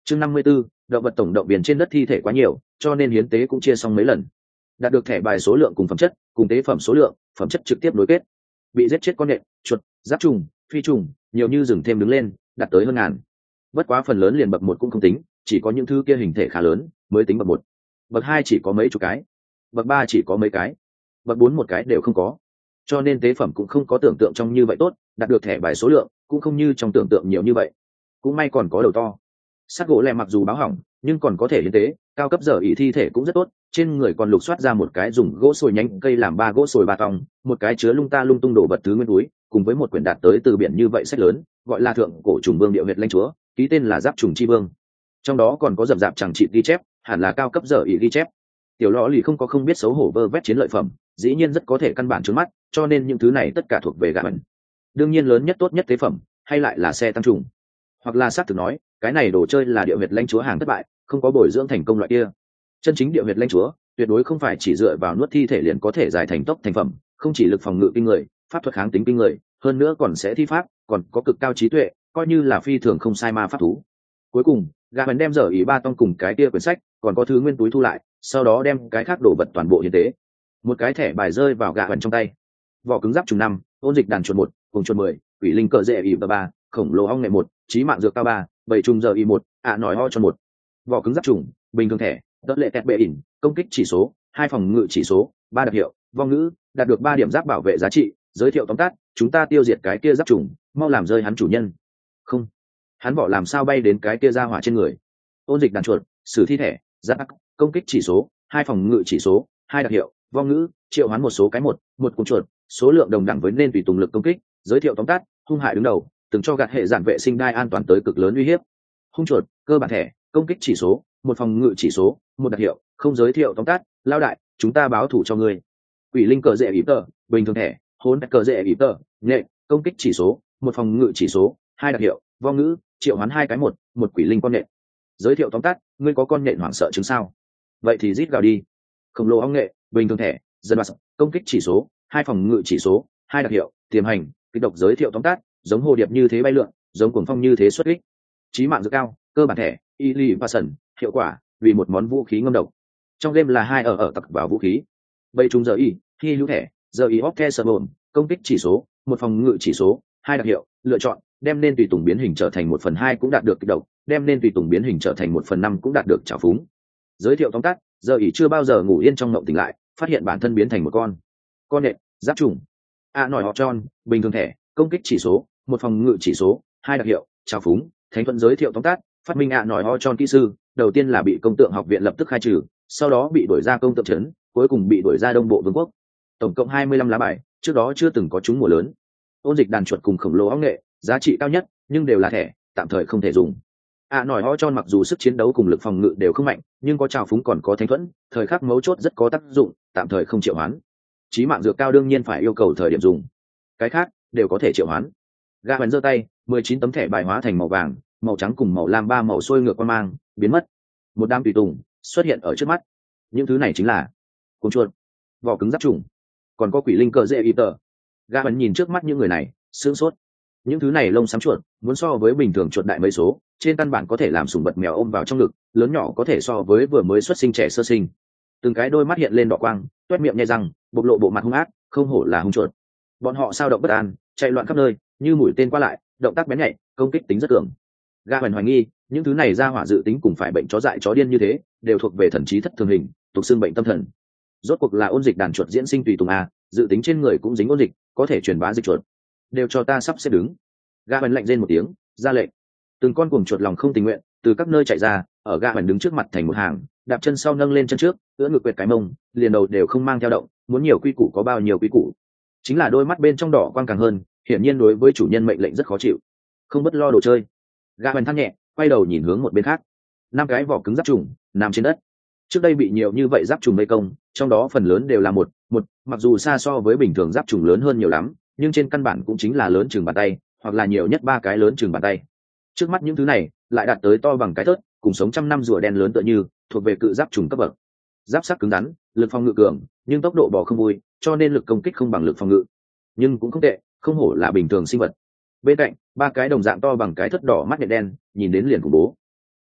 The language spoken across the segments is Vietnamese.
Chương 54, động vật tổng động viên trên đất thi thể quá nhiều, cho nên hiến tế cũng chia xong mấy lần. Đạt được thẻ bài số lượng cùng phẩm chất, cùng tế phẩm số lượng, phẩm chất trực tiếp nối kết. Bị giết chết con nhện, chuột, giáp trùng, phi trùng, nhiều như rừng thêm đứng lên, đạt tới hơn ngàn. Bất quá phần lớn liền bậc 1 cũng không tính, chỉ có những thứ kia hình thể khá lớn mới tính bậc 1. Bậc 2 chỉ có mấy chục cái, bậc 3 chỉ có mấy cái, bậc 4 một cái đều không có. Cho nên tế phẩm cũng không có tưởng tượng trong như vậy tốt, đạt được thẻ bài số lượng cũng không như trong tưởng tượng nhiều như vậy. Cũng may còn có đầu to. Sắt gỗ lẹ mặc dù báo hỏng, nhưng còn có thể hiến tế, cao cấp giờ ỷ thi thể cũng rất tốt, trên người còn lục soát ra một cái dùng gỗ sồi nhánh cây làm 3 gỗ sồi 3 tòng, một cái chứa lung ta lung tung đồ vật thứ nguyên túi, cùng với một quyển đạt tới từ biển như vậy sách lớn, gọi là thượng cổ trùng vương địa huyệt lãnh chúa, ký tên là giáp trùng chi vương. Trong đó còn có rậm rạp chẳng trị ghi chép, hẳn là cao cấp giờ ỷ ghi chép. Tiểu lọ lì không có không biết xấu hổ vơ vét chiến lợi phẩm, dĩ nhiên rất có thể căn bản trước mắt, cho nên những thứ này tất cả thuộc về gạ bẩn. Đương nhiên lớn nhất tốt nhất tế phẩm, hay lại là xe tăng trùng, hoặc là xác thực nói cái này đồ chơi là địa huyệt lãnh chúa hàng thất bại, không có bồi dưỡng thành công loại kia. Chân chính địa huyệt lãnh chúa tuyệt đối không phải chỉ dựa vào nuốt thi thể liền có thể giải thành tốc thành phẩm, không chỉ lực phòng ngự kinh người, pháp thuật kháng tính kinh người, hơn nữa còn sẽ thi pháp, còn có cực cao trí tuệ, coi như là phi thường không sai ma pháp thú. Cuối cùng gạ bẩn đem dở ý ba tông cùng cái kia quyển sách còn có thứ nguyên túi thu lại, sau đó đem cái khác đồ vật toàn bộ hiến tế. Một cái thẻ bài rơi vào gạ bẩn trong tay. Vỏ cứng giáp trùng 5, ôn dịch đàn chuột 1, cùng chuột 10, quỷ linh cờ dễ ý 3, khổng lồ ong nghệ 1, chí mạng dược cao 3, bảy trùng giờ y 1, nói ho cho 1. Vỏ cứng giáp trùng bình thường thẻ, đỡ lệ tẹt bệ ỉn, công kích chỉ số 2, phòng ngự chỉ số 3, đặc hiệu vong ngữ, đạt được 3 điểm giáp bảo vệ giá trị. Giới thiệu tóm tắt, chúng ta tiêu diệt cái kia giáp trùng, mau làm rơi hắn chủ nhân. Không, hắn vỏ làm sao bay đến cái kia ra hỏa trên người. Ôn dịch đàn chuột, sử thi thẻ, giáp công kích chỉ số 2, phòng ngự chỉ số 2, đặc hiệu vong ngữ, triệu hoán một số cái một cùng chuột, số lượng đồng đẳng với nên tùy tùng lực công kích. Giới thiệu tóm tắt, hung hại đứng đầu, từng cho gạt hệ giản vệ sinh đai an toàn tới cực lớn uy hiếp. Hung chuột, cơ bản thẻ, công kích chỉ số 1, phòng ngự chỉ số 1, đặc hiệu không. Giới thiệu tóm tắt, lao đại, chúng ta báo thủ cho ngươi. Quỷ linh cờ dễ ý tờ, bình thường thẻ, hỗn cờ dễ ý tờ, nghệ, công kích chỉ số 1, phòng ngự chỉ số 2, đặc hiệu vong ngữ, triệu hoán 2 cái một quỷ linh con nhện. Giới thiệu tóm tắt, ngươi có con nhện hoảng sợ chứng sao? Vậy thì rít gào đi. Khổng lồ ong nghệ, bình thường thẻ, dân mặt, công kích chỉ số 2, phòng ngự chỉ số 2, đặc hiệu tiềm hành kịch độc. Giới thiệu tóm tắt, giống hồ điệp như thế bay lượn, giống cuồng phong như thế xuất kích. Chí mạng dược cao, cơ bản thẻ, y li và sần, hiệu quả vì một món vũ khí ngâm độc. Trong game là 2 ở tập vào vũ khí. Bây chúng giờ y, khi hữu thẻ, giờ y hóc the sơ bồn, công kích chỉ số 1, phòng ngự chỉ số 2, đặc hiệu lựa chọn đem nên tùy tùng biến hình trở thành 1/2 cũng đạt được kịch độc, đem nên tùy tùng biến hình trở thành 1/5 cũng đạt được trào phúng. Giới thiệu tóm tắt, giờ ỉ chưa bao giờ ngủ yên trong mộng tỉnh lại, phát hiện bản thân biến thành một con nhện giáp trùng. Nói họ tròn, bình thường thẻ, công kích chỉ số 1, phòng ngự chỉ số 2, đặc hiệu trào phúng. Thánh thuận. Giới thiệu tóm tắt, phát minh nói ho tròn kỹ sư, đầu tiên là bị công tượng học viện lập tức khai trừ, sau đó bị đuổi ra công tượng trấn, cuối cùng bị đuổi ra đông bộ vương quốc. Tổng cộng 25 lá bài, trước đó chưa từng có chúng mùa lớn. Ôn dịch đàn chuột cùng khổng lồ ong nghệ, giá trị cao nhất, nhưng đều là thẻ, tạm thời không thể dùng. Nói ho tròn mặc dù sức chiến đấu cùng lực phòng ngự đều không mạnh, nhưng có trào phúng còn có thánh thuẫn, thời khắc mấu chốt rất có tác dụng, tạm thời không triệu hoán. Chí mạng dược cao đương nhiên phải yêu cầu thời điểm dùng, cái khác đều có thể triệu hoán. Gạ bẩn giơ tay, 19 tấm thẻ bài hóa thành màu vàng, màu trắng cùng màu lam 3 màu xuôi ngược qua mang, biến mất. Một đám tùy tùng xuất hiện ở trước mắt. Những thứ này chính là cuồng chuột, vỏ cứng giáp trùng, còn có quỷ linh cờ dễ y tờ. Gạ bẩn nhìn trước mắt những người này, sửng sốt. Những thứ này lông xám chuột, muốn so với bình thường chuột đại mấy số, trên căn bản có thể làm sủng vật mèo ôm vào trong ngực, lớn nhỏ có thể so với vừa mới xuất sinh trẻ sơ sinh. Từng cái đôi mắt hiện lên đỏ quang, toét miệng nhai răng, bộc lộ bộ mặt hung ác, không hổ là hung chuột. Bọn họ sao động bất an, chạy loạn khắp nơi, như mũi tên qua lại, động tác bén nhạy, công kích tính rất cường. Gạ bẩn hoài nghi, những thứ này ra hỏa dự tính cùng phải bệnh chó dại chó điên như thế, đều thuộc về thần trí thất thường hình, tục xưng bệnh tâm thần. Rốt cuộc là ôn dịch đàn chuột diễn sinh tùy tùng a, dự tính trên người cũng dính ôn dịch, có thể truyền bá dịch chuột. Đều cho ta sắp xếp đứng. Gạ bẩn lạnh rên một tiếng, ra lệnh. Từng con cuồng chuột lòng không tình nguyện từ các nơi chạy ra, ở gạ bẩn đứng trước mặt thành một hàng, đạp chân sau nâng lên chân trước, ưỡn ngực quệt cái mông, liền đầu đều không mang theo động, muốn nhiều quy củ có bao nhiêu quy củ. Chính là đôi mắt bên trong đỏ quang càng hơn, hiển nhiên đối với chủ nhân mệnh lệnh rất khó chịu. Không bất lo đồ chơi. Gạ bẩn than nhẹ, quay đầu nhìn hướng một bên khác. 5 cái vỏ cứng giáp trùng nằm trên đất. Trước đây bị nhiều như vậy giáp trùng vây công, trong đó phần lớn đều là một, mặc dù xa so với bình thường giáp trùng lớn hơn nhiều lắm, nhưng trên căn bản cũng chính là lớn chừng bàn tay, hoặc là nhiều nhất 3 cái lớn chừng bàn tay. Trước mắt những thứ này lại đạt tới to bằng cái thớt, cùng sống trăm năm rùa đen lớn tựa như, thuộc về cự giáp trùng cấp bậc. Giáp sắc cứng rắn, lực phòng ngự cường, nhưng tốc độ bò không vui, cho nên lực công kích không bằng lực phòng ngự. Nhưng cũng không tệ, không hổ là bình thường sinh vật. Bên cạnh, 3 cái đồng dạng to bằng cái thớt đỏ mắt nhện đen, nhìn đến liền khủng bố. Được,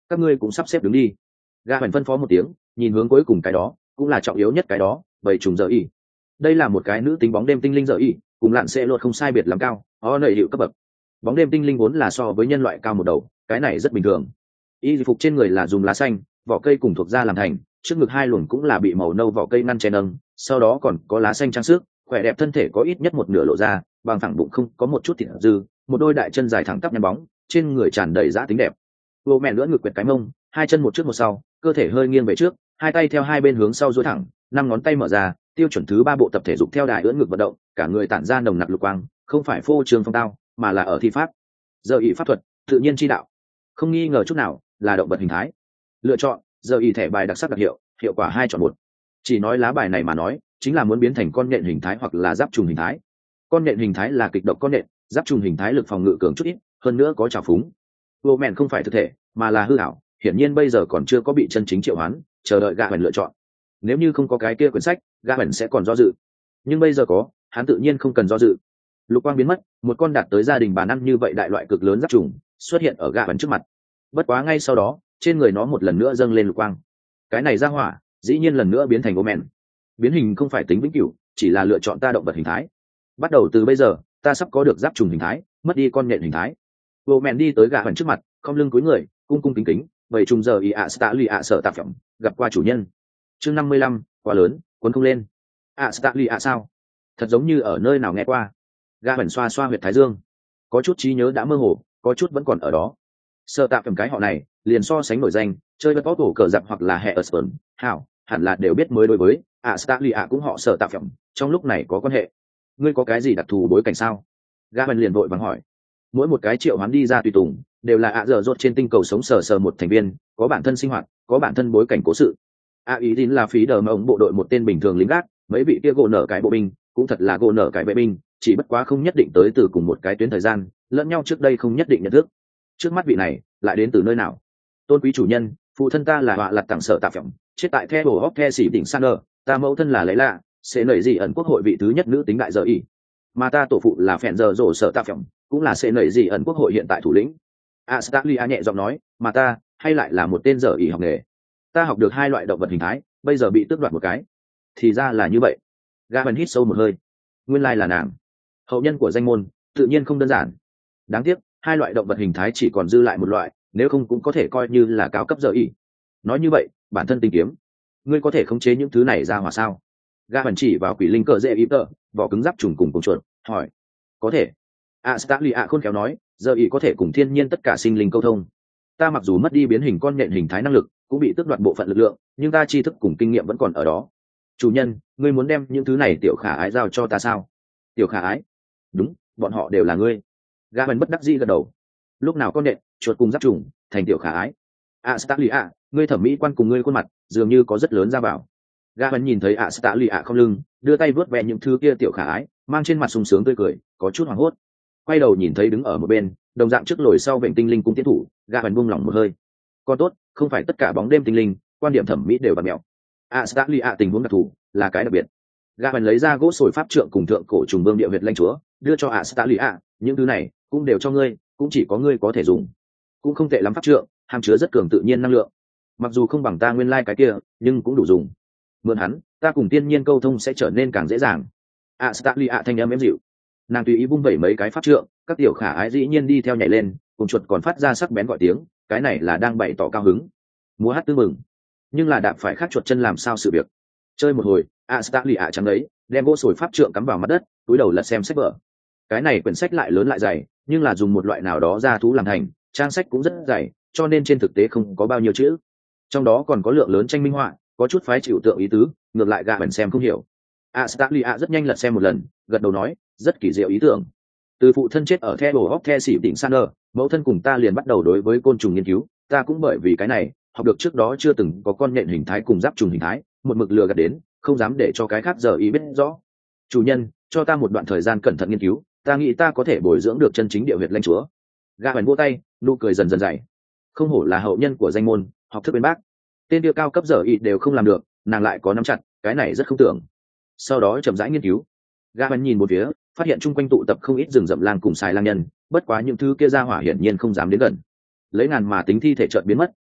các ngươi cũng sắp xếp đứng đi. Gã hoành phân phó một tiếng, nhìn hướng cuối cùng cái đó cũng là trọng yếu nhất cái đó, bầy trùng giờ y. Đây là một cái nữ tính bóng đêm tinh linh giờ y, cùng lạn sẽ lột không sai biệt lắm cao, ó nảy hiệu cấp bậc. Bóng đêm tinh linh vốn là so với nhân loại cao một đầu, cái này rất bình thường. Y phục trên người là dùng lá xanh, vỏ cây cùng thuộc da làm thành, trước ngực hai luồng cũng là bị màu nâu vỏ cây ngăn che nâng, sau đó còn có lá xanh trang sức, khỏe đẹp thân thể có ít nhất một nửa lộ ra, bằng phẳng bụng không có một chút thịt dư, một đôi đại chân dài thẳng tắp nhăn bóng, trên người tràn đầy dã tính đẹp. Vô mẹ nữa ngực quẹt cái mông, hai chân một trước một sau, cơ thể hơi nghiêng về trước, hai tay theo hai bên hướng sau duỗi thẳng, năm ngón tay mở ra, tiêu chuẩn thứ ba bộ tập thể dục theo đài ưỡn ngực vận động, cả người tản ra nồng nặc lục quang, không phải phô trương phong tao, mà là ở thi pháp. Giờ ý pháp thuật, tự nhiên chi đạo, không nghi ngờ chút nào, là động vật hình thái. Lựa chọn, giờ ý thẻ bài đặc sắc đặc hiệu, hiệu quả 2 chọn 1. Chỉ nói lá bài này mà nói, chính là muốn biến thành con nhện hình thái hoặc là giáp trùng hình thái. Con nhện hình thái là kịch độc con nhện, giáp trùng hình thái lực phòng ngự cường chút ít, hơn nữa có trào phúng. Vô mèn không phải thực thể, mà là hư ảo, hiển nhiên bây giờ còn chưa có bị chân chính triệu hoán, chờ đợi gã hoành lựa chọn. Nếu như không có cái kia quyển sách, gã hoành sẽ còn do dự. Nhưng bây giờ có, hắn tự nhiên không cần do dự. Lục quang biến mất, một con đạt tới gia đình bàn ăn như vậy đại loại cực lớn giáp trùng xuất hiện ở gã hoành trước mặt. Bất quá ngay sau đó, trên người nó một lần nữa dâng lên lục quang. Cái này ra hỏa, dĩ nhiên lần nữa biến thành gỗ mèn. Biến hình không phải tính vĩnh cửu, chỉ là lựa chọn ta động vật hình thái. Bắt đầu từ bây giờ, ta sắp có được giáp trùng hình thái, mất đi con nhện hình thái. Gỗ mèn đi tới gã hoành trước mặt, không lưng cúi người, cung cung kính kính, vậy trùng giờ ý ạ stạ ạ sợ tạp phẩm, gặp qua chủ nhân. Chương 55, quá lớn, cuốn không lên. ạ stạ ạ sao? Thật giống như ở nơi nào nghe qua. Gã hoành xoa xoa huyệt thái dương, có chút trí nhớ đã mơ hồ, có chút vẫn còn ở đó. Sợ tạp phẩm cái họ này, liền so sánh nổi danh, chơi với tổ cờ giặc hoặc là hệ ở sperm, hảo, hẳn là đều biết mới đối với ạ stạ cũng họ sợ tạp phẩm, trong lúc này có quan hệ. Ngươi có cái gì đặc thù bối cảnh sao? Gã hoành liền vội vàng hỏi. Mỗi một cái triệu hoán đi ra tùy tùng đều là ạ dở dột trên tinh cầu sống sờ sờ một thành viên, có bản thân sinh hoạt, có bản thân bối cảnh cố sự. Ý tín là phí đờ mà ông bộ đội một tên bình thường lính gác, mấy vị kia gỗ nở cái bộ binh cũng thật là gỗ nở cái vệ binh, chỉ bất quá không nhất định tới từ cùng một cái tuyến thời gian, lẫn nhau trước đây không nhất định nhận thức. Trước mắt vị này lại đến từ nơi nào? Tôn quý chủ nhân, phụ thân ta là họa lặt tặng sở tạp phẩm, chết tại the bổ hóc the xỉ đỉnh san nơ, ta mẫu thân là lấy lạ sẽ nảy gì ẩn quốc hội vị thứ nhất nữ tính đại giờ ỉ, mà ta tổ phụ là phèn giờ rổ sở tạp phẩm, cũng là sẽ nảy gì ẩn quốc hội hiện tại thủ lĩnh. Astalia nhẹ giọng nói, mà ta hay lại là một tên giờ ỉ học nghề. Ta học được 2 loại động vật hình thái, bây giờ bị tước đoạt một cái. Thì ra là như vậy. Gaben hít sâu một hơi. Nguyên lai là nàng, hậu nhân của danh môn, tự nhiên không đơn giản. Đáng tiếc, 2 loại động vật hình thái chỉ còn dư lại một loại, nếu không cũng có thể coi như là cao cấp giờ ỉ. Nói như vậy, bản thân tìm kiếm, ngươi có thể khống chế những thứ này ra hỏa sao? Gaben chỉ vào quỷ linh cờ dễ ý tờ, vỏ cứng giáp trùng cùng chuột, hỏi. Có thể. Astalia khôn khéo nói, giờ ý có thể cùng thiên nhiên tất cả sinh linh câu thông. Ta mặc dù mất đi biến hình con nhện hình thái năng lực, cũng bị tước đoạt bộ phận lực lượng, nhưng ta tri thức cùng kinh nghiệm vẫn còn ở đó. Chủ nhân, ngươi muốn đem những thứ này tiểu khả ái giao cho ta sao? Tiểu khả ái? Đúng, bọn họ đều là ngươi. Gaben bất đắc dĩ gật đầu. Lúc nào con nhện, chuột cùng giáp trùng thành tiểu khả ái? Astalia, ngươi thẩm mỹ quan cùng ngươi khuôn mặt dường như có rất lớn ra vào. Gaben nhìn thấy Astalia không lưng, đưa tay vớt ve những thứ kia tiểu khả ái, mang trên mặt sung sướng tươi cười, có chút hoảng hốt. Quay đầu nhìn thấy đứng ở một bên, đồng dạng trước lồi sau vịnh tinh linh cung tiến thủ, Gaben buông lỏng một hơi. Còn tốt, không phải tất cả bóng đêm tinh linh quan điểm thẩm mỹ đều bạt mẹo. Astalia tình huống đặc thù là cái đặc biệt. Gaben lấy ra gỗ sồi pháp trượng cùng thượng cổ trùng vương địa huyệt lãnh chúa, đưa cho Astalia, những thứ này cũng đều cho ngươi, cũng chỉ có ngươi có thể dùng. Cũng không tệ lắm, pháp trượng hàm chứa rất cường tự nhiên năng lượng, mặc dù không bằng ta nguyên lai cái kia, nhưng cũng đủ dùng. Mượn hắn, ta cùng tiên nhiên câu thông sẽ trở nên càng dễ dàng. Astalia thanh âm êm dịu, nàng tùy ý vung vẩy mấy cái pháp trượng, các tiểu khả ái dĩ nhiên đi theo nhảy lên, cùng chuột còn phát ra sắc bén gọi tiếng, cái này là đang bày tỏ cao hứng, múa hát tư mừng. Nhưng là đạp phải khác chuột chân làm sao sự việc. Chơi một hồi, Astalia trắng đấy, đem gỗ sồi pháp trượng cắm vào mặt đất, túi đầu lật xem sách vở. Cái này quyển sách lại lớn lại dày, nhưng là dùng một loại nào đó da thú làm thành, trang sách cũng rất dày, cho nên trên thực tế không có bao nhiêu chữ. Trong đó còn có lượng lớn tranh minh họa, có chút phái chịu tượng ý tứ, ngược lại Gaben xem không hiểu. Astalia rất nhanh lật xem một lần, gật đầu nói, rất kỳ diệu ý tưởng. Từ phụ thân chết ở The Bổ Hóc The Xỉ Đỉnh Saner, mẫu thân cùng ta liền bắt đầu đối với côn trùng nghiên cứu, ta cũng bởi vì cái này, học được trước đó chưa từng có con nhện hình thái cùng giáp trùng hình thái, một mực lừa gạt đến, không dám để cho cái khác giờ ý biết rõ. Chủ nhân, cho ta một đoạn thời gian cẩn thận nghiên cứu, ta nghĩ ta có thể bồi dưỡng được chân chính địa huyệt lãnh chúa. Gaben vỗ tay, nụ cười dần dần dày. Không hổ là hậu nhân của danh môn, học thức bên bác. Tên địa cao cấp giờ ý đều không làm được, nàng lại có nắm chặt, cái này rất không tưởng. Sau đó chậm rãi nghiên cứu. Gaben nhìn một phía, phát hiện chung quanh tụ tập không ít rừng rậm lang cùng xài lang nhân, bất quá những thứ kia ra hỏa hiển nhiên không dám đến gần. Lấy ngàn mà tính thi thể chợt biến mất,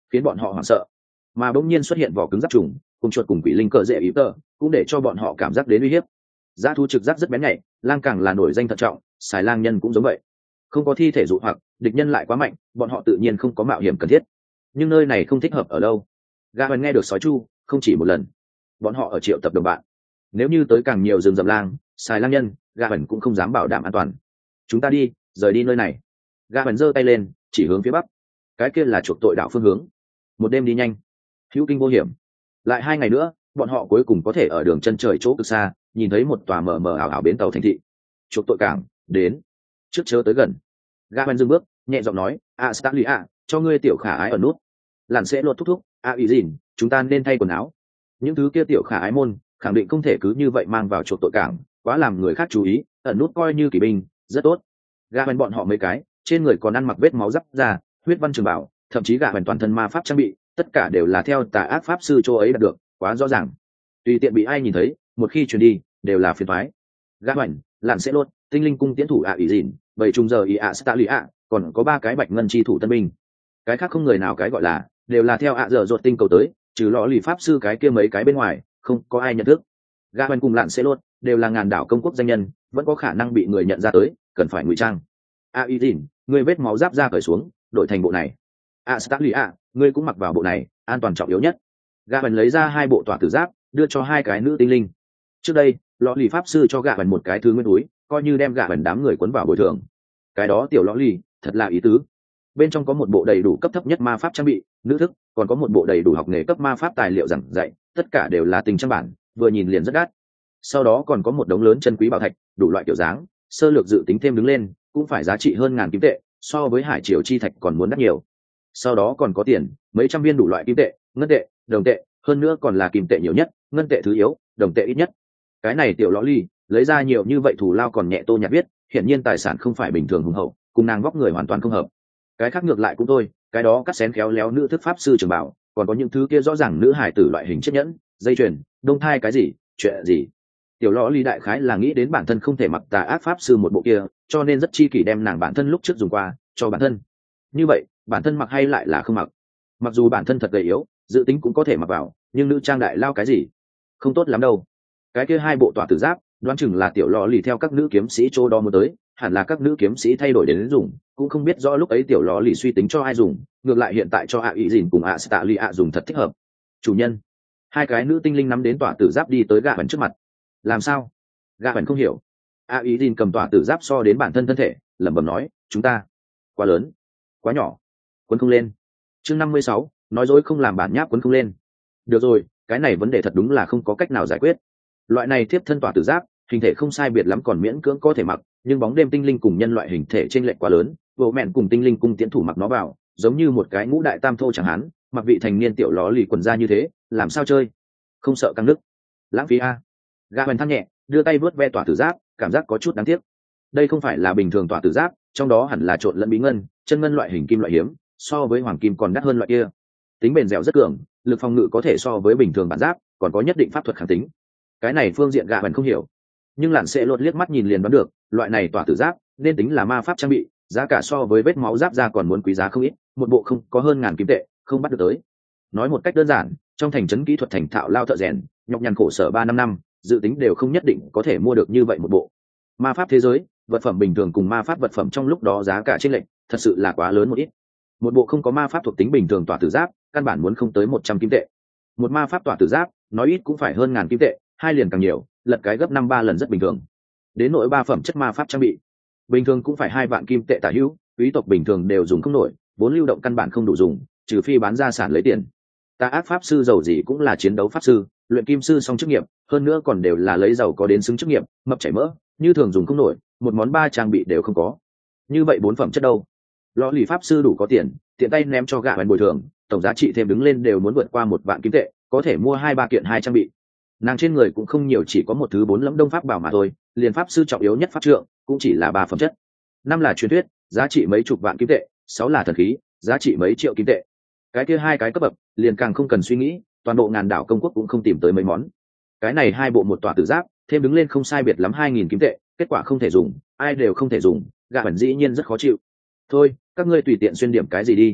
khiến bọn họ hoảng sợ. Mà bỗng nhiên xuất hiện vỏ cứng giáp trùng cùng chuột cùng quỷ linh cờ dễ ý tờ cũng để cho bọn họ cảm giác đến uy hiếp. Dã thú trực giác rất bén nhạy, lang càng là nổi danh thận trọng, xài lang nhân cũng giống vậy. Không có thi thể dụ hoặc địch nhân lại quá mạnh, bọn họ tự nhiên không có mạo hiểm cần thiết. Nhưng nơi này không thích hợp ở đâu. Gà nghe được sói chu không chỉ một lần. Bọn họ ở triệu tập đồng bạn, nếu như tới càng nhiều rừng rậm lang, xài lang nhân, gà cũng không dám bảo đảm an toàn. Chúng ta đi, rời đi nơi này. Gà giơ tay lên chỉ hướng phía bắc. Cái kia là chuộc tội đảo phương hướng. Một đêm đi nhanh, hữu kinh vô hiểm. Lại 2 ngày nữa, bọn họ cuối cùng có thể ở đường chân trời chỗ cực xa nhìn thấy một tòa mờ mờ ảo ảo bến tàu thành thị. Chuộc tội cảng đến. Trước chớ tới gần. Gà dừng bước, nhẹ giọng nói, Stalia, cho ngươi tiểu khả ái ở nút. Lặn sẽ luật thúc thúc, ý gìn, chúng ta nên thay quần áo. Những thứ kia tiểu khả ái môn khẳng định không thể cứ như vậy mang vào chuộc tội cảng, quá làm người khác chú ý, ẩn nút coi như kỵ binh, rất tốt. Gà bọn họ mấy cái, trên người còn ăn mặc vết máu giáp ra, huyết văn trường bảo, thậm chí gà toàn thân ma pháp trang bị, tất cả đều là theo tà ác pháp sư chỗ ấy đạt được, quá rõ ràng. Tùy tiện bị ai nhìn thấy, một khi truyền đi, đều là phiền toái. Gà Lặn sẽ luật, tinh linh cung tiến thủ ý gìn, 7 trùng giờ Stalia, còn có 3 cái bạch ngân chi thủ tân binh. Cái khác không người nào cái gọi là, đều là theo giờ ruột tinh cầu tới, trừ lọ lì pháp sư cái kia mấy cái bên ngoài, không có ai nhận thức. Gà cùng Lặn sẽ luật, đều là ngàn đảo công quốc danh nhân, vẫn có khả năng bị người nhận ra tới, cần phải ngụy trang. ý gìn, người vết máu giáp ra cởi xuống, đổi thành bộ này. Stalia, ngươi cũng mặc vào bộ này, an toàn trọng yếu nhất. Gà lấy ra 2 bộ tỏa tử giáp, đưa cho 2 cái nữ tinh linh. Trước đây, lọ lì pháp sư cho gà một cái thứ nguyên túi, coi như đem gà đám người quấn vào bồi thường. Cái đó tiểu lọ lì, thật là ý tứ. Bên trong có một bộ đầy đủ cấp thấp nhất ma pháp trang bị, nữ thức, còn có một bộ đầy đủ học nghề cấp ma pháp tài liệu giảng dạy, tất cả đều là tình trang bản, vừa nhìn liền rất đắt. Sau đó còn có một đống lớn chân quý bảo thạch, đủ loại kiểu dáng, sơ lược dự tính thêm đứng lên, cũng phải giá trị hơn 1000 kim tệ, so với hải triều chi thạch còn muốn đắt nhiều. Sau đó còn có tiền, mấy trăm viên đủ loại kim tệ, ngân tệ, đồng tệ, hơn nữa còn là kim tệ nhiều nhất, ngân tệ thứ yếu, đồng tệ ít nhất. Cái này tiểu lõ ly lấy ra nhiều như vậy thù lao còn nhẹ tô nhạt biết, hiển nhiên tài sản không phải bình thường hùng hậu, cùng nàng vóc người hoàn toàn không hợp. Cái khác ngược lại cũng thôi, cái đó cắt xén khéo léo nữ thức pháp sư trường bảo, còn có những thứ kia rõ ràng nữ hải tử loại hình chiếc nhẫn, dây chuyền, đông thai cái gì, chuyện gì. Tiểu lõ ly đại khái là nghĩ đến bản thân không thể mặc tà ác pháp sư một bộ kia, cho nên rất chi kỷ đem nàng bản thân lúc trước dùng qua cho bản thân. Như vậy bản thân mặc hay lại là không mặc? Mặc dù bản thân thật gầy yếu, dự tính cũng có thể mặc vào, nhưng nữ trang đại lao cái gì không tốt lắm đâu. Cái kia 2 bộ tỏa tử giáp đoán chừng là tiểu lò lì theo các nữ kiếm sĩ chỗ đó muốn tới, hẳn là các nữ kiếm sĩ thay đổi đến dùng, cũng không biết rõ lúc ấy tiểu lò lì suy tính cho ai dùng, ngược lại hiện tại cho ý dìn cùng Stalia dùng thật thích hợp. Chủ nhân. 2 cái nữ tinh linh nắm đến tỏa tử giáp đi tới gà trước mặt. Làm sao? Gà không hiểu. ý dìn cầm tỏa tử giáp so đến bản thân thân thể, lẩm bẩm nói, chúng ta quá lớn, quá nhỏ, quấn không lên. Chương 56, nói dối không làm bản nháp quấn không lên. Được rồi, cái này vấn đề thật đúng là không có cách nào giải quyết. Loại này tiếp thân tỏa tử giáp, hình thể không sai biệt lắm còn miễn cưỡng có thể mặc, nhưng bóng đêm tinh linh cùng nhân loại hình thể chênh lệch quá lớn, bộ mẹn cùng tinh linh cung tiến thủ mặc nó vào, giống như một cái ngũ đại tam thô chẳng hạn, mặc vị thành niên tiểu ló lì quần ra như thế, làm sao chơi? Không sợ căng nứt. Lãng phí a. Gà than nhẹ, đưa tay vớt ve tỏa tử giáp, cảm giác có chút đáng tiếc. Đây không phải là bình thường tỏa tử giáp, trong đó hẳn là trộn lẫn bí ngân, chân ngân loại hình kim loại hiếm, so với hoàng kim còn đắt hơn loại kia. Tính bền dẻo rất cường, lực phòng ngự có thể so với bình thường bản giáp, còn có nhất định pháp thuật kháng tính. Cái này phương diện gạ không hiểu, nhưng lặn sẽ lột liếc mắt nhìn liền đoán được, loại này tỏa tử giáp nên tính là ma pháp trang bị, giá cả so với vết máu giáp ra còn muốn quý giá không ít, một bộ không có hơn 1000 kim tệ, không bắt được tới. Nói một cách đơn giản, trong thành trấn kỹ thuật thành thạo lao thợ rèn, nhọc nhằn khổ sở 3-5 năm, dự tính đều không nhất định có thể mua được như vậy một bộ. Ma pháp thế giới, vật phẩm bình thường cùng ma pháp vật phẩm trong lúc đó giá cả chênh lệch, thật sự là quá lớn một ít. Một bộ không có ma pháp thuộc tính bình thường tỏa tử giáp, căn bản muốn không tới 100 kim tệ. Một ma pháp tỏa tử giáp, nói ít cũng phải hơn 1000 kim tệ, 2 liền càng nhiều, lật cái gấp 5-3 lần rất bình thường. Đến nỗi 3 phẩm chất ma pháp trang bị, bình thường cũng phải 2 vạn kim tệ tả hữu, quý tộc bình thường đều dùng không nổi, vốn lưu động căn bản không đủ dùng, trừ phi bán gia sản lấy tiền. Tà ác pháp sư giàu gì cũng là chiến đấu pháp sư, luyện kim sư song chức nghiệp, hơn nữa còn đều là lấy giàu có đến xứng chức nghiệp, mập chảy mỡ, như thường dùng không nổi, một món 3 trang bị đều không có. Như vậy 4 phẩm chất đâu? Lọ lì pháp sư đủ có tiền, tiện tay ném cho gạ bồi thường, tổng giá trị thêm đứng lên đều muốn vượt qua 1 vạn kim tệ, có thể mua 2-3 kiện 2 trang bị. Nàng trên người cũng không nhiều, chỉ có một thứ 4 lẫm đông pháp bảo mà thôi, liền pháp sư trọng yếu nhất pháp trượng cũng chỉ là 3 phẩm chất. 5 là truyền thuyết, giá trị mấy chục vạn kim tệ, 6 là thần khí, giá trị mấy triệu kim tệ. Cái kia 2 cái cấp bậc, liền càng không cần suy nghĩ, toàn bộ ngàn đảo công quốc cũng không tìm tới mấy món. Cái này 2 bộ một tòa tử giáp, thêm đứng lên không sai biệt lắm 2000 kim tệ, kết quả không thể dùng, ai đều không thể dùng, gạ bẩn dĩ nhiên rất khó chịu. Thôi, các ngươi tùy tiện xuyên điểm cái gì đi.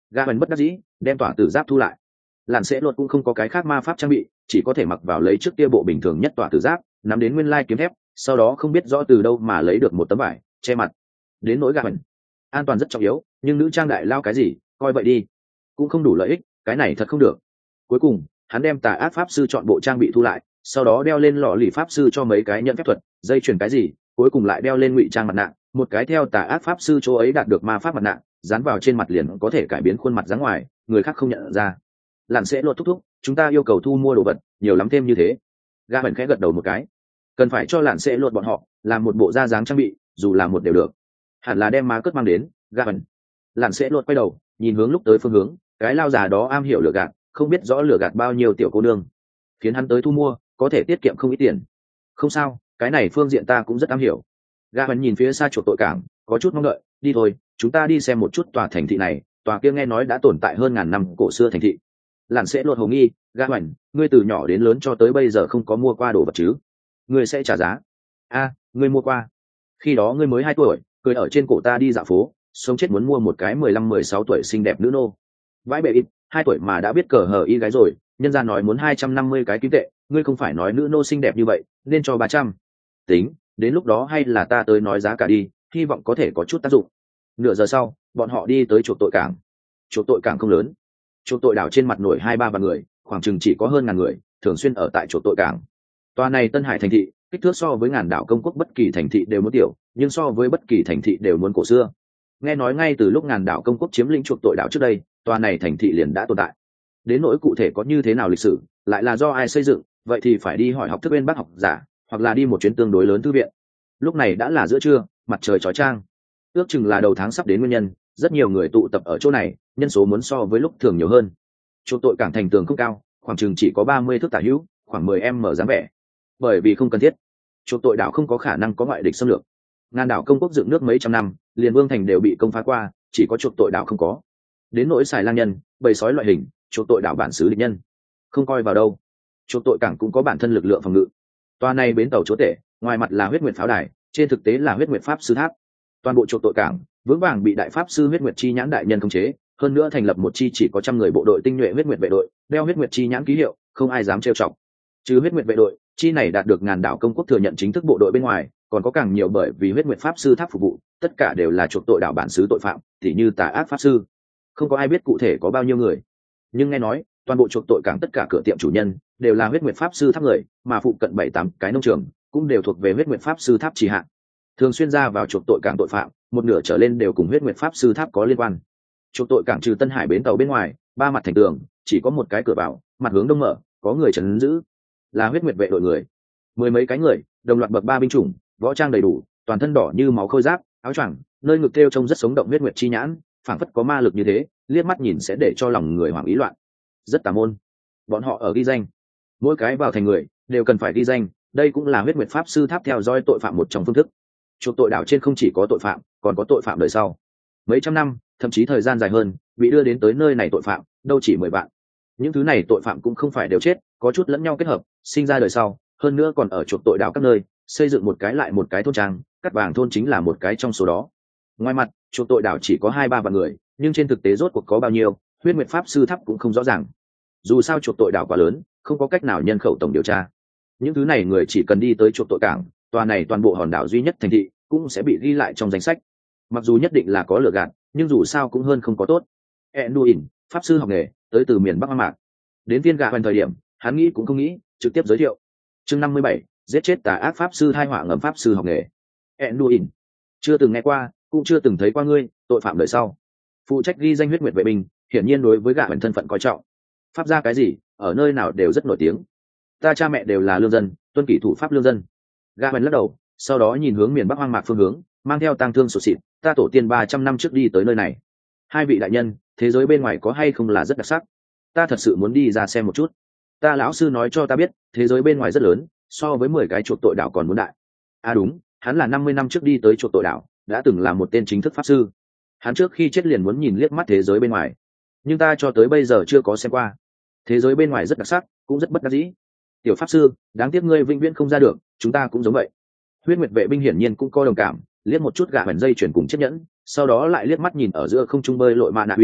Gã bèn bất đắc dĩ đem tỏa tử giáp thu lại. Lạn sẽ luật cũng không có cái khác ma pháp trang bị, chỉ có thể mặc vào lấy trước kia bộ bình thường nhất tỏa tử giáp, nắm đến nguyên lai kiếm thép, sau đó không biết rõ từ đâu mà lấy được một tấm vải che mặt. Đến nỗi gã bèn, an toàn rất trọng yếu, nhưng nữ trang đại lao cái gì coi vậy đi, cũng không đủ lợi ích, cái này thật không được. Cuối cùng hắn đem tà ác pháp sư chọn bộ trang bị thu lại, sau đó đeo lên lọ lì pháp sư cho mấy cái nhận phép thuật, dây chuyền cái gì, cuối cùng lại đeo lên ngụy trang mặt nạ, một cái theo tà ác pháp sư chỗ ấy đạt được ma pháp mặt nạ, dán vào trên mặt liền có thể cải biến khuôn mặt dáng ngoài, người khác không nhận ra. Lặn sẽ luật thúc thúc, chúng ta yêu cầu thu mua đồ vật nhiều lắm thêm như thế. Gã bẩn khẽ gật đầu một cái, cần phải cho lặn sẽ luật bọn họ làm một bộ da dáng trang bị, dù là một đều được. Hẳn là đem má cất mang đến. Gã bẩn, lặn sẽ luật quay đầu nhìn hướng lúc tới phương hướng, cái lao già đó am hiểu lừa gạt, không biết rõ lừa gạt bao nhiêu tiểu cô nương, khiến hắn tới thu mua có thể tiết kiệm không ít tiền. Không sao, cái này phương diện ta cũng rất am hiểu. Gã bẩn nhìn phía xa chuột tội cảng, có chút mong đợi, đi thôi, chúng ta đi xem một chút tòa thành thị này, tòa kia nghe nói đã tồn tại hơn ngàn năm cổ xưa thành thị. Lặn sẽ luật hồ nghi, Gã bẩn, ngươi từ nhỏ đến lớn cho tới bây giờ không có mua qua đồ vật chứ? Ngươi sẽ trả giá? Ngươi mua qua. Khi đó ngươi mới 2 tuổi, cười ở trên cổ ta đi dạo phố, sống chết muốn mua một cái 15-16 tuổi xinh đẹp nữ nô. Vãi bệ ít, 2 tuổi mà đã biết cờ hờ y gái rồi, nhân gia nói muốn 250 cái kim tệ, ngươi không phải nói nữ nô xinh đẹp như vậy, nên cho 300. Tính, đến lúc đó hay là ta tới nói giá cả đi, hy vọng có thể có chút tác dụng. Nửa giờ sau, bọn họ đi tới chuộc tội cảng. Chuộc tội cảng không lớn, chuộc tội đảo trên mặt nổi 2-3 vạn người, khoảng chừng chỉ có hơn ngàn người thường xuyên ở tại chuộc tội cảng. Tòa này Tân Hải thành thị, kích thước so với ngàn đảo công quốc bất kỳ thành thị đều muốn tiểu, nhưng so với bất kỳ thành thị đều muốn cổ xưa. Nghe nói ngay từ lúc ngàn đảo công quốc chiếm lĩnh chuộc tội đảo trước đây, tòa này thành thị liền đã tồn tại. Đến nỗi cụ thể có như thế nào lịch sử, lại là do ai xây dựng, vậy thì phải đi hỏi học thức bên bác học giả, hoặc là đi một chuyến tương đối lớn thư viện. Lúc này đã là giữa trưa, mặt trời chói chang, ước chừng là đầu tháng sắp đến nguyên nhân, rất nhiều người tụ tập ở chỗ này, nhân số muốn so với lúc thường nhiều hơn. Chuộc tội cảng thành tường không cao, khoảng chừng chỉ có 30 thước tả hữu, khoảng 10m dáng vẻ. Bởi vì không cần thiết, chuộc tội đảo không có khả năng có ngoại địch xâm lược. Ngàn đảo công quốc dựng nước mấy trăm năm, liền vương thành đều bị công phá qua, chỉ có chuộc tội đảo không có. Đến nỗi xài lang nhân, bầy sói loại hình, chuộc tội đảo bản xứ địch nhân không coi vào đâu. Chuộc tội cảng cũng có bản thân lực lượng phòng ngự. Toa này bến tàu chúa tể, ngoài mặt là huyết nguyệt pháo đài, trên thực tế là huyết nguyệt pháp sư tháp. Toàn bộ chuộc tội cảng vững vàng bị đại pháp sư huyết nguyệt chi nhãn đại nhân khống chế, hơn nữa thành lập một chi chỉ có 100 người bộ đội tinh nhuệ huyết nguyệt vệ đội, đeo huyết nguyệt chi nhãn ký hiệu, không ai dám trêu chọc. Trừ huyết nguyệt vệ đội, chi này đạt được ngàn đảo công quốc thừa nhận chính thức bộ đội bên ngoài, còn có càng nhiều bởi vì huyết nguyệt pháp sư tháp phục vụ, tất cả đều là chuộc tội đảo bản xứ tội phạm, tỉ như tà ác pháp sư. Không có ai biết cụ thể có bao nhiêu người, nhưng nghe nói toàn bộ chuộc tội cảng tất cả cửa tiệm chủ nhân đều là huyết nguyệt pháp sư tháp người, mà phụ cận 7-8 cái nông trường cũng đều thuộc về huyết nguyệt pháp sư tháp trì hạng. Thường xuyên ra vào chuộc tội cảng tội phạm, một nửa trở lên đều cùng huyết nguyệt pháp sư tháp có liên quan. Chuộc tội cảng trừ Tân Hải bến tàu bên ngoài, 3 mặt thành tường, chỉ có một cái cửa vào, mặt hướng đông mở, có người trấn giữ, là huyết nguyệt vệ đội người. 10 mấy cái người, đồng loạt bậc 3 binh chủng, võ trang đầy đủ, toàn thân đỏ như máu khôi giáp, áo choàng, nơi ngực thêu trông rất sống động huyết nguyệt chi nhãn, phảng phất có ma lực như thế, liếc mắt nhìn sẽ để cho lòng người hoảng ý loạn. Rất tà môn. Bọn họ ở ghi danh, mỗi cái vào thành người đều cần phải ghi danh, đây cũng là huyết nguyệt pháp sư tháp theo dõi tội phạm một trong phương thức. Chuộc tội đảo trên không chỉ có tội phạm, còn có tội phạm đời sau. Mấy trăm năm, thậm chí thời gian dài hơn, bị đưa đến tới nơi này tội phạm, đâu chỉ 10 vạn. Những thứ này tội phạm cũng không phải đều chết, có chút lẫn nhau kết hợp, sinh ra đời sau, hơn nữa còn ở chuộc tội đảo các nơi, xây dựng một cái lại một cái thôn trang, Cắt Vàng thôn chính là một cái trong số đó. Ngoài mặt, chuộc tội đảo chỉ có 2-3 vạn người, nhưng trên thực tế rốt cuộc có bao nhiêu, huyết nguyệt pháp sư tháp cũng không rõ ràng. Dù sao chuộc tội đảo quá lớn, không có cách nào nhân khẩu tổng điều tra. Những thứ này người chỉ cần đi tới chuộc tội cảng, tòa này toàn bộ hòn đảo duy nhất thành thị cũng sẽ bị ghi lại trong danh sách. Mặc dù nhất định là có lừa gạt, nhưng dù sao cũng hơn không có tốt. Enduin, pháp sư học nghề, tới từ miền Bắc Hoang Mạc. Đến viên gạ hoành thời điểm, hắn nghĩ cũng không nghĩ, trực tiếp giới thiệu. Chương 57, giết chết tà ác pháp sư thai họa ngầm pháp sư học nghề. Enduin, chưa từng nghe qua, cũng chưa từng thấy qua ngươi, tội phạm đời sau. Phụ trách ghi danh huyết nguyệt vệ binh, hiển nhiên đối với gạ hoành thân phận coi trọng. Pháp gia cái gì, ở nơi nào đều rất nổi tiếng. Ta cha mẹ đều là lương dân, tuân kỷ thủ pháp lương dân. Gạ hoành lắc đầu, sau đó nhìn hướng miền Bắc Hoang Mạc phương hướng, mang theo tang thương sụt xịt, ta tổ tiên 300 năm trước đi tới nơi này. Hai vị đại nhân, thế giới bên ngoài có hay không là rất đặc sắc, ta thật sự muốn đi ra xem một chút. Ta lão sư nói cho ta biết, thế giới bên ngoài rất lớn, so với 10 cái chuộc tội đảo còn muốn đại. Đúng, hắn là 50 năm trước đi tới chuộc tội đảo, đã từng là một tên chính thức pháp sư. Hắn trước khi chết liền muốn nhìn liếc mắt thế giới bên ngoài, nhưng ta cho tới bây giờ chưa có xem qua. Thế giới bên ngoài rất đặc sắc, cũng rất bất đắc dĩ. Tiểu pháp sư, đáng tiếc ngươi vĩnh viễn không ra được, chúng ta cũng giống vậy. Huyết nguyệt vệ binh hiển nhiên cũng có đồng cảm, liếc một chút gạ bẩn dây chuyển cùng chiếc nhẫn, sau đó lại liếc mắt nhìn ở giữa không trung bơi lội mạ nạ bìm,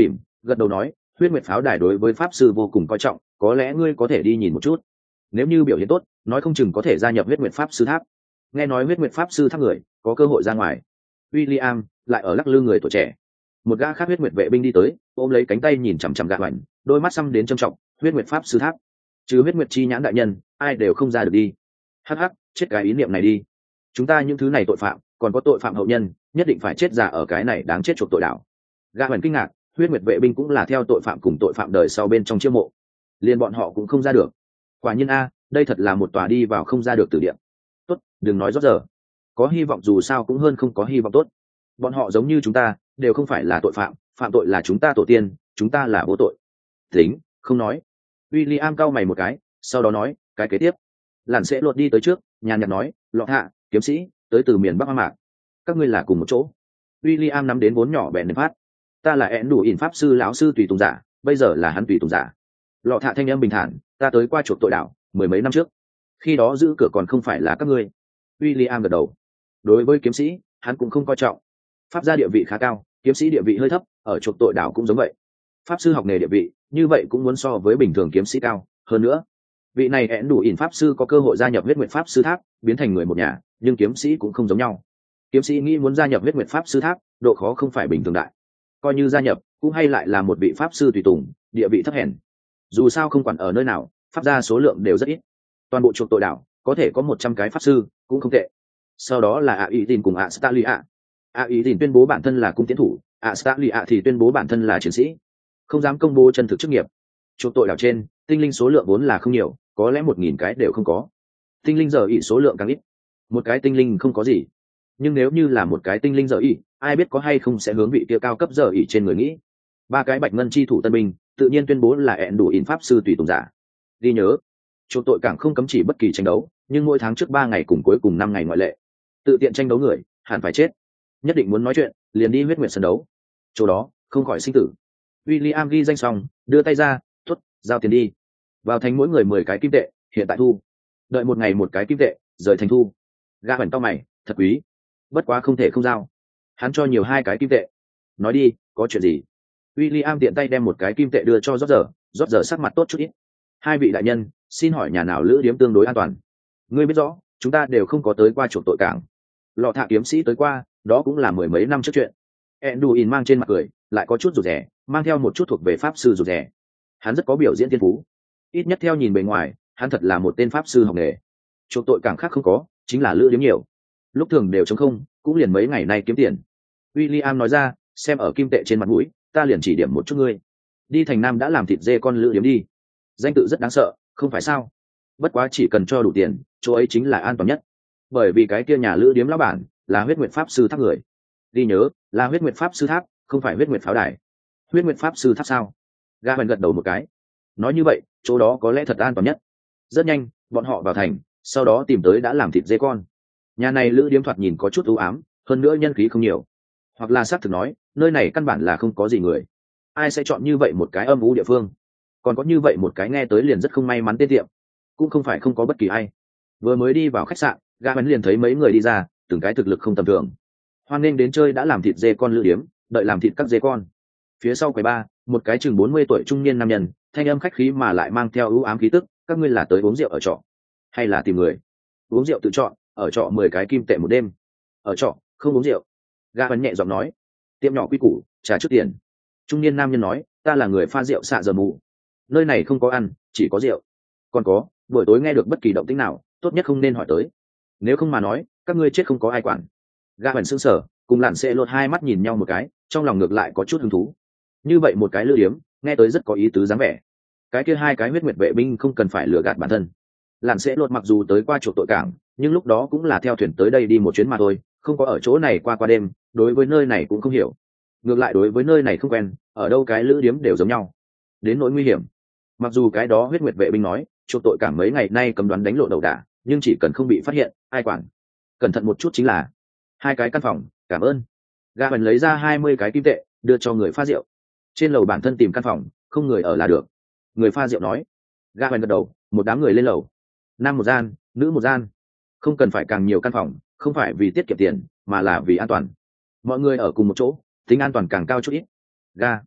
gật đầu nói, huyết nguyệt pháo đài đối với pháp sư vô cùng coi trọng, có lẽ ngươi có thể đi nhìn một chút. Nếu như biểu hiện tốt, nói không chừng có thể gia nhập huyết nguyệt pháp sư tháp. Nghe nói huyết nguyệt pháp sư tháp người có cơ hội ra ngoài. William lại ở lắc lư người tuổi trẻ. Một gã khác huyết nguyệt vệ binh đi tới, ôm lấy cánh tay nhìn chằm chằm gã hoành, đôi mắt xăm đến trầm trọng. Huyết nguyệt pháp sư tháp, chứ huyết nguyệt chi nhãn đại nhân, ai đều không ra được đi. Hắc hắc, chết cái ý niệm này đi. Chúng ta những thứ này tội phạm, còn có tội phạm hậu nhân, nhất định phải chết già ở cái này đáng chết chuộc tội đảo. Gã hoành kinh ngạc, huyết nguyệt vệ binh cũng là theo tội phạm cùng tội phạm đời sau bên trong chiêu mộ, liền bọn họ cũng không ra được. Quả nhiên a, đây thật là một tòa đi vào không ra được tử địa. Tốt, đừng nói rót giờ, có hy vọng dù sao cũng hơn không có hy vọng tốt. Bọn họ giống như chúng ta, đều không phải là tội phạm, phạm tội là chúng ta tổ tiên, chúng ta là vô tội. Tính, không nói. William cau mày một cái, sau đó nói, cái kế tiếp. Lặn sẽ luật đi tới trước, nhàn nhạt nói, Lọ Hạ, kiếm sĩ, tới từ miền Bắc Hoang Mạc. Các ngươi là cùng một chỗ. William nắm đến vốn nhỏ bèn đến phát. Ta là én đủ ỉn pháp sư lão sư tùy tùng giả, bây giờ là hắn tùy tùng giả. Lọ Hạ thanh âm bình thản, ta tới qua chuộc tội đảo, mười mấy năm trước. Khi đó giữ cửa còn không phải là các ngươi. William gật đầu. Đối với kiếm sĩ, hắn cũng không coi trọng. Pháp gia địa vị khá cao, kiếm sĩ địa vị hơi thấp, ở chuộc tội đảo cũng giống vậy. Pháp sư học nghề địa vị, như vậy cũng muốn so với bình thường kiếm sĩ cao. Hơn nữa, vị này én đủ ỉn pháp sư có cơ hội gia nhập huyết nguyệt pháp sư tháp, biến thành người một nhà, nhưng kiếm sĩ cũng không giống nhau. Kiếm sĩ nghĩ muốn gia nhập huyết nguyệt pháp sư tháp, độ khó không phải bình thường đại. Coi như gia nhập, cũng hay lại là một vị pháp sư tùy tùng, địa vị thấp hèn. Dù sao không quản ở nơi nào, pháp gia số lượng đều rất ít. Toàn bộ chuộc tội đảo có thể có 100 cái pháp sư, cũng không tệ. Sau đó là A Ý Tin cùng A Stalia. A Ý Tin tuyên bố bản thân là cung tiến thủ, A Stalia thì tuyên bố bản thân là chiến sĩ, không dám công bố chân thực chức nghiệp. Chuộc tội đảo trên, tinh linh số lượng vốn là không nhiều, có lẽ 1000 cái đều không có. Tinh linh giờ ỉ số lượng càng ít. Một cái tinh linh không có gì, nhưng nếu như là một cái tinh linh giờ ỉ, ai biết có hay không sẽ hướng vị kia cao cấp giờ ỉ trên người nghĩ. 3 cái bạch ngân chi thủ tân binh tự nhiên tuyên bố là ẹn đủ ỉn pháp sư tùy tùng giả. Ghi nhớ, chuộc tội cảng không cấm chỉ bất kỳ tranh đấu, nhưng mỗi tháng trước 3 ngày cùng cuối cùng 5 ngày ngoại lệ. Tự tiện tranh đấu người hẳn phải chết. Nhất định muốn nói chuyện, liền đi huyết nguyệt sân đấu. Chỗ đó không khỏi sinh tử. William ghi danh xong, đưa tay ra, "Tốt, giao tiền đi." Vào thành mỗi người 10 cái kim tệ, hiện tại thu. Đợi một ngày một cái kim tệ, rời thành thu. Gã bẩn to mày, thật quý. Bất quá không thể không giao. Hắn cho nhiều 2 cái kim tệ. Nói đi, có chuyện gì? William tiện tay đem một cái kim tệ đưa cho rót giờ sắc mặt tốt chút ít. Hai vị đại nhân, xin hỏi nhà nào lữ điếm tương đối an toàn? Ngươi biết rõ, chúng ta đều không có tới qua chuộc tội cảng. Lọ Thạ kiếm sĩ tới qua, đó cũng là mười mấy năm trước chuyện. Enduin mang trên mặt cười, lại có chút rụt rè, mang theo một chút thuộc về pháp sư rụt rè. Hắn rất có biểu diễn thiên phú. Ít nhất theo nhìn bề ngoài, hắn thật là một tên pháp sư học nghề. Chuộc tội cảng khác không có, chính là lữ điếm nhiều. Lúc thường đều trống không, cũng liền mấy ngày nay kiếm tiền. William nói ra, xem ở kim tệ trên mặt mũi, ta liền chỉ điểm một chút ngươi. Đi thành Nam đã làm thịt dê con lữ điếm đi. Danh tự rất đáng sợ, không phải sao? Bất quá chỉ cần cho đủ tiền, chỗ ấy chính là an toàn nhất. Bởi vì cái kia nhà lữ điếm lão bản là huyết nguyệt pháp sư tháp người. Đi nhớ, là huyết nguyệt pháp sư tháp, không phải huyết nguyệt pháo đài. Huyết nguyệt pháp sư tháp sao? Gaben gật đầu một cái. Nói như vậy, chỗ đó có lẽ thật an toàn nhất. Rất nhanh, bọn họ vào thành, sau đó tìm tới đã làm thịt dê con. Nhà này lữ điếm thoạt nhìn có chút u ám, hơn nữa nhân khí không nhiều. Hoặc là xác thực nói, nơi này căn bản là không có gì người. Ai sẽ chọn như vậy một cái âm u địa phương? Còn có như vậy một cái nghe tới liền rất không may mắn tên tiệm, cũng không phải không có bất kỳ ai. Vừa mới đi vào khách sạn, Gaben liền thấy mấy người đi ra, từng cái thực lực không tầm thường. Hoan nghênh đến chơi đã làm thịt dê con lữ điếm, đợi làm thịt các dê con. Phía sau quầy ba, một cái chừng 40 tuổi trung niên nam nhân, thanh âm khách khí mà lại mang theo ưu ám khí tức, các ngươi là tới uống rượu ở trọ, hay là tìm người? Uống rượu tự chọn, ở trọ 10 cái kim tệ một đêm. Ở trọ, không uống rượu. Gaben nhẹ giọng nói, tiệm nhỏ quy củ, trả trước tiền. Trung niên nam nhân nói, ta là người pha rượu xạ giờ mù. Nơi này không có ăn, chỉ có rượu. Còn có, buổi tối nghe được bất kỳ động tĩnh nào, tốt nhất không nên hỏi tới. Nếu không mà nói, các ngươi chết không có ai quản. Gaben sững sờ, cùng Lạn Sẽ lột hai mắt nhìn nhau một cái, trong lòng ngược lại có chút hứng thú. Như vậy một cái lữ điếm, nghe tới rất có ý tứ dáng vẻ. Cái kia 2 cái huyết nguyệt vệ binh không cần phải lừa gạt bản thân. Lạn Sẽ lột mặc dù tới qua chuộc tội cảng, nhưng lúc đó cũng là theo thuyền tới đây đi một chuyến mà thôi, không có ở chỗ này qua đêm, đối với nơi này cũng không hiểu. Ngược lại đối với nơi này không quen, ở đâu cái lữ điếm đều giống nhau. Đến nỗi nguy hiểm, mặc dù cái đó huyết nguyệt vệ binh nói chuộc tội cảng mấy ngày nay cấm đoán đánh lộ đầu đả, nhưng chỉ cần không bị phát hiện, ai quản. Cẩn thận một chút chính là 2 cái căn phòng, cảm ơn. Gaben lấy ra 20 cái kim tệ, đưa cho người pha rượu. Trên lầu bản thân tìm căn phòng, không người ở là được. Người pha rượu nói. Gaben gật đầu, một đám người lên lầu. Nam một gian, nữ một gian. Không cần phải càng nhiều căn phòng, không phải vì tiết kiệm tiền, mà là vì an toàn. Mọi người ở cùng một chỗ, tính an toàn càng cao chút ít.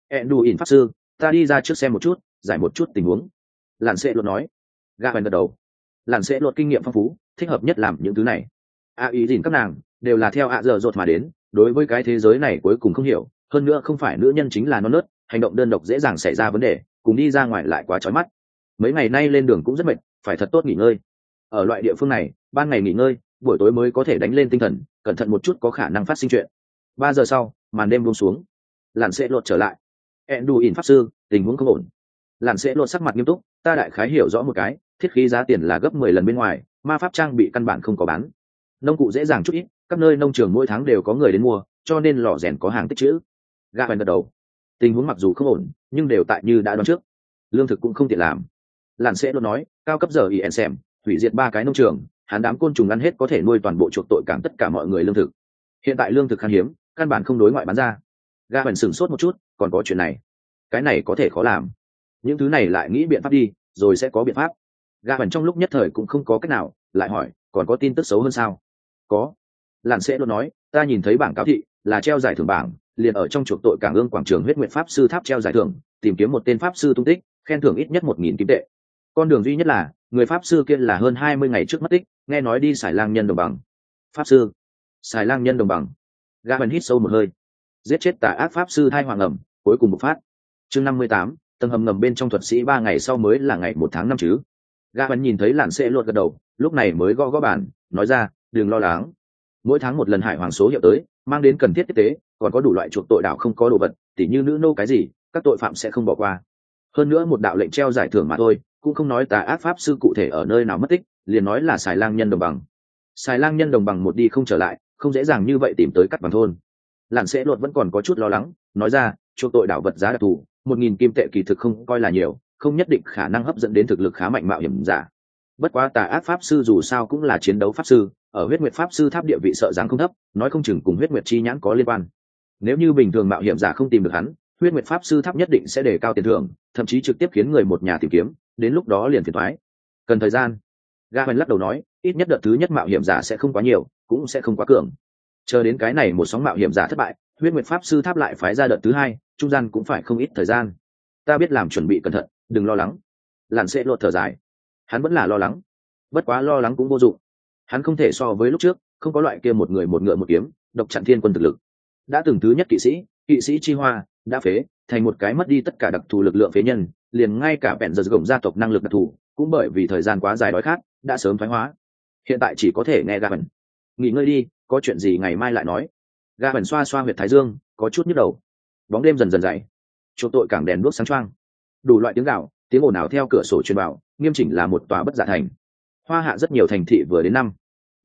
Đủ ỉn pháp sư, ta đi ra trước xem một chút, giải một chút tình huống. Lạn sẽ luật nói. Gà bèn gật đầu. Lạn sẽ luật kinh nghiệm phong phú, thích hợp nhất làm những thứ này. Ý dìn các nàng đều là theo giờ dột mà đến, đối với cái thế giới này cuối cùng không hiểu, hơn nữa không phải nữ nhân chính là non nớt, hành động đơn độc dễ dàng xảy ra vấn đề, cùng đi ra ngoài lại quá chói mắt. Mấy ngày nay lên đường cũng rất mệt, phải thật tốt nghỉ ngơi. Ở loại địa phương này, ban ngày nghỉ ngơi, buổi tối mới có thể đánh lên tinh thần, cẩn thận một chút có khả năng phát sinh chuyện. 3 giờ sau, màn đêm buông xuống. Lạn sẽ lột trở lại. Đủ ỉn pháp sư, tình huống không ổn. Lạn sẽ lột sắc mặt nghiêm túc, ta đại khái hiểu rõ một cái, thiết khí giá tiền là gấp 10 lần bên ngoài, ma pháp trang bị căn bản không có bán. Nông cụ dễ dàng chút ít, các nơi nông trường mỗi tháng đều có người đến mua, cho nên lò rèn có hàng tích trữ. Gà bèn gật đầu. Tình huống mặc dù không ổn, nhưng đều tại như đã đoán trước. Lương thực cũng không tiện làm. Lạn sẽ lột nói, cao cấp giờ ỉn xem, hủy diệt 3 cái nông trường, hắn đám côn trùng ăn hết có thể nuôi toàn bộ chuộc tội cảng tất cả mọi người lương thực. Hiện tại lương thực khan hiếm, căn bản không đối ngoại bán ra. Gà bèn sửng sốt một chút, còn có chuyện này, cái này có thể khó làm. Những thứ này lại nghĩ biện pháp đi, rồi sẽ có biện pháp. Gà bèn trong lúc nhất thời cũng không có cách nào, lại hỏi, còn có tin tức xấu hơn sao? Có. Lạn sẽ luôn nói, ta nhìn thấy bảng cáo thị là treo giải thưởng bảng, liền ở trong chuộc tội cảng ương quảng trường huyết nguyệt pháp sư tháp treo giải thưởng, tìm kiếm một tên pháp sư tung tích, khen thưởng ít nhất 1.000 kim tệ. Con đường duy nhất là người pháp sư kia là hơn 20 ngày trước mất tích, nghe nói đi xài lang nhân đồng bằng. Pháp sư, xài lang nhân đồng bằng. Gà bèn hít sâu một hơi. Giết chết tà ác pháp sư thai hoàng ẩm, cuối cùng bộc phát. Chương 58, tầng hầm ngầm bên trong thuật sĩ 3 ngày sau mới là ngày 1 tháng 5 chứ. Gà bèn nhìn thấy Lạn sẽ lột gật đầu, lúc này mới gõ gõ bàn, nói ra, đừng lo lắng. Mỗi tháng một lần hải hoàng số hiệu tới, mang đến cần thiết tiếp tế, còn có đủ loại chuộc tội đảo không có đồ vật, tỉ như nữ nô cái gì, các tội phạm sẽ không bỏ qua. Hơn nữa một đạo lệnh treo giải thưởng mà thôi, cũng không nói tà ác pháp sư cụ thể ở nơi nào mất tích, liền nói là xài lang nhân đồng bằng. Xài lang nhân đồng bằng một đi không trở lại, không dễ dàng như vậy tìm tới cắt bằng thôn. Lạn sẽ luật vẫn còn có chút lo lắng, nói ra, chuộc tội đảo vật giá đặc thù, 1.000 kim tệ kỳ thực không coi là nhiều, không nhất định khả năng hấp dẫn đến thực lực khá mạnh mạo hiểm giả. Bất quá tà ác pháp sư dù sao cũng là chiến đấu pháp sư, ở huyết nguyệt pháp sư tháp địa vị sợ rằng không thấp, nói không chừng cùng huyết nguyệt chi nhãn có liên quan. Nếu như bình thường mạo hiểm giả không tìm được hắn, huyết nguyệt pháp sư tháp nhất định sẽ đề cao tiền thưởng, thậm chí trực tiếp khiến người một nhà tìm kiếm, đến lúc đó liền phiền toái. Cần thời gian. Gawain lắc đầu nói, ít nhất đợt thứ nhất mạo hiểm giả sẽ không quá nhiều, cũng sẽ không quá cường. Chờ đến cái này một sóng mạo hiểm giả thất bại, huyết nguyệt pháp sư tháp lại phái ra đợt thứ hai, trung gian cũng phải không ít thời gian. Ta biết làm chuẩn bị cẩn thận, đừng lo lắng. Lạn sẽ lột thở dài. Hắn vẫn là lo lắng, bất quá lo lắng cũng vô dụng. Hắn không thể so với lúc trước, không có loại kia một người một ngựa một kiếm, độc chặn thiên quân thực lực. Đã từng thứ nhất kỵ sĩ chi hoa đã phế thành một cái mất đi tất cả đặc thù lực lượng phế nhân, liền ngay cả bèn giờ gồng gia tộc năng lực đặc thù cũng bởi vì thời gian quá dài đói khát đã sớm thoái hóa. Hiện tại chỉ có thể nghe Gaben. Nghỉ ngơi đi, có chuyện gì ngày mai lại nói. Gaben xoa xoa huyệt thái dương, có chút nhức đầu. Bóng đêm dần dần dày, chỗ tội cảng đèn đuốc sáng choang, đủ loại tiếng gào, tiếng ồn ào theo cửa sổ truyền vào, nghiêm chỉnh là một tòa bất giả thành. Hoa hạ rất nhiều thành thị vừa đến năm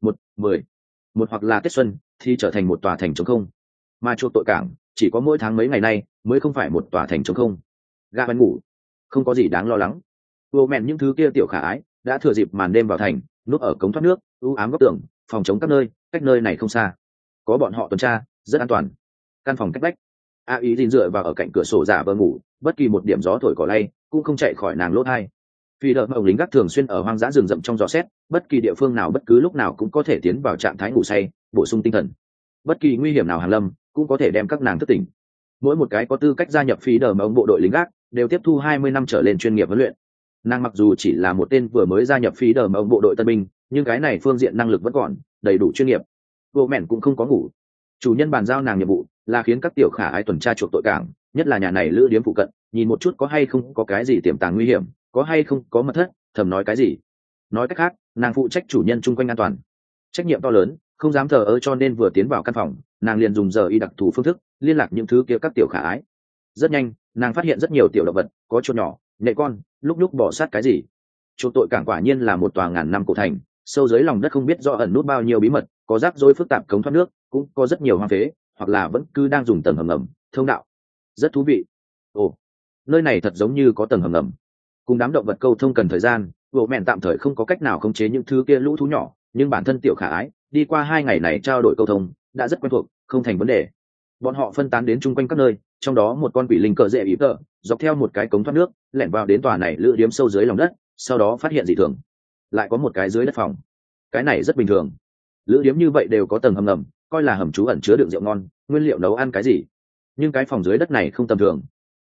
10 một hoặc là Tết xuân thì trở thành một tòa thành trống không, mà chỗ tội cảng chỉ có mỗi tháng mấy ngày nay mới không phải một tòa thành trống không. Gaben ngủ, không có gì đáng lo lắng. Vô mẹn những thứ kia tiểu khả ái đã thừa dịp màn đêm vào thành, núp ở cống thoát nước, u ám góc tường, phòng chống các nơi, cách nơi này không xa, có bọn họ tuần tra, rất an toàn. Căn phòng cách vách, Ý dìn dựa vào ở cạnh cửa sổ giả vờ ngủ, bất kỳ một điểm gió thổi cỏ lay cũng không chạy khỏi nàng lỗ tai. Vì đợt mà lính gác thường xuyên ở hoang dã rừng rậm trong gió xét, bất kỳ địa phương nào bất cứ lúc nào cũng có thể tiến vào trạng thái ngủ say, bổ sung tinh thần. Bất kỳ nguy hiểm nào hàng lâm cũng có thể đem các nàng thức tỉnh. Mỗi một cái có tư cách gia nhập phí đờ mà ông bộ đội lính gác đều tiếp thu 20 năm trở lên chuyên nghiệp huấn luyện. Nàng mặc dù chỉ là một tên vừa mới gia nhập phí đờ mà ông bộ đội tân binh, nhưng cái này phương diện năng lực vẫn còn đầy đủ chuyên nghiệp. Vô mẹn cũng không có ngủ. Chủ nhân bàn giao nàng nhiệm vụ là khiến các tiểu khả ái tuần tra chuộc tội cảng, nhất là nhà này lữ điếm phụ cận, nhìn một chút có hay không có cái gì tiềm tàng nguy hiểm, có hay không có mật thất, thầm nói cái gì. Nói cách khác, nàng phụ trách chủ nhân chung quanh an toàn. Trách nhiệm to lớn, không dám thờ ơ, cho nên vừa tiến vào căn phòng, nàng liền dùng giờ y đặc thù phương thức liên lạc những thứ kia các tiểu khả ái. Rất nhanh, nàng phát hiện rất nhiều tiểu động vật, có chuột nhỏ, nhện con, lúc bỏ sát cái gì. Chuộc tội cảng quả nhiên là một tòa ngàn năm cổ thành, sâu dưới lòng đất không biết rõ ẩn nút bao nhiêu bí mật, có rắc rối phức tạp cống thoát nước, cũng có rất nhiều hoang phế, hoặc là vẫn cứ đang dùng tầng hầm ngầm thông đạo. Rất thú vị. Ồ, nơi này thật giống như có tầng hầm ngầm. Cùng đám động vật câu thông cần thời gian, bộ mẹn tạm thời không có cách nào khống chế những thứ kia lũ thú nhỏ, nhưng bản thân tiểu khả ái đi qua 2 ngày này trao đổi câu thông đã rất quen thuộc, không thành vấn đề. Bọn họ phân tán đến chung quanh các nơi, trong đó một con quỷ linh cờ dễ ý tờ dọc theo một cái cống thoát nước lẻn vào đến tòa này lữ điếm sâu dưới lòng đất, sau đó phát hiện dị thường, lại có một cái dưới đất phòng. Cái này rất bình thường, lữ điếm như vậy đều có tầng hầm ngầm, coi là hầm trú ẩn chứa đựng rượu ngon, nguyên liệu nấu ăn cái gì. Nhưng cái phòng dưới đất này không tầm thường,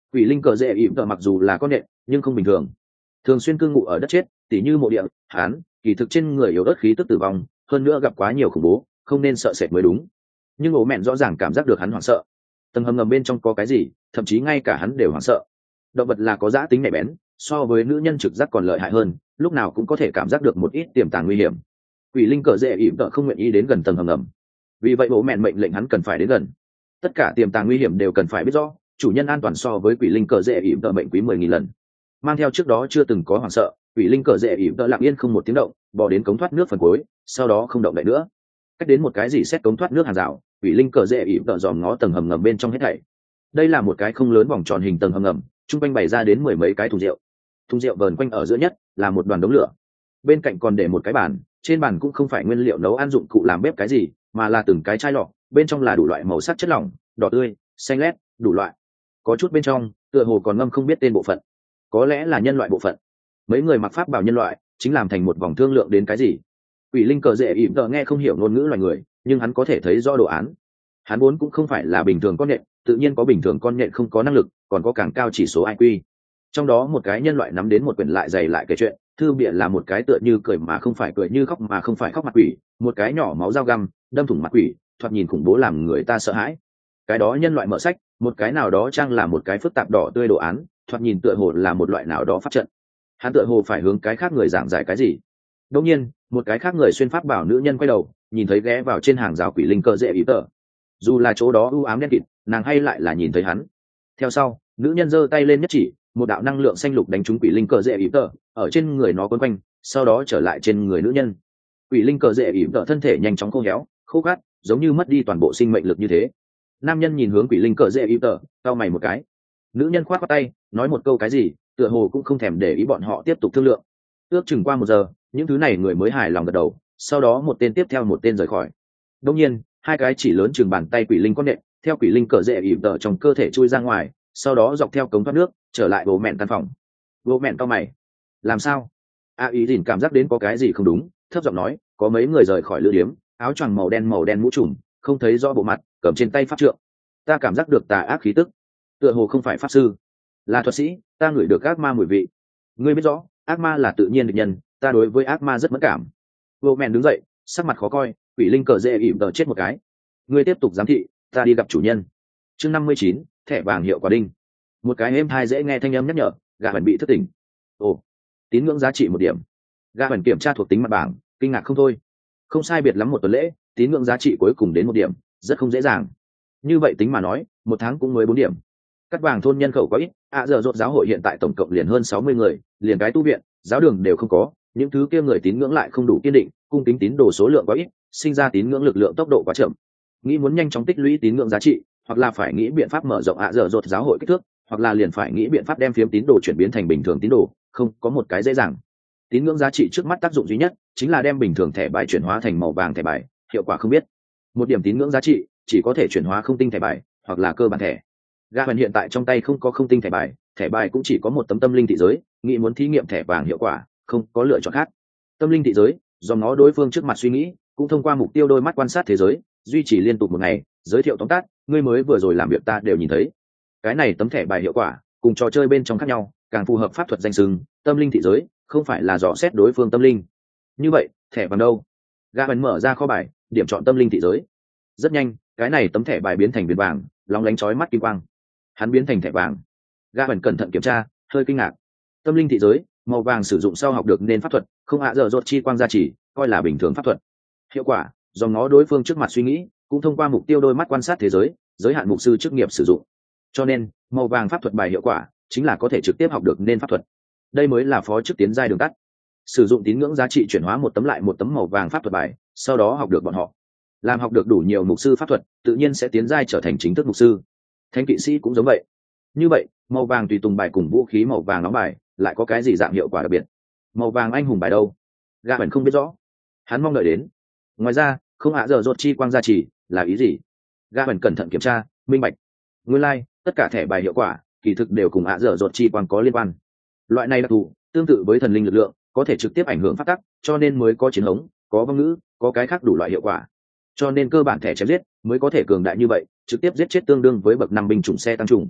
Quỷ linh cờ dễ ỉm tợ mặc dù là con nện nhưng không bình thường, thường xuyên cư ngụ ở đất chết tỉ như mộ địa. Hán kỳ thực trên người yếu ớt khí tức tử vong, hơn nữa gặp quá nhiều khủng bố, không nên sợ sệt mới đúng. Nhưng ổ mẹn rõ ràng cảm giác được hắn hoảng sợ. Tầng hầm ngầm bên trong có cái gì, thậm chí ngay cả hắn đều hoảng sợ. Động vật là có dã tính nhạy bén, so với nữ nhân trực giác còn lợi hại hơn, lúc nào cũng có thể cảm giác được một ít tiềm tàng nguy hiểm. Quỷ linh cờ dễ ỉm tợ không nguyện ý đến gần tầng hầm ngầm, vì vậy bố mẹn mệnh lệnh hắn cần phải đến gần. Tất cả tiềm tàng nguy hiểm đều cần phải biết rõ, chủ nhân an toàn so với quỷ linh cờ dễ ỉm tợ mệnh quý 10.000 lần. Mang theo trước đó chưa từng có hoảng sợ, quỷ linh cờ dễ ỉm tợ lặng yên không một tiếng động, bò đến cống thoát nước phần cuối, sau đó không động đậy nữa. Cách đến một cái gì xét cống thoát nước hàng rào, quỷ linh cờ dễ ỉm tợ dòm ngó tầng hầm ngầm bên trong hết thảy. Đây là một cái không lớn vòng tròn hình tầng hầm ngầm, trung quanh bày ra đến 10 mấy cái thùng rượu vờn quanh ở giữa nhất là một đoàn đống lửa, bên cạnh còn để một cái bàn, trên bàn cũng không phải nguyên liệu nấu ăn dụng cụ làm bếp cái gì, mà là từng cái chai lọ, bên trong là đủ loại màu sắc chất lỏng, đỏ tươi, xanh lét, đủ loại. Có chút bên trong tựa hồ còn ngâm không biết tên bộ phận, có lẽ là nhân loại bộ phận. Mấy người mặc pháp bảo nhân loại chính làm thành một vòng thương lượng đến cái gì. Quỷ linh cờ dễ ỉm tợ nghe không hiểu ngôn ngữ loài người, nhưng hắn có thể thấy rõ đồ án. Hắn vốn cũng không phải là bình thường con nhện, tự nhiên có bình thường con nhện không có năng lực, còn có càng cao chỉ số IQ. Trong đó một cái nhân loại nắm đến một quyển lại dày lại kể chuyện, thư bìa là một cái tựa như cười mà không phải cười, như khóc mà không phải khóc mặt quỷ, một cái nhỏ máu dao găm đâm thủng mặt quỷ, thoạt nhìn khủng bố làm người ta sợ hãi. Cái đó nhân loại mở sách, một cái nào đó trang là một cái phức tạp đỏ tươi đồ án, thoạt nhìn tựa hồ là một loại nào đó pháp trận. Hắn tựa hồ phải hướng cái khác người giảng giải cái gì. Đương nhiên, một cái khác người xuyên pháp bảo nữ nhân quay đầu, nhìn thấy ghé vào trên hàng rào quỷ linh cờ dễ ý tờ. Dù là chỗ đó u ám đen kịt, nàng hay lại là nhìn thấy hắn. Theo sau, nữ nhân giơ tay lên nhất chỉ, một đạo năng lượng xanh lục đánh trúng quỷ linh cờ dễ ý tờ, ở trên người nó quấn quanh, sau đó trở lại trên người nữ nhân. Quỷ linh cờ dễ ý tờ thân thể nhanh chóng khô héo, khô gắt, giống như mất đi toàn bộ sinh mệnh lực như thế. Nam nhân nhìn hướng quỷ linh cờ dễ ý tờ, cau mày một cái. Nữ nhân khoát khoát tay, nói một câu cái gì, tựa hồ cũng không thèm để ý bọn họ tiếp tục thương lượng. Ước chừng qua 1 giờ, những thứ này người mới hài lòng gật đầu, sau đó một tên tiếp theo một tên rời khỏi. Đương nhiên, hai cái chỉ lớn chừng bàn tay quỷ linh con nện, theo quỷ linh cờ dễ ỉm tờ trong cơ thể chui ra ngoài, sau đó dọc theo cống thoát nước trở lại bố mẹn căn phòng. Bố mẹn cau mày, làm sao? Ý dìn cảm giác đến có cái gì không đúng, thấp giọng nói, có mấy người rời khỏi lữ điếm, áo choàng màu đen mũ trùm, không thấy rõ bộ mặt, cầm trên tay pháp trượng. Ta cảm giác được tà ác khí tức, tựa hồ không phải pháp sư, là thuật sĩ. Ta ngửi được ác ma mùi vị. Ngươi biết rõ, ác ma là tự nhiên địch nhân, ta đối với ác ma rất mất cảm. Bố mẹn đứng dậy, sắc mặt khó coi, quỷ linh cờ dễ ỉm tờ chết một cái. Ngươi tiếp tục giám thị, ta đi gặp chủ nhân. Chương 59, thẻ vàng hiệu quả đinh. Một cái êm tai dễ nghe thanh âm nhắc nhở, gã bẩn bị thức tỉnh. Ồ, tín ngưỡng giá trị 1 điểm. Gã bẩn kiểm tra thuộc tính mặt bảng, kinh ngạc không thôi. Không sai biệt lắm 1 tuần lễ, tín ngưỡng giá trị cuối cùng đến 1 điểm, rất không dễ dàng. Như vậy tính mà nói, 1 tháng cũng mới 4 điểm. Cắt vàng thôn nhân khẩu có ít, giờ rốt giáo hội hiện tại tổng cộng liền hơn 60 người, liền cái tu viện, giáo đường đều không có, những thứ kia người tín ngưỡng lại không đủ kiên định, cung kính tín đồ số lượng quá ít, sinh ra tín ngưỡng lực lượng tốc độ quá chậm. Nghĩ muốn nhanh chóng tích lũy tín ngưỡng giá trị, hoặc là phải nghĩ biện pháp mở rộng giờ rốt giáo hội kích thước, hoặc là liền phải nghĩ biện pháp đem phiếm tín đồ chuyển biến thành bình thường tín đồ, không có một cái dễ dàng. Tín ngưỡng giá trị trước mắt tác dụng duy nhất chính là đem bình thường thẻ bài chuyển hóa thành màu vàng thẻ bài, hiệu quả không biết. 1 điểm tín ngưỡng giá trị chỉ có thể chuyển hóa không tinh thẻ bài, hoặc là cơ bản thẻ. Gã hiện tại trong tay không có không tinh thẻ bài cũng chỉ có 1 tấm tâm linh thị giới, nghĩ muốn thí nghiệm thẻ vàng hiệu quả, không có lựa chọn khác. Tâm linh thị giới, do nó đối phương trước mặt suy nghĩ, cũng thông qua mục tiêu đôi mắt quan sát thế giới, duy trì liên tục 1 ngày, giới thiệu tóm tắt, ngươi mới vừa rồi làm việc ta đều nhìn thấy. Cái này tấm thẻ bài hiệu quả, cùng trò chơi bên trong khác nhau, càng phù hợp pháp thuật danh xưng, tâm linh thị giới, không phải là dò xét đối phương tâm linh. Như vậy, thẻ vàng đâu? Gã mở ra kho bài, điểm chọn tâm linh thị giới. Rất nhanh, cái này tấm thẻ bài biến thành viền vàng, lóng lánh chói mắt kim quang. Hắn biến thành thẻ vàng. Gã cẩn thận kiểm tra, hơi kinh ngạc. Tâm linh thị giới, màu vàng sử dụng sau học được nên pháp thuật, không giờ rốt chi quang gia trì, coi là bình thường pháp thuật. Hiệu quả, do ngó đối phương trước mặt suy nghĩ, cũng thông qua mục tiêu đôi mắt quan sát thế giới, giới hạn mục sư chức nghiệp sử dụng. Cho nên, màu vàng pháp thuật bài hiệu quả chính là có thể trực tiếp học được nên pháp thuật. Đây mới là phó chức tiến giai đường tắt. Sử dụng tín ngưỡng giá trị chuyển hóa 1 tấm lại 1 tấm màu vàng pháp thuật bài, sau đó học được bọn họ. Làm học được đủ nhiều mục sư pháp thuật, tự nhiên sẽ tiến giai trở thành chính thức mục sư. Thánh kỵ sĩ cũng giống vậy. Như vậy, màu vàng tùy tùng bài cùng vũ khí màu vàng nóng bài lại có cái gì dạng hiệu quả đặc biệt? Màu vàng anh hùng bài đâu? Gã vẫn không biết rõ. Hắn mong đợi đến. Ngoài ra, không giờ rốt chi quang gia trì là ý gì? Gã vẫn cẩn thận kiểm tra, minh bạch. Nguyên lai, tất cả thẻ bài hiệu quả kỳ thực đều cùng giờ rốt chi quang có liên quan. Loại này đặc thù, tương tự với thần linh lực lượng, có thể trực tiếp ảnh hưởng pháp tắc, cho nên mới có chiến hống, có vong ngữ, có cái khác đủ loại hiệu quả. Cho nên cơ bản thẻ chém giết mới có thể cường đại như vậy, trực tiếp giết chết tương đương với bậc 5 binh chủng xe tăng trùng.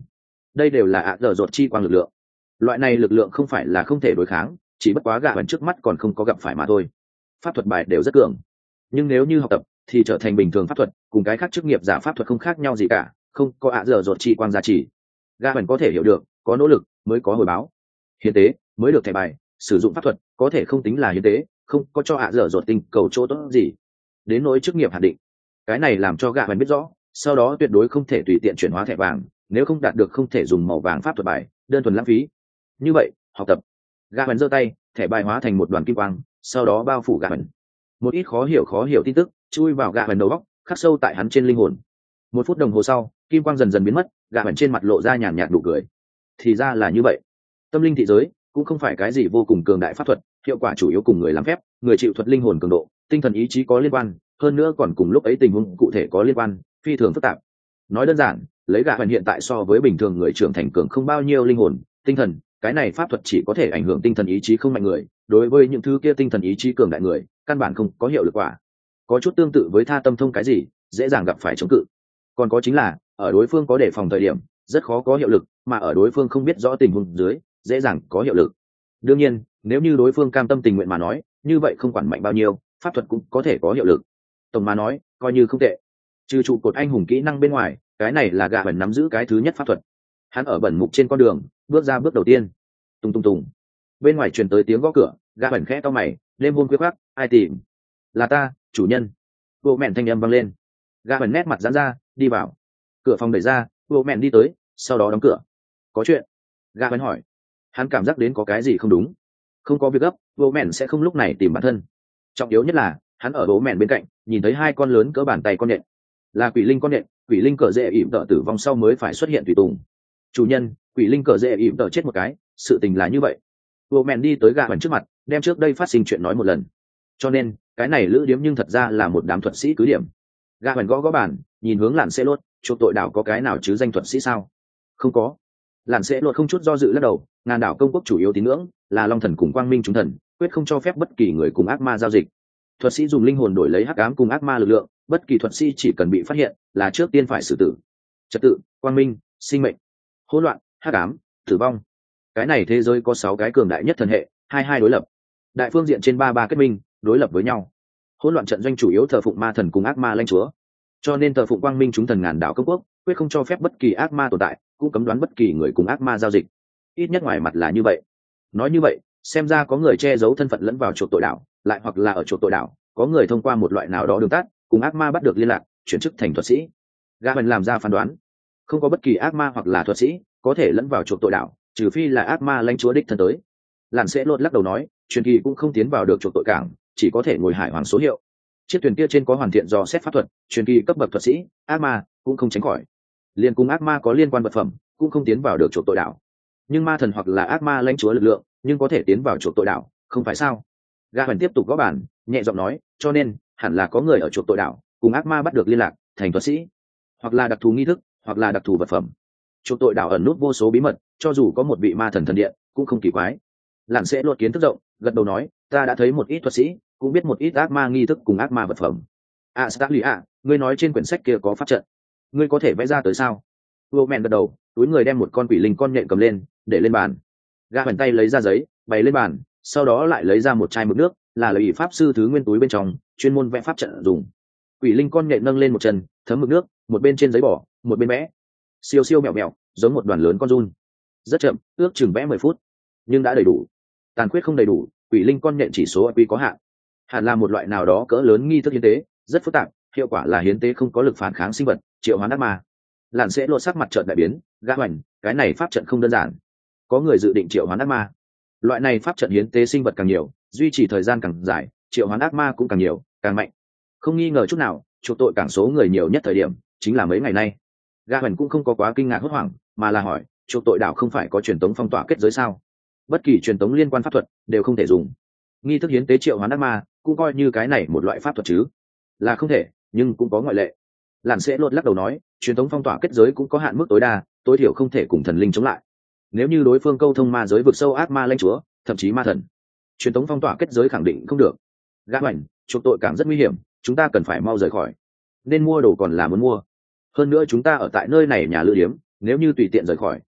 đây đều là ạ dở dột chi quang lực lượng. Loại này lực lượng không phải là không thể đối kháng, chỉ bất quá gạ hẳn trước mắt còn không có gặp phải mà thôi. Pháp thuật bài đều rất cường, nhưng nếu như học tập thì trở thành bình thường pháp thuật, cùng cái khác chức nghiệp giả pháp thuật không khác nhau gì cả, không có ạ dở dột chi quang giá trị. Gạ hẳn có thể hiểu được, có nỗ lực mới có hồi báo. Hiến tế mới được thẻ bài, sử dụng pháp thuật có thể không tính là hiến tế, không có cho ạ dở dột tinh cầu chỗ tốt gì. Đến nỗi chức nghiệp hạn định, cái này làm cho gạ hẳn biết rõ, sau đó tuyệt đối không thể tùy tiện chuyển hóa thẻ vàng, nếu không đạt được không thể dùng màu vàng pháp thuật bài, đơn thuần lãng phí. Như vậy học tập, gạ hẳn giơ tay, thẻ bài hóa thành một đoàn kim quang, sau đó bao phủ gạ hẳn. Một ít khó hiểu tin tức chui vào gạ hẳn đầu óc, khắc sâu tại hắn trên linh hồn. 1 phút đồng hồ sau, kim quang dần dần biến mất, gạ hẳn trên mặt lộ ra nhàn nhạt nụ cười. Thì ra là như vậy, tâm linh thị giới cũng không phải cái gì vô cùng cường đại pháp thuật, hiệu quả chủ yếu cùng người làm phép, người chịu thuật linh hồn cường độ, tinh thần ý chí có liên quan, hơn nữa còn cùng lúc ấy tình huống cụ thể có liên quan, phi thường phức tạp. Nói đơn giản, lấy gạ hẳn hiện tại so với bình thường người trưởng thành cường không bao nhiêu linh hồn, tinh thần, cái này pháp thuật chỉ có thể ảnh hưởng tinh thần ý chí không mạnh người, đối với những thứ kia tinh thần ý chí cường đại người, căn bản không có hiệu lực quả. Có chút tương tự với tha tâm thông cái gì, dễ dàng gặp phải chống cự. Còn có chính là, ở đối phương có đề phòng thời điểm, rất khó có hiệu lực, mà ở đối phương không biết rõ tình huống dưới, dễ dàng có hiệu lực. Đương nhiên, nếu như đối phương cam tâm tình nguyện mà nói, như vậy không quản mạnh bao nhiêu, pháp thuật cũng có thể có hiệu lực. Tổng mà nói, coi như không tệ. Trừ trụ cột anh hùng kỹ năng bên ngoài, cái này là gạ hẳn nắm giữ cái thứ nhất pháp thuật. Hắn ở bẩn mục trên con đường, bước ra bước đầu tiên. Tùng tùng tùng. Bên ngoài truyền tới tiếng gõ cửa, gạ hẳn khẽ cau mày, đêm hôm khuya khoắt, ai tìm? Là ta, chủ nhân. Vô mẹn thanh âm vang lên. Gạ hẳn nét mặt giãn ra, đi vào. Cửa phòng đẩy ra, vô mẹn đi tới, sau đó đóng cửa. Có chuyện? Gạ hẳn hỏi. Hắn cảm giác đến có cái gì không đúng. Không có việc gấp, vô mẹn sẽ không lúc này tìm bản thân. Trọng yếu nhất là, hắn ở bố mẹn bên cạnh, nhìn thấy 2 con lớn cỡ bàn tay con nhện. Là quỷ linh con nhện, quỷ linh cờ dễ ỉm tợ tử vong sau mới phải xuất hiện tùy tùng. Chủ nhân, quỷ linh cờ dễ ỉm tợ chết một cái, sự tình là như vậy. Vô mẹn đi tới gạ hẳn trước mặt, đem trước đây phát sinh chuyện nói một lần. Cho nên, cái này lữ điếm nhưng thật ra là một đám thuật sĩ cứ điểm. Gạ hẳn gõ bàn, nhìn hướng Lạn Sẽ Lốt, chỗ tội đảo có cái nào chứ danh thuật sĩ sao? Không có. Lạn Sẽ Lốt không chút do dự lắc đầu, ngàn đảo công quốc chủ yếu tín ngưỡng là Long thần cùng Quang Minh chúng thần, quyết không cho phép bất kỳ người cùng ác ma giao dịch. Thuật sĩ dùng linh hồn đổi lấy hắc ám cùng ác ma lực lượng, bất kỳ thuật sĩ chỉ cần bị phát hiện là trước tiên phải xử tử. Trật tự, quang minh, sinh mệnh, hỗn loạn, hắc ám, tử vong. Cái này thế giới có 6 cái cường đại nhất thần hệ, hai đối lập. Đại phương diện trên ba kết minh, đối lập với nhau. Hỗn loạn trận doanh chủ yếu thờ phụng ma thần cùng ác ma lãnh chúa, cho nên thờ phụng Quang Minh chúng thần ngàn đảo công quốc, quyết không cho phép bất kỳ ác ma tồn tại, cũng cấm đoán bất kỳ người cùng ác ma giao dịch. Ít nhất ngoài mặt là như vậy. Nói như vậy, xem ra có người che giấu thân phận lẫn vào chuộc tội đảo, lại hoặc là ở chuộc tội đảo có người thông qua một loại nào đó đường tắt cùng ác ma bắt được liên lạc, chuyển chức thành thuật sĩ. Gạ hẳn làm ra phán đoán, không có bất kỳ ác ma hoặc là thuật sĩ có thể lẫn vào chuộc tội đảo, trừ phi là ác ma lãnh chúa đích thân tới. Lạn Sẽ Lốt lắc đầu nói, truyền kỳ cũng không tiến vào được chuộc tội cảng, chỉ có thể ngồi hải hoàng số hiệu. Chiếc thuyền kia trên có hoàn thiện do xét pháp thuật, truyền kỳ cấp bậc thuật sĩ, ác ma cũng không tránh khỏi. Liên cùng ác ma có liên quan vật phẩm cũng không tiến vào được chuộc tội đảo. Nhưng ma thần hoặc là ác ma lãnh chúa lực lượng nhưng có thể tiến vào chuộc tội đảo, không phải sao? Gạ hẳn tiếp tục gõ bàn, nhẹ giọng nói, cho nên hẳn là có người ở chuộc tội đảo cùng ác ma bắt được liên lạc, thành thuật sĩ, hoặc là đặc thù nghi thức, hoặc là đặc thù vật phẩm. Chuộc tội đảo ẩn nút vô số bí mật, cho dù có một vị ma thần thần điện cũng không kỳ quái. Lạn Sẽ Lốt kiến thức rộng, gật đầu nói, ta đã thấy một ít thuật sĩ, cũng biết một ít ác ma nghi thức cùng ác ma vật phẩm. Starly ngươi nói trên quyển sách kia có pháp trận, ngươi có thể vẽ ra tới sao? Vô mẹn gật đầu, túi người đem một con quỷ linh con nhện cầm lên, để lên bàn. Gạ hẳn tay lấy ra giấy, bày lên bàn, sau đó lại lấy ra một chai mực nước, là lợi pháp sư thứ nguyên túi bên trong, chuyên môn vẽ pháp trận dùng. Quỷ linh con nhện nâng lên một chân, thấm mực nước, một bên trên giấy bỏ, một bên vẽ. Siêu siêu mẹo mẹo, giống một đoàn lớn con giun. Rất chậm, ước chừng vẽ 10 phút, nhưng đã đầy đủ. Tàn khuyết không đầy đủ, quỷ linh con nhện chỉ số IQ có hạn. Hẳn là một loại nào đó cỡ lớn nghi thức hiến tế, rất phức tạp, hiệu quả là hiến tế không có lực phản kháng sinh vật, triệu hoán ác ma. Lạn Sẽ Lốt sắc mặt trận đại biến, gã hoành, cái này pháp trận không đơn giản. Có người dự định triệu hoán ác ma. Loại này pháp trận hiến tế sinh vật càng nhiều, duy trì thời gian càng dài, triệu hoán ác ma cũng càng nhiều, càng mạnh. Không nghi ngờ chút nào, chuộc tội càng số người nhiều nhất thời điểm chính là mấy ngày nay. Gã hoành cũng không có quá kinh ngạc hốt hoảng, mà là hỏi, chuộc tội đảo không phải có truyền tống phong tỏa kết giới sao? Bất kỳ truyền tống liên quan pháp thuật đều không thể dùng. Nghi thức hiến tế triệu hoán ác ma cũng coi như cái này một loại pháp thuật chứ? Là không thể, nhưng cũng có ngoại lệ. Lạn Sẽ Lốt lắc đầu nói, truyền tống phong tỏa kết giới cũng có hạn mức tối đa, tối thiểu không thể cùng thần linh chống lại. Nếu như đối phương câu thông ma giới vực sâu ác ma lãnh chúa, thậm chí ma thần, truyền tống phong tỏa kết giới khẳng định không được. Gã hoành, chuộc tội càng rất nguy hiểm, chúng ta cần phải mau rời khỏi. Nên mua đồ còn là muốn mua. Hơn nữa chúng ta ở tại nơi này nhà lữ điếm, nếu như tùy tiện rời khỏi,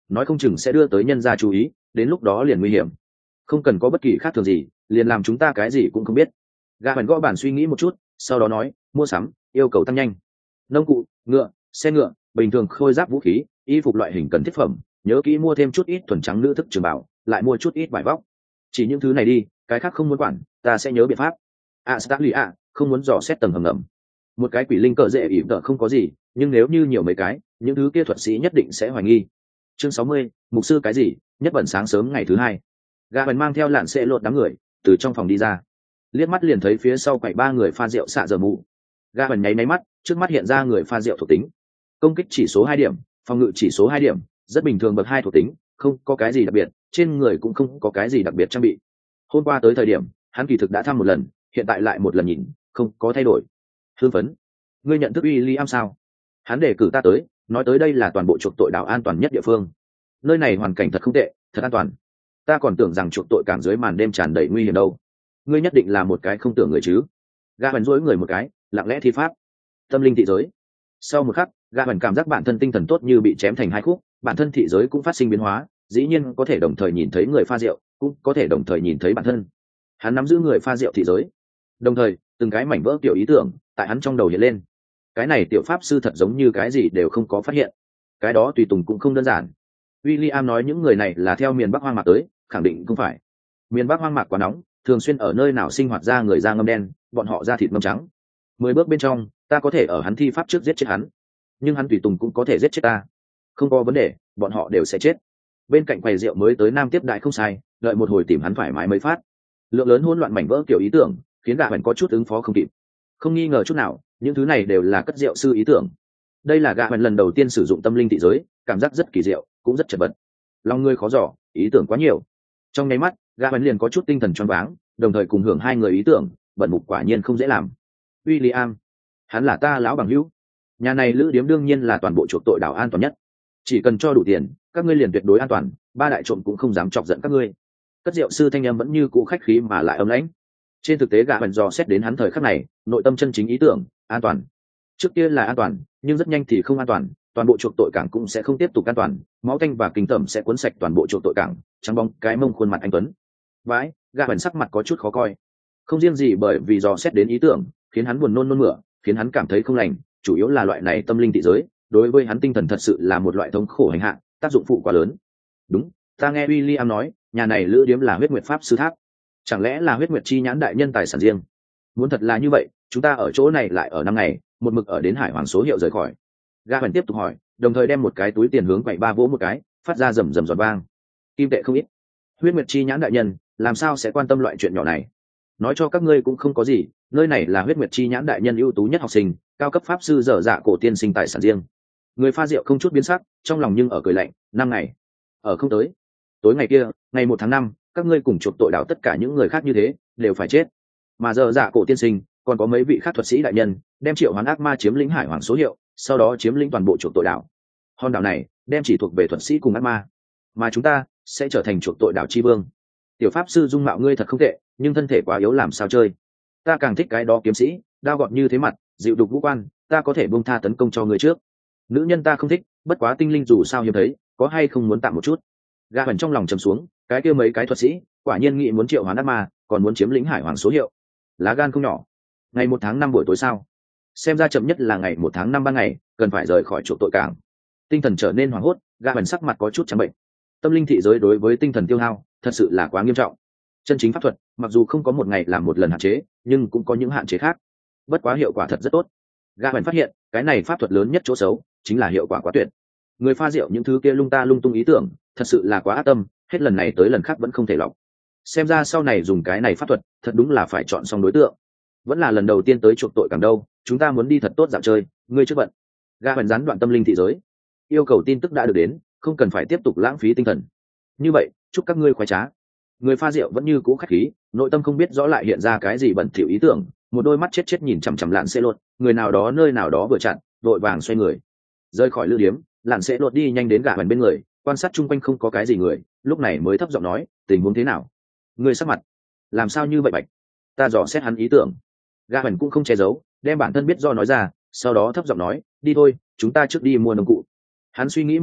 nói không chừng sẽ đưa tới nhân gia chú ý, đến lúc đó liền nguy hiểm. Không cần có bất kỳ khác thường gì, liền làm chúng ta cái gì cũng không biết. Gã bèn gõ bàn suy nghĩ một chút, sau đó nói, mua sắm yêu cầu tăng nhanh. Nông cụ, ngựa, xe ngựa, bình thường khôi giáp vũ khí, y phục loại hình cần thiết phẩm, nhớ kỹ mua thêm chút ít thuần trắng nữ thức trường bảo, lại mua chút ít vải vóc. Chỉ những thứ này đi, cái khác không muốn quản, ta sẽ nhớ biện pháp. Starly không muốn dò xét tầng hầm ngầm. Một cái quỷ linh cờ dễ ỉ tợ không có gì, nhưng nếu như nhiều mấy cái, những thứ kia thuật sĩ nhất định sẽ hoài nghi. Chương 60, mục sư cái gì? Nhất bẩn sáng sớm ngày thứ hai, gã bèn mang theo lạn sẽ lột đám người từ trong phòng đi ra, liếc mắt liền thấy phía sau quậy ba người pha rượu xạ giờ mù. Gã bèn nháy máy mắt, trước mắt hiện ra người pha rượu thuộc tính: công kích chỉ số 2 điểm, phòng ngự chỉ số 2 điểm, rất bình thường bậc 2 thuộc tính, không có cái gì đặc biệt, trên người cũng không có cái gì đặc biệt trang bị. Hôm qua tới thời điểm hắn kỳ thực đã thăm một lần, hiện tại lại một lần nhìn, không có thay đổi. Hưng phấn, ngươi nhận thức William sao? Hắn đề cử ta tới, nói tới đây là toàn bộ chuộc tội đảo an toàn nhất địa phương, nơi này hoàn cảnh thật không tệ, thật an toàn. Ta còn tưởng rằng chuộc tội cảng dưới màn đêm tràn đầy nguy hiểm đâu. Ngươi nhất định là một cái không tưởng người chứ? Gã bèn dối người một cái, lặng lẽ thi pháp tâm linh thị giới. Sau một khắc, gã bèn cảm giác bản thân tinh thần tốt như bị chém thành hai khúc, bản thân thị giới cũng phát sinh biến hóa, dĩ nhiên có thể đồng thời nhìn thấy người pha rượu, cũng có thể đồng thời nhìn thấy bản thân. Hắn nắm giữ người pha rượu thị giới, đồng thời từng cái mảnh vỡ tiểu ý tưởng tại hắn trong đầu hiện lên. Cái này tiểu pháp sư thật giống như cái gì đều không có phát hiện, cái đó tùy tùng cũng không đơn giản. William nói những người này là theo miền Bắc hoang mạc tới, khẳng định không phải. Miền Bắc hoang mạc quá nóng, thường xuyên ở nơi nào sinh hoạt ra người da ngâm đen, bọn họ da thịt ngâm trắng. 10 bước bên trong, ta có thể ở hắn thi pháp trước giết chết hắn, nhưng hắn tùy tùng cũng có thể giết chết ta. Không có vấn đề, bọn họ đều sẽ chết. Bên cạnh quầy rượu mới tới nam tiếp đại không sai, đợi một hồi tìm hắn thoải mái mới phát. Lượng lớn hỗn loạn mảnh vỡ kiểu ý tưởng, khiến gã bèn có chút ứng phó không kịp. Không nghi ngờ chút nào, những thứ này đều là cất rượu sư ý tưởng. Đây là gã bèn lần đầu tiên sử dụng tâm linh thị giới, cảm giác rất kỳ diệu, cũng rất chật vật. Lòng người khó dò, ý tưởng quá nhiều. Trong nháy mắt, gã bèn liền có chút tinh thần choáng váng, đồng thời cùng hưởng hai người ý tưởng, bận mục quả nhiên không dễ làm. William, hắn là ta lão bằng hữu. Nhà này lữ điếm đương nhiên là toàn bộ chuộc tội đảo an toàn nhất. Chỉ cần cho đủ tiền, các ngươi liền tuyệt đối an toàn, ba đại trộm cũng không dám chọc giận các ngươi. Cất rượu sư thanh em vẫn như cũ khách khí mà lại ấm lãnh. Trên thực tế gã bèn dò xét đến hắn thời khắc này, nội tâm chân chính ý tưởng, an toàn. Trước kia là an toàn, nhưng rất nhanh thì không an toàn, toàn bộ chuộc tội cảng cũng sẽ không tiếp tục an toàn, máu tanh và kinh tởm sẽ cuốn sạch toàn bộ chuộc tội cảng, trắng bóng cái mông khuôn mặt anh tuấn. Vãi, gã bèn sắc mặt có chút khó coi. Không riêng gì bởi vì dò xét đến ý tưởng, khiến hắn buồn nôn nôn mửa, khiến hắn cảm thấy không lành, chủ yếu là loại này tâm linh thị giới, đối với hắn tinh thần thật sự là một loại thống khổ hành hạ, tác dụng phụ quá lớn. Đúng, ta nghe William nói, nhà này lữ điếm là huyết nguyệt pháp sư tháp. Chẳng lẽ là huyết nguyệt chi nhãn đại nhân tài sản riêng? Muốn thật là như vậy, chúng ta ở chỗ này lại ở 5 ngày, một mực ở đến hải hoàng số hiệu rời khỏi. Gã bèn tiếp tục hỏi, đồng thời đem một cái túi tiền hướng quậy ba vỗ một cái, phát ra rầm rầm giọt vang. Kim tệ không ít. Huyết nguyệt chi nhãn đại nhân làm sao sẽ quan tâm loại chuyện nhỏ này? Nói cho các ngươi cũng không có gì, nơi này là huyết nguyệt chi nhãn đại nhân ưu tú nhất học sinh, cao cấp pháp sư dở dạ cổ tiên sinh tài sản riêng. Người pha rượu không chút biến sắc, trong lòng nhưng ở cười lạnh. 5 ngày ở không tới. Tối ngày kia, ngày 1 tháng 5, các ngươi cùng chuộc tội đảo tất cả những người khác như thế đều phải chết. Mà dở dạ cổ tiên sinh còn có mấy vị khác thuật sĩ đại nhân đem triệu hoán ác ma chiếm lĩnh hải hoàng số hiệu, sau đó chiếm lĩnh toàn bộ chuộc tội đảo. Hòn đảo này đem chỉ thuộc về thuật sĩ cùng ác ma, mà chúng ta sẽ trở thành chuộc tội đảo chi vương. Tiểu pháp sư dung mạo ngươi thật không tệ, nhưng thân thể quá yếu làm sao chơi. Ta càng thích cái đó kiếm sĩ, đao gọt như thế mặt, dịu đục vũ quan, ta có thể buông tha tấn công cho ngươi trước. Nữ nhân ta không thích, bất quá tinh linh dù sao hiếm thấy, có hay không muốn tạm một chút. Gã bẩn trong lòng trầm xuống, cái kia mấy cái thuật sĩ quả nhiên nghĩ muốn triệu hoán ác ma, còn muốn chiếm lĩnh hải hoàng số hiệu, lá gan không nhỏ. Ngày 1 tháng 5 buổi tối sao? Xem ra chậm nhất là ngày 1 tháng 5 ban ngày, cần phải rời khỏi chuộc tội cảng. Tinh thần trở nên hoảng hốt, gã bẩn sắc mặt có chút trắng bệnh. Tâm linh thị giới đối với tinh thần tiêu hao thật sự là quá nghiêm trọng. Chân chính pháp thuật mặc dù không có một ngày làm một lần hạn chế, nhưng cũng có những hạn chế khác, bất quá hiệu quả thật rất tốt. Gã bèn phát hiện cái này pháp thuật lớn nhất chỗ xấu chính là hiệu quả quá tuyệt. Người pha rượu những thứ kia lung ta lung tung ý tưởng thật sự là quá ác tâm, hết lần này tới lần khác vẫn không thể lọc. Xem ra sau này dùng cái này pháp thuật thật đúng là phải chọn xong đối tượng. Vẫn là lần đầu tiên tới chuộc tội càng đâu, chúng ta muốn đi thật tốt dạo chơi, ngươi trước bận. Gã bèn gián đoạn tâm linh thị giới, yêu cầu tin tức đã được đến, không cần phải tiếp tục lãng phí tinh thần. Như vậy chúc các ngươi khoái trá. Người pha rượu vẫn như cũ khách khí, nội tâm không biết rõ lại hiện ra cái gì bẩn thỉu ý tưởng, một đôi mắt chết chết nhìn chằm chằm lạn sẽ lột, người nào đó nơi nào đó vừa chặn, vội vàng xoay người rời khỏi lữ điếm. Lạn sẽ lột đi nhanh đến gã bèn bên người, quan sát chung quanh không có cái gì người, lúc này mới thấp giọng nói, tình huống thế nào? Người sắc mặt làm sao như vậy bạch? Ta dò xét hắn ý tưởng. Gã bèn cũng không che giấu, đem bản thân biết do nói ra, sau đó thấp giọng nói, đi thôi, chúng ta trước đi mua nông cụ. Hắn suy nghĩ một chút,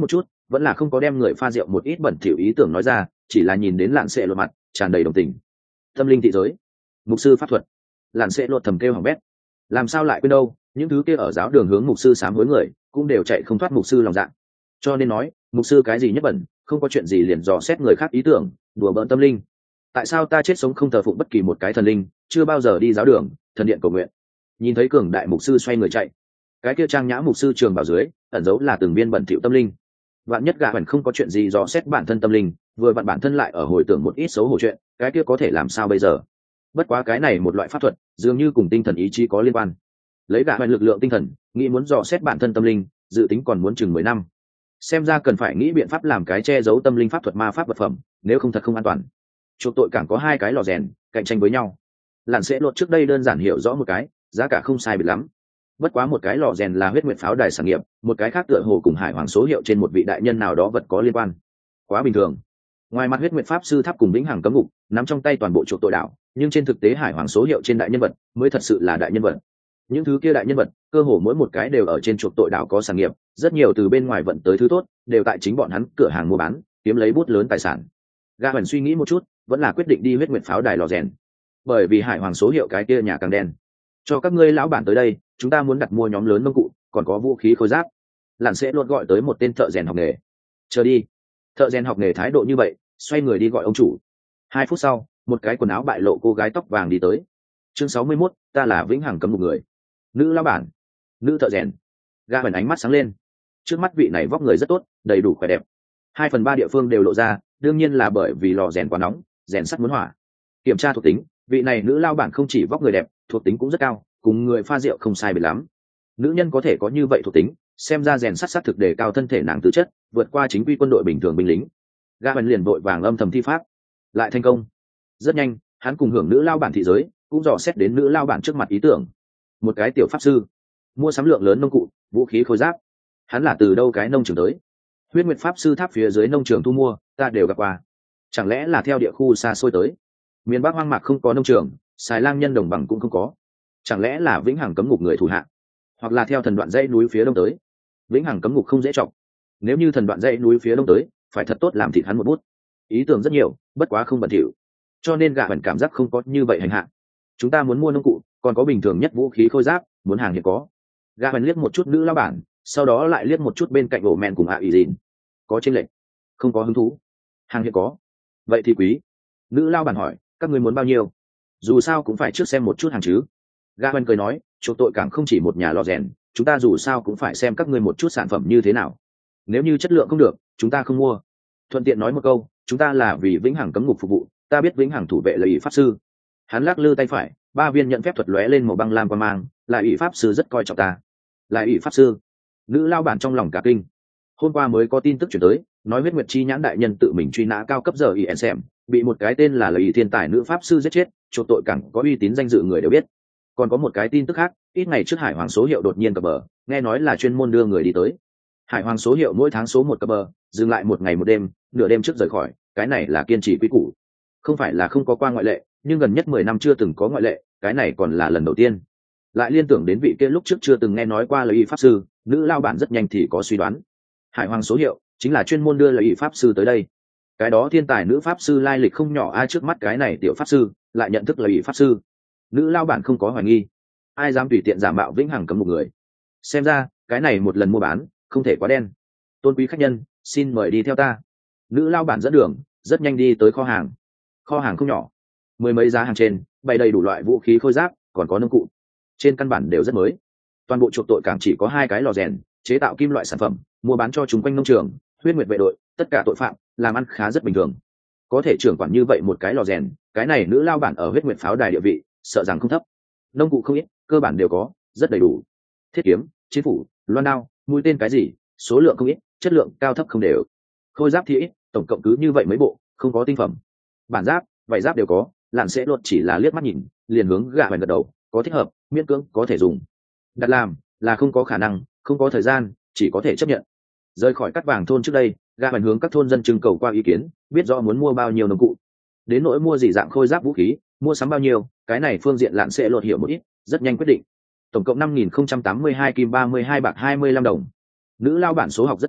vẫn là không có đem người pha rượu một ít bẩn thỉu ý tưởng nói ra, chỉ là nhìn đến Lạn Sẽ Lột mặt tràn đầy đồng tình. Tâm linh thị giới, mục sư pháp thuật. Lạn Sẽ Lột thầm kêu hỏng bét, làm sao lại quên đâu, những thứ kia ở giáo đường hướng mục sư sám hối người cũng đều chạy không thoát mục sư lòng dạ. Cho nên nói mục sư cái gì nhất bẩn, không có chuyện gì liền dò xét người khác ý tưởng, đùa bỡn tâm linh. Tại sao ta chết sống không thờ phụng bất kỳ một cái thần linh, chưa bao giờ đi giáo đường thần điện cầu nguyện? Nhìn thấy cường đại mục sư xoay người chạy, cái kia trang nhã mục sư trường bảo dưới ẩn dấu là từng viên bẩn thỉu tâm linh. Vạn nhất gạ hẳn không có chuyện gì dò xét bản thân tâm linh, vừa vặn bản thân lại ở hồi tưởng một ít xấu hổ chuyện, cái kia có thể làm sao bây giờ? Bất quá cái này một loại pháp thuật dường như cùng tinh thần ý chí có liên quan. Lấy gạ hẳn lực lượng tinh thần, nghĩ muốn dò xét bản thân tâm linh, dự tính còn muốn chừng 10 năm. Xem ra cần phải nghĩ biện pháp làm cái che giấu tâm linh pháp thuật ma pháp vật phẩm, nếu không thật không an toàn. Chuộc tội càng có hai cái lò rèn cạnh tranh với nhau. Lạn Sẽ Lột trước đây đơn giản hiểu rõ một cái, giá cả không sai biệt lắm. Bất quá một cái lò rèn là huyết nguyệt pháo đài sản nghiệp, một cái khác tựa hồ cùng hải hoàng số hiệu trên một vị đại nhân nào đó vật có liên quan. Quá bình thường. Ngoài mặt huyết nguyệt pháp sư tháp cùng vĩnh hằng cấm ngục nắm trong tay toàn bộ chuộc tội đảo, nhưng trên thực tế hải hoàng số hiệu trên đại nhân vật mới thật sự là đại nhân vật. Những thứ kia đại nhân vật cơ hồ mỗi một cái đều ở trên chuộc tội đảo có sản nghiệp, rất nhiều từ bên ngoài vận tới thứ tốt đều tại chính bọn hắn cửa hàng mua bán kiếm lấy bút lớn tài sản. Gã Hoành suy nghĩ một chút, vẫn là quyết định đi huyết nguyệt pháo đài lò rèn, bởi vì hải hoàng số hiệu cái kia nhà càng đen. Cho các ngươi lão bản tới đây, chúng ta muốn đặt mua nhóm lớn nông cụ, còn có vũ khí khôi giáp. Lạn Sẽ Lột gọi tới một tên thợ rèn học nghề. Chờ đi. Thợ rèn học nghề thái độ như vậy, xoay người đi gọi ông chủ. 2 phút sau, một cái quần áo bại lộ cô gái tóc vàng đi tới. Chương 61, ta là vĩnh hằng cấm một người. Nữ lão bản, nữ thợ rèn. Gã Hoành ánh mắt sáng lên. Trước mắt vị này vóc người rất tốt, đầy đủ khỏe đẹp. 2/3 địa phương đều lộ ra, đương nhiên là bởi vì lò rèn quá nóng, rèn sắt muốn hỏa. Kiểm tra thuộc tính, vị này nữ lao bản không chỉ vóc người đẹp, thuộc tính cũng rất cao, cùng người pha rượu không sai biệt lắm. Nữ nhân có thể có như vậy thuộc tính, xem ra rèn sắt thực đề cao thân thể nàng tư chất, vượt qua chính quy quân đội bình thường binh lính. Gã Hoành liền vội vàng âm thầm thi pháp, lại thành công. Rất nhanh, hắn cùng hưởng nữ lao bản thị giới, cũng dò xét đến nữ lao bản trước mặt ý tưởng. Một cái tiểu pháp sư, mua sắm lượng lớn nông cụ, vũ khí khôi giáp. Hắn là từ đâu cái nông trường tới? Huyết Nguyệt pháp sư tháp phía dưới nông trường thu mua, ta đều gặp qua. Chẳng lẽ là theo địa khu xa xôi tới? Miền Bắc hoang mạc không có nông trường, xài lang nhân đồng bằng cũng không có. Chẳng lẽ là vĩnh hằng cấm ngục người thủ hạ, hoặc là theo thần đoạn dãy núi phía đông tới? Vĩnh hằng cấm ngục không dễ chọc, nếu như thần đoạn dãy núi phía đông tới, phải thật tốt làm thịt hắn một bút. Ý tưởng rất nhiều, bất quá không bẩn thỉu, cho nên Gã Hoành cảm giác không có như vậy hành hạ. Chúng ta muốn mua nông cụ, còn có bình thường nhất vũ khí khôi giáp, muốn hàng hiện có. Gã Hoành liếc một chút nữ lão bản, sau đó lại liếc một chút bên cạnh ổ men cùng ạ ý dìn. Có chênh lệch? Không có hứng thú. Hàng hiện có, vậy thì quý. Nữ lao bản hỏi, các ngươi muốn bao nhiêu? Dù sao cũng phải trước xem một chút hàng chứ. Gã Hoành cười nói, chuộc tội cảng không chỉ một nhà lò rèn, chúng ta dù sao cũng phải xem các ngươi một chút sản phẩm như thế nào. Nếu như chất lượng không được, chúng ta không mua. Thuận tiện nói một câu, chúng ta là vì vĩnh hằng cấm ngục phục vụ, ta biết vĩnh hằng thủ vệ là ỷ pháp sư. Hắn lắc lư tay phải, 3 viên nhận phép thuật lóe lên màu băng lam qua mang, là ỷ pháp sư rất coi trọng ta. Là ỷ pháp sư? Nữ lao bản trong lòng cả kinh. Hôm qua mới có tin tức chuyển tới, nói huyết nguyệt chi nhãn đại nhân tự mình truy nã cao cấp giờ ỷ xem, bị một cái tên là ỷ thiên tài nữ pháp sư giết chết, chuộc tội cẳng có uy tín danh dự người đều biết. Còn có một cái tin tức khác, ít ngày trước hải hoàng số hiệu đột nhiên cập bờ, nghe nói là chuyên môn đưa người đi tới. Hải hoàng số hiệu mỗi tháng số 1 cập bờ, dừng lại 1 ngày 1 đêm, nửa đêm trước rời khỏi, cái này là kiên trì quy củ. Không phải là không có qua ngoại lệ, nhưng gần nhất 10 năm chưa từng có ngoại lệ, cái này còn là lần đầu tiên. Lại liên tưởng đến vị kia lúc trước chưa từng nghe nói qua lời y pháp sư, nữ lao bản rất nhanh thì có suy đoán. Hải hoàng số hiệu chính là chuyên môn đưa lời y pháp sư tới đây. Cái đó thiên tài nữ pháp sư lai lịch không nhỏ, ai trước mắt cái này tiểu pháp sư lại nhận thức lời y pháp sư. Nữ lao bản không có hoài nghi, ai dám tùy tiện giả mạo vĩnh hằng cấm một người. Xem ra cái này một lần mua bán không thể quá đen. Tôn quý khách nhân, xin mời đi theo ta. Nữ lao bản dẫn đường, rất nhanh đi tới kho hàng. Kho hàng không nhỏ, 10 mấy giá hàng trên bày đầy đủ loại vũ khí khôi giáp, còn có nông cụ, trên căn bản đều rất mới. Toàn bộ chuộc tội cảng chỉ có 2 cái lò rèn chế tạo kim loại sản phẩm, mua bán cho chúng quanh nông trường, huyết nguyệt vệ đội, tất cả tội phạm làm ăn khá rất bình thường. Có thể trưởng quản như vậy một cái lò rèn, cái này nữ lao bản ở huyết nguyệt pháo đài địa vị sợ rằng không thấp. Nông cụ không ít, cơ bản đều có, rất đầy đủ. Thiết kiếm, chiến phủ, loan đao, mũi tên cái gì, số lượng không ít, chất lượng cao thấp không đều. Khôi giáp thì ít, tổng cộng cứ như vậy mấy bộ, không có tinh phẩm. Bản giáp, vảy giáp đều có. Lạn Sẽ Lột chỉ là liếc mắt nhìn, liền hướng Gã Hoành gật đầu, có thích hợp, miễn cưỡng có thể dùng. Đặt làm là không có khả năng, không có thời gian, chỉ có thể chấp nhận. Rời khỏi Cắt Vàng thôn trước đây, Gã Hoành hướng các thôn dân trưng cầu qua ý kiến, biết rõ muốn mua bao nhiêu nông cụ. Đến nỗi mua gì dạng khôi giáp vũ khí, mua sắm bao nhiêu, cái này phương diện Lạn Sẽ Lột hiểu một ít, rất nhanh quyết định. Tổng cộng 5.082 kim 32 bạc 25 đồng. Nữ lao bản số học rất tốt,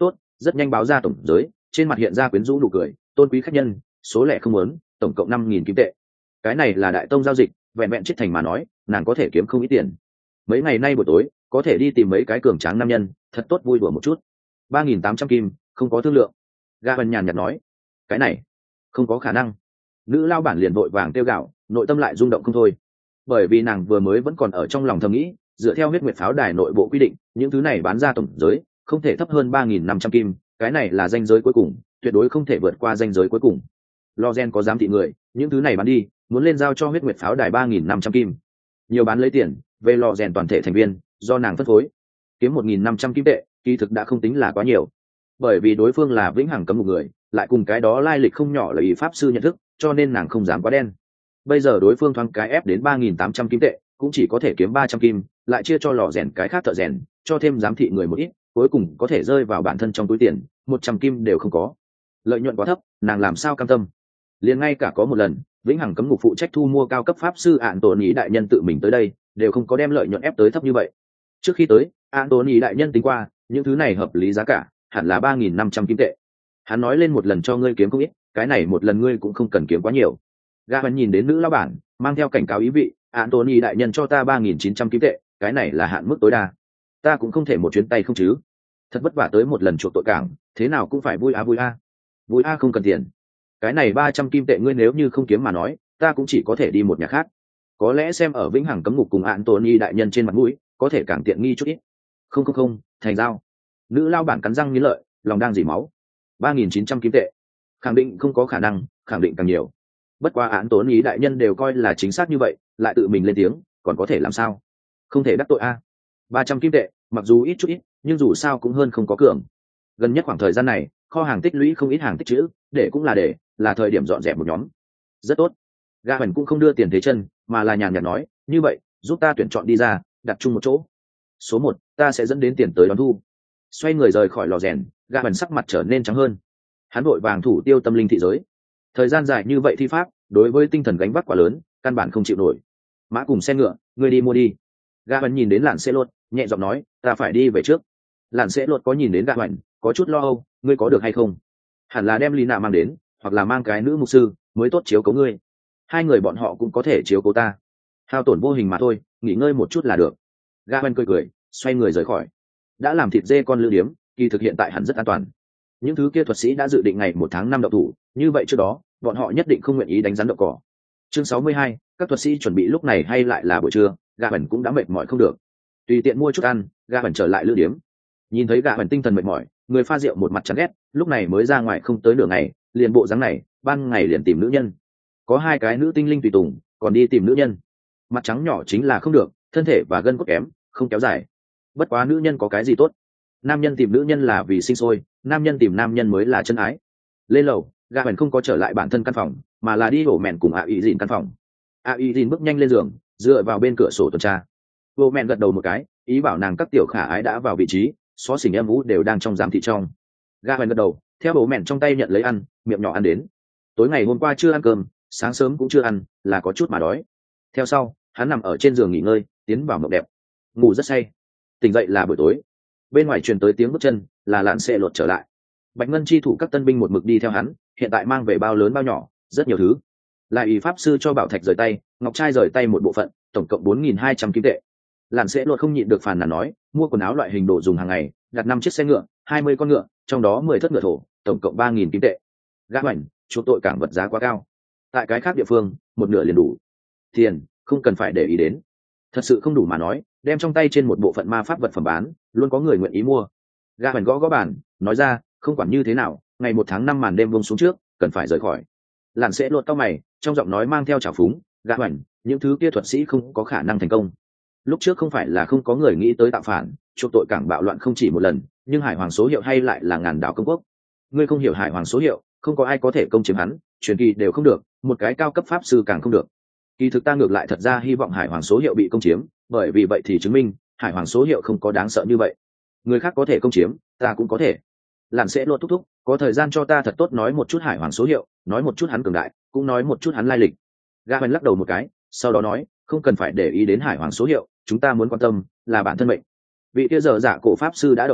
rất nhanh báo ra tổng giới, trên mặt hiện ra quyến rũ nụ cười. Tôn quý khách nhân, số lẻ không muốn, tổng cộng 5.000 kim tệ. Cái này là đại tông giao dịch, vẹn vẹn chết thành mà nói, nàng có thể kiếm không ít tiền. Mấy ngày nay buổi tối có thể đi tìm mấy cái cường tráng nam nhân, thật tốt vui đùa một chút. 3.800 kim, không có thương lượng. Gaben nhàn nhạt nói, cái này không có khả năng. Nữ lao bản liền vội vàng tiêu gạo, nội tâm lại rung động không thôi, bởi vì nàng vừa mới vẫn còn ở trong lòng thầm nghĩ, dựa theo huyết nguyệt pháo đài nội bộ quy định, những thứ này bán ra tổng giới không thể thấp hơn 3.500 kim, cái này là ranh giới cuối cùng, tuyệt đối không thể vượt qua ranh giới cuối cùng. Lozen có giám thị người, những thứ này bán đi, muốn lên giao cho huyết nguyệt pháo đài 3.500 kim, nhiều bán lấy tiền, về Lozen toàn thể thành viên do nàng phân phối, kiếm 1.500 kim tệ, kỳ thực đã không tính là quá nhiều, bởi vì đối phương là vĩnh hằng cấm một người, lại cùng cái đó lai lịch không nhỏ là ý pháp sư nhận thức, cho nên nàng không dám quá đen. Bây giờ đối phương thoáng cái ép đến 3.800 kim tệ, cũng chỉ có thể kiếm 300 kim, lại chia cho lò rèn cái khác thợ rèn, cho thêm giám thị người một ít, cuối cùng có thể rơi vào bản thân trong túi tiền, 100 kim đều không có. Lợi nhuận quá thấp, nàng làm sao cam tâm? Liền ngay cả có một lần, vĩnh hằng cấm ngục phụ trách thu mua cao cấp pháp sư Anthony đại nhân tự mình tới đây, đều không có đem lợi nhuận ép tới thấp như vậy. Trước khi tới, Anthony đại nhân tính qua, những thứ này hợp lý giá cả, hẳn là 3.500 kim tệ. Hắn nói lên một lần cho ngươi kiếm không ít, cái này một lần ngươi cũng không cần kiếm quá nhiều. Gaben nhìn đến nữ lão bản, mang theo cảnh cáo ý vị, Anthony đại nhân cho ta 3.900 kim tệ, cái này là hạn mức tối đa. Ta cũng không thể một chuyến tay không chứ. Thật vất vả tới một lần chuộc tội cảng, thế nào cũng phải vui a vui a. Vui a không cần tiền. Cái này 300 kim tệ ngươi nếu như không kiếm mà nói, ta cũng chỉ có thể đi một nhà khác. Có lẽ xem ở vĩnh hằng cấm ngục cùng Anthony đại nhân trên mặt mũi, có thể càng tiện nghi chút ít. Không, thành giao. Nữ lão bản cắn răng nghiến lợi, lòng đang dỉ máu. 3.900 kim tệ. Khẳng định không có khả năng, khẳng định càng nhiều. Bất quá án tốn ý đại nhân đều coi là chính xác như vậy, lại tự mình lên tiếng, còn có thể làm sao? Không thể đắc tội a. 300 kim tệ, mặc dù ít chút ít, nhưng dù sao cũng hơn không có cường. Gần nhất khoảng thời gian này, kho hàng tích lũy không ít hàng tích trữ, để cũng là thời điểm dọn dẹp một nhóm. Rất tốt. Gaben cũng không đưa tiền thế chân, mà là nhàn nhạt nói, như vậy, giúp ta tuyển chọn đi ra, đặt chung một chỗ. Số 1, ta sẽ dẫn đến tiền tới đón thu. Xoay người rời khỏi lò rèn, Gaben sắc mặt trở nên trắng hơn. Hắn vội vàng thủ tiêu tâm linh thị giới. Thời gian dài như vậy thi pháp, đối với tinh thần gánh vác quá lớn, căn bản không chịu nổi. Mã cùng xe ngựa, ngươi đi mua đi. Gaben nhìn đến lạn xe lột, nhẹ giọng nói, ta phải đi về trước. Lạn xe lột có nhìn đến Gaben, có chút lo âu, ngươi có được hay không? Hẳn là đem Lina mang đến, hoặc là mang cái nữ mục sư, mới tốt chiếu cố ngươi. Hai người bọn họ cũng có thể chiếu cố ta. Hao tổn vô hình mà thôi, nghỉ ngơi một chút là được. Gaben cười, xoay người rời khỏi. Đã làm thịt dê con lữ điếm, kỳ thực hiện tại hẳn rất an toàn. Những thứ kia thuật sĩ đã dự định ngày 1 tháng 5 động thủ, như vậy trước đó bọn họ nhất định không nguyện ý đánh rắn đậu cỏ. Chương 62, các thuật sĩ chuẩn bị lúc này hay lại là buổi trưa, Gaben cũng đã mệt mỏi không được, tùy tiện mua chút ăn. Gaben trở lại lữ điếm, nhìn thấy Gaben tinh thần mệt mỏi, người pha rượu một mặt chán ghét, lúc này mới ra ngoài không tới nửa ngày, liền bộ dáng này, ban ngày liền tìm nữ nhân, có 2 cái nữ tinh linh tùy tùng, còn đi tìm nữ nhân. Mặt trắng nhỏ chính là không được, thân thể và gân cốt kém, không kéo dài. Bất quá nữ nhân có cái gì tốt? Nam nhân tìm nữ nhân là vì sinh sôi, nam nhân tìm nam nhân mới là chân ái. Lên lầu, Gaben không có trở lại bản thân căn phòng, mà là đi hổ mẹn cùng ạ ý dìn căn phòng. ạ ý dìn bước nhanh lên giường, dựa vào bên cửa sổ tuần tra. Hổ mẹn gật đầu một cái, ý bảo nàng các tiểu khả ái đã vào vị trí, xó xỉnh em vũ đều đang trong giám thị trong. Gaben gật đầu, theo hổ mẹn trong tay nhận lấy ăn, miệng nhỏ ăn đến. Tối ngày hôm qua chưa ăn cơm, sáng sớm cũng chưa ăn, là có chút mà đói. Theo sau, hắn nằm ở trên giường nghỉ ngơi, tiến vào mộng đẹp, ngủ rất say. Tỉnh dậy là buổi tối, bên ngoài truyền tới tiếng bước chân, là lạn xe lột trở lại. Bạch ngân chi thủ các tân binh một mực đi theo hắn, hiện tại mang về bao lớn bao nhỏ, rất nhiều thứ. Lại ý pháp sư cho bảo thạch rời tay, ngọc trai rời tay một bộ phận, tổng cộng 4.200 kim tệ. Lạn sẽ lột không nhịn được phàn nàn nói, mua quần áo loại hình đồ dùng hàng ngày, đặt 5 chiếc xe ngựa, 20 con ngựa, trong đó 10 thất ngựa thổ, tổng cộng 3.000 kim tệ. Gã hoành, chuộc tội cảng vật giá quá cao. Tại cái khác địa phương, một nửa liền đủ. Tiền, không cần phải để ý đến. Thật sự không đủ mà nói, đem trong tay trên một bộ phận ma pháp vật phẩm bán, luôn có người nguyện ý mua. Gã hoành gõ bàn, nói ra, không quản như thế nào, ngày 1 tháng 5 màn đêm buông xuống trước, cần phải rời khỏi. Lạn sẽ lột tao mày, trong giọng nói mang theo trào phúng, gã hoành, những thứ kia thuật sĩ không có khả năng thành công. Lúc trước không phải là không có người nghĩ tới tạo phản, chuộc tội cảng bạo loạn không chỉ một lần, nhưng hải hoàng số hiệu hay lại là ngàn đảo công quốc. Ngươi không hiểu hải hoàng số hiệu, không có ai có thể công chiếm hắn, truyền kỳ đều không được, một cái cao cấp pháp sư càng không được. Kỳ thực ta ngược lại thật ra hy vọng hải hoàng số hiệu bị công chiếm, bởi vì vậy thì chứng minh hải hoàng số hiệu không có đáng sợ như vậy. Người khác có thể công chiếm, ta cũng có thể. Lạn sẽ luôn thúc thúc, có thời gian cho ta thật tốt nói một chút hải hoàng số hiệu, nói một chút hắn cường đại, cũng nói một chút hắn lai lịch. Gaben lắc đầu một cái, sau đó nói, không cần phải để ý đến hải hoàng số hiệu, chúng ta muốn quan tâm là bản thân mệnh. Vị kia giờ giả cổ pháp sư đã động thủ,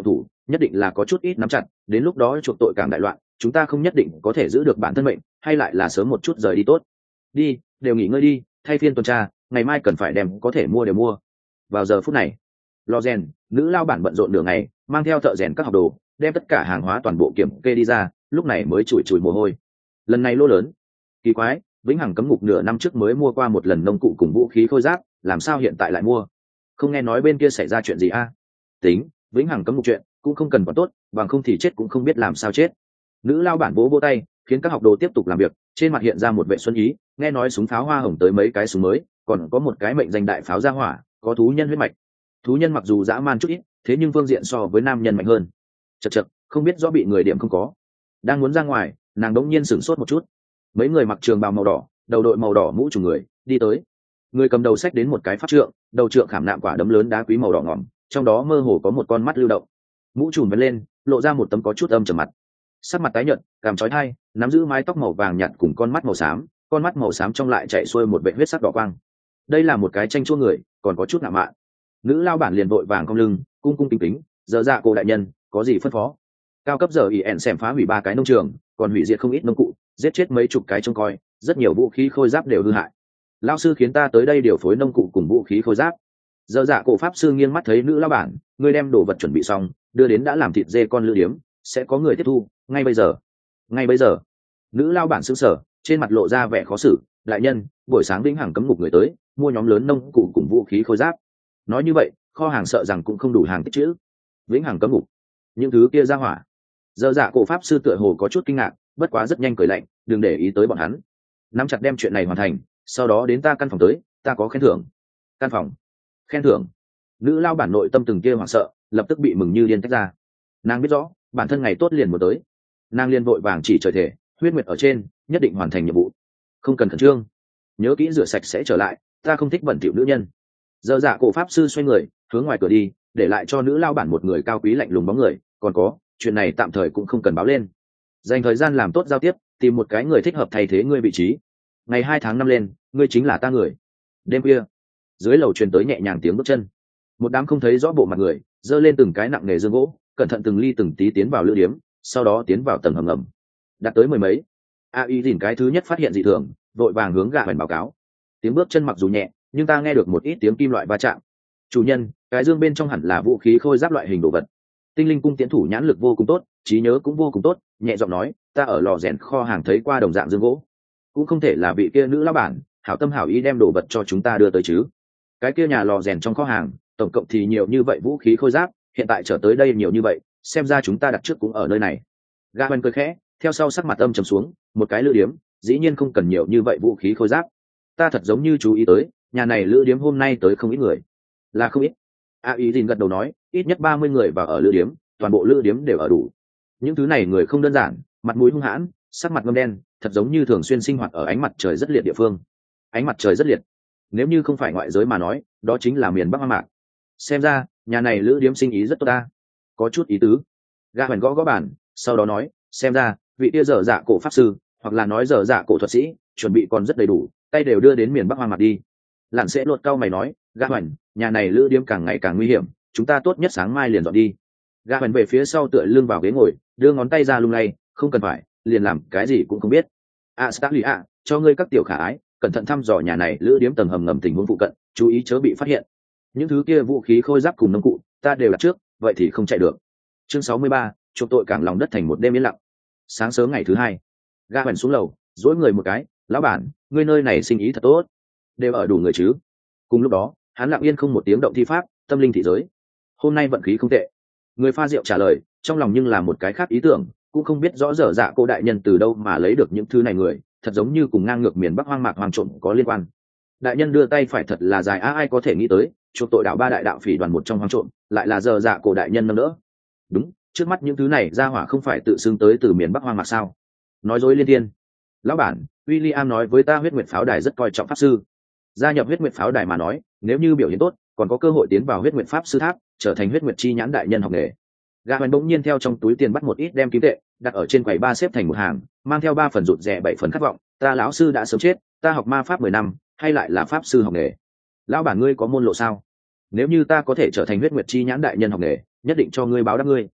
nhất định là có chút ít nắm chặt, đến lúc đó chuộc tội càng đại loạn, chúng ta không nhất định có thể giữ được bản thân mệnh, hay lại là sớm một chút rời đi tốt. Đi, đều nghỉ ngơi đi, thay phiên tuần tra, ngày mai cần phải đem có thể mua đều mua. Vào giờ phút này, lò rèn nữ lao bản bận rộn nửa ngày, mang theo thợ rèn các học đồ, đem tất cả hàng hóa toàn bộ kiểm kê đi ra, lúc này mới chùi chùi mồ hôi. Lần này lô lớn, kỳ quái, vĩnh hằng cấm ngục nửa năm trước mới mua qua một lần nông cụ cùng vũ khí khôi giáp, làm sao hiện tại lại mua? Không nghe nói bên kia xảy ra chuyện gì a? Tính, vĩnh hằng cấm ngục chuyện cũng không cần quá tốt, bằng không thì chết cũng không biết làm sao chết. Nữ lao bản vỗ vỗ tay, khiến các học đồ tiếp tục làm việc, trên mặt hiện ra một vẻ xuân ý, nghe nói súng pháo hoa hồng tới mấy cái súng mới, còn có một cái mệnh danh đại pháo ra hỏa, có thú nhân huyết mạch. Thú nhân mặc dù dã man chút ít, thế nhưng phương diện so với nam nhân mạnh hơn. Chậc chậc, không biết rõ bị người điểm không có. Đang muốn ra ngoài, nàng đống nhiên sửng sốt một chút. Mấy người mặc trường bào màu đỏ, đầu đội màu đỏ mũ trùm người đi tới. Người cầm đầu xách đến một cái pháp trượng, đầu trượng khảm nạm quả đấm lớn đá quý màu đỏ ngỏm, trong đó mơ hồ có một con mắt lưu động. Mũ trùm vén lên, lộ ra một tấm có chút âm trầm mặt. Sắc mặt tái nhợt, cằm chói tai, nắm giữ mái tóc màu vàng nhạt cùng con mắt màu xám, con mắt màu xám trong lại chạy xuôi một vệt huyết sắc đỏ quang. Đây là một cái tranh chua người, còn có chút ngạo mạn. Nữ lao bản liền vội vàng cong lưng, cung cung kính kính, "Giờ dạ cô đại nhân, có gì phân phó?" Cao cấp giờ ỷ ẻn xẻm phá hủy 3 cái nông trường, còn hủy diệt không ít nông cụ, giết chết mấy chục cái trông coi, rất nhiều vũ khí khôi giáp đều hư hại. Lão sư khiến ta tới đây điều phối nông cụ cùng vũ khí khôi giáp. Giờ dạ cổ pháp sư nghiêng mắt thấy nữ lao bản, "Ngươi đem đồ vật chuẩn bị xong, đưa đến đã làm thịt dê con lữ điếm, sẽ có người tiếp thu, ngay bây giờ." Ngay bây giờ. Nữ lao bản sững sờ, trên mặt lộ ra vẻ khó xử, "Đại nhân, buổi sáng vĩnh hằng cấm ngục người tới, mua nhóm lớn nông cụ cùng vũ khí khôi giáp." Nói như vậy, kho hàng sợ rằng cũng không đủ hàng tích trữ. Vĩnh hằng cấm ngục, những thứ kia ra hỏa. Giờ dạ cổ pháp sư tựa hồ có chút kinh ngạc, bất quá rất nhanh cười lạnh, "Đừng để ý tới bọn hắn, nắm chặt đem chuyện này hoàn thành, sau đó đến ta căn phòng tới, ta có khen thưởng." Căn phòng? Khen thưởng? Nữ lao bản nội tâm từng kia hoảng sợ, lập tức bị mừng như điên tách ra. Nàng biết rõ bản thân ngày tốt liền muốn tới, nàng liền vội vàng chỉ trời thể, huyết nguyệt ở trên, nhất định hoàn thành nhiệm vụ, không cần khẩn trương, nhớ kỹ rửa sạch sẽ trở lại, ta không thích bẩn thỉu nữ nhân. Giờ dạ cổ pháp sư xoay người hướng ngoài cửa đi, để lại cho nữ lao bản một người cao quý lạnh lùng bóng người, "Còn có, chuyện này tạm thời cũng không cần báo lên, dành thời gian làm tốt giao tiếp, tìm một cái người thích hợp thay thế ngươi vị trí. Ngày 2 tháng 5 lên, ngươi chính là ta người." Đêm khuya, dưới lầu truyền tới nhẹ nhàng tiếng bước chân, một đám không thấy rõ bộ mặt người giơ lên từng cái nặng nghề dương gỗ, cẩn thận từng ly từng tí tiến vào lữ điếm, sau đó tiến vào tầng hầm ngầm. Đạt tới mười mấy, AI dìn cái thứ nhất phát hiện dị thường, vội vàng hướng gạ hoành báo cáo. Tiếng bước chân mặc dù nhẹ, nhưng ta nghe được một ít tiếng kim loại va chạm. "Chủ nhân, cái dương bên trong hẳn là vũ khí khôi giáp loại hình đồ vật." Tinh linh cung tiến thủ nhãn lực vô cùng tốt, trí nhớ cũng vô cùng tốt, nhẹ giọng nói, "Ta ở lò rèn kho hàng thấy qua đồng dạng dương gỗ, cũng không thể là vị kia nữ lão bản hảo tâm hảo ý đem đồ vật cho chúng ta đưa tới chứ. Cái kia nhà lò rèn trong kho hàng tổng cộng thì nhiều như vậy vũ khí khôi giáp, hiện tại trở tới đây nhiều như vậy, xem ra chúng ta đặt trước cũng ở nơi này." Gã hoành cười khẽ, theo sau sắc mặt âm trầm xuống, "Một cái lữ điếm dĩ nhiên không cần nhiều như vậy vũ khí khôi giáp. Ta thật giống như chú ý tới, nhà này lữ điếm hôm nay tới không ít người." "Là không ít." AI dìn gật đầu nói, "Ít nhất 30 người vào ở lữ điếm, toàn bộ lữ điếm đều ở đủ. Những thứ này người không đơn giản, mặt mũi hung hãn, sắc mặt ngăm đen, thật giống như thường xuyên sinh hoạt ở ánh mặt trời rất liệt địa phương." Ánh mặt trời rất liệt, nếu như không phải ngoại giới mà nói, đó chính là miền Bắc hoang mạc. Xem ra nhà này lữ điếm sinh ý rất tốt ta, có chút ý tứ. Gã hoành gõ gõ bàn, sau đó nói, "Xem ra vị tia dở dạ cổ pháp sư, hoặc là nói dở dạ cổ thuật sĩ, chuẩn bị còn rất đầy đủ, tay đều đưa đến miền Bắc hoang mạc đi." Lặn sẽ lột cau mày nói, "Gã hoành, nhà này lữ điếm càng ngày càng nguy hiểm, chúng ta tốt nhất sáng mai liền dọn đi." Gã hoành về phía sau tựa lưng vào ghế ngồi, đưa ngón tay ra lung lay, "Không cần phải, liền làm cái gì cũng không biết. Starly ạ, cho ngươi các tiểu khả ái, cẩn thận thăm dò nhà này lữ điếm tầng hầm ngầm tình huống phụ cận, chú ý chớ bị phát hiện. Những thứ kia vũ khí khôi giáp cùng nông cụ ta đều đặt trước, vậy thì không chạy được." Chương 63, chuộc tội cảng lòng đất thành một đêm yên lặng. Sáng sớm ngày thứ hai, Ga hoành xuống lầu, dỗi người một cái, "Lão bản, ngươi nơi này sinh ý thật tốt, đều ở đủ người chứ?" Cùng lúc đó, hắn lặng yên không một tiếng động thi pháp, "Tâm linh thị giới. Hôm nay vận khí không tệ." Người pha rượu trả lời, trong lòng nhưng là một cái khác ý tưởng, cũng không biết rõ dở dạ cô đại nhân từ đâu mà lấy được những thứ này người, thật giống như cùng ngang ngược miền Bắc hoang mạc hoang trộm có liên quan. Đại nhân đưa tay phải thật là dài, ai có thể nghĩ tới, chuộc tội đạo 3 đại đạo phỉ đoàn một trong hoang trộm, lại là dở dạ cổ đại nhân nâng đỡ. Đúng, trước mắt những thứ này ra hỏa không phải tự xưng tới từ miền Bắc hoang mạc sao? Nói dối liên thiên. "Lão bản, William nói với ta huyết nguyệt pháo đài rất coi trọng pháp sư. Gia nhập huyết nguyệt pháo đài mà nói, nếu như biểu hiện tốt, còn có cơ hội tiến vào huyết nguyệt pháp sư tháp, trở thành huyết nguyệt chi nhãn đại nhân học nghề." Gã hoành bỗng nhiên theo trong túi tiền bắt một ít đem kim tệ, đặt ở trên quầy ba xếp thành một hàng, mang theo 3 phần rụt rè 7 phần khát vọng, "Ta lão sư đã sớm chết, ta học ma pháp 10 năm, hay lại là pháp sư học nghề. Lão bản ngươi có môn lộ sao? Nếu như ta có thể trở thành huyết nguyệt chi nhãn đại nhân học nghề, nhất định cho ngươi báo đáp ngươi."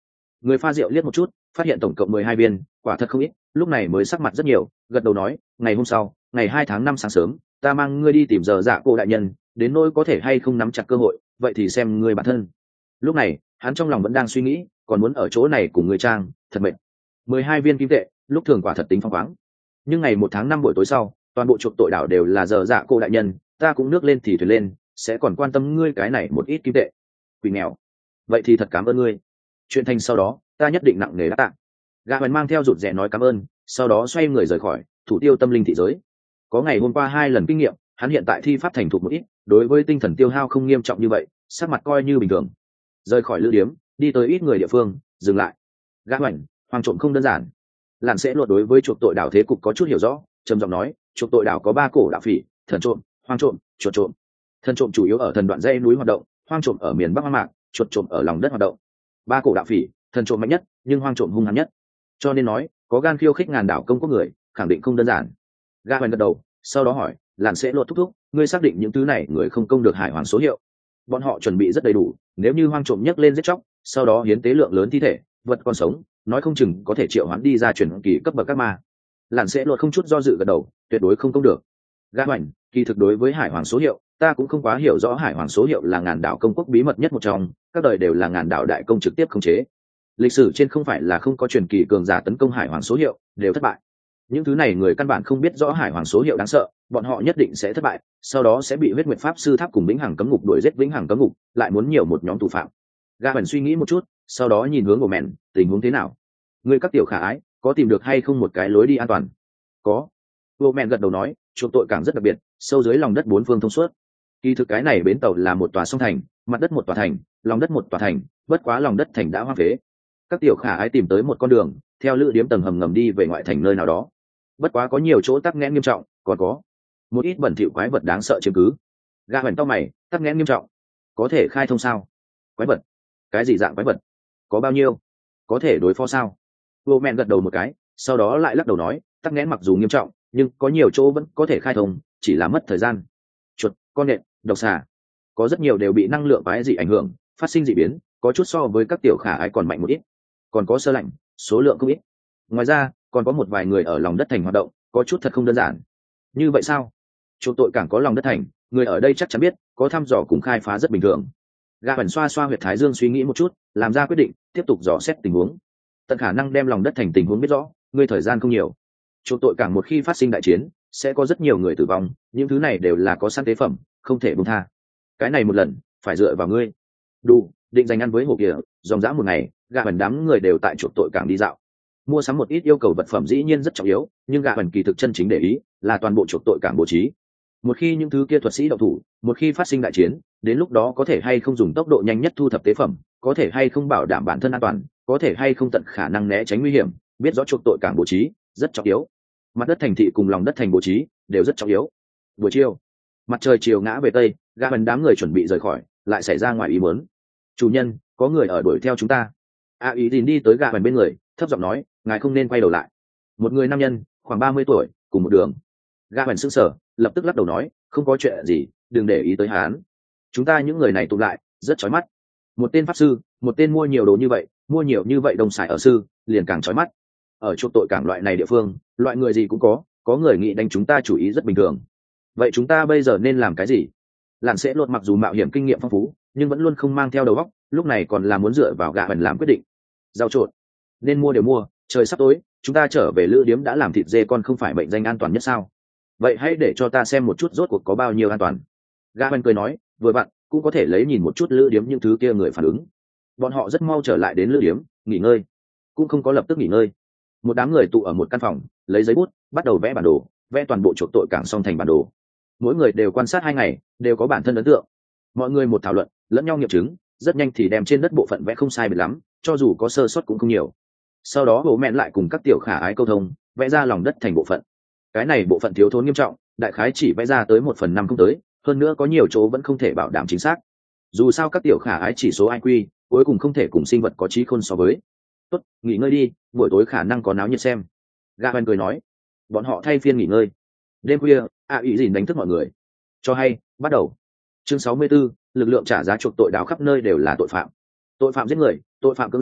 Người pha rượu liếc một chút, phát hiện tổng cộng 12 viên, quả thật không ít, lúc này mới sắc mặt rất nhiều, gật đầu nói, ngày hôm sau, ngày 2 tháng 5 sáng sớm, ta mang ngươi đi tìm giờ dạ cô đại nhân, đến nỗi có thể hay không nắm chặt cơ hội, vậy thì xem ngươi bản thân. Lúc này, hắn trong lòng vẫn đang suy nghĩ, còn muốn ở chỗ này cùng người trang, thật mệt. 12 viên kim tệ, lúc thường quả thật tính phong khoáng. Nhưng ngày 1 tháng 5 buổi tối sau, toàn bộ chuộc tội đảo đều là giờ dạ cô đại nhân, ta cũng nước lên thì thuyền lên, sẽ còn quan tâm ngươi cái này một ít kim tệ. Quỷ nghèo. Vậy thì thật cảm ơn ngươi. Chuyện thành sau đó, ta nhất định nặng nề đáp tạ. Gã Hoành mang theo rụt rè nói cảm ơn, sau đó xoay người rời khỏi, thủ tiêu tâm linh thị giới. Có ngày hôm qua 2 lần kinh nghiệm, hắn hiện tại thi pháp thành thục một ít, đối với tinh thần tiêu hao không nghiêm trọng như vậy, sắc mặt coi như bình thường. Rời khỏi lữ điếm, đi tới ít người địa phương, dừng lại. Gã Hoành, hoang trộm không đơn giản. Lạn sẽ luật đối với chuộc tội đảo thế cục có chút hiểu rõ, trầm giọng nói, chuộc tội đảo có 3 cổ đạo phỉ, thần trộm, hoang trộm, chuột trộm. Thần trộm chủ yếu ở thần đoạn dãy núi hoạt động, hoang trộm ở miền bắc hoang mạc, chuột trộm ở lòng đất hoạt động. 3 cổ đạo phỉ, thần trộm mạnh nhất, nhưng hoang trộm hung hãn nhất. Cho nên nói, có gan khiêu khích ngàn đảo công quốc người, khẳng định không đơn giản. Gã Hoành gật đầu, sau đó hỏi, Lạn sẽ luật thúc thúc, ngươi xác định những thứ này người không công được hải hoàng số hiệu? Bọn họ chuẩn bị rất đầy đủ, nếu như hoang trộm nhấc lên giết chóc, sau đó hiến tế lượng lớn thi thể, vật còn sống, nói không chừng có thể triệu hoán đi ra chuyển kỳ cấp bậc các ma. Lạn sẽ luật không chút do dự gật đầu, tuyệt đối không công được. Gã Hoành, kỳ thực đối với hải hoàng số hiệu, ta cũng không quá hiểu rõ. Hải hoàng số hiệu là ngàn đảo công quốc bí mật nhất một trong, các đời đều là ngàn đảo đại công trực tiếp khống chế. Lịch sử trên không phải là không có truyền kỳ cường giả tấn công hải hoàng số hiệu đều thất bại. Những thứ này người căn bản không biết rõ hải hoàng số hiệu đáng sợ, bọn họ nhất định sẽ thất bại, sau đó sẽ bị huyết nguyệt pháp sư tháp cùng vĩnh hằng cấm ngục đuổi giết vĩnh hằng cấm ngục, lại muốn nhiều một nhóm thủ phạm. Gã Hoành suy nghĩ một chút, sau đó nhìn hướng của mẹn, tình huống thế nào? Người các tiểu khả ái, có tìm được hay không một cái lối đi an toàn? Có. Vô mẹn gật đầu nói, chuộc tội cảng rất đặc biệt, sâu dưới lòng đất 4 phương thông suốt. Kỳ thực cái này bến tàu là một tòa sông thành, mặt đất một tòa thành, lòng đất một tòa thành, bất quá lòng đất thành đã hoang phế. Các tiểu khả ái tìm tới một con đường, theo lữ điếm tầng hầm ngầm đi về ngoại thành nơi nào đó. Bất quá có nhiều chỗ tắc nghẽn nghiêm trọng, còn có một ít bẩn thỉu quái vật đáng sợ chiếm cứ. Gã Hoành tao mày, tắc nghẽn nghiêm trọng, có thể khai thông sao? Quái vật? Cái gì dạng quái vật? Có bao nhiêu? Có thể đối phó sao? Vô mẹn gật đầu một cái, sau đó lại lắc đầu nói, tắc nghẽn mặc dù nghiêm trọng, nhưng có nhiều chỗ vẫn có thể khai thông, chỉ là mất thời gian. Chuột, con nện, độc xà, có rất nhiều đều bị năng lượng quái dị ảnh hưởng, phát sinh dị biến, có chút so với các tiểu khả ái còn mạnh một ít. Còn có sơ lạnh, số lượng không ít. Ngoài ra, còn có một vài người ở lòng đất thành hoạt động, có chút thật không đơn giản. Như vậy sao? Chuộc tội cảng có lòng đất thành, người ở đây chắc chắn biết, có thăm dò cùng khai phá rất bình thường. Gã Hoành xoa xoa huyệt thái dương suy nghĩ một chút, làm ra quyết định, tiếp tục dò xét tình huống. Tận khả năng đem lòng đất thành tình huống biết rõ, người thời gian không nhiều. Chuộc tội cảng một khi phát sinh đại chiến, sẽ có rất nhiều người tử vong, những thứ này đều là có sẵn tế phẩm, không thể buông tha. Cái này một lần, phải dựa vào ngươi. Đủ, định dành ăn với hồ kia, dòng dã một ngày, Gã Hoành đám người đều tại chuộc tội cảng đi dạo. Mua sắm một ít yêu cầu vật phẩm dĩ nhiên rất trọng yếu, nhưng Gã Hoành kỳ thực chân chính để ý là toàn bộ chuộc tội cảng bố trí. Một khi những thứ kia thuật sĩ động thủ, một khi phát sinh đại chiến, đến lúc đó có thể hay không dùng tốc độ nhanh nhất thu thập tế phẩm, có thể hay không bảo đảm bản thân an toàn, có thể hay không tận khả năng né tránh nguy hiểm, biết rõ chuộc tội cảng bố trí rất trọng yếu. Mặt đất thành thị cùng lòng đất thành bố trí đều rất trọng yếu. Buổi chiều, mặt trời chiều ngã về tây, Gã Hoành đám người chuẩn bị rời khỏi, lại xảy ra ngoài ý muốn. Chủ nhân, có người ở đuổi theo chúng ta. Ý Dìn đi tới Gã Hoành bên người, thấp giọng nói, ngài không nên quay đầu lại. Một người nam nhân, khoảng 30 tuổi, cùng một đường. Gã Hoành sững sờ, lập tức lắc đầu nói, không có chuyện gì, đừng để ý tới hắn. Chúng ta những người này tụ lại, rất chói mắt. Một tên pháp sư, một tên mua nhiều đồ như vậy, mua nhiều như vậy đồng xài ở sư, liền càng chói mắt. Ở chuộc tội cảng loại này địa phương, loại người gì cũng có người nghĩ đánh chúng ta chủ ý rất bình thường. Vậy chúng ta bây giờ nên làm cái gì? Lạn sẽ lột mặc dù mạo hiểm kinh nghiệm phong phú, nhưng vẫn luôn không mang theo đầu óc, lúc này còn là muốn dựa vào Gã Hoành làm quyết định. Giao trộn, nên mua đều mua, trời sắp tối, chúng ta trở về lữ điếm đã làm thịt dê con không phải mệnh danh an toàn nhất sao? Vậy hãy để cho ta xem một chút rốt cuộc có bao nhiêu an toàn. Gã Hoành cười nói, vừa vặn cũng có thể lấy nhìn một chút lữ điếm những thứ kia người phản ứng. Bọn họ rất mau trở lại đến lữ điếm, nghỉ ngơi, cũng không có lập tức nghỉ ngơi. Một đám người tụ ở một căn phòng, lấy giấy bút, bắt đầu vẽ bản đồ, vẽ toàn bộ chuộc tội cảng xong thành bản đồ. Mỗi người đều quan sát 2 ngày, đều có bản thân ấn tượng. Mọi người một thảo luận, lẫn nhau nghiệm chứng, rất nhanh thì đem trên đất bộ phận vẽ không sai biệt lắm, cho dù có sơ suất cũng không nhiều. Sau đó bố mẹn lại cùng các tiểu khả ái câu thông, vẽ ra lòng đất thành bộ phận. Cái này bộ phận thiếu thốn nghiêm trọng, đại khái chỉ vẽ ra tới 1/5 không tới, hơn nữa có nhiều chỗ vẫn không thể bảo đảm chính xác. Dù sao các tiểu khả ái chỉ số IQ, cuối cùng không thể cùng sinh vật có trí khôn so với. Tốt, nghỉ ngơi đi, buổi tối khả năng có náo nhiệt xem. Gã Hoành cười nói. Bọn họ thay phiên nghỉ ngơi. Đêm khuya, Ý Dìn đánh thức mọi người. Cho hay, bắt đầu. Chương 64, lực lượng trả giá chuộc tội đảo khắp nơi đều là tội phạm. Tội phạm giết người, tội phạm cưỡng gian,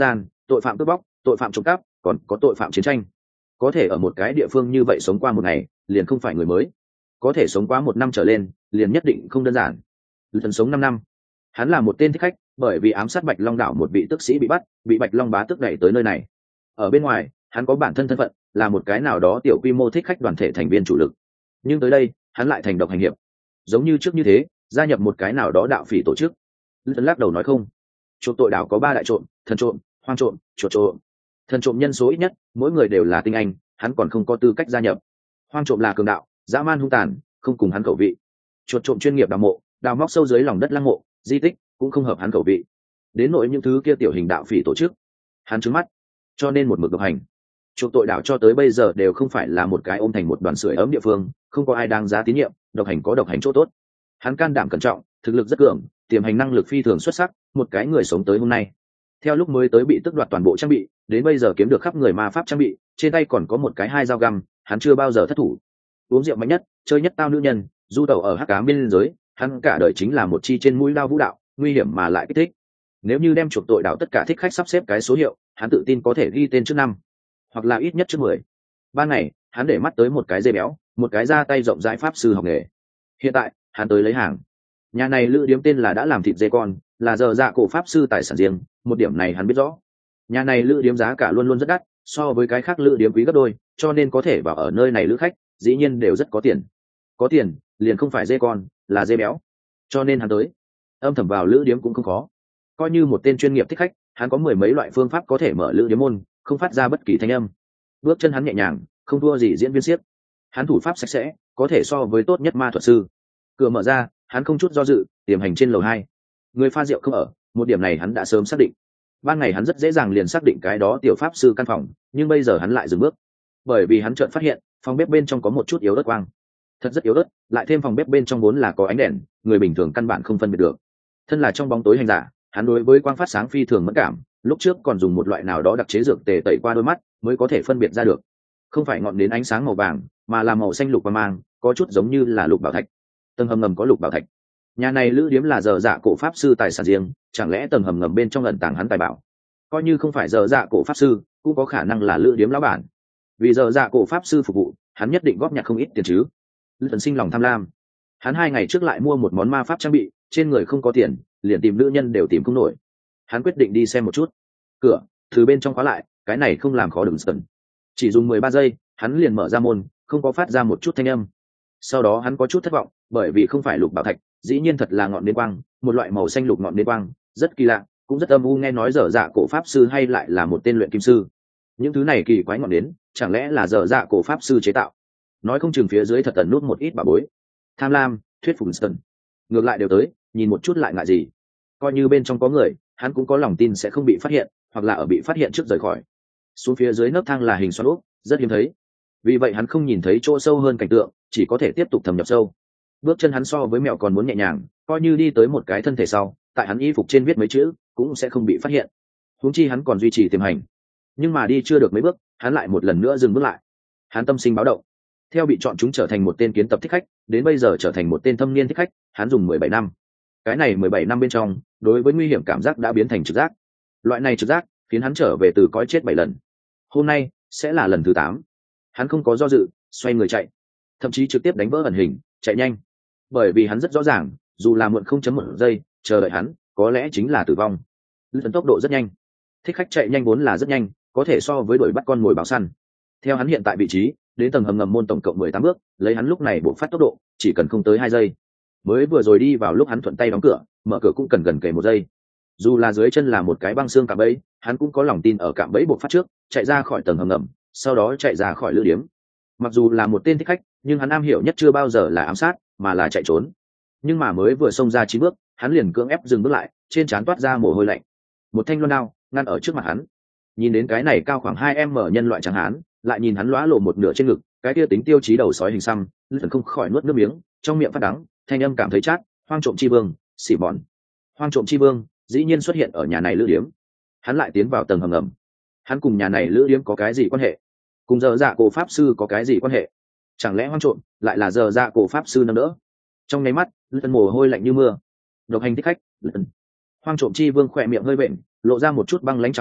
tội phạm cướp bóc, tội phạm trộm cắp, còn có tội phạm chiến tranh. Có thể ở một cái địa phương như vậy sống qua một ngày, liền không phải người mới. Có thể sống quá 1 năm trở lên, liền nhất định không đơn giản. Lần sống 5 năm. Hắn là một tên thích khách, bởi vì ám sát Bạch Long đảo một vị tước sĩ bị bắt, bị Bạch Long bá tước đẩy tới nơi này. Ở bên ngoài, hắn có bản thân thân phận, là một cái nào đó tiểu quy mô thích khách đoàn thể thành viên chủ lực. Nhưng tới đây, hắn lại thành độc hành hiệp. Giống như trước như thế, gia nhập một cái nào đó đạo phỉ tổ chức. Lần lắc đầu nói không. Trộm tội đảo có 3 đại trộm, thần trộm, hoang trộm, chuột trộm. Thần trộm nhân số ít nhất, mỗi người đều là tinh anh, hắn còn không có tư cách gia nhập. Hoang trộm là cường đạo, dã man hung tàn, không cùng hắn khẩu vị. Chuột trộm chuyên nghiệp đào mộ, đào móc sâu dưới lòng đất lăng mộ, di tích, cũng không hợp hắn khẩu vị. Đến nỗi những thứ kia tiểu hình đạo phỉ tổ chức, hắn trứng mắt, cho nên một mực độc hành. Chuột tội đảo cho tới bây giờ đều không phải là một cái ôm thành một đoàn sưởi ấm địa phương, không có ai đáng giá tín nhiệm, độc hành có độc hành chỗ tốt. Hắn can đảm cẩn trọng, thực lực rất cường, tiềm hành năng lực phi thường xuất sắc, một cái người sống tới hôm nay. Theo lúc mới tới bị tước đoạt toàn bộ trang bị, đến bây giờ kiếm được khắp người ma pháp trang bị, trên tay còn có một cái 2 dao găm, hắn chưa bao giờ thất thủ. Uống rượu mạnh nhất, chơi nhất tao nữ nhân, du tẩu ở hắc ám biên giới, hắn cả đời chính là một chi trên mũi lao vũ đạo, nguy hiểm mà lại kích thích. Nếu như đem chuộc tội đảo tất cả thích khách sắp xếp cái số hiệu, hắn tự tin có thể ghi tên trước 5, hoặc là ít nhất trước 10. Ban ngày, hắn để mắt tới một cái dê béo, một cái da tay rộng rãi pháp sư học nghề. Hiện tại, hắn tới lấy hàng. Nhà này lữ điếm tên là đã làm thịt dê con, là giờ dạ cổ pháp sư tài sản riêng, một điểm này hắn biết rõ. Nhà này lữ điếm giá cả luôn luôn rất đắt, so với cái khác lữ điếm quý gấp đôi, cho nên có thể vào ở nơi này lữ khách, dĩ nhiên đều rất có tiền. Có tiền, liền không phải dê con, là dê béo. Cho nên hắn tới. Âm thầm vào lữ điếm cũng không khó. Coi như một tên chuyên nghiệp thích khách, hắn có 10 mấy loại phương pháp có thể mở lữ điếm môn, không phát ra bất kỳ thanh âm. Bước chân hắn nhẹ nhàng, không thua gì diễn viên xiếc. Hắn thủ pháp sạch sẽ, có thể so với tốt nhất ma thuật sư. Cửa mở ra, hắn không chút do dự, tiềm hành trên lầu 2. Người pha rượu không ở, một điểm này hắn đã sớm xác định. Ban ngày hắn rất dễ dàng liền xác định cái đó tiểu pháp sư căn phòng, nhưng bây giờ hắn lại dừng bước, bởi vì hắn chợt phát hiện phòng bếp bên trong có một chút yếu ớt quang, thật rất yếu ớt, lại thêm phòng bếp bên trong vốn là có ánh đèn, người bình thường căn bản không phân biệt được. Thân là trong bóng tối hành giả, hắn đối với quang phát sáng phi thường mẫn cảm, lúc trước còn dùng một loại nào đó đặc chế dược tề tẩy qua đôi mắt mới có thể phân biệt ra được. Không phải ngọn đến ánh sáng màu vàng, mà là màu xanh lục và mang, có chút giống như là lục bảo thạch. Tầng hầm ngầm có lục bảo thạch. Nhà này lữ điếm là giờ dạ cổ pháp sư tài sản riêng, chẳng lẽ tầng hầm ngầm bên trong ẩn tàng hắn tài bảo? Coi như không phải giờ dạ cổ pháp sư, cũng có khả năng là lữ điếm lão bản. Vì giờ dạ cổ pháp sư phục vụ, hắn nhất định góp nhặt không ít tiền chứ. Thần sinh lòng tham lam, hắn 2 ngày trước lại mua một món ma pháp trang bị, trên người không có tiền, liền tìm nữ nhân đều tìm không nổi. Hắn quyết định đi xem một chút. Cửa từ bên trong khóa lại, cái này không làm khó đừng sần. Chỉ dùng 13 giây, hắn liền mở ra môn, không có phát ra một chút thanh âm. Sau đó hắn có chút thất vọng, bởi vì không phải lục bảo thạch, dĩ nhiên thật là ngọn nến quang, một loại màu xanh lục ngọn nến quang, rất kỳ lạ, cũng rất âm u. Nghe nói dở dạ cổ pháp sư hay lại là một tên luyện kim sư. Những thứ này kỳ quái ngọn nến, chẳng lẽ là dở dạ cổ pháp sư chế tạo? Nói không chừng phía dưới thật tẩn nút một ít bảo bối. Tham lam, thuyết phục Ston. Ngược lại đều tới, nhìn một chút lại ngại gì? Coi như bên trong có người, hắn cũng có lòng tin sẽ không bị phát hiện, hoặc là ở bị phát hiện trước rời khỏi. Xuống phía dưới nấc thang là hình xoắn ốc, rất hiếm thấy. Vì vậy hắn không nhìn thấy chỗ sâu hơn cảnh tượng, chỉ có thể tiếp tục thâm nhập sâu. Bước chân hắn so với mèo còn muốn nhẹ nhàng, coi như đi tới một cái thân thể sau, tại hắn y phục trên viết mấy chữ, cũng sẽ không bị phát hiện. Huống chi hắn còn duy trì tiềm hành. Nhưng mà đi chưa được mấy bước, hắn lại một lần nữa dừng bước lại. Hắn tâm sinh báo động. Theo bị chọn chúng trở thành một tên kiến tập thích khách, đến bây giờ trở thành một tên thâm niên thích khách, hắn dùng 17 năm. Cái này 17 năm bên trong, đối với nguy hiểm cảm giác đã biến thành trực giác. Loại này trực giác khiến hắn trở về từ cõi chết 7 lần. Hôm nay sẽ là lần thứ 8. Hắn không có do dự, xoay người chạy, thậm chí trực tiếp đánh vỡ ẩn hình, chạy nhanh. Bởi vì hắn rất rõ ràng, dù là muộn 0.1 giây, chờ đợi hắn có lẽ chính là tử vong. Lần tốc độ rất nhanh, thích khách chạy nhanh vốn là rất nhanh, có thể so với đuổi bắt con mồi báo săn. Theo hắn hiện tại vị trí, đến tầng hầm ngầm môn tổng cộng 18 bước, lấy hắn lúc này bộ phát tốc độ, chỉ cần không tới 2 giây. Mới vừa rồi đi vào lúc hắn thuận tay đóng cửa, mở cửa cũng cần gần kề 1 giây. Dù là dưới chân là một cái băng xương cạm bẫy, hắn cũng có lòng tin ở cạm bẫy bộ phát trước, chạy ra khỏi tầng hầm ngầm, sau đó chạy ra khỏi lữ điếm. Mặc dù là một tên thích khách, nhưng hắn am hiểu nhất chưa bao giờ là ám sát, mà là chạy trốn. Nhưng mà mới vừa xông ra 9 bước, hắn liền cưỡng ép dừng bước lại, trên trán toát ra mồ hôi lạnh. Một thanh loan đao ngăn ở trước mặt hắn. Nhìn đến cái này cao khoảng 2m nhân loại trắng hán, lại nhìn hắn lóa lộ một nửa trên ngực, cái kia tính tiêu chí đầu sói hình xăm, Lữ không khỏi nuốt nước miếng, trong miệng phát đắng, thanh âm cảm thấy chát. Hoang trộm chi vương, xỉ bọn. Hoang trộm chi vương dĩ nhiên xuất hiện ở nhà này lữ điếm. Hắn lại tiến vào tầng hầm ngầm. Hắn cùng nhà này lữ điếm có cái gì quan hệ? Cùng giờ dạ cổ pháp sư có cái gì quan hệ? Chẳng lẽ hoang trộm lại là giờ dạ cổ pháp sư nâng đỡ? Trong nháy mắt, Lữ mồ hôi lạnh như mưa. Độc hành thích khách, Lữ. Hoang trộm chi vương khỏe miệng hơi vện, lộ ra một chút băng lãnh trào phúng,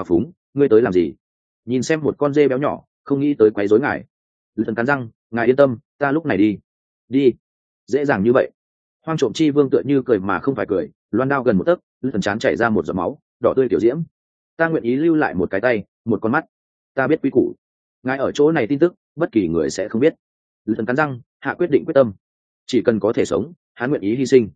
ngươi tới làm gì? Nhìn xem một con dê béo nhỏ, không nghĩ tới quấy rối ngài. Lữ thần cắn răng, ngài yên tâm, ta lúc này đi. Đi. Dễ dàng như vậy. Hoang trộm chi vương tựa như cười mà không phải cười, loan đao gần một tấc, Lữ thần chán chảy ra một giọt máu, đỏ tươi tiểu diễm. Ta nguyện ý lưu lại một cái tay, một con mắt. Ta biết quy củ. Ngài ở chỗ này tin tức, bất kỳ người sẽ không biết. Lữ thần cắn răng, hạ quyết định quyết tâm. Chỉ cần có thể sống, hắn nguyện ý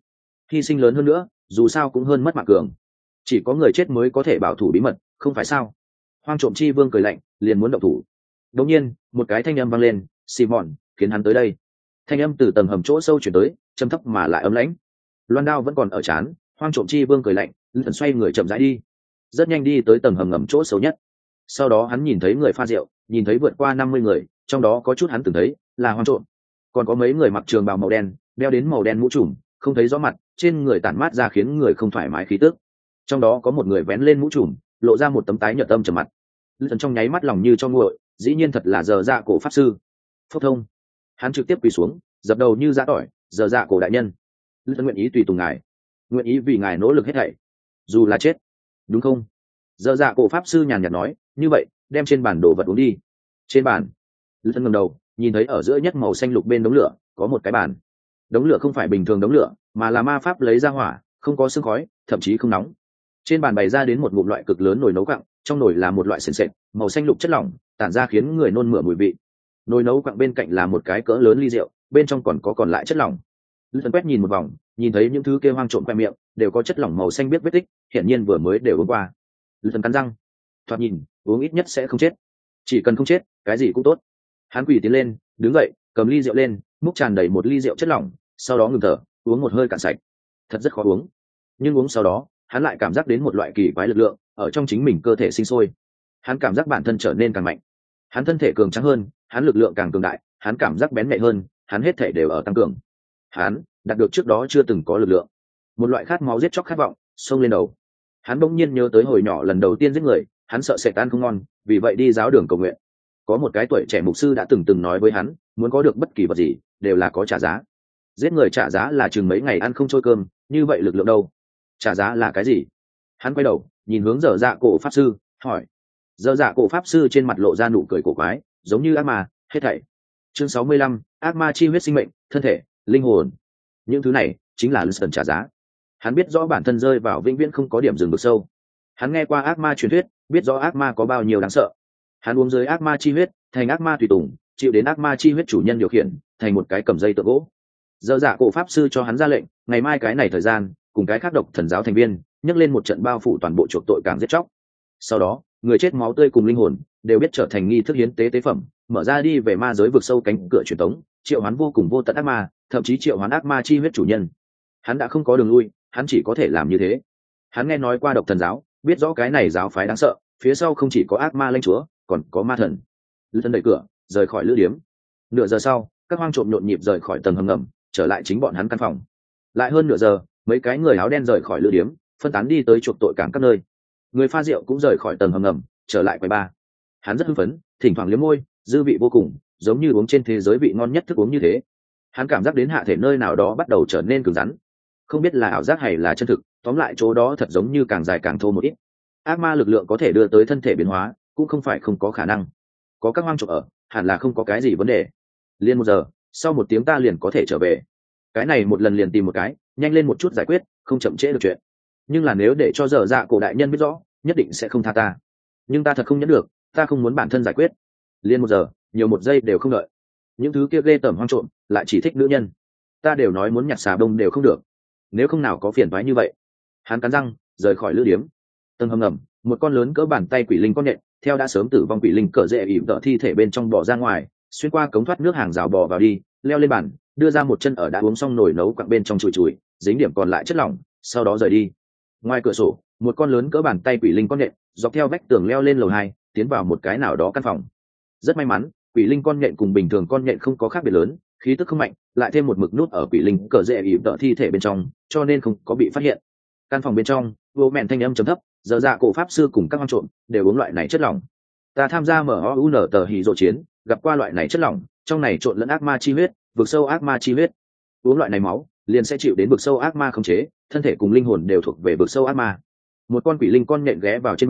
hy sinh lớn hơn nữa, dù sao cũng hơn mất mạng cường. Chỉ có người chết mới có thể bảo thủ bí mật, không phải sao? Hoang trộm chi vương cười lạnh, liền muốn động thủ. Đột nhiên, một cái thanh âm vang lên, Simon, khiến hắn tới đây. Thanh âm từ tầng hầm chỗ sâu chuyển tới, trầm thấp mà lại ấm lãnh. Loan đao vẫn còn ở trán, hoang trộm chi vương cười lạnh, lần xoay người chậm rãi đi, rất nhanh đi tới tầng hầm ngầm chỗ xấu nhất. Sau đó hắn nhìn thấy người pha rượu, nhìn thấy vượt qua 50 người, trong đó có chút hắn từng thấy là hoang trộm, còn có mấy người mặc trường bào màu đen, đeo đến màu đen mũ trùm, không thấy rõ mặt, trên người tản mát ra khiến người không thoải mái khí tức. Trong đó có một người vén lên mũ trùm, lộ ra một tấm tái nhợt tâm trầm mặt. Lữ thần trong nháy mắt lòng như cho nguội, dĩ nhiên thật là giờ dạ cổ pháp sư. Phốc thông, hắn trực tiếp quỳ xuống, dập đầu như giã tỏi, giờ dạ cổ đại nhân, Lữ thần nguyện ý tùy tùng ngài, nguyện ý vì ngài nỗ lực hết thảy, dù là chết, đúng không? Giờ dạ cổ pháp sư nhàn nhạt nói, như vậy đem trên bàn đồ vật uống đi. Trên bàn. Lữ thần ngẩng đầu, nhìn thấy ở giữa nhất màu xanh lục bên đống lửa có một cái bàn. Đống lửa không phải bình thường đống lửa, mà là ma pháp lấy ra hỏa, không có sương khói, thậm chí không nóng. Trên bàn bày ra đến một ngụm loại cực lớn nồi nấu quặng, trong nồi là một loại sền sệt màu xanh lục chất lỏng, tản ra khiến người nôn mửa mùi vị. Nồi nấu quặng bên cạnh là một cái cỡ lớn ly rượu, bên trong còn lại chất lỏng. Lữ thần quét nhìn một vòng, nhìn thấy những thứ kia hoang trộm khoe miệng đều có chất lỏng màu xanh biết vết tích, hiển nhiên vừa mới đều uống qua. Lữ thần cắn răng, thoạt nhìn uống ít nhất sẽ không chết, chỉ cần không chết cái gì cũng tốt. Hắn quỳ tiến lên, đứng dậy, cầm ly rượu lên, múc tràn đầy một ly rượu chất lỏng, sau đó ngừng thở, uống một hơi cạn sạch. Thật rất khó uống, nhưng uống sau đó hắn lại cảm giác đến một loại kỳ quái lực lượng ở trong chính mình cơ thể sinh sôi. Hắn cảm giác bản thân trở nên càng mạnh, hắn thân thể cường tráng hơn, hắn lực lượng càng cường đại, hắn cảm giác bén nhạy hơn, hắn hết thể đều ở tăng cường. Hắn đạt được trước đó chưa từng có lực lượng, một loại khát máu giết chóc khát vọng xông lên đầu. Hắn bỗng nhiên nhớ tới hồi nhỏ lần đầu tiên giết người, hắn sợ sệt tan không ngon, vì vậy đi giáo đường cầu nguyện. Có một cái tuổi trẻ mục sư đã từng nói với hắn, muốn có được bất kỳ vật gì đều là có trả giá. Giết người trả giá là chừng mấy ngày ăn không trôi cơm, như vậy lực lượng đâu? Trả giá là cái gì? Hắn quay đầu nhìn hướng dở dạ cổ pháp sư, hỏi. Dở dạ cổ pháp sư trên mặt lộ ra nụ cười cổ quái, giống như ác ma, hết thảy. Chương 65, ác ma chi huyết sinh mệnh, thân thể, linh hồn. Những thứ này chính là Lucian trả giá. Hắn biết rõ bản thân rơi vào vĩnh viễn không có điểm dừng vực sâu. Hắn nghe qua ác ma truyền thuyết, biết rõ ác ma có bao nhiêu đáng sợ. Hắn uống dưới ác ma chi huyết, thành ác ma tùy tùng, chịu đến ác ma chi huyết chủ nhân điều khiển, thành một cái cầm dây tượng gỗ. Dở dạ cổ pháp sư cho hắn ra lệnh, ngày mai cái này thời gian, cùng cái khác độc thần giáo thành viên nhấc lên một trận bao phủ toàn bộ chuộc tội càng giết chóc. Sau đó người chết máu tươi cùng linh hồn đều biết trở thành nghi thức hiến tế tế phẩm, mở ra đi về ma giới vực sâu cánh cửa truyền tống, triệu hoán vô cùng vô tận ác ma, thậm chí triệu hoán ác ma chi huyết chủ nhân. Hắn đã không có đường lui, hắn chỉ có thể làm như thế. Hắn nghe nói qua độc thần giáo, biết rõ cái này giáo phái đáng sợ, phía sau không chỉ có ác ma lãnh chúa, còn có ma thần. Lữ thần đẩy cửa rời khỏi lữ điếm. Nửa giờ sau, các hoang trộm nhộn nhịp rời khỏi tầng hầm ngầm, trở lại chính bọn hắn căn phòng. Lại hơn nửa giờ, mấy cái người áo đen rời khỏi lữ điếm, phân tán đi tới chuộc tội cảng các nơi. Người pha rượu cũng rời khỏi tầng hầm ngầm, trở lại quầy bar. Hắn rất hưng phấn, thỉnh thoảng liếm môi, dư vị vô cùng, giống như uống trên thế giới vị ngon nhất thức uống như thế. Hắn cảm giác đến hạ thể nơi nào đó bắt đầu trở nên cứng rắn, không biết là ảo giác hay là chân thực, tóm lại chỗ đó thật giống như càng dài càng thô một ít. Ác ma lực lượng có thể đưa tới thân thể biến hóa, cũng không phải không có khả năng. Có các hoang trộm ở, hẳn là không có cái gì vấn đề. Liên 1 giờ, sau 1 tiếng ta liền có thể trở về. Cái này một lần liền tìm một cái, nhanh lên một chút giải quyết, không chậm trễ được chuyện. Nhưng là nếu để cho dở dạ cổ đại nhân biết rõ, nhất định sẽ không tha ta. Nhưng ta thật không nhẫn được, ta không muốn bản thân giải quyết. Liên 1 giờ, nhiều 1 giây đều không đợi. Những thứ kia ghê tởm hoang trộm lại chỉ thích nữ nhân, ta đều nói muốn nhặt xà bông đều không được. Nếu không nào có phiền toái như vậy. Hắn cắn răng rời khỏi lữ điếm. Tầng hầm ngầm, một con lớn cỡ bàn tay quỷ linh con nhện theo đã sớm tử vong quỷ linh cỡ dễ ỉm đỡ thi thể bên trong bò ra ngoài, xuyên qua cống thoát nước hàng rào bò vào đi, leo lên bàn, đưa ra một chân ở đã uống xong nồi nấu quặng bên trong chùi chùi dính điểm còn lại chất lỏng, sau đó rời đi. Ngoài cửa sổ, một con lớn cỡ bàn tay quỷ linh con nhện dọc theo vách tường leo lên lầu 2, tiến vào một cái nào đó căn phòng. Rất may mắn, quỷ linh con nhện cùng bình thường con nhện không có khác biệt lớn, khí tức không mạnh, lại thêm một mực nút ở quỷ linh cỡ dễ ỉm đỡ thi thể bên trong, cho nên không có bị phát hiện. Căn phòng bên trong vô mẹn thanh âm trầm thấp, giờ dạ cổ pháp sư cùng các hoang trộm đều uống loại này chất lỏng. Ta tham gia MOUN tờ hỉ rộ chiến, gặp qua loại này chất lỏng, trong này trộn lẫn ác ma chi huyết, vực sâu ác ma chi huyết. Uống loại này máu, liền sẽ chịu đến vực sâu ác ma khống chế, thân thể cùng linh hồn đều thuộc về vực sâu ác ma. Một con quỷ linh con nhện ghé vào trên bàn,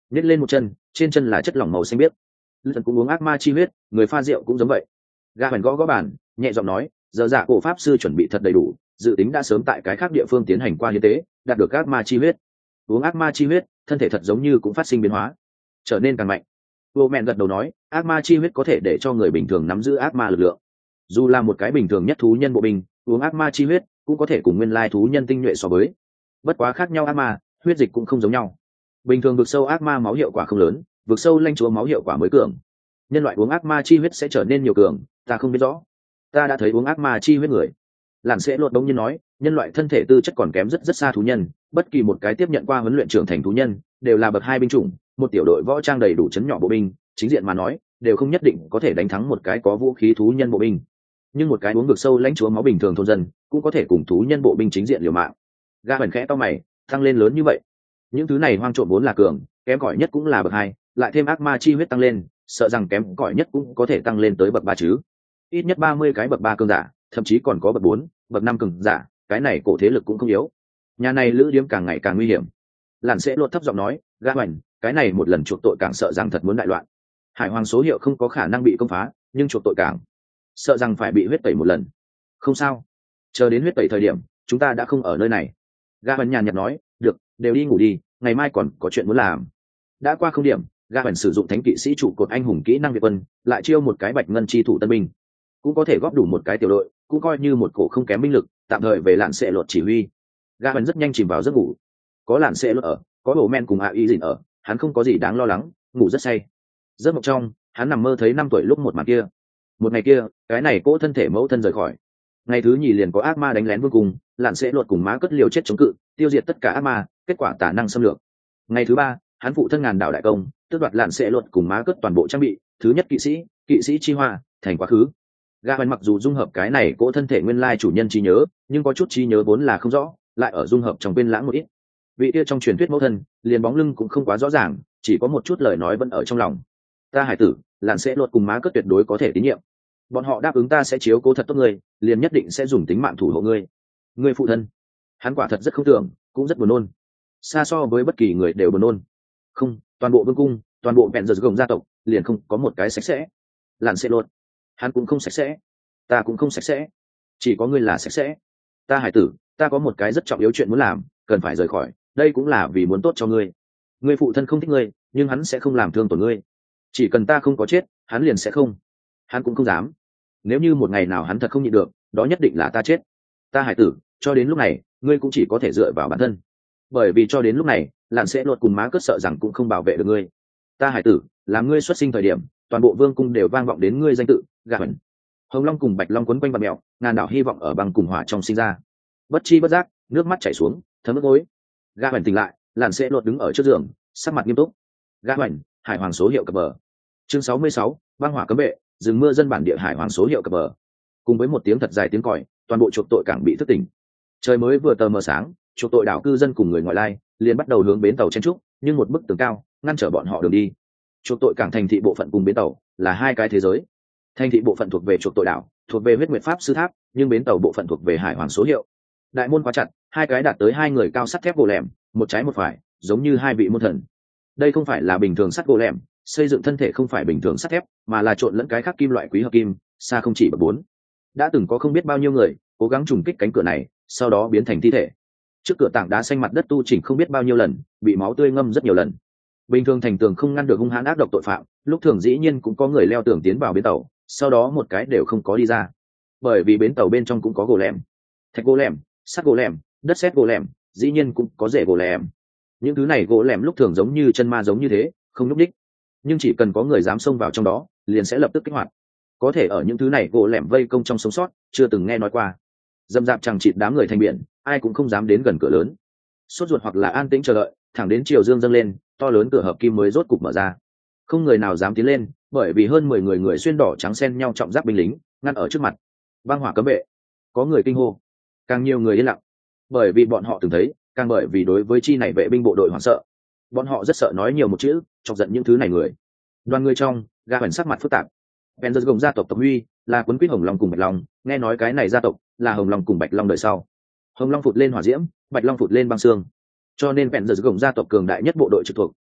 nhét lên một chân, trên chân là chất lỏng màu xanh biếc. Lần cũng uống ác ma chi huyết, người pha rượu cũng giống vậy. Gã bèn gõ gõ bàn, nhẹ giọng nói, giờ dạ cổ pháp sư chuẩn bị thật đầy đủ, dự tính đã sớm tại cái khác địa phương tiến hành qua hiến tế, đạt được ác ma chi huyết. Uống ác ma chi huyết, thân thể thật giống như cũng phát sinh biến hóa, trở nên càng mạnh. Vô mẹn gật đầu nói, ác ma chi huyết có thể để cho người bình thường nắm giữ ác ma lực lượng. Dù là một cái bình thường nhất thú nhân bộ binh, uống ác ma chi huyết cũng có thể cùng nguyên lai thú nhân tinh nhuệ so với. Bất quá khác nhau ác ma, huyết dịch cũng không giống nhau. Bình thường vực sâu ác ma máu hiệu quả không lớn, vực sâu lanh chúa máu hiệu quả mới cường. Nhân loại uống ác ma chi huyết sẽ trở nên nhiều cường, ta không biết rõ. Ta đã thấy uống ác ma chi huyết người. Lạn sẽ lột đông nhiên nói, nhân loại thân thể tư chất còn kém rất rất xa thú nhân, bất kỳ một cái tiếp nhận qua huấn luyện trưởng thành thú nhân đều là bậc 2 binh chủng, một tiểu đội võ trang đầy đủ chấn nhỏ bộ binh, chính diện mà nói, đều không nhất định có thể đánh thắng một cái có vũ khí thú nhân bộ binh. Nhưng một cái uống vực sâu lãnh chúa máu bình thường thôn dân, cũng có thể cùng thú nhân bộ binh chính diện liều mạng. Ga bẩn khẽ to mày, tăng lên lớn như vậy. Những thứ này hoang trộm vốn là cường, kém cỏi nhất cũng là bậc 2, lại thêm ác ma chi huyết tăng lên, sợ rằng kém cỏi nhất cũng có thể tăng lên tới bậc 3 chứ. Ít nhất 30 cái bậc 3 cường giả, thậm chí còn có bậc 4, bậc 5 cường giả, cái này cổ thế lực cũng không yếu. Nhà này lữ điếm càng ngày càng nguy hiểm. Lạn sẽ lột thấp giọng nói, Ga bẩn, cái này một lần chuộc tội càng sợ rằng thật muốn đại loạn. Hải hoàng số hiệu không có khả năng bị công phá, nhưng chuộc tội càng sợ rằng phải bị huyết tẩy một lần. Không sao, chờ đến huyết tẩy thời điểm, chúng ta đã không ở nơi này. Ga bẩn nhàn nhạt nói, được, đều đi ngủ đi, ngày mai còn có chuyện muốn làm. Đã qua không điểm, Ga bẩn sử dụng thánh kỵ sĩ trụ cột anh hùng kỹ năng việt quân, lại chiêu một cái bạch ngân chi thủ tân binh, cũng có thể góp đủ một cái tiểu đội, cũng coi như một cổ không kém binh lực, tạm thời về lạn sẽ lột chỉ huy. Ga bẩn rất nhanh chìm vào giấc ngủ. Có lạn sẽ lột ở, có bổ men cùng y dìn ở, hắn không có gì đáng lo lắng, ngủ rất say. Giấc mộng trong, hắn nằm mơ thấy 5 tuổi lúc một màn kia. Một ngày kia, cái này cỗ thân thể mẫu thân rời khỏi. Ngày thứ nhì liền có ác ma đánh lén vương cung, lạn sẽ lột cùng má cất liều chết chống cự, tiêu diệt tất cả ác ma, kết quả tả năng xâm lược. Ngày thứ ba, hắn phụ thân ngàn đảo đại công, tước đoạt lạn sẽ lột cùng má cất toàn bộ trang bị, thứ nhất kỵ sĩ chi hoa, thành quá khứ. Ga bèn mặc dù dung hợp cái này cỗ thân thể nguyên lai chủ nhân trí nhớ, nhưng có chút trí nhớ vốn là không rõ, lại ở dung hợp trong quên lãng một ít. Vị kia trong truyền thuyết mẫu thân, liền bóng lưng cũng không quá rõ ràng, chỉ có một chút lời nói vẫn ở trong lòng. Ta hải tử, lạn sẽ lột cùng má cất tuyệt đối có thể tín nhiệm. Bọn họ đáp ứng ta sẽ chiếu cố thật tốt ngươi, liền nhất định sẽ dùng tính mạng thủ hộ ngươi. Ngươi phụ thân, hắn quả thật rất không tưởng, cũng rất buồn nôn, xa so với bất kỳ người đều buồn nôn. Không, toàn bộ vương cung, toàn bộ vẹn giờ gồng gia tộc, liền không có một cái sạch sẽ. Lạn sẽ lột, hắn cũng không sạch sẽ, ta cũng không sạch sẽ, chỉ có ngươi là sạch sẽ. Ta hải tử, ta có một cái rất trọng yếu chuyện muốn làm, cần phải rời khỏi, đây cũng là vì muốn tốt cho ngươi. Ngươi phụ thân không thích ngươi, nhưng hắn sẽ không làm thương tổn ngươi. Chỉ cần ta không có chết, hắn liền sẽ không. Hắn cũng không dám. Nếu như một ngày nào hắn thật không nhịn được, đó nhất định là ta chết. Ta hải tử, cho đến lúc này, ngươi cũng chỉ có thể dựa vào bản thân. Bởi vì cho đến lúc này, lạn sẽ lột cùng má cất sợ rằng cũng không bảo vệ được ngươi. Ta hải tử, làm ngươi xuất sinh thời điểm, toàn bộ vương cung đều vang vọng đến ngươi danh tự, Ga bẩn. Hồng Long cùng Bạch Long quấn quanh bạt mèo, ngàn đảo hy vọng ở băng cùng hỏa trong sinh ra. Bất chi bất giác, nước mắt chảy xuống, thấm ướt gối. Ga bẩn tỉnh lại, lạn sẽ lột đứng ở trước giường, sắc mặt nghiêm túc. Ga bẩn, hải hoàng số hiệu cập bờ. Chương 66, băng hỏa cấm vệ, rừng mưa dân bản địa hải hoàng số hiệu cập bờ. Cùng với một tiếng thật dài tiếng còi, toàn bộ chuộc tội cảng bị thức tỉnh. Trời mới vừa tờ mờ sáng, chuộc tội đảo cư dân cùng người ngoại lai liền bắt đầu hướng bến tàu chen trúc, nhưng một bức tường cao ngăn trở bọn họ đường đi. Chuộc tội cảng thành thị bộ phận cùng bến tàu là hai cái thế giới. Thành thị bộ phận thuộc về chuộc tội đảo, thuộc về huyết nguyệt pháp sư tháp, nhưng bến tàu bộ phận thuộc về hải hoàng số hiệu. Đại môn khóa chặt, hai cái đạt tới 2 người cao sắt thép gỗ lẻm, một trái một phải, giống như hai vị môn thần. Đây không phải là bình thường sắt gỗ lẻm, xây dựng thân thể không phải bình thường sắt thép, mà là trộn lẫn cái khác kim loại quý hợp kim, xa không chỉ bậc 4. Đã từng có không biết bao nhiêu người cố gắng trùng kích cánh cửa này, sau đó biến thành thi thể. Trước cửa tảng đá xanh mặt đất tu chỉnh không biết bao nhiêu lần, bị máu tươi ngâm rất nhiều lần. Bình thường thành tường không ngăn được hung hãn ác độc tội phạm, lúc thường dĩ nhiên cũng có người leo tường tiến vào bến tàu, sau đó một cái đều không có đi ra. Bởi vì bến tàu bên trong cũng có gỗ lẻm, thạch gỗ lẻm, sắt gỗ lẻm, đất sét gỗ lẻm, dĩ nhiên cũng có rễ gỗ lẻm. Những thứ này gỗ lẻm lúc thường giống như chân ma giống như thế, không nhúc nhích, nhưng chỉ cần có người dám xông vào trong đó, liền sẽ lập tức kích hoạt. Có thể ở những thứ này gỗ lẻm vây công trong sống sót, chưa từng nghe nói qua. Dâm dạp chẳng chịt đám người thành biển, ai cũng không dám đến gần cửa lớn, sốt ruột hoặc là an tĩnh chờ đợi, thẳng đến chiều dương dâng lên, to lớn cửa hợp kim mới rốt cục mở ra. Không người nào dám tiến lên, bởi vì hơn 10 người xuyên đỏ trắng xen nhau trọng giáp binh lính ngăn ở trước mặt. Băng hỏa cấm vệ. Có người kinh hô, càng nhiều người yên lặng, bởi vì bọn họ từng thấy, càng bởi vì đối với chi này vệ binh bộ đội hoảng sợ. Bọn họ rất sợ nói nhiều một chữ, chọc giận những thứ này người. Đoàn người trong, Ga bẩn sắc mặt phức tạp. Penzer gồm gia tộc tộc huy là quấn quýt Hồng Long cùng Bạch Long, nghe nói cái này gia tộc là Hồng Long cùng Bạch Long đời sau. Hồng Long phụt lên hỏa diễm, Bạch Long phụt lên băng xương, cho nên Penzer gồm gia tộc cường đại nhất bộ đội trực thuộc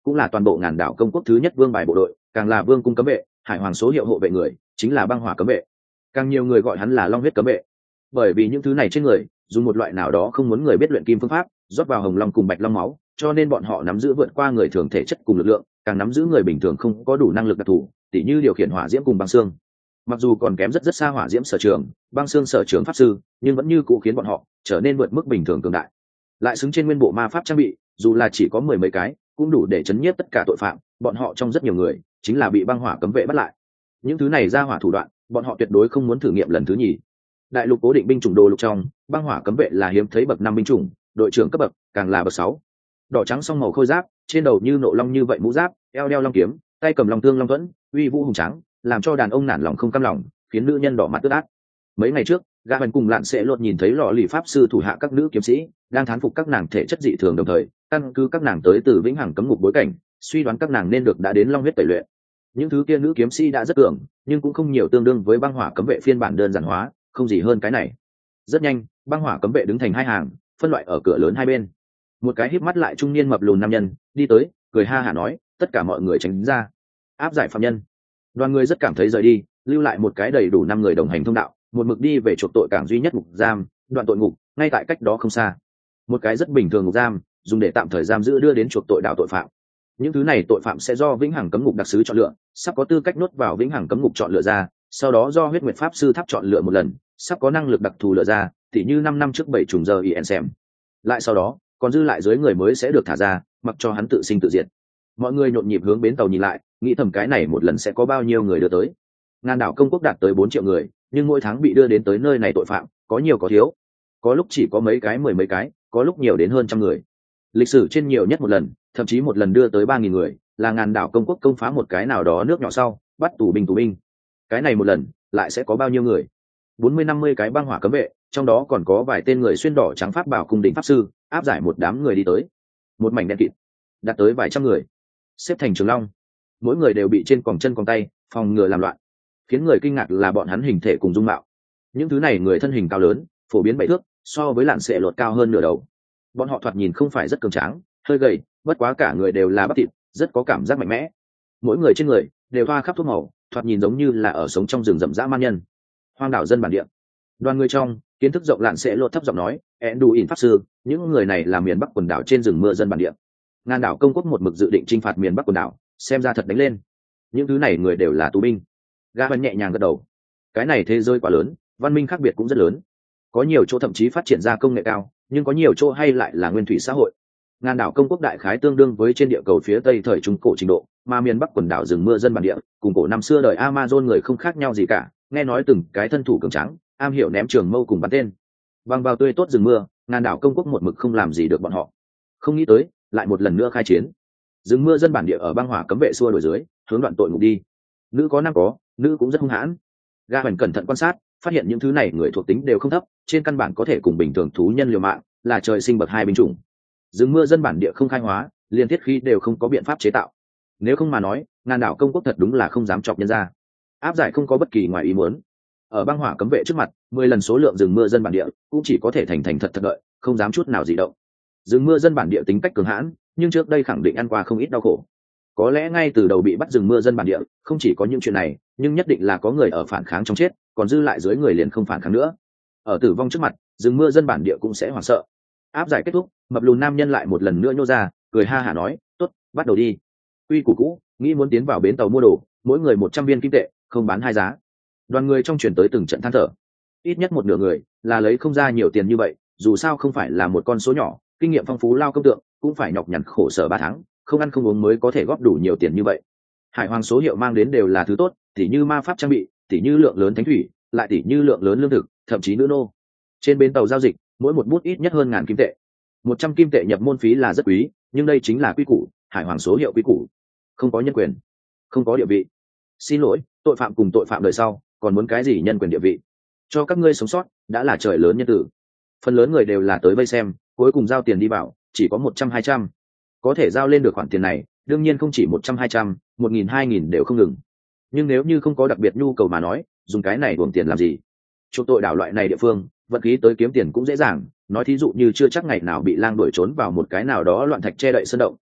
cũng là toàn bộ ngàn đảo công quốc thứ nhất vương bài bộ đội, càng là vương cung cấm vệ, hải hoàng số hiệu hộ vệ người chính là băng hỏa cấm vệ, càng nhiều người gọi hắn là long huyết cấm vệ, bởi vì những thứ này trên người dùng một loại nào đó không muốn người biết luyện kim phương pháp rót vào hồng long cùng bạch long máu, cho nên bọn họ nắm giữ vượt qua người thường thể chất cùng lực lượng, càng nắm giữ người bình thường không có đủ năng lực đặc thù, tỉ như điều khiển hỏa diễm cùng băng xương. Mặc dù còn kém rất rất xa hỏa diễm sở trường, băng xương sở trường pháp sư, nhưng vẫn như cũ khiến bọn họ trở nên vượt mức bình thường cường đại, lại xứng trên nguyên bộ ma pháp trang bị, dù là chỉ có 10 mấy cái cũng đủ để chấn nhiếp tất cả tội phạm. Bọn họ trong rất nhiều người chính là bị băng hỏa cấm vệ bắt lại, những thứ này ra hỏa thủ đoạn bọn họ tuyệt đối không muốn thử nghiệm lần thứ nhì. Đại lục cố định binh chủng đồ lục trong, băng hỏa cấm vệ là hiếm thấy bậc 5 binh chủng, đội trưởng cấp bậc càng là bậc 6. Đỏ trắng song màu khôi giáp, trên đầu như nộ long như vậy mũ giáp, eo đeo long kiếm, tay cầm long thương long thuẫn, uy vũ hùng tráng, làm cho đàn ông nản lòng không cam lòng, khiến nữ nhân đỏ mặt ướt át. Mấy ngày trước, gã Hoành cùng Lạn Sẽ Lột nhìn thấy lọ lì pháp sư thủ hạ các nữ kiếm sĩ đang thán phục các nàng thể chất dị thường, đồng thời căn cứ các nàng tới từ vĩnh hằng cấm ngục bối cảnh, suy đoán các nàng nên được đã đến long huyết tẩy luyện. Những thứ kia nữ kiếm sĩ đã rất cường, nhưng cũng không nhiều tương đương với băng hỏa cấm vệ phiên bản đơn giản hóa, không gì hơn cái này. Rất nhanh, băng hỏa cấm vệ đứng thành hai hàng, phân loại ở cửa lớn hai bên. Một cái híp mắt lại trung niên mập lùn nam nhân đi tới, cười ha hả nói, tất cả mọi người tránh ra, áp giải phạm nhân. Đoàn người rất cảm thấy rời đi, lưu lại một cái đầy đủ 5 người đồng hành thông đạo, một mực đi về chuộc tội cảng duy nhất ngục giam, đoạn tội ngục, ngay tại cách đó không xa. Một cái rất bình thường ngục giam, dùng để tạm thời giam giữ đưa đến chuộc tội đạo tội phạm. Những thứ này tội phạm sẽ do vĩnh hằng cấm ngục đặc sứ chọn lựa, sắp có tư cách nuốt vào vĩnh hằng cấm ngục chọn lựa ra, sau đó do huyết nguyệt pháp sư tháp chọn lựa một lần, sắp có năng lực đặc thù lựa ra, tỉ như 5 năm trước 7 trùng giờ INSM. Lại sau đó, còn dư lại dưới người mới sẽ được thả ra, mặc cho hắn tự sinh tự diệt. Mọi người nhộn nhịp hướng bến tàu nhìn lại, nghĩ thầm cái này một lần sẽ có bao nhiêu người đưa tới. Ngàn đảo công quốc đạt tới 4 triệu người, nhưng mỗi tháng bị đưa đến tới nơi này tội phạm có nhiều có thiếu, có lúc chỉ có mấy cái 10 mấy cái, có lúc nhiều đến hơn trăm người. Lịch sử trên nhiều nhất một lần, thậm chí một lần đưa tới 3.000 người, là ngàn đảo công quốc công phá một cái nào đó nước nhỏ sau bắt tù binh. Cái này một lần lại sẽ có bao nhiêu người? 40-50 cái băng hỏa cấm vệ, trong đó còn có vài tên người xuyên đỏ trắng pháp bảo cung đình pháp sư áp giải một đám người đi tới. Một mảnh đen kịt, đạt tới vài trăm người, xếp thành trường long, mỗi người đều bị trên còng chân còng tay phòng ngừa làm loạn. Khiến người kinh ngạc là bọn hắn hình thể cùng dung mạo. Những thứ này người thân hình cao lớn, phổ biến 7 thước, so với Lạn Sẽ Lột cao hơn nửa đầu. Bọn họ thoạt nhìn không phải rất cường tráng, hơi gầy, bất quá cả người đều là bắp thịt, rất có cảm giác mạnh mẽ. Mỗi người trên người đều thoa khắp thuốc màu, thoạt nhìn giống như là ở sống trong rừng rậm rã man nhân. Hoang đảo dân bản địa. Đoàn người trong, kiến thức rộng Lạn Sẽ Lột thấp giọng nói, "Enduin pháp sư, những người này là miền Bắc quần đảo trên rừng mưa dân bản địa. Ngàn đảo công quốc một mực dự định chinh phạt miền Bắc quần đảo, xem ra thật đánh lên. Những thứ này người đều là tù binh." Gã Hoành nhẹ nhàng gật đầu. Cái này thế giới quá lớn, văn minh khác biệt cũng rất lớn. Có nhiều chỗ thậm chí phát triển ra công nghệ cao, nhưng có nhiều chỗ hay lại là nguyên thủy xã hội. Ngàn đảo công quốc đại khái tương đương với trên địa cầu phía tây thời trung cổ trình độ, mà miền Bắc quần đảo rừng mưa dân bản địa, cùng cổ năm xưa đời Amazon người không khác nhau gì cả, nghe nói từng cái thân thủ cường tráng, am hiểu ném trường mâu cùng bắn tên. Bằng vào tươi tốt rừng mưa, ngàn đảo công quốc một mực không làm gì được bọn họ. Không nghĩ tới, lại một lần nữa khai chiến. Rừng mưa dân bản địa ở băng hỏa cấm vệ xua đổi dưới, hướng đoạn tội ngục đi. Nữ có nam có, nữ cũng rất hung hãn. Ga Hoành cẩn thận quan sát, phát hiện những thứ này người thuộc tính đều không thấp, trên căn bản có thể cùng bình thường thú nhân liều mạng, là trời sinh bậc 2 binh chủng. Rừng mưa dân bản địa không khai hóa, liên thiết khí đều không có biện pháp chế tạo. Nếu không mà nói, ngàn đảo công quốc thật đúng là không dám chọc nhân ra. Áp giải không có bất kỳ ngoài ý muốn. Ở băng hỏa cấm vệ trước mặt, 10 lần số lượng rừng mưa dân bản địa cũng chỉ có thể thành thật đợi, không dám chút nào dị động. Rừng mưa dân bản địa tính cách cường hãn, nhưng trước đây khẳng định ăn qua không ít đau khổ. Có lẽ ngay từ đầu bị bắt rừng mưa dân bản địa không chỉ có những chuyện này, nhưng nhất định là có người ở phản kháng trong chết, còn dư lại dưới người liền không phản kháng nữa. Ở tử vong trước mặt, rừng mưa dân bản địa cũng sẽ hoảng sợ. Áp giải kết thúc, mập lùn nam nhân lại một lần nữa nhô ra, cười ha hả nói, tốt, bắt đầu đi. Quy củ cũ, nghĩ muốn tiến vào bến tàu mua đồ, mỗi người 100 viên kim tệ, không bán hai giá. Đoàn người trong chuyển tới từng trận than thở. Ít nhất một nửa người là lấy không ra nhiều tiền như vậy, dù sao không phải là một con số nhỏ, kinh nghiệm phong phú lao công tượng cũng phải nhọc nhằn khổ sở 3 tháng, không ăn không uống mới có thể góp đủ nhiều tiền như vậy. Hải hoàng số hiệu mang đến đều là thứ tốt, tỉ như ma pháp trang bị, tỉ như lượng lớn thánh thủy, lại tỉ như lượng lớn lương thực, thậm chí nữ nô. Trên bến tàu giao dịch, mỗi một bút ít nhất hơn 1000 kim tệ. 100 kim tệ nhập môn phí là rất quý, nhưng đây chính là quy củ, hải hoàng số hiệu quy củ. Không có nhân quyền, không có địa vị. Xin lỗi, tội phạm cùng tội phạm đời sau, còn muốn cái gì nhân quyền địa vị? Cho các ngươi sống sót, đã là trời lớn nhân tử. Phần lớn người đều là tới vây xem, cuối cùng giao tiền đi bảo, chỉ có 100-200. Có thể giao lên được khoản tiền này, đương nhiên không chỉ 100-200, 1000-2000 đều không ngừng. Nhưng nếu như không có đặc biệt nhu cầu mà nói, dùng cái này uổng tiền làm gì? Chuộc tội đảo loại này địa phương, vận khí tới kiếm tiền cũng dễ dàng, nói thí dụ như chưa chắc ngày nào bị lang đuổi trốn vào một cái nào đó loạn thạch che đậy sơn động,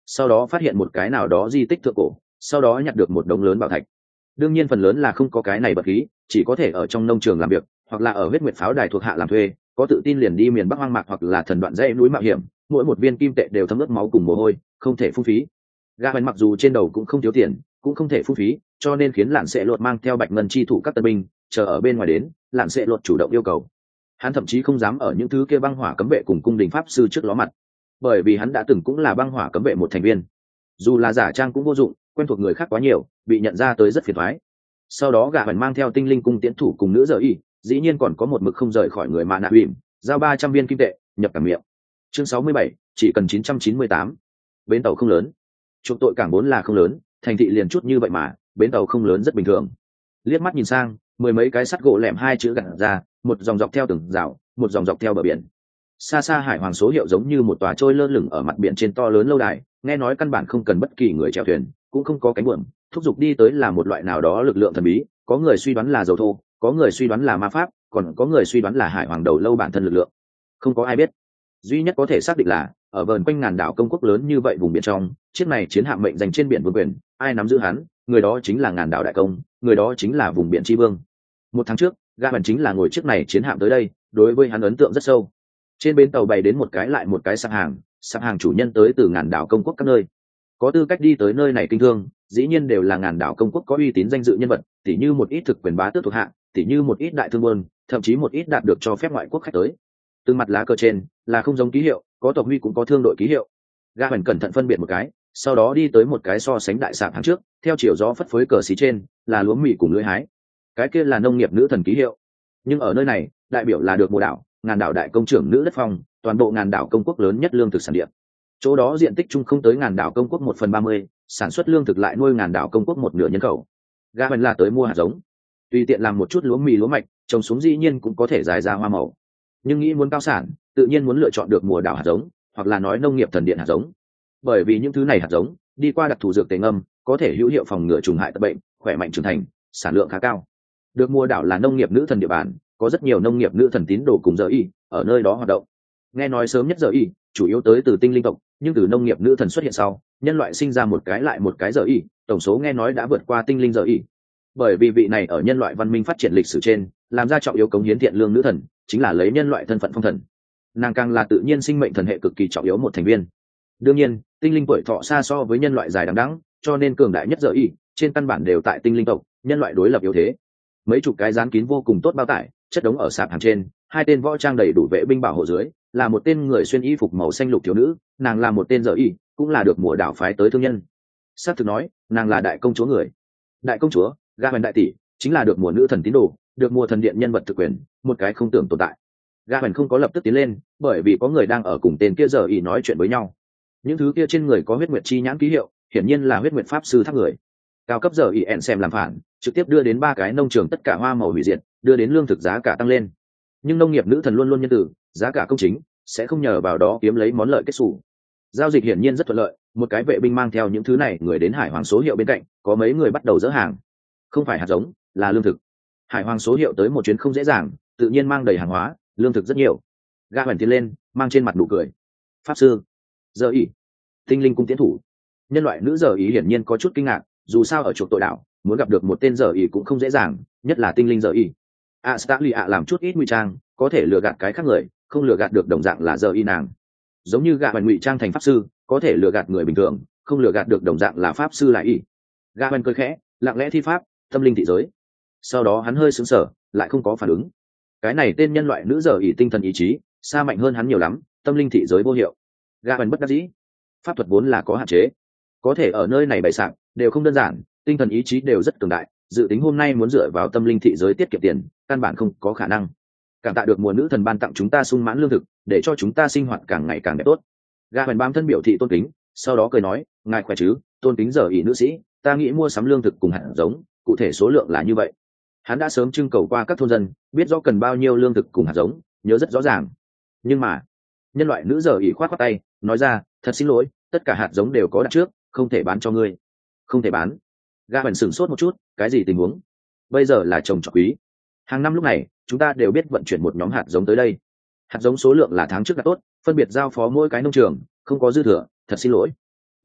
sau đó phát hiện một cái nào đó di tích thượng cổ, sau đó nhặt được một đống lớn bảo thạch. Đương nhiên phần lớn là không có cái này bật khí, chỉ có thể ở trong nông trường làm việc, hoặc là ở huyết nguyệt pháo đài thuộc hạ làm thuê, có tự tin liền đi miền Bắc hoang mạc hoặc là thần đoạn dãy núi mạo hiểm, mỗi một viên kim tệ đều thấm ướt máu cùng mồ hôi, không thể phung phí. Gã mặc dù trên đầu cũng không thiếu tiền, cũng không thể phung phí, cho nên khiến Lạn Sẽ Lột mang theo Bạch Ngân chi thủ các tân binh, chờ ở bên ngoài đến, Lạn Sẽ Lột chủ động yêu cầu. Hắn thậm chí không dám ở những thứ kia băng hỏa cấm vệ cùng cung đình pháp sư trước ló mặt, bởi vì hắn đã từng cũng là băng hỏa cấm vệ một thành viên. Dù là giả trang cũng vô dụng, quen thuộc người khác quá nhiều, bị nhận ra tới rất phiền toái. Sau đó gã mang theo tinh linh cung tiễn thủ cùng nữ giờ y, dĩ nhiên còn có một mực không rời khỏi người mà nạ huỳnh, giao 300 viên kim tệ, nhập cả miệng. Chương 67, chỉ cần 998. Bến tàu không lớn. Chuộc tội cảng 4 là không lớn, thành thị liền chút như vậy mà, bến tàu không lớn rất bình thường. Liếc mắt nhìn sang, mười mấy cái sắt gỗ lẻm hai chữ gặt ra, một dòng dọc theo từng rào, một dòng dọc theo bờ biển. Xa xa hải hoàng số hiệu giống như một tòa trôi lơ lửng ở mặt biển trên to lớn lâu đài, nghe nói căn bản không cần bất kỳ người chèo thuyền, cũng không có cánh buồm, thúc giục đi tới là một loại nào đó lực lượng thần bí, có người suy đoán là dầu thô, có người suy đoán là ma pháp, còn có người suy đoán là hải hoàng đầu lâu bản thân lực lượng. Không có ai biết. Duy nhất có thể xác định là ở vờn quanh ngàn đảo công quốc lớn như vậy vùng biển trong, chiếc này chiến hạm mệnh dành trên biển vương quyền, ai nắm giữ hắn, người đó chính là ngàn đảo đại công, người đó chính là vùng biển tri vương. Một tháng trước, gã bản chính là ngồi chiếc này chiến hạm tới đây, đối với hắn ấn tượng rất sâu. Trên bến tàu bày đến một cái lại một cái sạp hàng chủ nhân tới từ ngàn đảo công quốc các nơi, có tư cách đi tới nơi này kinh thương, dĩ nhiên đều là ngàn đảo công quốc có uy tín danh dự nhân vật, tỉ như một ít thực quyền bá tước thuộc hạ, tỉ như một ít đại thương buôn, thậm chí một ít đạt được cho phép ngoại quốc khách tới. Từng mặt lá cờ trên là không giống ký hiệu, có tộc huy cũng có thương đội ký hiệu. Gã hẳn cẩn thận phân biệt một cái, sau đó đi tới một cái so sánh đại sạp hàng trước, theo chiều gió phất phới cờ xí trên là lúa mì cùng lưới hái, cái kia là nông nghiệp nữ thần ký hiệu. Nhưng ở nơi này, đại biểu là được mùa đảo, ngàn đảo đại công trưởng nữ đất phong, toàn bộ ngàn đảo công quốc lớn nhất lương thực sản địa. Chỗ đó diện tích chung không tới ngàn đảo công quốc 1/30, sản xuất lương thực lại nuôi ngàn đảo công quốc một nửa nhân khẩu. Gã hẳn là tới mua hạt giống, tùy tiện làm một chút lúa mì lúa mạch, trồng xuống dĩ nhiên cũng có thể dài ra hoa màu. Nhưng nghĩ muốn cao sản, tự nhiên muốn lựa chọn được mùa đảo hạt giống, hoặc là nói nông nghiệp thần điện hạt giống. Bởi vì những thứ này hạt giống đi qua đặc thù dược tề ngâm, có thể hữu hiệu phòng ngừa trùng hại tật bệnh, khỏe mạnh trưởng thành, sản lượng khá cao. Được mùa đảo là nông nghiệp nữ thần địa bàn, có rất nhiều nông nghiệp nữ thần tín đồ cùng giờ y ở nơi đó hoạt động. Nghe nói sớm nhất giờ y chủ yếu tới từ tinh linh tộc, nhưng từ nông nghiệp nữ thần xuất hiện sau, nhân loại sinh ra một cái lại một cái giờ y, tổng số nghe nói đã vượt qua tinh linh giờ y. Bởi vì vị này ở nhân loại văn minh phát triển lịch sử trên làm ra trọng yếu cống hiến thiện lương nữ thần, chính là lấy nhân loại thân phận phong thần. Nàng càng là tự nhiên sinh mệnh thần hệ cực kỳ trọng yếu một thành viên. Đương nhiên, tinh linh tuổi thọ xa so với nhân loại dài đằng đẵng, cho nên cường đại nhất giờ y trên căn bản đều tại tinh linh tộc, nhân loại đối lập yếu thế. Mấy chục cái dán kín vô cùng tốt bao tải chất đống ở sạp hàng trên, hai tên võ trang đầy đủ vệ binh bảo hộ dưới là một tên người xuyên y phục màu xanh lục thiếu nữ, nàng là một tên giờ y, cũng là được mùa đảo phái tới thương nhân. Sát thực nói, nàng là đại công chúa người. Đại công chúa, ga huyền đại tỷ, chính là được mùa nữ thần tín đồ, được mùa thần điện nhân vật thực quyền, một cái không tưởng tồn tại. Ga huyền không có lập tức tiến lên, bởi vì có người đang ở cùng tên kia giờ y nói chuyện với nhau. Những thứ kia trên người có huyết nguyệt chi nhãn ký hiệu, hiển nhiên là huyết nguyệt pháp sư tháp người. Cao cấp giờ y ẹn xem làm phản, trực tiếp đưa đến ba cái nông trường tất cả hoa màu hủy diệt, đưa đến lương thực giá cả tăng lên. Nhưng nông nghiệp nữ thần luôn luôn nhân từ, giá cả công chính, sẽ không nhờ vào đó kiếm lấy món lợi kết xù. Giao dịch hiển nhiên rất thuận lợi, một cái vệ binh mang theo những thứ này người đến hải hoàng số hiệu bên cạnh, có mấy người bắt đầu dỡ hàng. Không phải hạt giống, là lương thực. Hải hoàng số hiệu tới một chuyến không dễ dàng, tự nhiên mang đầy hàng hóa, lương thực rất nhiều. Ga huyền tiến lên, mang trên mặt nụ cười. Pháp sư, giờ ý, tinh linh cung tiến thủ. Nhân loại nữ giờ ý hiển nhiên có chút kinh ngạc, dù sao ở chuộc tội đảo, muốn gặp được một tên giờ ý cũng không dễ dàng, nhất là tinh linh giờ ý. Starly làm chút ít ngụy trang, có thể lừa gạt cái khác người, không lừa gạt được đồng dạng là giờ ý nàng. Giống như gạ huyền ngụy trang thành pháp sư, có thể lừa gạt người bình thường, không lừa gạt được đồng dạng là pháp sư lại ý. Gạ huyền cười khẽ, lặng lẽ thi pháp, tâm linh thị giới. Sau đó hắn hơi sững sờ, lại không có phản ứng. Cái này tên nhân loại nữ giờ ý tinh thần ý chí, xa mạnh hơn hắn nhiều lắm, tâm linh thị giới vô hiệu. Gạ huyền bất đắc dĩ. Pháp thuật vốn là có hạn chế, có thể ở nơi này bày sạng đều không đơn giản, tinh thần ý chí đều rất cường đại, dự tính hôm nay muốn dựa vào tâm linh thị giới tiết kiệm tiền, căn bản không có khả năng. Cảm tạ được mùa nữ thần ban tặng chúng ta sung mãn lương thực, để cho chúng ta sinh hoạt càng ngày càng đẹp tốt. Ga huyền bám thân biểu thị tôn kính, sau đó cười nói, ngài khỏe chứ, tôn kính giờ ý nữ sĩ, ta nghĩ mua sắm lương thực cùng hạt giống, cụ thể số lượng là như vậy. Hắn đã sớm trưng cầu qua các thôn dân, biết rõ cần bao nhiêu lương thực cùng hạt giống, nhớ rất rõ ràng. Nhưng mà, nhân loại nữ giờ ý khoát khoát tay, nói ra, thật xin lỗi, tất cả hạt giống đều có đặt trước, không thể bán cho ngươi. Không thể bán. Ga huyền sửng sốt một chút, cái gì tình huống? Bây giờ là trồng trọt quý, hàng năm lúc này chúng ta đều biết vận chuyển một nhóm hạt giống tới đây, hạt giống số lượng là tháng trước đã tốt, phân biệt giao phó mỗi cái nông trường, không có dư thừa, thật xin lỗi.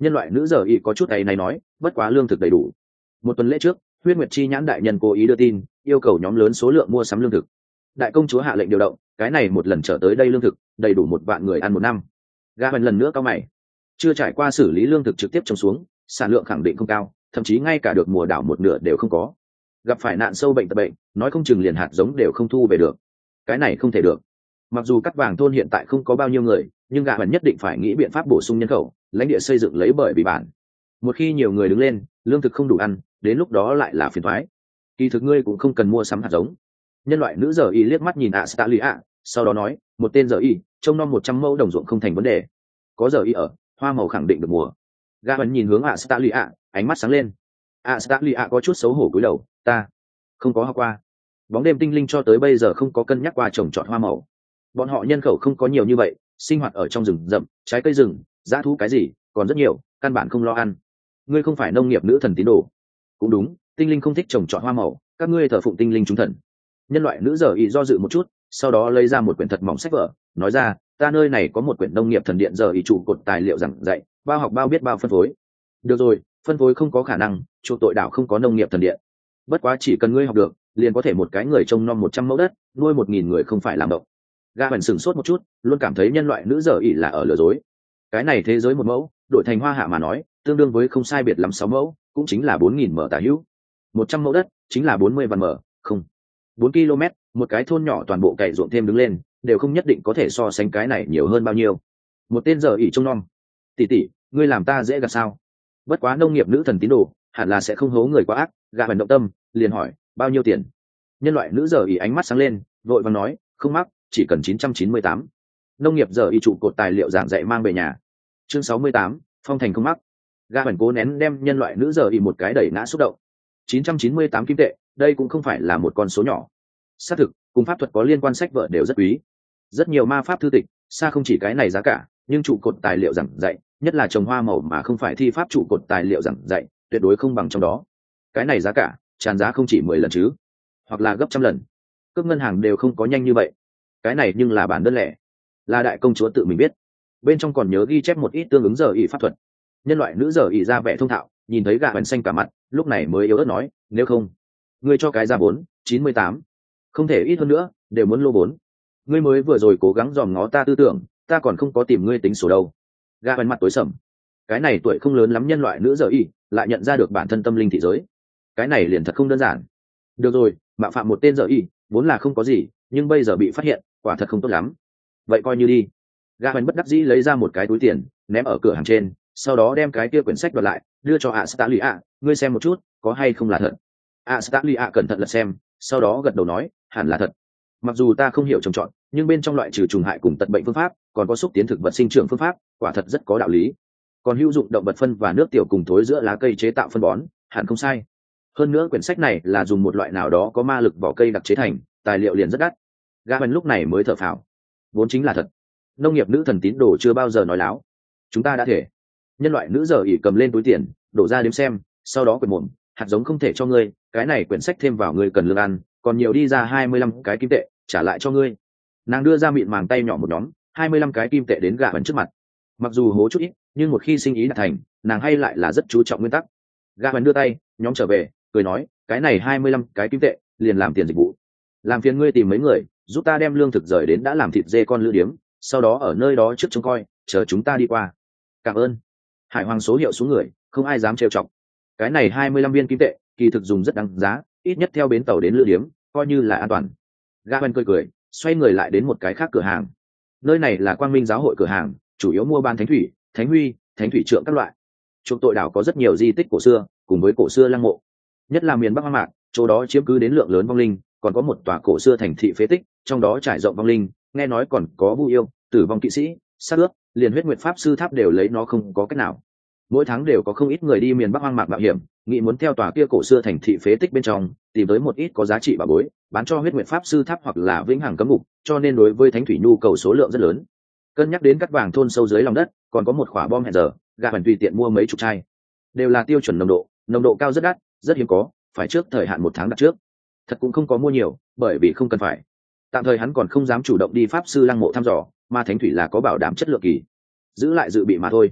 Nhân loại nữ giờ y có chút ấy này nói, bất quá lương thực đầy đủ. Một tuần lễ trước, Huyết Nguyệt Chi Nhãn đại nhân cố ý đưa tin, yêu cầu nhóm lớn số lượng mua sắm lương thực. Đại công chúa hạ lệnh điều động, cái này một lần trở tới đây lương thực, đầy đủ 1 vạn người ăn 1 năm. Gã lần nữa cao mày, chưa trải qua xử lý lương thực trực tiếp trồng xuống, sản lượng khẳng định không cao, thậm chí ngay cả được mùa đảo một nửa đều không có. Gặp phải nạn sâu bệnh tật bệnh, nói không chừng liền hạt giống đều không thu về được. Cái này không thể được. Mặc dù cắt vàng thôn hiện tại không có bao nhiêu người, nhưng gã vẫn nhất định phải nghĩ biện pháp bổ sung nhân khẩu, lãnh địa xây dựng lấy bởi vì bản. Một khi nhiều người đứng lên, lương thực không đủ ăn, đến lúc đó lại là phiền toái. Kỳ thực ngươi cũng không cần mua sắm hạt giống. Nhân loại nữ giờ y liếc mắt nhìn Stalia, sau đó nói, một tên giờ y, trông nom 100 mẫu đồng ruộng không thành vấn đề. Có giờ y ở, hoa màu khẳng định được mùa. Gã vẫn nhìn hướng Stalia, ánh mắt sáng lên. Stalia có chút xấu hổ cúi đầu, ta không có học qua. Bóng đêm tinh linh cho tới bây giờ không có cân nhắc qua trồng trọt hoa màu. Bọn họ nhân khẩu không có nhiều như vậy, sinh hoạt ở trong rừng rậm, trái cây rừng, dã thú cái gì còn rất nhiều, căn bản không lo ăn. Ngươi không phải nông nghiệp nữ thần tín đồ. Cũng đúng, tinh linh không thích trồng trọt hoa màu, các ngươi thờ phụng tinh linh chúng thần. Nhân loại nữ giờ y do dự một chút, sau đó lấy ra một quyển thật mỏng sách vở, nói ra, ta nơi này có một quyển nông nghiệp thần điện giờ y trụ cột tài liệu giảng dạy, bao học bao biết bao phân phối. Được rồi, phân phối không có khả năng, chuộc tội đảo không có nông nghiệp thần điện. Bất quá chỉ cần ngươi học được, liền có thể một cái người trông nom 100 mẫu đất, nuôi 1000 người không phải làm động. Gã bèn sửng sốt một chút, luôn cảm thấy nhân loại nữ giờ ỉ là ở lừa dối. Cái này thế giới 1 mẫu, đổi thành hoa hạ mà nói, tương đương với không sai biệt lắm 6 mẫu, cũng chính là 4000 mở tả hữu. 100 mẫu đất chính là 40 vạn mở, không. 4 km, một cái thôn nhỏ toàn bộ cày ruộng thêm đứng lên, đều không nhất định có thể so sánh cái này nhiều hơn bao nhiêu. Một tên giờ ỉ trông nom. Tỷ tỷ, ngươi làm ta dễ gạt sao? Bất quá nông nghiệp nữ thần tín đồ, hẳn là sẽ không hố người quá ác. Gã bèn động tâm, liền hỏi, bao nhiêu tiền? Nhân loại nữ giờ ỉ ánh mắt sáng lên, vội vàng nói, không mắc, chỉ cần 998. Nông nghiệp giờ y trụ cột tài liệu giảng dạy mang về nhà. Chương 68, phong thành không mắc. Gã bẩn cố nén đem nhân loại nữ giờ y một cái đẩy ngã xúc động. 998 kim tệ, đây cũng không phải là một con số nhỏ. Xác thực, cùng pháp thuật có liên quan sách vở đều rất quý. Rất nhiều ma pháp thư tịch, xa không chỉ cái này giá cả, nhưng trụ cột tài liệu giảng dạy, nhất là trồng hoa màu mà không phải thi pháp trụ cột tài liệu giảng dạy, tuyệt đối không bằng trong đó. Cái này giá cả, tràn giá không chỉ 10 lần chứ, hoặc là gấp trăm lần. Cướp ngân hàng đều không có nhanh như vậy. Cái này nhưng là bản đơn lẻ, là đại công chúa tự mình biết, bên trong còn nhớ ghi chép một ít tương ứng giờ ỉ pháp thuật. Nhân loại nữ giờ ỉ ra vẻ thông thạo, nhìn thấy gã bèn xanh cả mặt, lúc này mới yếu ớt nói, nếu không ngươi cho cái ra 498, không thể ít hơn nữa, đều muốn lô 4. Ngươi mới vừa rồi cố gắng dòm ngó ta tư tưởng, ta còn không có tìm ngươi tính sổ đâu. Gã bèn mặt tối sầm, cái này tuổi không lớn lắm nhân loại nữ giờ ỉ lại nhận ra được bản thân tâm linh thị giới, cái này liền thật không đơn giản. Được rồi, mạo phạm một tên giờ ỉ vốn là không có gì, nhưng bây giờ bị phát hiện, quả thật không tốt lắm. Vậy coi như đi. Gã bất đắc dĩ lấy ra một cái túi tiền, ném ở cửa hàng trên, sau đó đem cái kia quyển sách đoạt lại, đưa cho Stalia, ngươi xem một chút, có hay không là thật. Stalia cẩn thận lật xem, sau đó gật đầu nói, hẳn là thật. Mặc dù ta không hiểu trồng trọt, nhưng bên trong loại trừ trùng hại cùng tật bệnh phương pháp, còn có xúc tiến thực vật sinh trưởng phương pháp, quả thật rất có đạo lý. Còn hữu dụng động vật phân và nước tiểu cùng thối giữa lá cây chế tạo phân bón, hẳn không sai. Hơn nữa quyển sách này là dùng một loại nào đó có ma lực vỏ cây đặc chế thành, tài liệu liền rất đắt. Gã bèn lúc này mới thở phào, vốn chính là thật. Nông nghiệp nữ thần tín đồ chưa bao giờ nói láo. Chúng ta đã thể. Nhân loại nữ giờ ỉ cầm lên túi tiền, đổ ra đếm xem, sau đó quyển mồm, hạt giống không thể cho ngươi, cái này quyển sách thêm vào ngươi cần lương ăn, còn nhiều đi ra 25 cái kim tệ, trả lại cho ngươi. Nàng đưa ra mịn màng tay nhỏ một nhóm, 25 cái kim tệ đến gã bèn trước mặt. Mặc dù hố chút ít, nhưng một khi sinh ý đạt thành, nàng hay lại là rất chú trọng nguyên tắc. Gã bèn đưa tay, nhóm trở về, cười nói, cái này 25 cái kim tệ, liền làm tiền dịch vụ. Làm phiền ngươi tìm mấy người, giúp ta đem lương thực rời đến đã làm thịt dê con lữ điếm, sau đó ở nơi đó trước trông coi, chờ chúng ta đi qua. Cảm ơn. Hải Hoàng số hiệu xuống người, không ai dám trêu chọc. Cái này 25 viên kim tệ, kỳ thực dùng rất đáng giá, ít nhất theo bến tàu đến lữ điếm, coi như là an toàn. Gaben cười cười, xoay người lại đến một cái khác cửa hàng. Nơi này là Quang Minh giáo hội cửa hàng, chủ yếu mua bán thánh thủy, thánh huy, thánh thủy trượng các loại. Chuộc tội đảo có rất nhiều di tích cổ xưa, cùng với cổ xưa lăng mộ. Nhất là miền Bắc hoang mạc, chỗ đó chiếm cứ đến lượng lớn vong linh, còn có một tòa cổ xưa thành thị phế tích, trong đó trải rộng vong linh, nghe nói còn có vu yêu, tử vong kỵ sĩ, sát ướp, liền huyết nguyệt pháp sư tháp đều lấy nó không có cách nào. Mỗi tháng đều có không ít người đi miền Bắc hoang mạc mạo hiểm, nghĩ muốn theo tòa kia cổ xưa thành thị phế tích bên trong tìm tới một ít có giá trị bảo bối, bán cho huyết nguyệt pháp sư tháp hoặc là vĩnh hằng cấm ngục, cho nên đối với thánh thủy nhu cầu số lượng rất lớn. Cân nhắc đến cắt vàng thôn sâu dưới lòng đất, còn có một quả bom hẹn giờ, gã bèn tùy tiện mua mấy chục chai, đều là tiêu chuẩn nồng độ cao rất đắt, rất hiếm có, phải trước thời hạn 1 tháng đặt trước. Thật cũng không có mua nhiều, bởi vì không cần phải. Tạm thời hắn còn không dám chủ động đi pháp sư lăng mộ thăm dò, mà thánh thủy là có bảo đảm chất lượng kỳ, giữ lại dự bị mà thôi.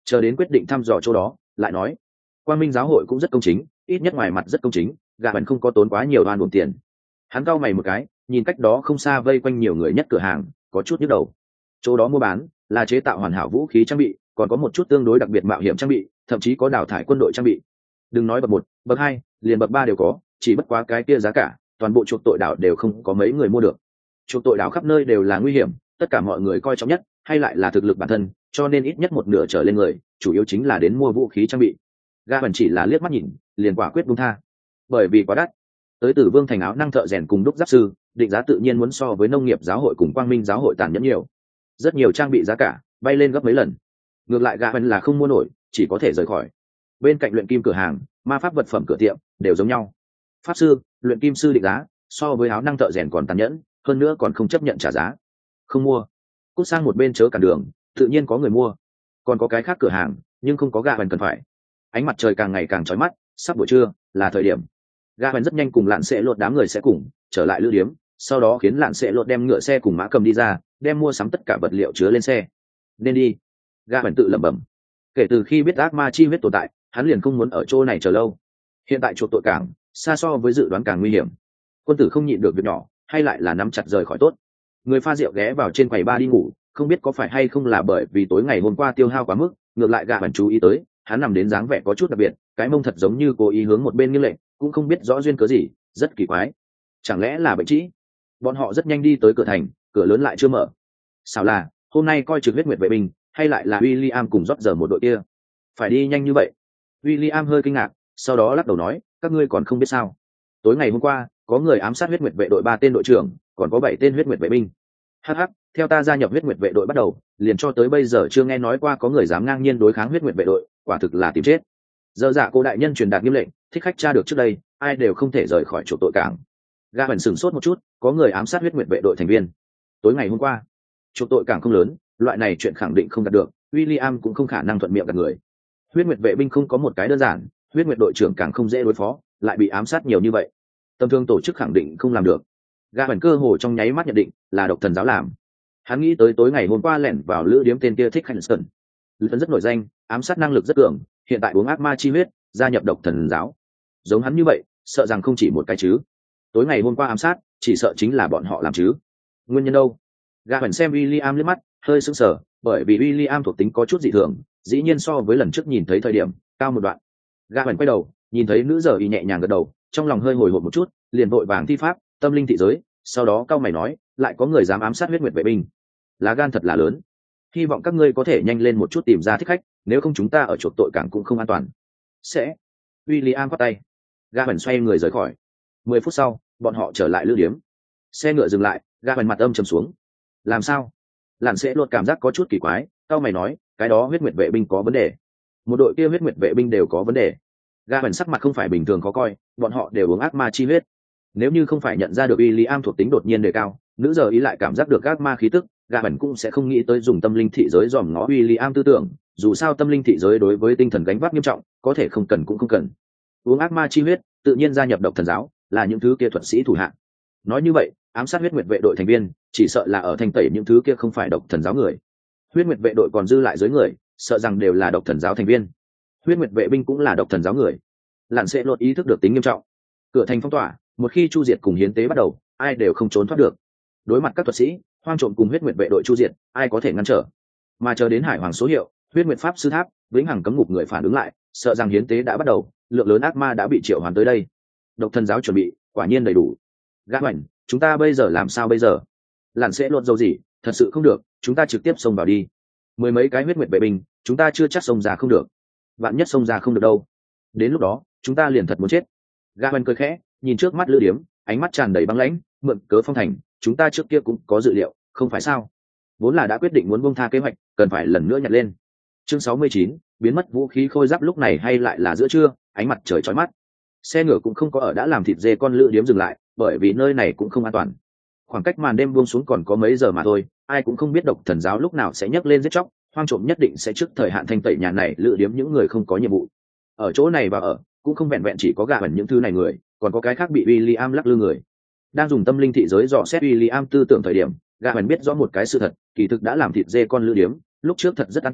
chờ đến quyết định thăm dò chỗ đó lại nói. Quang Minh giáo hội cũng rất công chính, ít nhất ngoài mặt rất công chính, gạ bẩn không có tốn quá nhiều oan uổng tiền. Hắn cau mày một cái, nhìn cách đó không xa vây quanh nhiều người nhất cửa hàng, có chút nhức đầu. Chỗ đó mua bán là chế tạo hoàn hảo vũ khí trang bị, còn có một chút tương đối đặc biệt mạo hiểm trang bị, thậm chí có đào thải quân đội trang bị. Đừng nói bậc 1, bậc 2, liền bậc 3 đều có, chỉ bất quá cái kia giá cả, toàn bộ chuộc tội đảo đều không có mấy người mua được. Chuộc tội đảo khắp nơi đều là nguy hiểm, tất cả mọi người coi trọng nhất hay lại là thực lực bản thân, cho nên ít nhất một nửa trở lên người, chủ yếu chính là đến mua vũ khí trang bị. Gã bẩn chỉ là liếc mắt nhìn, liền quả quyết buông tha. Bởi vì quá đắt. Tới Tử Vương thành áo năng thợ rèn cùng đúc giáp sư, định giá tự nhiên muốn so với nông nghiệp giáo hội cùng Quang Minh giáo hội tàn nhẫn nhiều. Rất nhiều trang bị giá cả bay lên gấp mấy lần. Ngược lại gã bẩn là không mua nổi, chỉ có thể rời khỏi. Bên cạnh luyện kim cửa hàng, ma pháp vật phẩm cửa tiệm đều giống nhau. Pháp sư, luyện kim sư định giá so với áo năng thợ rèn còn tàn nhẫn, hơn nữa còn không chấp nhận trả giá. Không mua. Cút sang một bên chớ cản đường, tự nhiên có người mua. Còn có cái khác cửa hàng, nhưng không có gã bẩn cần phải. Ánh mặt trời càng ngày càng chói mắt, sắp buổi trưa là thời điểm. Gã bẩn rất nhanh cùng lạn sẽ lột đám người sẽ cùng trở lại lữ điếm, sau đó khiến lạn sẽ lột đem ngựa xe cùng mã cầm đi ra, đem mua sắm tất cả vật liệu chứa lên xe. Nên đi. Gã bẩn tự lẩm bẩm. Kể từ khi biết ác ma chi huyết tồn tại, hắn liền không muốn ở chỗ này chờ lâu. Hiện tại chuộc tội cảng xa so với dự đoán càng nguy hiểm. Quân tử không nhịn được việc nhỏ, hay lại là nắm chặt rời khỏi tốt. Người pha rượu ghé vào trên quầy bar đi ngủ, không biết có phải hay không là bởi vì tối ngày hôm qua tiêu hao quá mức, ngược lại gã bẩn chú ý tới, hắn nằm đến dáng vẻ có chút đặc biệt, cái mông thật giống như cố ý hướng một bên nghiêng lệch, cũng không biết rõ duyên cớ gì, rất kỳ quái. Chẳng lẽ là bệnh trĩ? Bọn họ rất nhanh đi tới cửa thành, cửa lớn lại chưa mở. Sao là, hôm nay coi trực huyết nguyệt vệ binh, hay lại là William cùng rót giờ một đội kia? Phải đi nhanh như vậy? William hơi kinh ngạc, sau đó lắc đầu nói, các ngươi còn không biết sao? Tối ngày hôm qua, có người ám sát huyết nguyệt vệ đội 3 tên đội trưởng, còn có 7 tên huyết nguyệt vệ binh. Hắc hắc, theo ta gia nhập huyết nguyệt vệ đội bắt đầu, liền cho tới bây giờ chưa nghe nói qua có người dám ngang nhiên đối kháng huyết nguyệt vệ đội, quả thực là tìm chết. Giờ dạ cô đại nhân truyền đạt nghiêm lệnh, thích khách tra được trước đây, ai đều không thể rời khỏi chỗ tội cảng. Gã bẩn sửng sốt một chút, có người ám sát huyết nguyệt vệ đội thành viên. Tối ngày hôm qua, chỗ tội cảng không lớn, loại này chuyện khẳng định không đạt được, William cũng không khả năng thuận miệng gạt người. Huyết nguyệt vệ binh không có một cái đơn giản, huyết nguyệt đội trưởng càng không dễ đối phó, lại bị ám sát nhiều như vậy. Tầm thường tổ chức khẳng định không làm được. Gã bẩn cơ hồ trong nháy mắt nhận định là độc thần giáo làm. Hắn nghĩ tới tối ngày hôm qua lẻn vào lữ điếm tên kia thích Hanson. Hắn rất nổi danh, ám sát năng lực rất cường, hiện tại uống ác ma chi huyết, gia nhập độc thần giáo. Giống hắn như vậy, sợ rằng không chỉ một cái chứ. Tối ngày hôm qua ám sát, chỉ sợ chính là bọn họ làm chứ. Nguyên nhân đâu? Gã bẩn xem William liếc mắt, hơi sững sờ, bởi vì William thuộc tính có chút dị thường, dĩ nhiên so với lần trước nhìn thấy thời điểm cao một đoạn. Gã bẩn quay đầu, nhìn thấy nữ giờ y nhẹ nhàng gật đầu, trong lòng hơi hồi hộp một chút, liền vội vàng thi pháp, tâm linh thị giới, sau đó cao mày nói, lại có người dám ám sát huyết nguyệt vệ binh, lá gan thật là lớn. Hy vọng các ngươi có thể nhanh lên một chút tìm ra thích khách, nếu không chúng ta ở chuộc tội cảng cũng không an toàn. Sẽ. William quát tay. Gã bẩn xoay người rời khỏi. 10 phút sau, bọn họ trở lại lữ điếm. Xe ngựa dừng lại, gã bẩn mặt âm trầm xuống. Làm sao? Lạn sẽ lột cảm giác có chút kỳ quái, cao mày nói, cái đó huyết nguyệt vệ binh có vấn đề. Một đội kia huyết nguyệt vệ binh đều có vấn đề. Gã bẩn sắc mặt không phải bình thường khó coi, bọn họ đều uống ác ma chi huyết. Nếu như không phải nhận ra được William thuộc tính đột nhiên đề cao, nữ giờ ý lại cảm giác được ác ma khí tức, gã bẩn cũng sẽ không nghĩ tới dùng tâm linh thị giới dòm ngó William tư tưởng, dù sao tâm linh thị giới đối với tinh thần gánh vác nghiêm trọng, có thể không cần cũng không cần. Uống ác ma chi huyết, tự nhiên gia nhập độc thần giáo, là những thứ kia thuật sĩ thủ hạng. Nói như vậy, ám sát huyết nguyệt vệ đội thành viên, chỉ sợ là ở thanh tẩy những thứ kia không phải độc thần giáo người. Huyết nguyệt vệ đội còn dư lại dưới người, sợ rằng đều là độc thần giáo thành viên. Huyết nguyệt vệ binh cũng là độc thần giáo người. Lạn sẽ lột ý thức được tính nghiêm trọng. Cửa thành phong tỏa, một khi chu diệt cùng hiến tế bắt đầu, ai đều không trốn thoát được. Đối mặt các thuật sĩ, hoang trộm cùng huyết nguyệt vệ đội chu diệt, ai có thể ngăn trở? Mà chờ đến hải hoàng số hiệu, huyết nguyệt pháp sư tháp, vĩnh hằng cấm ngục người phản ứng lại, sợ rằng hiến tế đã bắt đầu, lượng lớn ác ma đã bị triệu hoán tới đây. Độc thần giáo chuẩn bị, quả nhiên đầy đủ. Gã bẩn, chúng ta bây giờ làm sao bây giờ? Lạn sẽ lột dầu gì? Thật sự không được, chúng ta trực tiếp xông vào đi. 10 mấy cái huyết nguyệt vệ binh, chúng ta chưa chắc xông ra không được. Vạn nhất xông ra không được đâu. Đến lúc đó, chúng ta liền thật muốn chết. Gã bẩn cười khẽ, nhìn trước mắt lữ điếm, ánh mắt tràn đầy băng lãnh, mượn cớ phong thành, chúng ta trước kia cũng có dự liệu, không phải sao? Vốn là đã quyết định muốn buông tha kế hoạch, cần phải lần nữa nhặt lên. Chương 69, biến mất vũ khí khôi giáp lúc này hay lại là giữa trưa, ánh mặt trời chói mắt. Xe ngựa cũng không có ở đã làm thịt dê con lữ điếm dừng lại, bởi vì nơi này cũng không an toàn. Khoảng cách màn đêm buông xuống còn có mấy giờ mà thôi, ai cũng không biết độc thần giáo lúc nào sẽ nhấc lên giết chóc, hoang trộm nhất định sẽ trước thời hạn thanh tẩy nhà này lữ điếm những người không có nhiệm vụ. Ở chỗ này và ở, cũng không vẹn vẹn chỉ có gạ bẩn những thứ này người, còn có cái khác bị William lắc lư người. Đang dùng tâm linh thị giới dò xét William tư tưởng thời điểm, gạ bẩn biết rõ một cái sự thật, kỳ thực đã làm thịt dê con lữ điếm, lúc trước thật rất an toàn,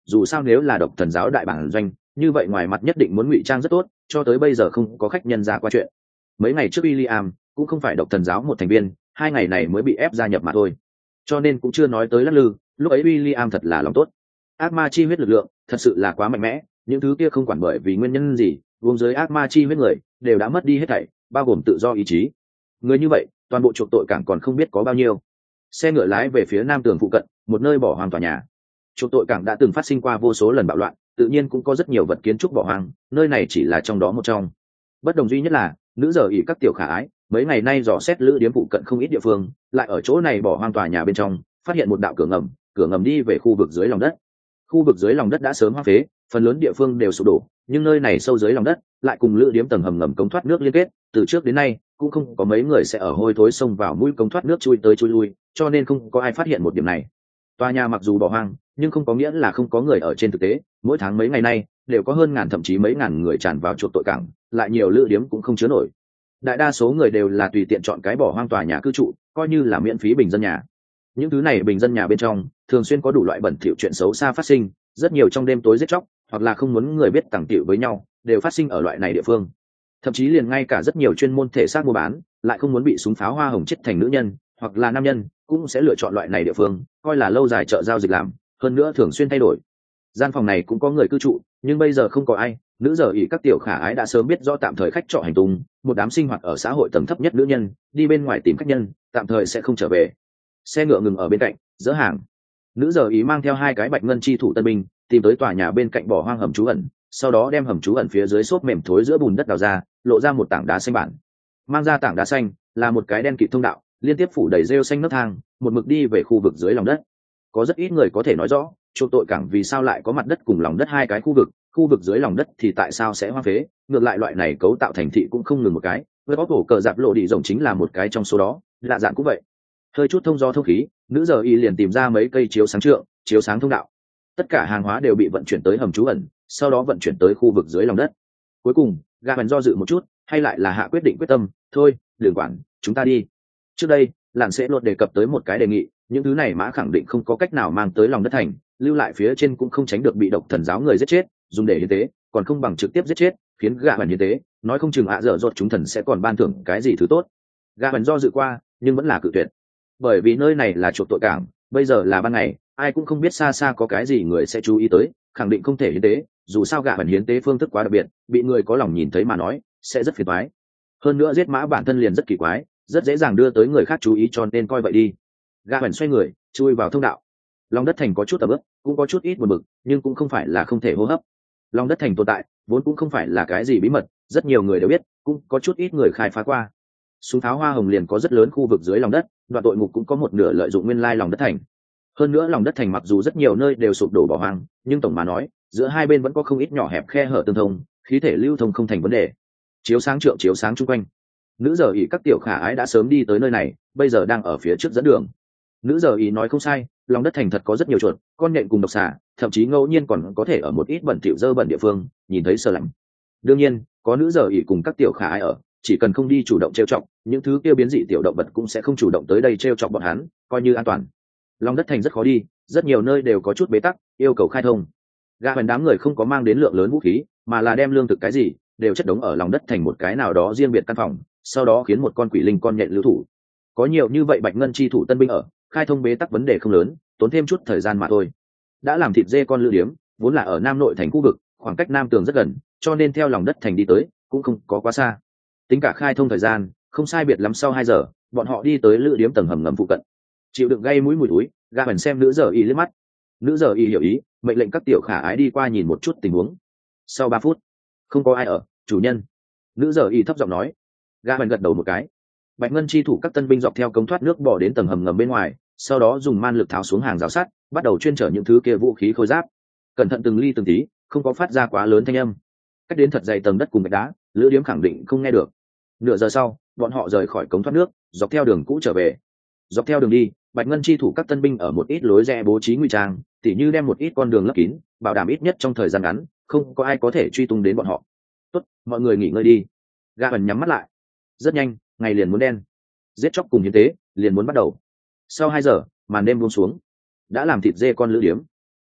dù sao nếu là độc thần giáo đại bản doanh như vậy ngoài mặt nhất định muốn ngụy trang rất tốt, cho tới bây giờ không có khách nhân ra qua chuyện. Mấy ngày trước William cũng không phải độc thần giáo một thành viên, 2 ngày này mới bị ép gia nhập mà thôi, cho nên cũng chưa nói tới lắc lư. Lúc ấy William thật là lòng tốt, ác ma chi huyết lực lượng thật sự là quá mạnh mẽ, những thứ kia không quản bởi vì nguyên nhân gì uống dưới ác ma chi huyết người đều đã mất đi hết thảy, bao gồm tự do ý chí. Người như vậy toàn bộ chuộc tội cảng còn không biết có bao nhiêu. Xe ngựa lái về phía nam tường phụ cận, một nơi bỏ hoang tòa nhà. Chuộc tội cảng đã từng phát sinh qua vô số lần bạo loạn, tự nhiên cũng có rất nhiều vật kiến trúc bỏ hoang, nơi này chỉ là trong đó một trong. Bất đồng duy nhất là nữ giờ ỷ các tiểu khả ái mấy ngày nay dò xét lữ điếm phụ cận không ít địa phương, lại ở chỗ này bỏ hoang tòa nhà bên trong phát hiện một đạo cửa ngầm đi về khu vực dưới lòng đất. Khu vực dưới lòng đất đã sớm hoang phế, phần lớn địa phương đều sụp đổ, nhưng nơi này sâu dưới lòng đất lại cùng lữ điếm tầng hầm ngầm cống thoát nước liên kết, từ trước đến nay cũng không có mấy người sẽ ở hôi thối xông vào mũi cống thoát nước chui tới chui lui, cho nên không có ai phát hiện một điểm này. Tòa nhà mặc dù bỏ hoang nhưng không có nghĩa là không có người ở, trên thực tế mỗi tháng mấy ngày nay đều có hơn ngàn thậm chí mấy ngàn người tràn vào chuộc tội cảng, lại nhiều lữ điếm cũng không chứa nổi. Đại đa số người đều là tùy tiện chọn cái bỏ hoang tòa nhà cư trụ, coi như là miễn phí bình dân nhà. Những thứ này bình dân nhà bên trong thường xuyên có đủ loại bẩn thỉu chuyện xấu xa phát sinh, rất nhiều trong đêm tối giết chóc hoặc là không muốn người biết tàng tiệu với nhau đều phát sinh ở loại này địa phương. Thậm chí liền ngay cả rất nhiều chuyên môn thể xác mua bán lại không muốn bị súng pháo hoa hồng chết thành nữ nhân hoặc là nam nhân cũng sẽ lựa chọn loại này địa phương, coi là lâu dài chợ giao dịch làm, hơn nữa thường xuyên thay đổi. Gian phòng này cũng có người cư trụ, nhưng bây giờ không có ai. Nữ giờ ỷ các tiểu khả ái đã sớm biết rõ tạm thời khách trọ hành tung, một đám sinh hoạt ở xã hội tầng thấp nhất nữ nhân đi bên ngoài tìm khách nhân, tạm thời sẽ không trở về. Xe ngựa ngừng ở bên cạnh dỡ hàng, nữ giờ ý mang theo 2 cái bạch ngân chi thủ tân binh tìm tới tòa nhà bên cạnh bỏ hoang hầm trú ẩn, sau đó đem hầm trú ẩn phía dưới xốp mềm thối giữa bùn đất đào ra, lộ ra một tảng đá xanh bản. Mang ra tảng đá xanh là một cái đen kịt thông đạo, liên tiếp phủ đầy rêu xanh nấc thang, một mực đi về khu vực dưới lòng đất. Có rất ít người có thể nói rõ chuộc tội cảng vì sao lại có mặt đất cùng lòng đất 2 cái khu vực dưới lòng đất thì tại sao sẽ hoang phế. Ngược lại loại này cấu tạo thành thị cũng không ngừng một cái, với bóc cổ cờ dạp lộ đi rồng chính là một cái trong số đó, lạ dạng cũng vậy. Hơi chút thông gió thông khí, nữ giờ y liền tìm ra mấy cây chiếu sáng trượng chiếu sáng thông đạo, tất cả hàng hóa đều bị vận chuyển tới hầm trú ẩn, sau đó vận chuyển tới khu vực dưới lòng đất. Cuối cùng gà bèn do dự một chút, hay lại là hạ quyết định quyết tâm, thôi đừng quản, chúng ta đi. Trước đây làn sẽ lột đề cập tới một cái đề nghị, những thứ này mã khẳng định không có cách nào mang tới lòng đất thành, lưu lại phía trên cũng không tránh được bị độc thần giáo người giết chết, dùng để hiến tế còn không bằng trực tiếp giết chết, khiến gà bèn hiến tế, nói không chừng dở dột chúng thần sẽ còn ban thưởng cái gì thứ tốt. Gà bèn do dự qua nhưng vẫn là cự tuyệt, bởi vì nơi này là chuộc tội cảng, bây giờ là ban ngày, ai cũng không biết xa xa có cái gì người sẽ chú ý tới, khẳng định không thể hiến tế, dù sao gạ bẩn hiến tế phương thức quá đặc biệt, bị người có lòng nhìn thấy mà nói sẽ rất phiền toái. Hơn nữa giết mã bản thân liền rất kỳ quái, rất dễ dàng đưa tới người khác chú ý, cho nên coi vậy đi. Gạ bẩn xoay người chui vào thông đạo. Lòng đất thành có chút ẩm ướt, cũng có chút ít buồn bực, nhưng cũng không phải là không thể hô hấp. Lòng đất thành tồn tại vốn cũng không phải là cái gì bí mật, rất nhiều người đều biết, cũng có chút ít người khai phá qua. Súng pháo hoa hồng liền có rất lớn khu vực dưới lòng đất, đoạn tội ngục cũng có một nửa lợi dụng nguyên lai lòng đất thành. Hơn nữa lòng đất thành mặc dù rất nhiều nơi đều sụp đổ bỏ hoang, nhưng tổng mà nói giữa hai bên vẫn có không ít nhỏ hẹp khe hở tương thông, khí thể lưu thông không thành vấn đề. Chiếu sáng trượng chiếu sáng chung quanh, nữ giờ ý các tiểu khả ái đã sớm đi tới nơi này, bây giờ đang ở phía trước dẫn đường. Nữ giờ ý nói không sai, lòng đất thành thật có rất nhiều chuột, con nhện cùng độc xà, thậm chí ngẫu nhiên còn có thể ở một ít bẩn thỉu dơ bẩn địa phương nhìn thấy sờ lạnh. Đương nhiên có nữ giờ ý cùng các tiểu khả ái ở, chỉ cần không đi chủ động trêu chọc, những thứ kia biến dị tiểu động vật cũng sẽ không chủ động tới đây trêu chọc bọn hắn, coi như an toàn. Lòng đất thành rất khó đi, rất nhiều nơi đều có chút bế tắc, yêu cầu khai thông. Gà bèn đám người không có mang đến lượng lớn vũ khí, mà là đem lương thực cái gì đều chất đống ở lòng đất thành một cái nào đó riêng biệt căn phòng, sau đó khiến một con quỷ linh con nhện lưu thủ. Có nhiều như vậy bạch ngân chi thủ tân binh ở, khai thông bế tắc vấn đề không lớn, tốn thêm chút thời gian mà thôi. Đã làm thịt dê con lữ điếm vốn là ở nam nội thành khu vực, khoảng cách nam tường rất gần, cho nên theo lòng đất thành đi tới cũng không có quá xa. Tính cả khai thông thời gian không sai biệt lắm, sau 2 giờ bọn họ đi tới lữ điếm tầng hầm ngầm phụ cận. Chịu đựng gây mũi mùi túi, gà bèn xem nữ giờ y liếc mắt. Nữ giờ y hiểu ý, mệnh lệnh các tiểu khả ái đi qua nhìn một chút tình huống. Sau 3 phút không có ai ở, chủ nhân. Nữ giờ y thấp giọng nói. Gà bèn gật đầu một cái. Bạch ngân chi thủ các tân binh dọc theo cống thoát nước bỏ đến tầng hầm ngầm bên ngoài, sau đó dùng man lực tháo xuống hàng rào sắt, bắt đầu chuyên chở những thứ kia vũ khí khôi giáp. Cẩn thận từng ly từng tí, không có phát ra quá lớn thanh âm. Cách đến thật dày tầng đất cùng gạch đá, lữ điếm khẳng định không nghe được. Nửa giờ sau bọn họ rời khỏi cống thoát nước, dọc theo đường cũ trở về. Dọc theo đường đi, bạch ngân chi thủ các tân binh ở một ít lối rẽ bố trí ngụy trang, tỉ như đem một ít con đường lấp kín, bảo đảm ít nhất trong thời gian ngắn không có ai có thể truy tung đến bọn họ. Tốt, mọi người nghỉ ngơi đi. Gà ẩn nhắm mắt lại. Rất nhanh ngày liền muốn đen, giết chóc cùng hiến tế liền muốn bắt đầu. Sau 2 giờ màn đêm buông xuống, đã làm thịt dê con lữ điếm.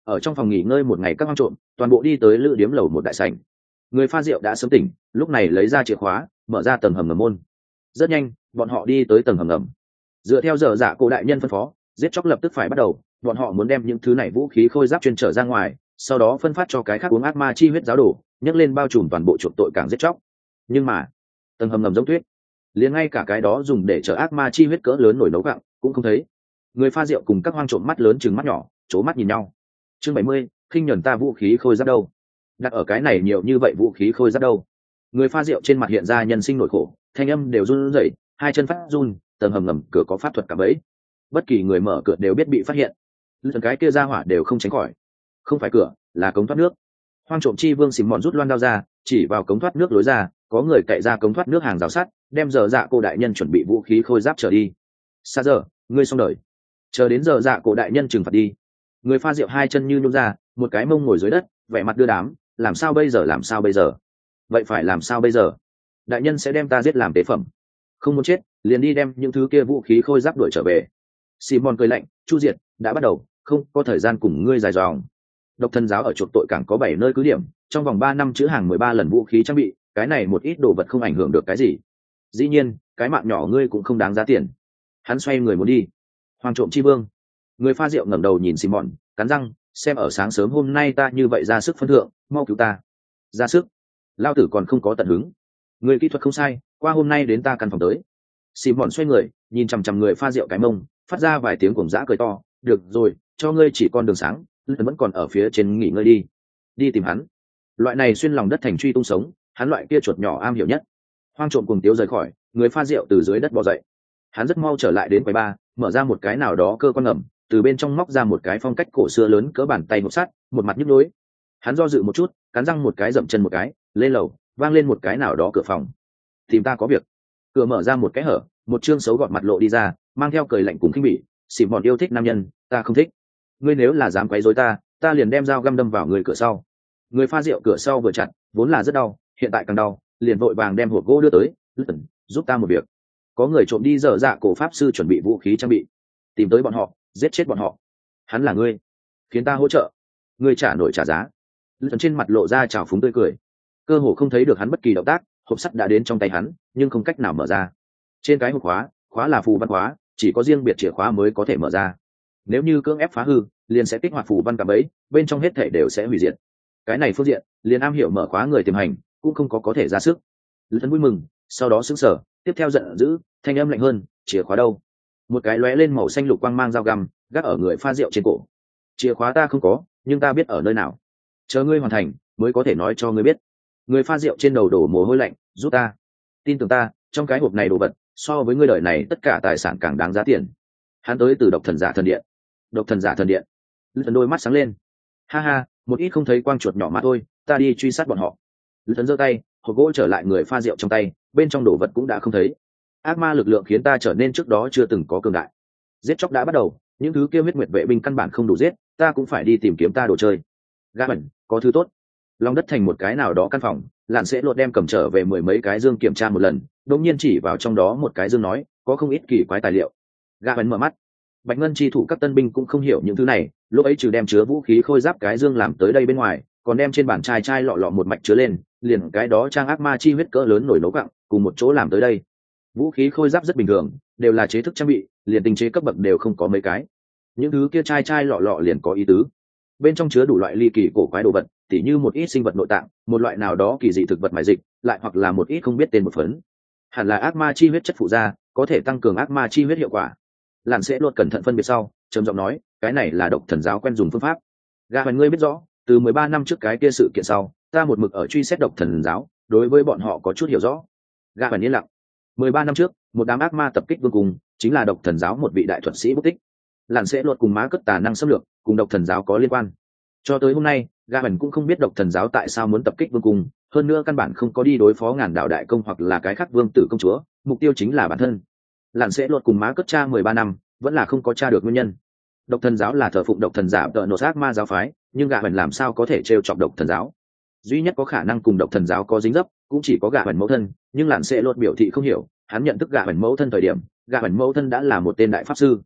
Ở trong phòng nghỉ ngơi một ngày các hoang trộm toàn bộ đi tới lữ điếm lầu một đại sảnh. Người pha rượu đã sớm tỉnh, lúc này lấy ra chìa khóa mở ra tầng hầm ngầm môn. Rất nhanh bọn họ đi tới tầng hầm ngầm. Dựa theo giờ dạ cổ đại nhân phân phó, giết chóc lập tức phải bắt đầu. Bọn họ muốn đem những thứ này vũ khí khôi giáp chuyên trở ra ngoài, sau đó phân phát cho cái khác uống ác ma chi huyết giáo đồ, nhấc lên bao trùm toàn bộ chuộc tội càng giết chóc. Nhưng mà tầng hầm ngầm giống tuyết, liền ngay cả cái đó dùng để chở ác ma chi huyết cỡ lớn nổi nấu gạo cũng không thấy. Người pha rượu cùng các hoang trộm mắt lớn chừng mắt nhỏ c mắt nhìn nhau. Chương 70, khinh nhẫn ta vũ khí khôi giáp đâu? Đặt ở cái này nhiều như vậy vũ khí khôi giáp đâu? Người pha rượu trên mặt hiện ra nhân sinh nỗi khổ, thanh âm đều run rẩy, hai chân phát run. Tầng hầm ngầm cửa có pháp thuật cả bẫy, bất kỳ người mở cửa đều biết bị phát hiện. Lần cái kia ra hỏa đều không tránh khỏi. Không phải cửa, là cống thoát nước. Hoang trộm chi vương xìm mòn rút loan đao ra, chỉ vào cống thoát nước lối ra. Có người cậy ra cống thoát nước hàng rào sắt, đem giờ dạ cổ đại nhân chuẩn bị vũ khí khôi giáp trở đi. Xa giờ, ngươi xong đời. Chờ đến giờ dạ cổ đại nhân trừng phạt đi. Người pha rượu hai chân như nhún ra, một cái mông ngồi dưới đất, vẻ mặt đưa đám. Làm sao bây giờ, làm sao bây giờ? Vậy phải làm sao bây giờ? Đại nhân sẽ đem ta giết làm tế phẩm. Không muốn chết, liền đi đem những thứ kia vũ khí khôi giáp đuổi trở về. Simon cười lạnh, Chu Diệt đã bắt đầu, không có thời gian cùng ngươi dài dòng. Độc Thần giáo ở chuộc tội cảng có 7 nơi cứ điểm, trong vòng 3 năm chữ hàng 13 lần vũ khí trang bị, cái này một ít đồ vật không ảnh hưởng được cái gì. Dĩ nhiên, cái mạng nhỏ ngươi cũng không đáng giá tiền. Hắn xoay người muốn đi. Hoàng trộm chi vương. Người pha rượu ngẩng đầu nhìn Simon, cắn răng, xem ở sáng sớm hôm nay ta như vậy ra sức phân thượng, mau cứu ta. Ra sức? Lao tử còn không có tận hứng. Người kỹ thuật không sai, qua hôm nay đến ta căn phòng tới. Simon xoay người, nhìn chằm chằm người pha rượu cái mông, phát ra vài tiếng cuồng dã cười to. Được rồi, cho ngươi chỉ con đường sáng, vẫn còn ở phía trên nghỉ ngơi đi. Đi tìm hắn. Loại này xuyên lòng đất thành truy tung sống, hắn loại kia chuột nhỏ am hiểu nhất. Hoang trộm cùng tiếu rời khỏi, người pha rượu từ dưới đất bò dậy. Hắn rất mau trở lại đến quầy bar, mở ra một cái nào đó cơ quan ngầm, từ bên trong móc ra một cái phong cách cổ xưa lớn cỡ bàn tay hộp sắt, một mặt nhức nhối. Hắn do dự một chút, cắn răng một cái dậm chân một cái, lên lầu, vang lên một cái nào đó cửa phòng. Tìm ta có việc. Cửa mở ra một cái hở, một trương xấu gọt mặt lộ đi ra, mang theo cười lạnh cùng khinh bỉ. Xỉm bọn yêu thích nam nhân, ta không thích. Ngươi nếu là dám quấy rối ta liền đem dao găm đâm vào người cửa sau. Người pha rượu cửa sau vừa chặt, vốn là rất đau, hiện tại càng đau, liền vội vàng đem hộp gỗ đưa tới. Giúp ta một việc. Có người trộm đi dở dạ cổ pháp sư chuẩn bị vũ khí trang bị, tìm tới bọn họ, giết chết bọn họ. Hắn là ngươi, khiến ta hỗ trợ, ngươi trả nổi trả giá. Lưỡng trên mặt lộ ra trào phúng tươi cười, cơ hồ không thấy được hắn bất kỳ động tác. Hộp sắt đã đến trong tay hắn, nhưng không cách nào mở ra. Trên cái hộp khóa là phù văn khóa, chỉ có riêng biệt chìa khóa mới có thể mở ra. Nếu như cưỡng ép phá hư, liền sẽ kích hoạt phù văn cả bẫy, bên trong hết thể đều sẽ hủy diệt. Cái này phương diện, liền am hiểu mở khóa người tiềm hành cũng không có thể ra sức. Lưỡng vui mừng, sau đó sững sờ, tiếp theo giận dữ, thanh âm lạnh hơn, chìa khóa đâu? Một cái lóe lên màu xanh lục quang mang dao găm gác ở người pha rượu trên cổ. Chìa khóa ta không có, nhưng ta biết ở nơi nào. Chờ ngươi hoàn thành mới có thể nói cho ngươi biết. Người pha rượu trên đầu đổ mồ hôi lạnh, giúp ta, tin tưởng ta, trong cái hộp này đồ vật so với ngươi đời này tất cả tài sản càng đáng giá tiền. Hắn tới từ độc thần giả thần điện. Độc thần giả thần điện. Lữ đôi mắt sáng lên. Ha ha, một ít không thấy quang chuột nhỏ mà thôi, ta đi truy sát bọn họ. Lữ giơ tay, hộp gỗ trở lại người pha rượu trong tay, bên trong đồ vật cũng đã không thấy. Ác ma lực lượng khiến ta trở nên trước đó chưa từng có cường đại. Giết chóc đã bắt đầu, những thứ kia huyết nguyệt vệ binh căn bản không đủ giết, ta cũng phải đi tìm kiếm ta đồ chơi. Gã bẩn, có thứ tốt. Lòng đất thành một cái nào đó căn phòng, Lạn sẽ lột đem cầm trở về 10 mấy cái dương kiểm tra một lần, đột nhiên chỉ vào trong đó một cái dương nói, có không ít kỳ quái tài liệu. Gã bẩn mở mắt. Bạch ngân chi thủ các tân binh cũng không hiểu những thứ này, lúc ấy trừ đem chứa vũ khí khôi giáp cái dương làm tới đây bên ngoài, còn đem trên bàn chai lọ lọ một mạch chứa lên, liền cái đó trang ác ma chi huyết cỡ lớn nổi nấu cặn, cùng một chỗ làm tới đây. Vũ khí khôi giáp rất bình thường, đều là chế thức trang bị, liền tinh chế cấp bậc đều không có mấy cái. Những thứ kia chai lọ lọ liền có ý tứ, bên trong chứa đủ loại ly kỳ cổ quái đồ vật, tỉ như một ít sinh vật nội tạng, một loại nào đó kỳ dị thực vật mài dịch, lại hoặc là một ít không biết tên một phấn. Hẳn là ác ma chi huyết chất phụ gia, có thể tăng cường ác ma chi huyết hiệu quả. Lạn sẽ luôn cẩn thận phân biệt sau, trầm giọng nói, cái này là độc thần giáo quen dùng phương pháp. Gã hoành ngươi biết rõ, từ 13 năm trước cái kia sự kiện sau, ta một mực ở truy xét độc thần giáo, đối với bọn họ có chút hiểu rõ. Gã hoành yên lặng. 13 năm trước, một đám ác ma tập kích vương cung, chính là độc thần giáo một vị đại thuật sĩ bất tích. Lạn sẽ luật cùng má cất tà năng xâm lược, cùng độc thần giáo có liên quan. Cho tới hôm nay, Gã hoành cũng không biết độc thần giáo tại sao muốn tập kích vương cung, hơn nữa căn bản không có đi đối phó ngàn đạo đại công hoặc là cái khác vương tử công chúa, mục tiêu chính là bản thân. Lạn sẽ luật cùng má cất tra 13 năm, vẫn là không có tra được nguyên nhân. Độc thần giáo là thờ phụng độc thần giả tợ nổ ác ma giáo phái, nhưng Gã hoành làm sao có thể trêu chọc độc thần giáo? Duy nhất có khả năng cùng độc thần giáo có dính dấp, cũng chỉ có Gã hoành mẫu thân, nhưng Lạn sẽ luật biểu thị không hiểu, hắn nhận thức Gã hoành mẫu thân thời điểm, Gã hoành mẫu thân đã là một tên đại pháp sư.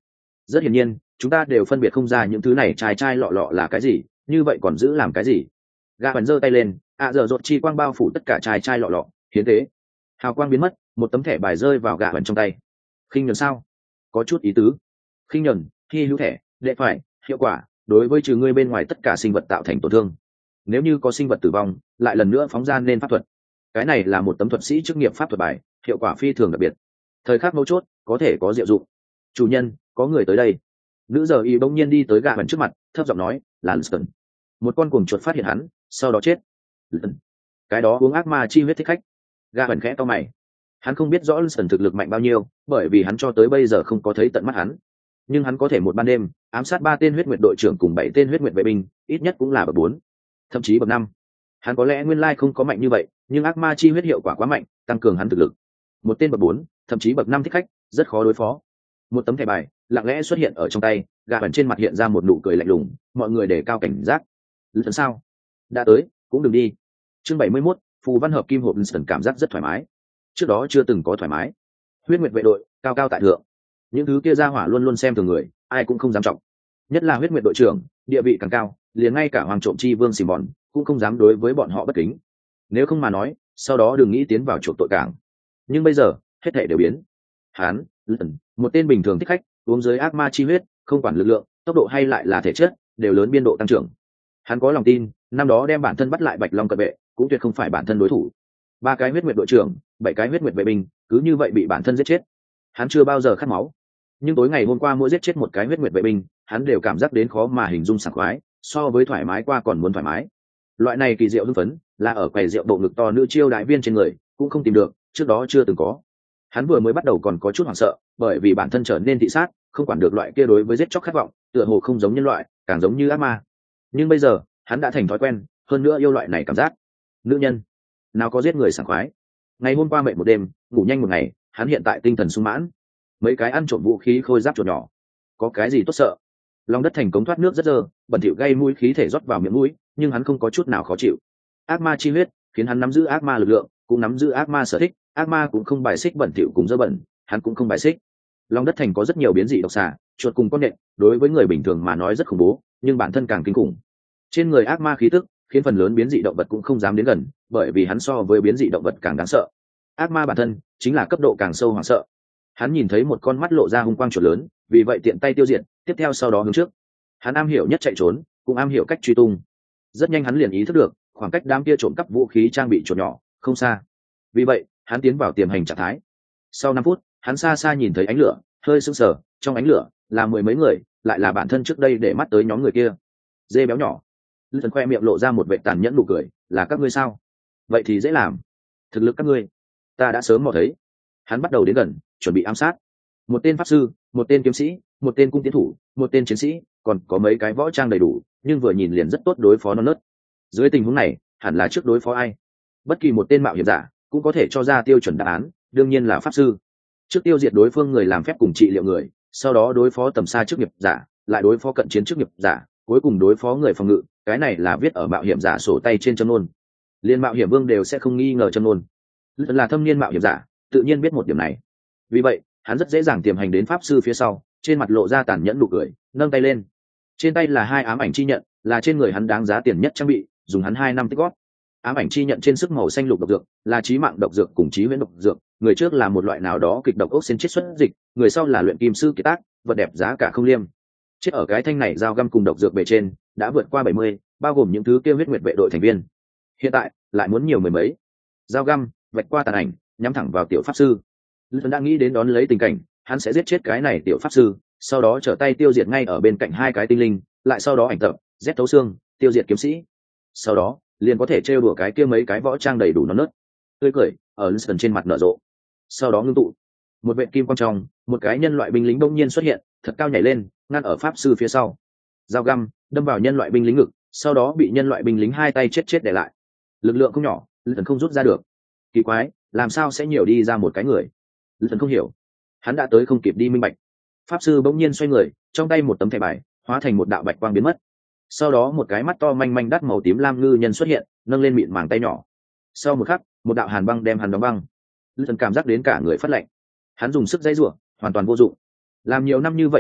Rất hiển nhiên chúng ta đều phân biệt không ra những thứ này chai chai lọ lọ là cái gì, như vậy còn giữ làm cái gì? Gã bẩn giơ tay lên, giờ rột chi quang bao phủ tất cả chai chai lọ lọ, hiến tế. Hào quang biến mất, một tấm thẻ bài rơi vào gã bẩn trong tay. Khinh nhẫn sao? Có chút ý tứ. Khinh nhẫn, khi hữu thẻ, đệ phải, hiệu quả đối với trừ ngươi bên ngoài tất cả sinh vật tạo thành tổn thương. Nếu như có sinh vật tử vong, lại lần nữa phóng ra nên pháp thuật. Cái này là một tấm thuật sĩ chức nghiệp pháp thuật bài, hiệu quả phi thường đặc biệt. Thời khắc mấu chốt, có thể có diệu dụng. Chủ nhân, có người tới đây. Nữ giờ y bỗng nhiên đi tới gã bẩn trước mặt, thấp giọng nói, là Liston. Một con cuồng chuột phát hiện hắn, sau đó chết. Liston. Cái đó uống ác ma chi huyết thích khách. Gã bẩn khẽ to mày. Hắn không biết rõ Liston thực lực mạnh bao nhiêu, bởi vì hắn cho tới bây giờ không có thấy tận mắt hắn. Nhưng hắn có thể một ban đêm ám sát 3 tên huyết nguyệt đội trưởng cùng 7 tên huyết nguyệt vệ binh, ít nhất cũng là bậc 4, thậm chí bậc 5. Hắn có lẽ nguyên lai không có mạnh như vậy, nhưng ác ma chi huyết hiệu quả quá mạnh, tăng cường hắn thực lực. Một tên bậc 4, thậm chí bậc 5 thích khách, rất khó đối phó. Một tấm thẻ bài lặng lẽ xuất hiện ở trong tay, gã bẩn trên mặt hiện ra một nụ cười lạnh lùng, mọi người đề cao cảnh giác. Liston sao? Đã tới, cũng đừng đi. Chương 71, phù văn hợp kim hộp. Liston cảm giác rất thoải mái. Trước đó chưa từng có thoải mái. Huyết nguyệt vệ đội, cao cao tại thượng. Những thứ kia ra hỏa luôn luôn xem thường người, ai cũng không dám trọng. Nhất là huyết nguyệt đội trưởng, địa vị càng cao, liền ngay cả hoàng trộm chi vương xì mòn cũng không dám đối với bọn họ bất kính. Nếu không mà nói, sau đó đừng nghĩ tiến vào chuộc tội cảng. Nhưng bây giờ, hết thảy đều biến. Hắn, Liston, một tên bình thường thích khách, uống dưới ác ma chi huyết, không quản lực lượng, tốc độ hay lại là thể chất, đều lớn biên độ tăng trưởng. Hắn có lòng tin, năm đó đem bản thân bắt lại Bạch Long cận vệ, cũng tuyệt không phải bản thân đối thủ. 3 cái huyết nguyệt đội trưởng, 7 cái huyết nguyệt vệ binh, cứ như vậy bị bản thân giết chết. Hắn chưa bao giờ khát máu, nhưng tối ngày hôm qua mỗi giết chết một cái huyết nguyệt vệ binh, hắn đều cảm giác đến khó mà hình dung sảng khoái, so với thoải mái qua còn muốn thoải mái. Loại này kỳ diệu hưng phấn, là ở quầy rượu bộ ngực to nữ chiêu đại viên trên người, cũng không tìm được, trước đó chưa từng có. Hắn vừa mới bắt đầu còn có chút hoảng sợ, bởi vì bản thân trở nên thị sát, không quản được loại kia đối với giết chóc khát vọng, tựa hồ không giống nhân loại, càng giống như ác ma. Nhưng bây giờ, hắn đã thành thói quen, hơn nữa yêu loại này cảm giác. Nữ nhân, nào có giết người sảng khoái. Ngày hôm qua mệt một đêm, ngủ nhanh một ngày, hắn hiện tại tinh thần sung mãn. Mấy cái ăn trộm vũ khí khôi giáp chuột nhỏ, có cái gì tốt sợ? Lòng đất thành cống thoát nước rất dơ, bẩn thỉu gây mũi khí thể rót vào miệng mũi, nhưng hắn không có chút nào khó chịu. Ác ma chi huyết khiến hắn nắm giữ ác ma lực lượng, cũng nắm giữ ác ma sở thích. Ác ma cũng không bài xích bẩn thỉu cùng dơ bẩn, hắn cũng không bài xích. Lòng đất thành có rất nhiều biến dị độc xà, chuột cùng con nện, đối với người bình thường mà nói rất khủng bố, nhưng bản thân càng kinh khủng. Trên người ác ma khí tức khiến phần lớn biến dị động vật cũng không dám đến gần, bởi vì hắn so với biến dị động vật càng đáng sợ. Ác ma bản thân chính là cấp độ càng sâu hoảng sợ. Hắn nhìn thấy một con mắt lộ ra hung quang chuột lớn, vì vậy tiện tay tiêu diệt, tiếp theo sau đó hướng trước. Hắn am hiểu nhất chạy trốn, cũng am hiểu cách truy tung. Rất nhanh hắn liền ý thức được khoảng cách đám kia trộm cắp vũ khí trang bị chuột nhỏ không xa, vì vậy hắn tiến vào tiềm hành trạng thái. Sau 5 phút hắn xa xa nhìn thấy ánh lửa, hơi sững sờ, trong ánh lửa là 10 mấy người, lại là bản thân trước đây để mắt tới nhóm người kia. Dê béo nhỏ. Liston khoe miệng lộ ra một vẻ tàn nhẫn nụ cười, là các ngươi sao? Vậy thì dễ làm. Thực lực các ngươi ta đã sớm mò thấy. Hắn bắt đầu đến gần, chuẩn bị ám sát. Một tên pháp sư, một tên kiếm sĩ, một tên cung tiến thủ, một tên chiến sĩ, còn có mấy cái võ trang đầy đủ, nhưng vừa nhìn liền rất tốt đối phó non nớt. Dưới tình huống này, hẳn là trước đối phó ai? Bất kỳ một tên mạo hiểm giả cũng có thể cho ra tiêu chuẩn đáp án, đương nhiên là pháp sư. Trước tiêu diệt đối phương người làm phép cùng trị liệu người, sau đó đối phó tầm xa chức nghiệp giả, lại đối phó cận chiến chức nghiệp giả, cuối cùng đối phó người phòng ngự. Cái này là viết ở mạo hiểm giả sổ tay trên châm nôn. Liên mạo hiểm vương đều sẽ không nghi ngờ châm nôn. Là thâm niên mạo hiểm giả, tự nhiên biết một điểm này. Vì vậy hắn rất dễ dàng tiềm hành đến pháp sư phía sau, trên mặt lộ ra tàn nhẫn nụ cười, nâng tay lên. Trên tay là 2 ám ảnh chi nhận, là trên người hắn đáng giá tiền nhất trang bị, dùng hắn 2 năm tích góp. Ám ảnh chi nhận trên sức màu xanh lục độc dược, là chí mạng độc dược cùng chí huyễn độc dược. Người trước là một loại nào đó kịch độc ốc xin chết xuất dịch, người sau là luyện kim sư kiệt tác, vật đẹp giá cả không liêm. Chết ở cái thanh này dao găm cùng độc dược bề trên đã vượt qua 70, bao gồm những thứ kêu huyết nguyệt vệ đội thành viên. Hiện tại lại muốn nhiều mười mấy. Dao găm vạch qua tàn ảnh, nhắm thẳng vào tiểu pháp sư. Liston đang nghĩ đến đón lấy tình cảnh, hắn sẽ giết chết cái này tiểu pháp sư, sau đó trở tay tiêu diệt ngay ở bên cạnh 2 cái tinh linh, lại sau đó ảnh tập rét thấu xương, tiêu diệt kiếm sĩ. Sau đó liền có thể trêu đùa cái kia mấy cái võ trang đầy đủ non nớt. Tươi cười ở Liston trên mặt nở rộ. Sau đó ngưng tụ một vệt kim quang trong, một cái nhân loại binh lính bỗng nhiên xuất hiện, thật cao nhảy lên, ngăn ở pháp sư phía sau. Dao găm đâm vào nhân loại binh lính ngực, sau đó bị nhân loại binh lính 2 tay chết để lại. Lực lượng không nhỏ, Liston không rút ra được. Kỳ quái, làm sao sẽ nhiều đi ra một cái người? Liston không hiểu. Hắn đã tới không kịp đi minh bạch. Pháp sư bỗng nhiên xoay người, trong tay một tấm thẻ bài hóa thành một đạo bạch quang biến mất. Sau đó một cái mắt to manh manh đắt màu tím lam ngư nhân xuất hiện, nâng lên mịn màng tay nhỏ. Sau một khắc, một đạo hàn băng đem hắn đóng băng. Liston cảm giác đến cả người phát lạnh. Hắn dùng sức dây rủa, hoàn toàn vô dụng. Làm nhiều năm như vậy thích khách,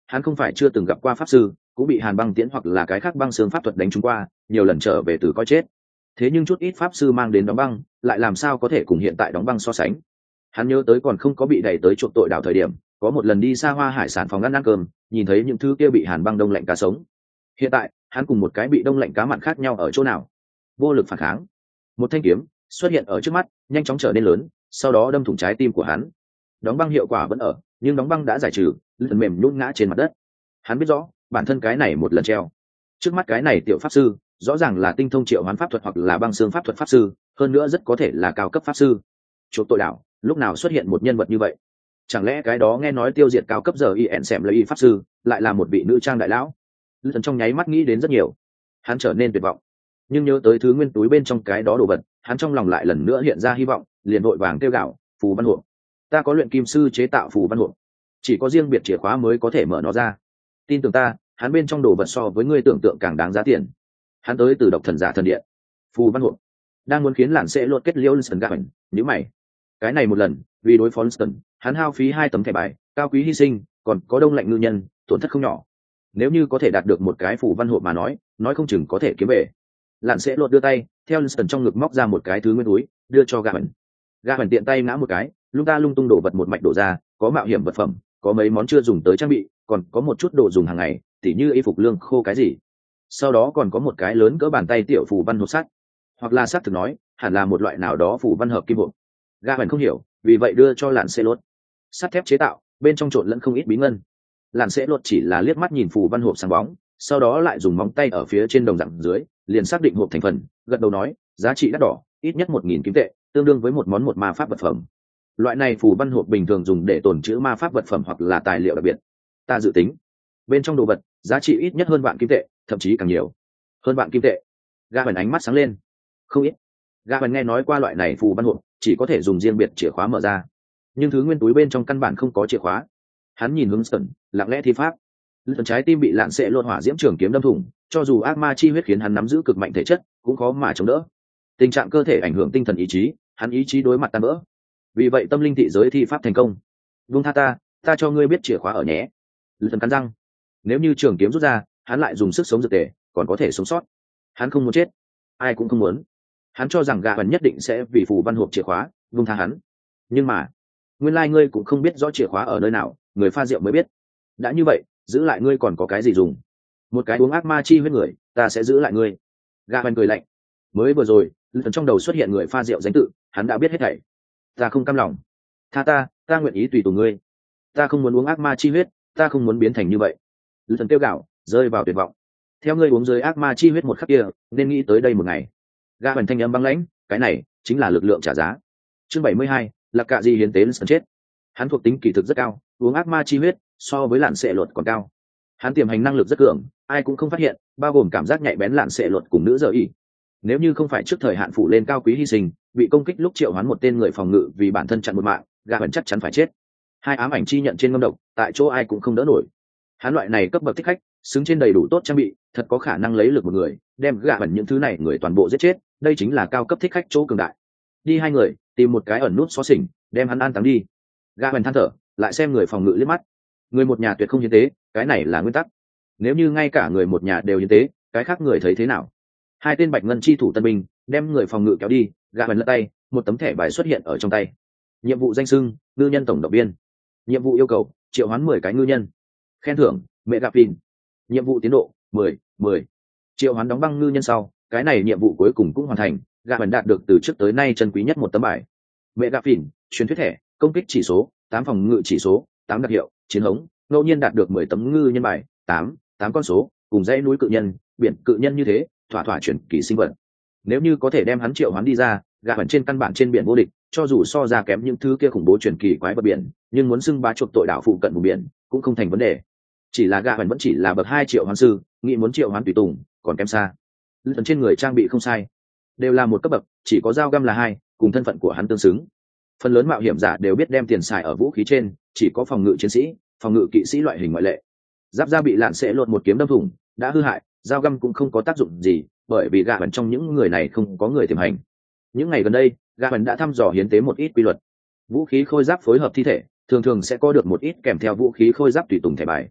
hắn không phải chưa từng gặp qua pháp sư, cũng bị hàn băng tiễn hoặc là cái khác băng xương pháp thuật đánh trúng qua, nhiều lần trở về từ coi chết. Thế nhưng chút ít pháp sư mang đến đóng băng lại làm sao có thể cùng hiện tại đóng băng so sánh. Hắn nhớ tới còn không có bị đẩy tới chuộc tội đảo thời điểm, có một lần đi xa hoa hải sản phòng ăn cơm, nhìn thấy những thứ kia bị hàn băng đông lạnh cá sống. Hiện tại hắn cùng một cái bị đông lạnh cá mặn khác nhau ở chỗ nào? Vô lực phản kháng. Một thanh kiếm xuất hiện ở trước mắt, nhanh chóng trở nên lớn, sau đó đâm thủng trái tim của hắn. Đóng băng hiệu quả vẫn ở, nhưng đóng băng đã giải trừ, lần mềm nhũn ngã trên mặt đất. Hắn biết rõ bản thân cái này một lần treo. Trước mắt cái này tiểu pháp sư rõ ràng là tinh thông triệu hoán pháp thuật hoặc là băng xương pháp thuật pháp sư, hơn nữa rất có thể là cao cấp pháp sư. Chuộc tội đảo lúc nào xuất hiện một nhân vật như vậy? Chẳng lẽ cái đó nghe nói tiêu diệt cao cấp giờ y xẻm lấy y pháp sư lại là một vị nữ trang đại lão? Lần trong nháy mắt nghĩ đến rất nhiều, hắn trở nên tuyệt vọng. Nhưng nhớ tới thứ nguyên túi bên trong cái đó đồ vật, hắn trong lòng lại lần nữa hiện ra hy vọng, liền vội vàng kêu gạo phù văn hộp. Ta có luyện kim sư chế tạo phù văn hộp, chỉ có riêng biệt chìa khóa mới có thể mở nó ra. Tin tưởng ta, hắn bên trong đồ vật so với ngươi tưởng tượng càng đáng giá tiền. Hắn tới từ độc thần giả thần điện. Phù văn hộp đang muốn khiến lạn sẽ lột kết liễu Liston gạ bẩn, nhíu mày. Cái này một lần, vì đối phó Liston, hắn hao phí 2 tấm thẻ bài, cao quý hy sinh, còn có đông lạnh ngư nhân, tổn thất không nhỏ. Nếu như có thể đạt được một cái phù văn hộp mà nói không chừng có thể kiếm về. Lạn sẽ lột đưa tay, theo Liston trong ngực móc ra một cái thứ nguyên túi, đưa cho gạ bẩn. Gạ bẩn tiện tay ngã một cái, lung ta lung tung đổ vật một mạch đổ ra, có mạo hiểm vật phẩm, có mấy món chưa dùng tới trang bị, còn có một chút đồ dùng hàng ngày, tỉ như y phục lương khô cái gì. Sau đó còn có một cái lớn cỡ bàn tay tiểu phù văn hộp sắt, hoặc là xác thực nói hẳn là một loại nào đó phù văn hợp kim hộp. Gạ bẩn không hiểu, vì vậy đưa cho lạn sẽ lột. Sắt thép chế tạo, bên trong trộn lẫn không ít bí ngân. Lạn sẽ lột chỉ là liếc mắt nhìn phù văn hộp sáng bóng, sau đó lại dùng móng tay ở phía trên đồng dạng dưới liền xác định hộp thành phần, gật đầu nói giá trị đắt đỏ, ít nhất 1.000 kim tệ, tương đương với một món một ma pháp vật phẩm. Loại này phù văn hộp bình thường dùng để tồn trữ ma pháp vật phẩm hoặc là tài liệu đặc biệt. Ta dự tính bên trong đồ vật giá trị ít nhất hơn vạn kim tệ, thậm chí càng nhiều. Hơn vạn kim tệ? Gạ bẩn ánh mắt sáng lên. Không ít. Gạ bẩn nghe nói qua loại này phù văn hộp chỉ có thể dùng riêng biệt chìa khóa mở ra, nhưng thứ nguyên túi bên trong căn bản không có chìa khóa. Hắn nhìn hướng Liston, lặng lẽ thi pháp. Liston trái tim bị lạn sẽ lột hỏa diễm trường kiếm đâm thủng, cho dù ác ma chi huyết khiến hắn nắm giữ cực mạnh thể chất, cũng khó mà chống đỡ. Tình trạng cơ thể ảnh hưởng tinh thần ý chí, hắn ý chí đối mặt tan vỡ. Vì vậy tâm linh thị giới thi pháp thành công. Vung tha ta cho ngươi biết chìa khóa ở nhé. Liston cắn răng. Nếu như trường kiếm rút ra, hắn lại dùng sức sống dược tề, còn có thể sống sót. Hắn không muốn chết, ai cũng không muốn. Hắn cho rằng gạ bẩn nhất định sẽ vì phù văn hộp chìa khóa vung tha hắn. Nhưng mà nguyên lai ngươi cũng không biết rõ chìa khóa ở nơi nào, người pha rượu mới biết. Đã như vậy, giữ lại ngươi còn có cái gì dùng? Một cái uống ác ma chi huyết người, ta sẽ giữ lại ngươi. Gạ bẩn cười lạnh. Mới vừa rồi Liston trong đầu xuất hiện người pha rượu danh tự, hắn đã biết hết thảy. Ta không cam lòng. Tha ta nguyện ý tùy tùng ngươi. Ta không muốn uống ác ma chi huyết, ta không muốn biến thành như vậy. Liston kêu gào, rơi vào tuyệt vọng. Theo ngươi uống dưới ác ma chi huyết một khắc kia, nên nghĩ tới đây một ngày. Gạ bẩn thanh âm băng lãnh, cái này chính là lực lượng trả giá. Chương 72, là cạ gì hiến tế Liston chết. Hắn thuộc tính kỳ thực rất cao, uống ác ma chi huyết so với lạn sệ luật còn cao. Hắn tiềm hành năng lực rất cường, ai cũng không phát hiện, bao gồm cảm giác nhạy bén lạn sệ luật cùng nữ giờ y. Nếu như không phải trước thời hạn phụ lên cao quý hy sinh, bị công kích lúc triệu hoán một tên người phòng ngự vì bản thân chặn một mạng, gạ bẩn chắc chắn phải chết. 2 ám ảnh chi nhận trên ngâm độc, tại chỗ ai cũng không đỡ nổi. Hắn loại này cấp bậc thích khách, xứng trên đầy đủ tốt trang bị, thật có khả năng lấy lực một người đem gạ bẩn những thứ này người toàn bộ giết chết. Đây chính là cao cấp thích khách chỗ cường đại. Đi 2 người tìm một cái ẩn nút xó xỉnh, đem hắn an táng đi. Gạ bẩn than thở, lại xem người phòng ngự liếc mắt. Người một nhà tuyệt không hiến tế, cái này là nguyên tắc. Nếu như ngay cả người một nhà đều hiến tế, cái khác người thấy thế nào? 2 tên bạch ngân chi thủ tân binh đem người phòng ngự kéo đi. Gạ bẩn lật tay, một tấm thẻ bài xuất hiện ở trong tay. Nhiệm vụ danh xưng ngư nhân tổng động viên. Nhiệm vụ yêu cầu triệu hoán 10 cái ngư nhân. Khen thưởng mẹ gặp pin. Nhiệm vụ tiến độ 10. Triệu hoán đóng băng ngư nhân sau, cái này nhiệm vụ cuối cùng cũng hoàn thành. Gạ bẩn đạt được từ trước tới nay chân quý nhất một tấm bài. Mẹ gặp pin, truyền thuyết thẻ, công kích chỉ số 8, phòng ngự chỉ số 8, đặc hiệu chiến hống, ngẫu nhiên đạt được 10 tấm ngư nhân bài 8 con số, cùng dãy núi cự nhân, biển cự nhân như thế, thỏa chuyển kỳ sinh vật. Nếu như có thể đem hắn triệu hoán đi ra, gạ bẩn trên căn bản trên biển vô địch, cho dù so ra kém những thứ kia khủng bố truyền kỳ quái vật biển, nhưng muốn xưng bá chuộc tội đảo phụ cận vùng biển cũng không thành vấn đề. Chỉ là gạ bẩn vẫn chỉ là bậc 2 triệu hoán sư, nghĩ muốn triệu hoán tùy tùng còn kém xa. Liston trên người trang bị không sai, đều là một cấp bậc, chỉ có dao găm là 2, cùng thân phận của hắn tương xứng. Phần lớn mạo hiểm giả đều biết đem tiền xài ở vũ khí trên, chỉ có phòng ngự chiến sĩ, phòng ngự kỵ sĩ loại hình ngoại lệ. Giáp da bị lạn sẽ lột một kiếm đâm thủng, đã hư hại, dao găm cũng không có tác dụng gì, bởi vì gạ bẩn trong những người này không có người tiềm hành. Những ngày gần đây, gạ bẩn đã thăm dò hiến tế một ít quy luật. Vũ khí khôi giáp phối hợp thi thể, thường thường sẽ có được một ít kèm theo vũ khí khôi giáp tùy tùng thẻ bài.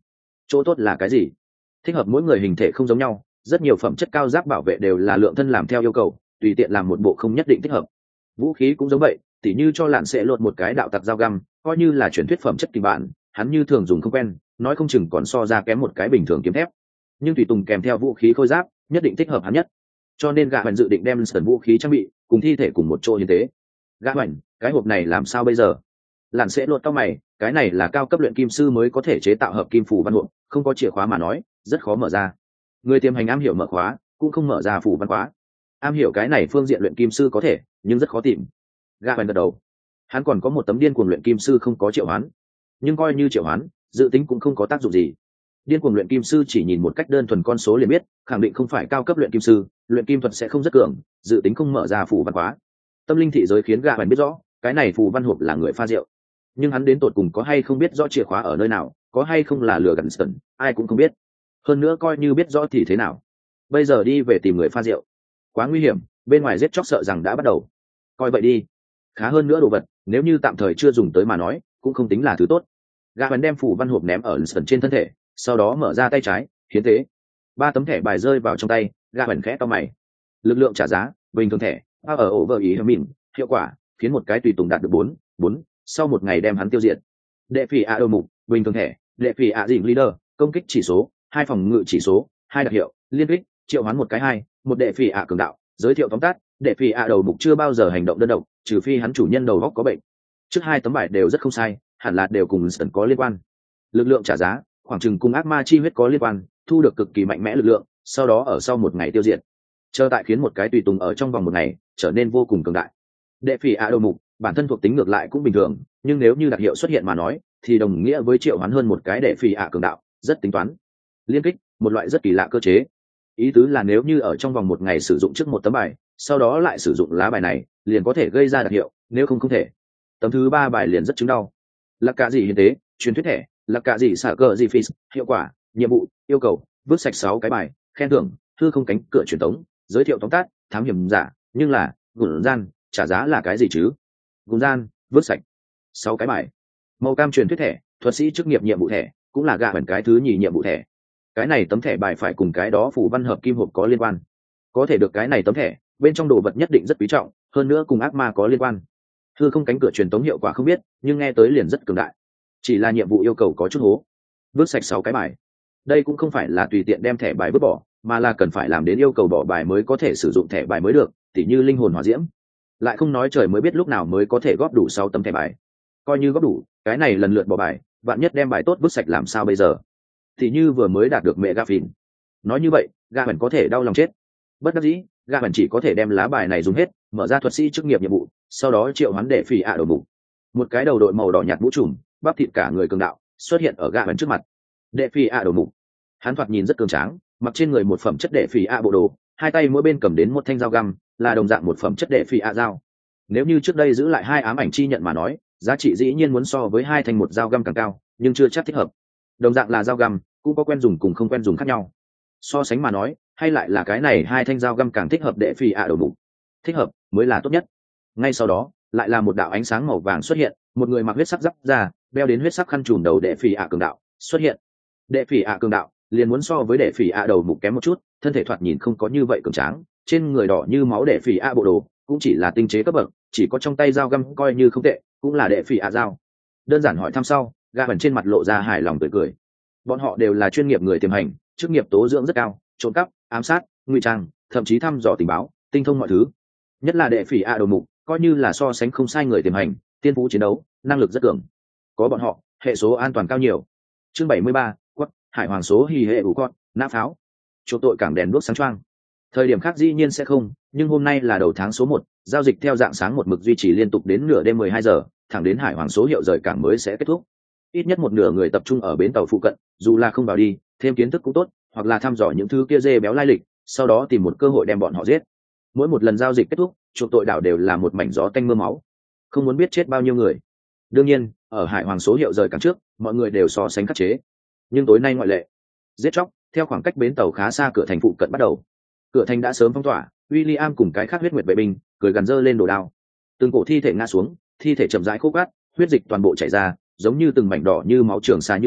chỗ tốt là cái gì? Thích hợp mỗi người hình thể không giống nhau, rất nhiều phẩm chất cao giáp bảo vệ đều là lượng thân làm theo yêu cầu, tùy tiện làm một bộ không nhất định thích hợp. Vũ khí cũng giống vậy, tỉ như cho lạn sẽ lột một cái đạo tặc dao găm, coi như là truyền thuyết phẩm chất tình bạn, hắn như thường dùng không quen, nói không chừng còn so ra kém một cái bình thường kiếm thép. Nhưng tùy tùng kèm theo vũ khí khôi giáp, nhất định thích hợp hắn nhất. Cho nên gã hoành dự định đem sần vũ khí trang bị cùng thi thể cùng một chỗ như thế. Gã hoành, cái hộp này làm sao bây giờ? Lạn sẽ lột cao mày, cái này là cao cấp luyện kim sư mới có thể chế tạo hợp kim phủ văn hộp, không có chìa khóa mà nói, rất khó mở ra. Người tiềm hành am hiểu mở khóa, cũng không mở ra phủ văn khóa. Am hiểu cái này phương diện luyện kim sư có thể, nhưng rất khó tìm. Gã hoành gật đầu. Hắn còn có một tấm điên cuồng luyện kim sư không có triệu hoán, nhưng coi như triệu hoán, dự tính cũng không có tác dụng gì. Điên cuồng luyện kim sư chỉ nhìn một cách đơn thuần con số liền biết, khẳng định không phải cao cấp luyện kim sư, luyện kim thuật sẽ không rất cường, dự tính không mở ra phủ văn khóa. Tâm linh thị giới khiến gã hoành biết rõ, cái này phù văn hộp là người pha rượu, nhưng hắn đến tột cùng có hay không biết rõ chìa khóa ở nơi nào, có hay không là lừa gạt Sần, ai cũng không biết. Hơn nữa coi như biết rõ thì thế nào? Bây giờ đi về tìm người pha rượu, quá nguy hiểm, bên ngoài giết chóc sợ rằng đã bắt đầu. Coi vậy đi, khá hơn nữa đồ vật, nếu như tạm thời chưa dùng tới mà nói, cũng không tính là thứ tốt. Gã bắn đem phủ văn hộp ném ở Sần trên thân thể, sau đó mở ra tay trái, hiến tế. 3 tấm thẻ bài rơi vào trong tay, gã bắn khẽ cau mày. Lực lượng trả giá, bình thường thẻ, ở over ý mình, hiệu quả, khiến một cái tùy tùng đạt được 4, sau 1 ngày đem hắn tiêu diệt. Đệ phỉ a đầu mục, bình thường thẻ, đệ phỉ a dịnh leader, công kích chỉ số, 2 phòng ngự chỉ số, 2 đặc hiệu, liên kích, triệu hoán một cái 2, một đệ phỉ a cường đạo, giới thiệu tóm tắt, đệ phỉ a đầu mục chưa bao giờ hành động đơn độc, trừ phi hắn chủ nhân đầu óc có bệnh. Trước 2 tấm bài đều rất không sai, hẳn là đều cùng Sần có liên quan. Lực lượng trả giá, khoảng chừng cùng ác ma chi huyết có liên quan, thu được cực kỳ mạnh mẽ lực lượng, sau đó ở sau 1 ngày tiêu diệt. Chờ tại khiến một cái tùy tùng ở trong vòng 1 ngày trở nên vô cùng cường đại. Đệ phỉ a đầu mục, bản thân thuộc tính ngược lại cũng bình thường, nhưng nếu như đặc hiệu xuất hiện mà nói, thì đồng nghĩa với triệu hoán hơn một cái đệ phỉ a cường đạo, rất tính toán. Liên kích, một loại rất kỳ lạ cơ chế. Ý tứ là nếu như ở trong vòng 1 ngày sử dụng trước 1 tấm bài, sau đó lại sử dụng lá bài này, liền có thể gây ra đặc hiệu, nếu không không thể. Tấm thứ 3 bài liền rất chứng đau. Là cả gì hiến tế, truyền thuyết thẻ, là cả gì xả cờ gì phí, hiệu quả, nhiệm vụ, yêu cầu, vứt sạch 6 cái bài, khen thưởng, thư không cánh cửa truyền tống, giới thiệu tóm tắt, thám hiểm giả, nhưng là gùn gian, trả giá là cái gì chứ? Gùn gian, vứt sạch 6 cái bài. Màu cam truyền thuyết thẻ, thuật sĩ chức nghiệp nhiệm vụ thẻ, cũng là gạ bản cái thứ nhì nhiệm vụ thẻ. Cái này tấm thẻ bài phải cùng cái đó phủ văn hợp kim hộp có liên quan. Có thể được cái này tấm thẻ, bên trong đồ vật nhất định rất quý trọng, hơn nữa cùng ác ma có liên quan. Thư không cánh cửa truyền tống hiệu quả không biết, nhưng nghe tới liền rất cường đại. Chỉ là nhiệm vụ yêu cầu có chút hố. Vứt sạch 6 cái bài. Đây cũng không phải là tùy tiện đem thẻ bài vứt bỏ, mà là cần phải làm đến yêu cầu bỏ bài mới có thể sử dụng thẻ bài mới được, tỉ như linh hồn hỏa diễm. Lại không nói trời mới biết lúc nào mới có thể góp đủ 6 tấm thẻ bài. Coi như góp đủ, cái này lần lượt bỏ bài, bạn nhất đem bài tốt vứt sạch làm sao bây giờ? Thì như vừa mới đạt được mẹ gà phìn. Nói như vậy, gà bẩn có thể đau lòng chết. Bất đắc dĩ, gà bẩn chỉ có thể đem lá bài này dùng hết, mở ra thuật sĩ chức nghiệp nhiệm vụ, sau đó triệu hoán đệ phỉ ạ đầu mục. Một cái đầu đội màu đỏ nhạt mũ trùm, bắp thịt cả người cường đạo, xuất hiện ở gà bẩn trước mặt. Đệ phỉ ạ đầu mục. Hắn thoạt nhìn rất cường tráng, mặc trên người một phẩm chất đệ phỉ ạ bộ đồ, 2 tay mỗi bên cầm đến một thanh dao găm, là đồng dạng một phẩm chất đệ phỉ ạ dao. Nếu như trước đây giữ lại 2 ám ảnh chi nhận mà nói, giá trị dĩ nhiên muốn so với 2 thanh một dao găm càng cao, nhưng chưa chắc thích hợp. Đồng dạng là dao găm, cũng có quen dùng cùng không quen dùng khác nhau. So sánh mà nói, hay lại là cái này 2 thanh dao găm càng thích hợp đệ phỉ ạ đầu mục. Thích hợp mới là tốt nhất. Ngay sau đó, lại là một đạo ánh sáng màu vàng xuất hiện, một người mặc huyết sắc giáp ra, đeo đến huyết sắc khăn trùm đầu đệ phỉ ạ cường đạo xuất hiện. Đệ phỉ ạ cường đạo liền muốn so với đệ phỉ ạ đầu mục kém một chút, thân thể thoạt nhìn không có như vậy cường tráng, trên người đỏ như máu đệ phỉ ạ bộ đồ cũng chỉ là tinh chế cấp bậc, chỉ có trong tay dao găm coi như không tệ, cũng là đệ phỉ ạ dao. Đơn giản hỏi thăm sau, gã bẩn trên mặt lộ ra hài lòng tươi cười. Bọn họ đều là chuyên nghiệp người tiềm hành, chức nghiệp tố dưỡng rất cao, trộm cắp, ám sát, ngụy trang, thậm chí thăm dò tình báo, tinh thông mọi thứ. Nhất là đệ phỉ ạ đầu mục, coi như là so sánh không sai người tiềm hành, tiên phú chiến đấu, năng lực rất cường. Có bọn họ, hệ số an toàn cao nhiều. Chương 73, quất, hải hoàng số hì hệ đủ con, nã pháo. Chỗ tội cảng đèn đuốc sáng choang. Thời điểm khác dĩ nhiên sẽ không, nhưng hôm nay là đầu tháng số 1, giao dịch theo dạng sáng một mực duy trì liên tục đến nửa đêm 12 giờ, thẳng đến hải hoàng số hiệu rời cảng mới sẽ kết thúc. Ít nhất một nửa người tập trung ở bến tàu phụ cận, dù là không vào đi, thêm kiến thức cũng tốt, hoặc là thăm dò những thứ kia dê béo lai lịch, sau đó tìm một cơ hội đem bọn họ giết. Mỗi một lần giao dịch kết thúc, chuộc tội đảo đều là một mảnh gió tanh mưa máu, không muốn biết chết bao nhiêu người. Đương nhiên, ở hải hoàng số hiệu rời cảng trước, mọi người đều so sánh khắc chế, nhưng tối nay ngoại lệ. Giết chóc theo khoảng cách bến tàu khá xa cửa thành phụ cận bắt đầu. Cửa thành đã sớm phong tỏa, William cùng cái khác huyết nguyệt vệ binh cười gần dơ lên đồ đao. Từng cổ thi thể ngã xuống, thi thể chậm rãi khô cát, huyết dịch toàn bộ chảy ra, giống như từng mảnh đỏ như máu trường xa như thế,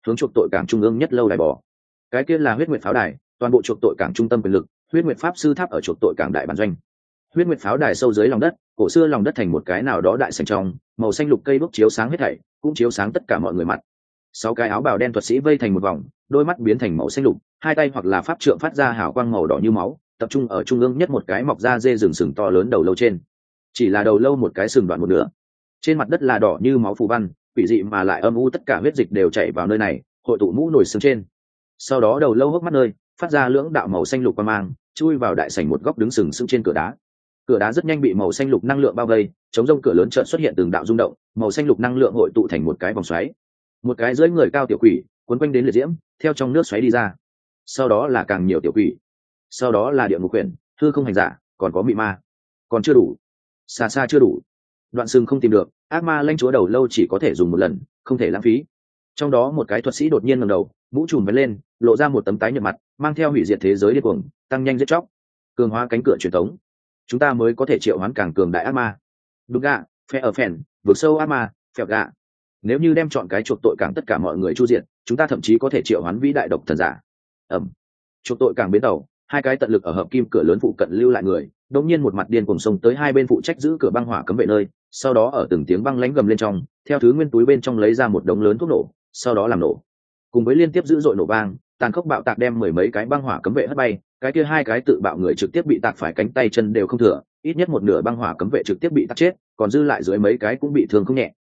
hướng chuộc tội cảng trung ương nhất lâu đài bò. Cái kia là huyết nguyệt pháo đài, toàn bộ chuộc tội cảng trung tâm quyền lực, huyết nguyệt pháp sư tháp ở chuộc tội cảng đại bản doanh. Huyết nguyệt pháo đài sâu dưới lòng đất, cổ xưa lòng đất thành một cái nào đó đại sảnh trong, màu xanh lục cây đuốc chiếu sáng hết thảy, cũng chiếu sáng tất cả mọi người mặt. 6 cái áo bào đen thuật sĩ vây thành một vòng, đôi mắt biến thành màu xanh lục, hai tay hoặc là pháp trượng phát ra hào quang màu đỏ như máu, tập trung ở trung ương nhất một cái mọc ra dê rừng sừng to lớn đầu lâu trên. Chỉ là đầu lâu một cái sừng đoạn một nửa. Trên mặt đất là đỏ như máu phù văn, quỷ dị mà lại âm u, tất cả huyết dịch đều chảy vào nơi này, hội tụ mũ nổi xương trên. Sau đó đầu lâu hốc mắt nơi, phát ra lưỡng đạo màu xanh lục quang mang, chui vào đại sảnh một góc đứng sừng sững trên cửa đá. Cửa đá rất nhanh bị màu xanh lục năng lượng bao vây, chống rông cửa lớn chợt xuất hiện từng đạo rung động, màu xanh lục năng lượng hội tụ thành một cái vòng xoáy. Một cái dưới người cao tiểu quỷ cuốn quanh đến liệt diễm, theo trong nước xoáy đi ra. Sau đó là càng nhiều tiểu quỷ, sau đó là địa ngục quyển, hư không hành giả, còn có mị ma. Còn chưa đủ, xa xa chưa đủ. Đoạn sừng không tìm được, ác ma lãnh chúa đầu lâu chỉ có thể dùng một lần, không thể lãng phí. Trong đó một cái thuật sĩ đột nhiên ngẩng đầu, mũ trùm vén lên, lộ ra một tấm tái nhợt mặt, mang theo hủy diệt thế giới điên cuồng, tăng nhanh giết chóc, cường hóa cánh cửa truyền thống. Chúng ta mới có thể triệu hoán càng cường đại ác ma. Đúng gạ, phe ở phèn, vượt sâu ác ma, phèo gạ. Nếu như đem chọn cái chuộc tội cảng tất cả mọi người chu diệt, chúng ta thậm chí có thể triệu hoán vĩ đại độc thần giả. Chuộc tội cảng bến tàu, hai cái tận lực ở hợp kim cửa lớn phụ cận lưu lại người, đột nhiên một mặt điên cuồng xông tới hai bên phụ trách giữ cửa băng hỏa cấm vệ nơi, sau đó ở từng tiếng băng lãnh gầm lên trong, theo thứ nguyên túi bên trong lấy ra một đống lớn thuốc nổ, sau đó làm nổ. Cùng với liên tiếp dữ dội nổ vang, tàn khốc bạo tạc đem mười mấy cái băng hỏa cấm vệ hất bay, cái kia hai cái tự bạo người trực tiếp bị tạc phải cánh tay chân đều không thừa, ít nhất một nửa băng hỏa cấm vệ trực tiếp bị tạc chết, còn dư lại dưới mấy cái cũng bị thương không nhẹ.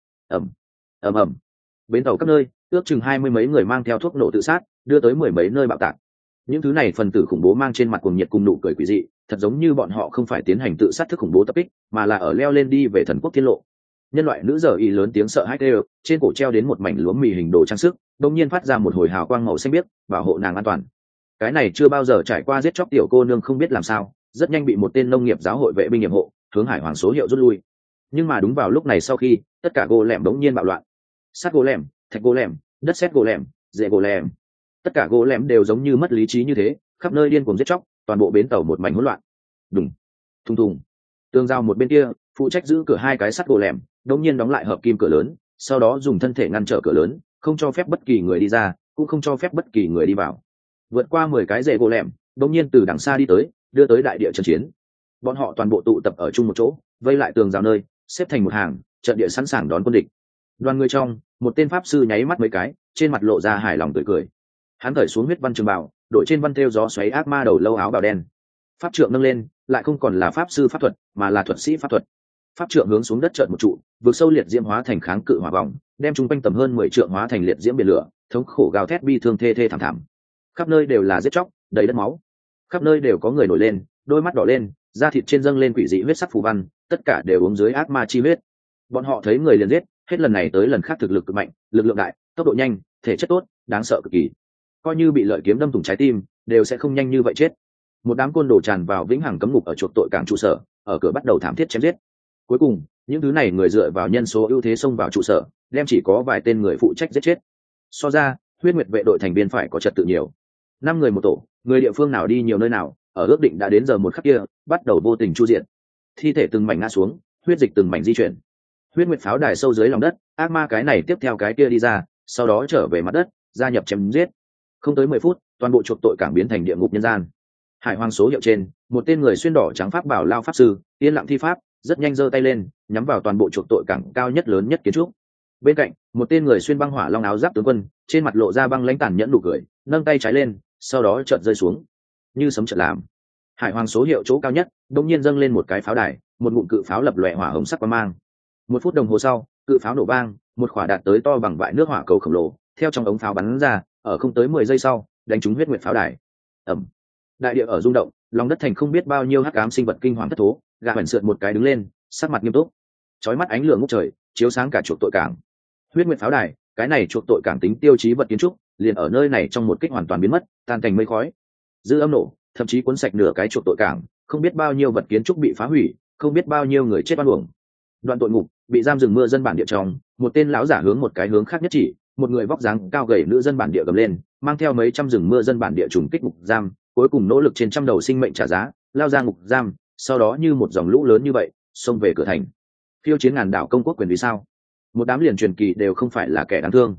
ầm. Bến tàu các nơi, ước chừng 20 mấy người mang theo thuốc nổ tự sát, đưa tới mười mấy nơi bạo tạc. Những thứ này phần tử khủng bố mang trên mặt cuồng nhiệt cùng nụ cười quỷ dị, thật giống như bọn họ không phải tiến hành tự sát thức khủng bố tập kích, mà là ở leo lên đi về thần quốc thiên lộ. Nhân loại nữ giờ y lớn tiếng sợ hãi kêu, trên cổ treo đến một mảnh lúa mì hình đồ trang sức, đột nhiên phát ra một hồi hào quang màu xanh biếc, bảo hộ nàng an toàn. Cái này chưa bao giờ trải qua giết chóc tiểu cô nương không biết làm sao, rất nhanh bị một tên nông nghiệp giáo hội vệ binh nghiệp hộ hướng hải hoàng số hiệu rút lui. Nhưng mà đúng vào lúc này, sau khi tất cả gỗ lẻm đống nhiên bạo loạn, sắt gỗ lẻm, thạch gỗ lẻm, đất sét gỗ lẻm, dễ gỗ lẻm, tất cả gỗ lẻm đều giống như mất lý trí như thế, khắp nơi điên cuồng giết chóc, toàn bộ bến tàu một mảnh hỗn loạn. Đùng, thùng thùng. Tường rào một bên kia, phụ trách giữ cửa hai cái sắt gỗ lẻm đống nhiên đóng lại hợp kim cửa lớn, sau đó dùng thân thể ngăn trở cửa lớn, không cho phép bất kỳ người đi ra, cũng không cho phép bất kỳ người đi vào. Vượt qua 10 cái rễ gỗ lẻm đống nhiên từ đằng xa đi tới, đưa tới đại địa trận chiến. Bọn họ toàn bộ tụ tập ở chung một chỗ, vây lại tường rào nơi, xếp thành một hàng, trận địa sẵn sàng đón quân địch. Đoàn người trong, một tên pháp sư nháy mắt mấy cái, trên mặt lộ ra hài lòng tươi cười. Hắn cởi xuống huyết văn trường bào, đội trên văn thêu gió xoáy ác ma đầu lâu áo bào đen. Pháp trượng nâng lên, lại không còn là pháp sư pháp thuật, mà là thuật sĩ pháp thuật. Pháp trượng hướng xuống đất trợn một trụ, vượt sâu liệt diễm hóa thành kháng cự hỏa vòng, đem chúng quanh tầm hơn 10 trượng hóa thành liệt diễm biển lửa, thống khổ gào thét bi thương thê thê thảm thảm. Khắp nơi đều là giết chóc, đầy đất máu. Khắp nơi đều có người nổi lên, đôi mắt đỏ lên, da thịt trên dâng lên quỷ dị huyết sắc phù văn, tất cả đều uống dưới ác ma chi huyết. Bọn họ thấy người liền giết, hết lần này tới lần khác thực lực cực mạnh, lực lượng đại, tốc độ nhanh, thể chất tốt, đáng sợ cực kỳ. Coi như bị lợi kiếm đâm thủng trái tim, đều sẽ không nhanh như vậy chết. Một đám côn đồ tràn vào vĩnh hằng cấm ngục ở chuộc tội cảng trụ sở, ở cửa bắt đầu thảm thiết chém giết. Cuối cùng, những thứ này người dựa vào nhân số ưu thế xông vào trụ sở, đem chỉ có vài tên người phụ trách giết chết. So ra, huyết nguyệt vệ đội thành viên phải có trật tự nhiều. 5 người một tổ, người địa phương nào đi nhiều nơi nào, ở ước định đã đến giờ một khắc kia, bắt đầu vô tình chu diện. Thi thể từng mảnh ngã xuống, huyết dịch từng mảnh di chuyển. Huyết nguyệt pháo đài sâu dưới lòng đất, ác ma cái này tiếp theo cái kia đi ra, sau đó trở về mặt đất, gia nhập chém giết. Không tới 10 phút, toàn bộ chuộc tội cảng biến thành địa ngục nhân gian. Hải hoàng số hiệu trên, một tên người xuyên đỏ trắng pháp bảo lao pháp sư, yên lặng thi pháp, rất nhanh giơ tay lên, nhắm vào toàn bộ chuộc tội cảng cao nhất lớn nhất kiến trúc. Bên cạnh, một tên người xuyên băng hỏa long áo giáp tướng quân, trên mặt lộ ra băng lãnh tàn nhẫn nụ cười, nâng tay trái lên, sau đó chợt rơi xuống, như sấm chợt làm. Hải hoàng số hiệu chỗ cao nhất, đột nhiên dâng lên một cái pháo đài, một ngụm cự pháo lập lòe hỏa hồng sắc quang mang. 1 phút đồng hồ sau, cự pháo nổ vang, một quả đạt tới to bằng vại nước hỏa cầu khổng lồ, theo trong ống pháo bắn ra, ở không tới 10 giây sau, đánh trúng huyết nguyệt pháo đài. Ầm. Đại địa ở rung động, lòng đất thành không biết bao nhiêu hắc ám sinh vật kinh hoàng thất thố, gà hẩn sượt một cái đứng lên, sắc mặt nghiêm túc. Chói mắt ánh lửa ngút trời, chiếu sáng cả chuộc tội cảng. Huyết nguyệt pháo đài, cái này chuộc tội cảng tính tiêu chí vật kiến trúc, liền ở nơi này trong một kích hoàn toàn biến mất, tan thành mây khói. Dư âm nổ, thậm chí cuốn sạch nửa cái chuộc tội cảng, không biết bao nhiêu vật kiến trúc bị phá hủy, không biết bao nhiêu người chết oan uổng. Đoạn tội ngục, bị giam rừng mưa dân bản địa trong, một tên lão giả hướng một cái hướng khác nhất chỉ, một người vóc dáng cao gầy nữ dân bản địa gầm lên, mang theo mấy trăm rừng mưa dân bản địa trùng kích ngục giam, cuối cùng nỗ lực trên trăm đầu sinh mệnh trả giá, lao ra ngục giam, sau đó như một dòng lũ lớn như vậy, xông về cửa thành. Khiêu chiến ngàn đảo công quốc quyền vì sao? Một đám liền truyền kỳ đều không phải là kẻ đáng thương.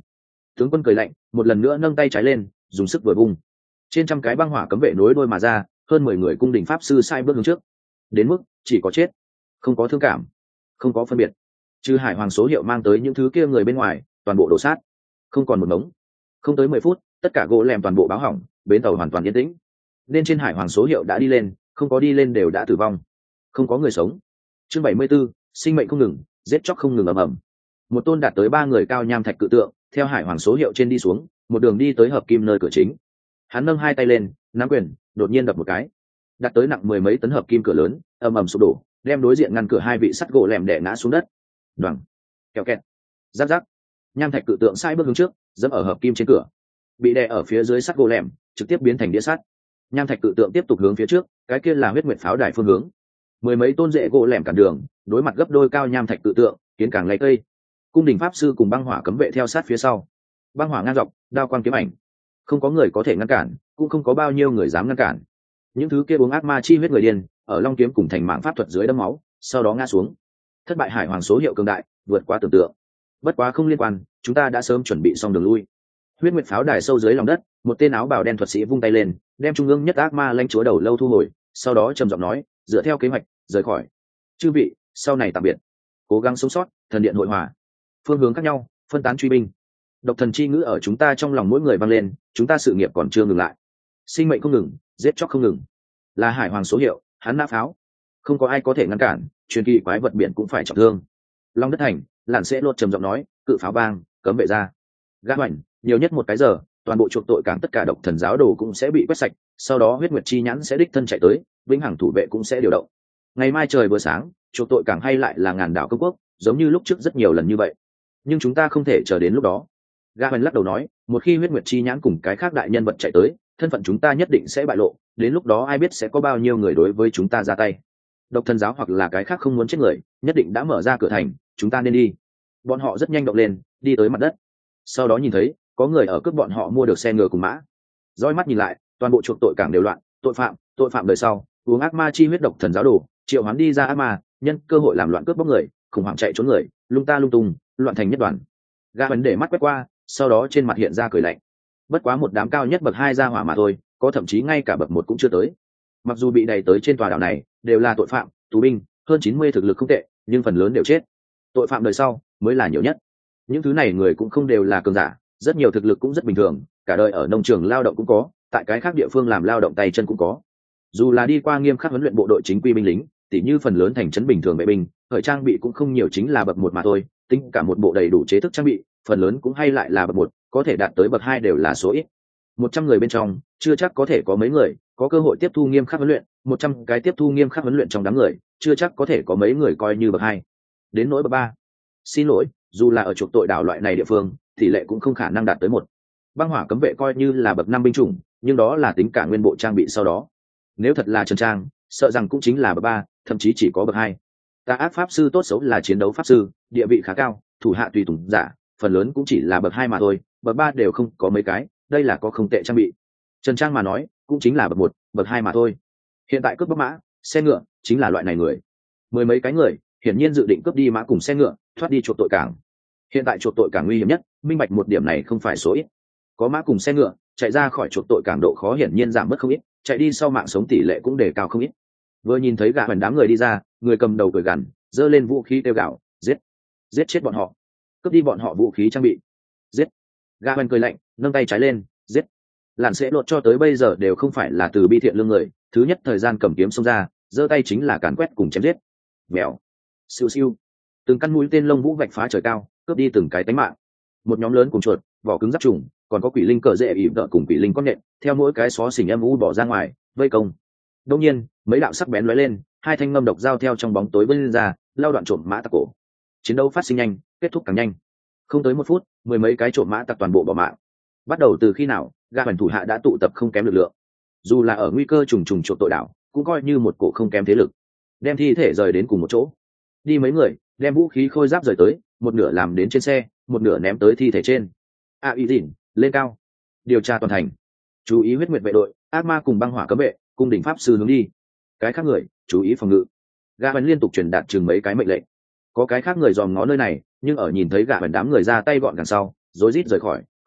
Tướng quân cười lạnh, một lần nữa nâng tay trái lên, dùng sức vừa vung. Trên trăm cái băng hỏa cấm vệ nối đôi mà ra, hơn 10 người cung đình pháp sư sai bước hướng trước. Đến mức chỉ có chết, không có thương cảm, không có phân biệt. Trừ Hải Hoàng số hiệu mang tới những thứ kia người bên ngoài, toàn bộ đổ sát, không còn một mống. Không tới 10 phút, tất cả gỗ lẻm toàn bộ báo hỏng, bến tàu hoàn toàn yên tĩnh. Nên trên Hải Hoàng số hiệu đã đi lên, không có đi lên đều đã tử vong, không có người sống. Chương 74, sinh mệnh không ngừng, giết chóc không ngừng ầm ầm. Một tôn đạt tới 3 người cao nham thạch cự tượng, theo Hải Hoàng số hiệu trên đi xuống, một đường đi tới hợp kim nơi cửa chính. Hắn nâng hai tay lên, nắm quyền, đột nhiên đập một cái, đặt tới nặng 10 mấy tấn hợp kim cửa lớn, ầm ầm sụp đổ, đem đối diện ngăn cửa hai vị sắt gỗ lẻm đè ngã xuống đất. Đoằng, kẹo kẹt, rắc rắc. Nham thạch cự tượng sai bước hướng trước, dẫm ở hợp kim trên cửa, bị đè ở phía dưới sắt gỗ lẻm, trực tiếp biến thành đĩa sắt. Nham thạch cự tượng tiếp tục hướng phía trước, cái kia là huyết nguyệt pháo đài phương hướng. 10 mấy tôn rễ gỗ lẻm cản đường, đối mặt gấp đôi cao nham thạch cự tượng, kiến càng lấy cây. Cung đình pháp sư cùng băng hỏa cấm vệ theo sát phía sau. Băng hỏa ngang dọc, đao quang kiếm ảnh, không có người có thể ngăn cản, cũng không có bao nhiêu người dám ngăn cản. Những thứ kia uống ác ma chi huyết người điên, ở long kiếm cùng thành mạng pháp thuật dưới đấm máu, sau đó ngã xuống. Thất bại Hải Hoàng số hiệu cường đại, vượt quá tưởng tượng. Bất quá không liên quan, chúng ta đã sớm chuẩn bị xong đường lui. Huyết nguyệt pháo đài sâu dưới lòng đất, một tên áo bào đen thuật sĩ vung tay lên, đem trung ương nhất ác ma lãnh chúa đầu lâu thu hồi, sau đó trầm giọng nói, dựa theo kế hoạch, rời khỏi. Chư vị, sau này tạm biệt. Cố gắng sống sót, thần điện hội hòa. Phương hướng khác nhau, phân tán truy binh. Độc thần chi ngữ ở chúng ta trong lòng mỗi người vang lên, chúng ta sự nghiệp còn chưa ngừng lại. Sinh mệnh không ngừng, giết chóc không ngừng. Là Hải Hoàng số hiệu, hắn nã pháo, không có ai có thể ngăn cản, truyền kỳ quái vật biển cũng phải trọng thương. Long đất thành, lạn sẽ lột trầm giọng nói, cự pháo vang, cấm vệ ra. Gã hoành, nhiều nhất một cái giờ, toàn bộ chuộc tội cảng tất cả độc thần giáo đồ cũng sẽ bị quét sạch, sau đó huyết nguyệt chi nhãn sẽ đích thân chạy tới, vĩnh hằng thủ vệ cũng sẽ điều động. Ngày mai trời vừa sáng, chuộc tội cảng hay lại là ngàn đảo công quốc, giống như lúc trước rất nhiều lần như vậy. Nhưng chúng ta không thể chờ đến lúc đó. Gã hoành lắc đầu nói, một khi huyết nguyệt chi nhãn cùng cái khác đại nhân vật chạy tới, thân phận chúng ta nhất định sẽ bại lộ, đến lúc đó ai biết sẽ có bao nhiêu người đối với chúng ta ra tay. Độc thần giáo hoặc là cái khác không muốn chết người, nhất định đã mở ra cửa thành, chúng ta nên đi. Bọn họ rất nhanh động lên, đi tới mặt đất. Sau đó nhìn thấy có người ở cướp bọn họ mua được xe ngựa cùng mã. Dõi mắt nhìn lại, toàn bộ chuộc tội cảng đều loạn, tội phạm đời sau uống ác ma chi huyết độc thần giáo đồ, triệu hoán đi ra ác ma, nhân cơ hội làm loạn cướp bóc người, khủng hoảng chạy trốn người, lung ta lung tung, loạn thành nhất đoàn. Gã vấn để mắt quét qua, sau đó trên mặt hiện ra cười lạnh. Bất quá một đám cao nhất bậc 2 ra hỏa mà thôi, có thậm chí ngay cả bậc 1 cũng chưa tới. Mặc dù bị đẩy tới trên tòa đảo này, đều là tội phạm, tù binh, hơn 90 thực lực không tệ, nhưng phần lớn đều chết. Tội phạm đời sau mới là nhiều nhất. Những thứ này người cũng không đều là cường giả, rất nhiều thực lực cũng rất bình thường, cả đời ở nông trường lao động cũng có, tại cái khác địa phương làm lao động tay chân cũng có. Dù là đi qua nghiêm khắc huấn luyện bộ đội chính quy binh lính, tỉ như phần lớn thành trấn bình thường vệ binh, thời trang bị cũng không nhiều, chính là bậc 1 mà thôi, tính cả một bộ đầy đủ chế thức trang bị, phần lớn cũng hay lại là bậc 1, có thể đạt tới bậc 2 đều là số ít. 100 người bên trong, chưa chắc có thể có mấy người có cơ hội tiếp thu nghiêm khắc huấn luyện, 100 cái tiếp thu nghiêm khắc huấn luyện trong đám người, chưa chắc có thể có mấy người coi như bậc 2. Đến nỗi bậc 3, xin lỗi, dù là ở chuộc tội đảo loại này địa phương, tỷ lệ cũng không khả năng đạt tới 1. Băng hỏa cấm vệ coi như là bậc 5 binh chủng, nhưng đó là tính cả nguyên bộ trang bị sau đó. Nếu thật là trần trang, sợ rằng cũng chính là bậc 3, thậm chí chỉ có bậc 2. Tà ác pháp sư tốt xấu là chiến đấu pháp sư, địa vị khá cao, thủ hạ tùy tùng giả, phần lớn cũng chỉ là bậc 2 mà thôi, bậc 3 đều không có mấy cái, đây là có không tệ trang bị. Trần trang mà nói, cũng chính là bậc 1, bậc 2 mà thôi. Hiện tại cướp bóc mã, xe ngựa, chính là loại này người. 10 mấy cái người, hiển nhiên dự định cướp đi mã cùng xe ngựa, thoát đi chuộc tội cảng. Hiện tại chuộc tội cảng nguy hiểm nhất, minh bạch một điểm này không phải số ít. Có mã cùng xe ngựa, chạy ra khỏi chuộc tội cảng độ khó hiển nhiên giảm bớt không ít, chạy đi sau mạng sống tỷ lệ cũng đề cao không ít. Vừa nhìn thấy gã hoành đám người đi ra, người cầm đầu cười gằn, giơ lên vũ khí kêu gào, giết chết bọn họ, cướp đi bọn họ vũ khí trang bị, giết. Gã hoành cười lạnh, nâng tay trái lên, giết. Lạn sẽ lột cho tới bây giờ đều không phải là từ bi thiện lương người, thứ nhất thời gian cầm kiếm xông ra, giơ tay chính là càn quét cùng chém giết. Mèo, siêu siêu, từng căn mũi tên lông vũ vạch phá trời cao, cướp đi từng cái tánh mạng. Một nhóm lớn cùng chuột, vỏ cứng giáp trùng, còn có quỷ linh cờ dễ ỉ vợ cùng quỷ linh con nhện, theo mỗi cái xó xỉnh âm u bỏ ra ngoài, vây công. Đương nhiên, mấy đạo sắc bén lóe lên, hai thanh ngâm độc dao theo trong bóng tối vươn ra, lao đoạn trộm mã tặc cổ. Chiến đấu phát sinh nhanh, kết thúc càng nhanh. Không tới 1 phút, 10 mấy cái trộm mã tặc toàn bộ bỏ mạng. Bắt đầu từ khi nào, gã hoành thủ hạ đã tụ tập không kém lực lượng. Dù là ở nguy cơ trùng trùng chuộc tội đảo, cũng coi như một cổ không kém thế lực. Đem thi thể rời đến cùng một chỗ. Đi mấy người, đem vũ khí khôi giáp rời tới, một nửa làm đến trên xe, một nửa ném tới thi thể trên. Y dỉn, lên cao. Điều tra toàn thành. Chú ý huyết nguyệt vệ đội, ác ma cùng băng hỏa cấm vệ, cung đình pháp sư hướng đi. Cái khác người, chú ý phòng ngự. Gã hoành liên tục truyền đạt chừng mấy cái mệnh lệnh. Có cái khác người dòm ngó nơi này, nhưng ở nhìn thấy gã hoành đám người ra tay gọn gàng sau, rối rít rời khỏi,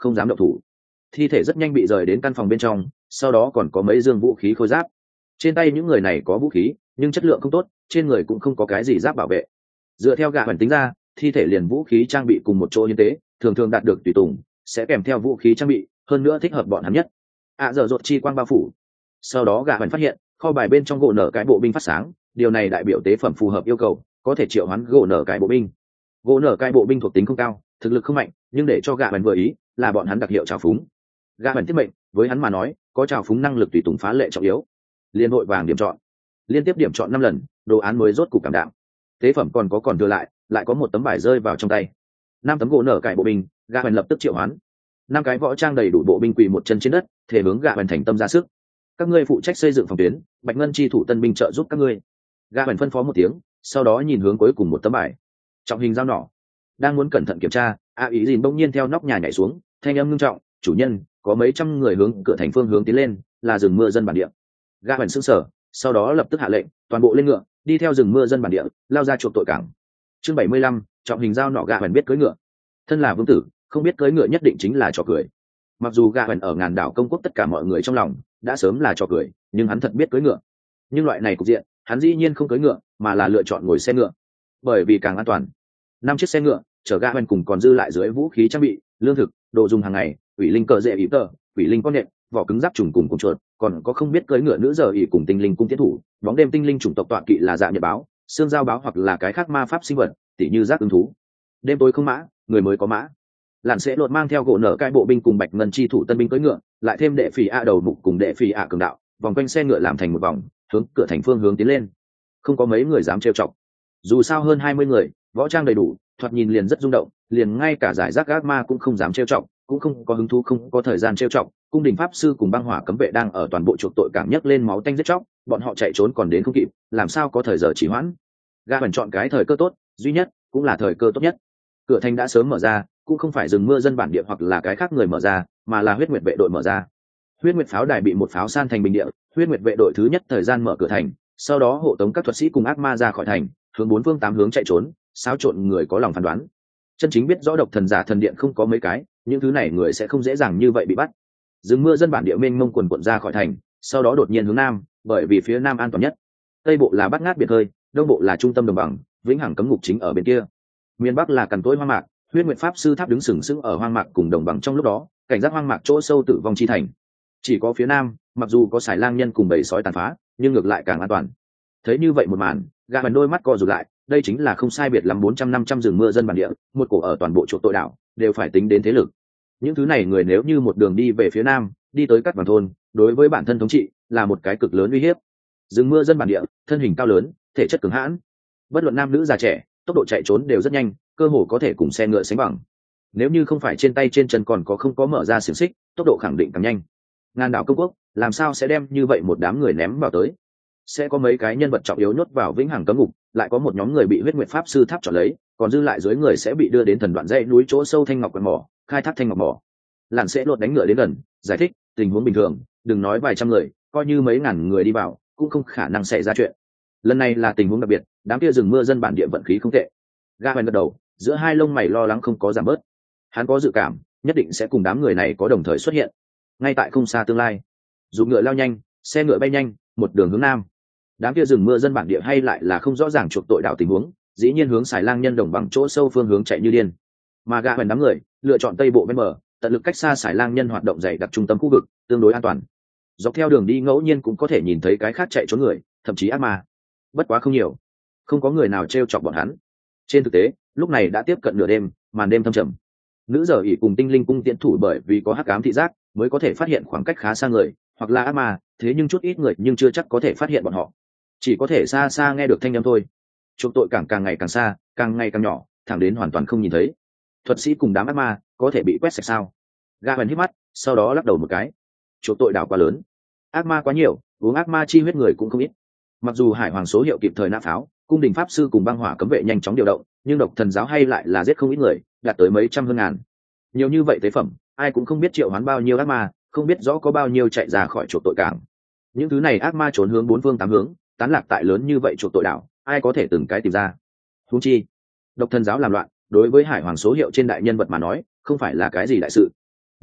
không dám động thủ. Thi thể rất nhanh bị rời đến căn phòng bên trong, sau đó còn có mấy dương vũ khí khôi giáp. Trên tay những người này có vũ khí nhưng chất lượng không tốt, trên người cũng không có cái gì giáp bảo vệ. Dựa theo gạ hoành tính ra, thi thể liền vũ khí trang bị cùng một chỗ như thế, thường thường đạt được tùy tùng sẽ kèm theo vũ khí trang bị, hơn nữa thích hợp bọn hắn nhất. Giờ rột chi quang bao phủ. Sau đó gạ hoành phát hiện kho bài bên trong gỗ nở cái bộ binh phát sáng, điều này đại biểu tế phẩm phù hợp yêu cầu, có thể triệu hoán gỗ nở cái bộ binh. Gỗ nở cái bộ binh thuộc tính không cao, thực lực không mạnh, nhưng để cho gạ hoành vừa ý là bọn hắn đặc hiệu trào phúng. Gạ hoành tiếp mệnh, với hắn mà nói có trào phúng năng lực tùy tùng phá lệ trọng yếu. Liên hội vàng điểm chọn, liên tiếp điểm chọn 5 lần, đồ án mới rốt cục cảm đạm. Tế phẩm còn thừa lại có một tấm bài rơi vào trong tay. 5 tấm gỗ nở cải bộ binh, gạ hoành lập tức triệu hoán. 5 cái võ trang đầy đủ bộ binh quỳ một chân trên đất, thể hướng gạ hoành thành tâm ra sức. Các ngươi phụ trách xây dựng phòng tuyến, Bạch Ngân chi thủ tân binh trợ giúp các ngươi. Gạ hoành phân phó một tiếng, sau đó nhìn hướng cuối cùng một tấm bài. Trọng hình dao nỏ. Đang muốn cẩn thận kiểm tra, Ý Dìn bỗng nhiên theo nóc nhà nhảy xuống, thanh âm ngưng trọng, chủ nhân, có mấy trăm người hướng cửa thành phương hướng tiến lên, là rừng mưa dân bản địa. Gạ hoành sững sờ, sau đó lập tức hạ lệnh, toàn bộ lên ngựa, đi theo rừng mưa dân bản địa, lao ra chuộc tội cảng. Chương 75, trọng hình dao nỏ. Gạ hoành biết cưỡi ngựa. Thân là vương tử, không biết cưỡi ngựa nhất định chính là trò cười. Mặc dù Gạ hoành ở ngàn đảo công quốc tất cả mọi người trong lòng đã sớm là trò cười, nhưng hắn thật biết cưỡi ngựa. Nhưng loại này cục diện, hắn dĩ nhiên không cưỡi ngựa, mà là lựa chọn ngồi xe ngựa, bởi vì càng an toàn. 5 chiếc xe ngựa chở Gạ hoành cùng còn dư lại dưới vũ khí trang bị, lương thực, đồ dùng hàng ngày, quỷ linh cờ dễ ý tờ, quỷ linh con nện, vỏ cứng giáp trùng cùng chuột, còn có không biết cưỡi ngựa nữ giờ ỷ cùng tinh linh cung tiến thủ, bóng đêm tinh linh chủng tộc tọa kỵ là dạ nhật báo, xương giao báo hoặc là cái khác ma pháp sinh vật, tỉ như giác ứng thú. Đêm tối không mã, người mới có mã. Lạn sẽ lột mang theo gỗ nở cái bộ binh cùng Bạch Ngân chi thủ tân binh cưỡi ngựa, lại thêm đệ phỉ đầu mục cùng đệ phỉ cường đạo, vòng quanh xe ngựa làm thành một vòng, hướng cửa thành phương hướng tiến lên. Không có mấy người dám trêu chọc. Dù sao hơn 20 người, võ trang đầy đủ, thoạt nhìn liền rất rung động, liền ngay cả giải rác gác ma cũng không dám trêu chọc, cũng không có hứng thú, không có thời gian trêu chọc. Cung đình pháp sư cùng băng hỏa cấm vệ đang ở toàn bộ chuộc tội cảng nhấc lên máu tanh giết chóc, bọn họ chạy trốn còn đến không kịp, làm sao có thời giờ trì hoãn. Gạ hoành chọn cái thời cơ tốt duy nhất, cũng là thời cơ tốt nhất. Cửa thành đã sớm mở ra, cũng không phải rừng mưa dân bản địa hoặc là cái khác người mở ra, mà là huyết nguyệt vệ đội mở ra. Huyết nguyệt pháo đài bị một pháo san thành bình địa, huyết nguyệt vệ đội thứ nhất thời gian mở cửa thành, sau đó hộ tống các thuật sĩ cùng ác ma ra khỏi thành, hướng 4 phương 8 hướng chạy trốn, xáo trộn người có lòng phán đoán. Chân chính biết rõ độc thần giả thần điện không có mấy cái, những thứ này người sẽ không dễ dàng như vậy bị bắt. Rừng mưa dân bản địa mênh mông quần quận ra khỏi thành, sau đó đột nhiên hướng nam, bởi vì phía nam an toàn nhất. Tây bộ là Bát Ngát biệt hơi, đông bộ là trung tâm đồng bằng, vĩnh hằng cấm ngục chính ở bên kia. Miền bắc là cằn cỗi hoang mạc, huyết nguyệt pháp sư tháp đứng sừng sững ở hoang mạc cùng đồng bằng trong lúc đó, cảnh giác hoang mạc chỗ sâu tử vong chi thành. Chỉ có phía nam, mặc dù có xài lang nhân cùng bầy sói tàn phá, nhưng ngược lại càng an toàn. Thấy như vậy một màn, Gạ hoành đôi mắt co rụt lại, đây chính là không sai biệt lắm 400-500 rừng mưa dân bản địa, một cổ ở toàn bộ chuộc tội đảo, đều phải tính đến thế lực. Những thứ này người nếu như một đường đi về phía nam, đi tới Cát Vàng thôn, đối với bản thân thống trị là một cái cực lớn uy hiếp. Rừng mưa dân bản địa, thân hình cao lớn, thể chất cứng hãn, bất luận nam nữ già trẻ, tốc độ chạy trốn đều rất nhanh, cơ hồ có thể cùng xe ngựa sánh bằng. Nếu như không phải trên tay trên chân còn có không có mở ra xiềng xích, tốc độ khẳng định càng nhanh. Ngàn đảo công quốc làm sao sẽ đem như vậy một đám người ném vào tới? Sẽ có mấy cái nhân vật trọng yếu nhốt vào vĩnh hằng cấm ngục, lại có một nhóm người bị huyết nguyệt pháp sư tháp chọn lấy, còn dư lại dưới người sẽ bị đưa đến thần đoạn dãy núi chỗ sâu thanh ngọc quặng mỏ, khai thác thanh ngọc mỏ. Lạn sẽ lột đánh ngựa đến gần, giải thích, tình huống bình thường, đừng nói vài trăm người, coi như mấy ngàn người đi vào, cũng không khả năng xảy ra chuyện. Lần này là tình huống đặc biệt, đám kia rừng mưa dân bản địa vận khí không tệ. Gạ hoành gật đầu, giữa hai lông mày lo lắng không có giảm bớt. Hắn có dự cảm, nhất định sẽ cùng đám người này có đồng thời xuất hiện, ngay tại không xa tương lai. Dù ngựa lao nhanh, xe ngựa bay nhanh, một đường hướng nam. Đám kia rừng mưa dân bản địa hay lại là không rõ ràng chuộc tội đảo tình huống, dĩ nhiên hướng xài lang nhân đồng bằng chỗ sâu phương hướng chạy như điên. Mà Gạ hoành đám người lựa chọn tây bộ ven bờ, tận lực cách xa xài lang nhân hoạt động dày đặc trung tâm khu vực, tương đối an toàn. Dọc theo đường đi ngẫu nhiên cũng có thể nhìn thấy cái khác chạy trốn người, thậm chí ác ma. Bất quá không nhiều, không có người nào trêu chọc bọn hắn. Trên thực tế, lúc này đã tiếp cận nửa đêm, màn đêm thâm trầm. Nữ giờ ỷ cùng tinh linh cung tiễn thủ bởi vì có hắc ám thị giác, mới có thể phát hiện khoảng cách khá xa người, hoặc là ác ma, thế nhưng chút ít người nhưng chưa chắc có thể phát hiện bọn họ. Chỉ có thể xa xa nghe được thanh âm thôi. Chuộc tội càng ngày càng xa, càng ngày càng nhỏ, thẳng đến hoàn toàn không nhìn thấy. Thuật sĩ cùng đám ác ma có thể bị quét sạch sao? Gạ hoành hít mắt, sau đó lắc đầu một cái. Chuộc tội đảo quá lớn, ác ma quá nhiều, uống ác ma chi huyết người cũng không ít. Mặc dù hải hoàng số hiệu kịp thời nã pháo, cung đình pháp sư cùng băng hỏa cấm vệ nhanh chóng điều động, nhưng độc thần giáo hay lại là giết không ít người, đạt tới mấy trăm hơn ngàn. Nhiều như vậy tế phẩm, ai cũng không biết triệu hoán bao nhiêu ác ma, không biết rõ có bao nhiêu chạy ra khỏi chuộc tội cảng. Những thứ này ác ma trốn hướng 4 phương 8 hướng, tán lạc tại lớn như vậy chuộc tội đảo, ai có thể từng cái tìm ra? Huống chi, độc thần giáo làm loạn, đối với hải hoàng số hiệu trên đại nhân vật mà nói, không phải là cái gì đại sự.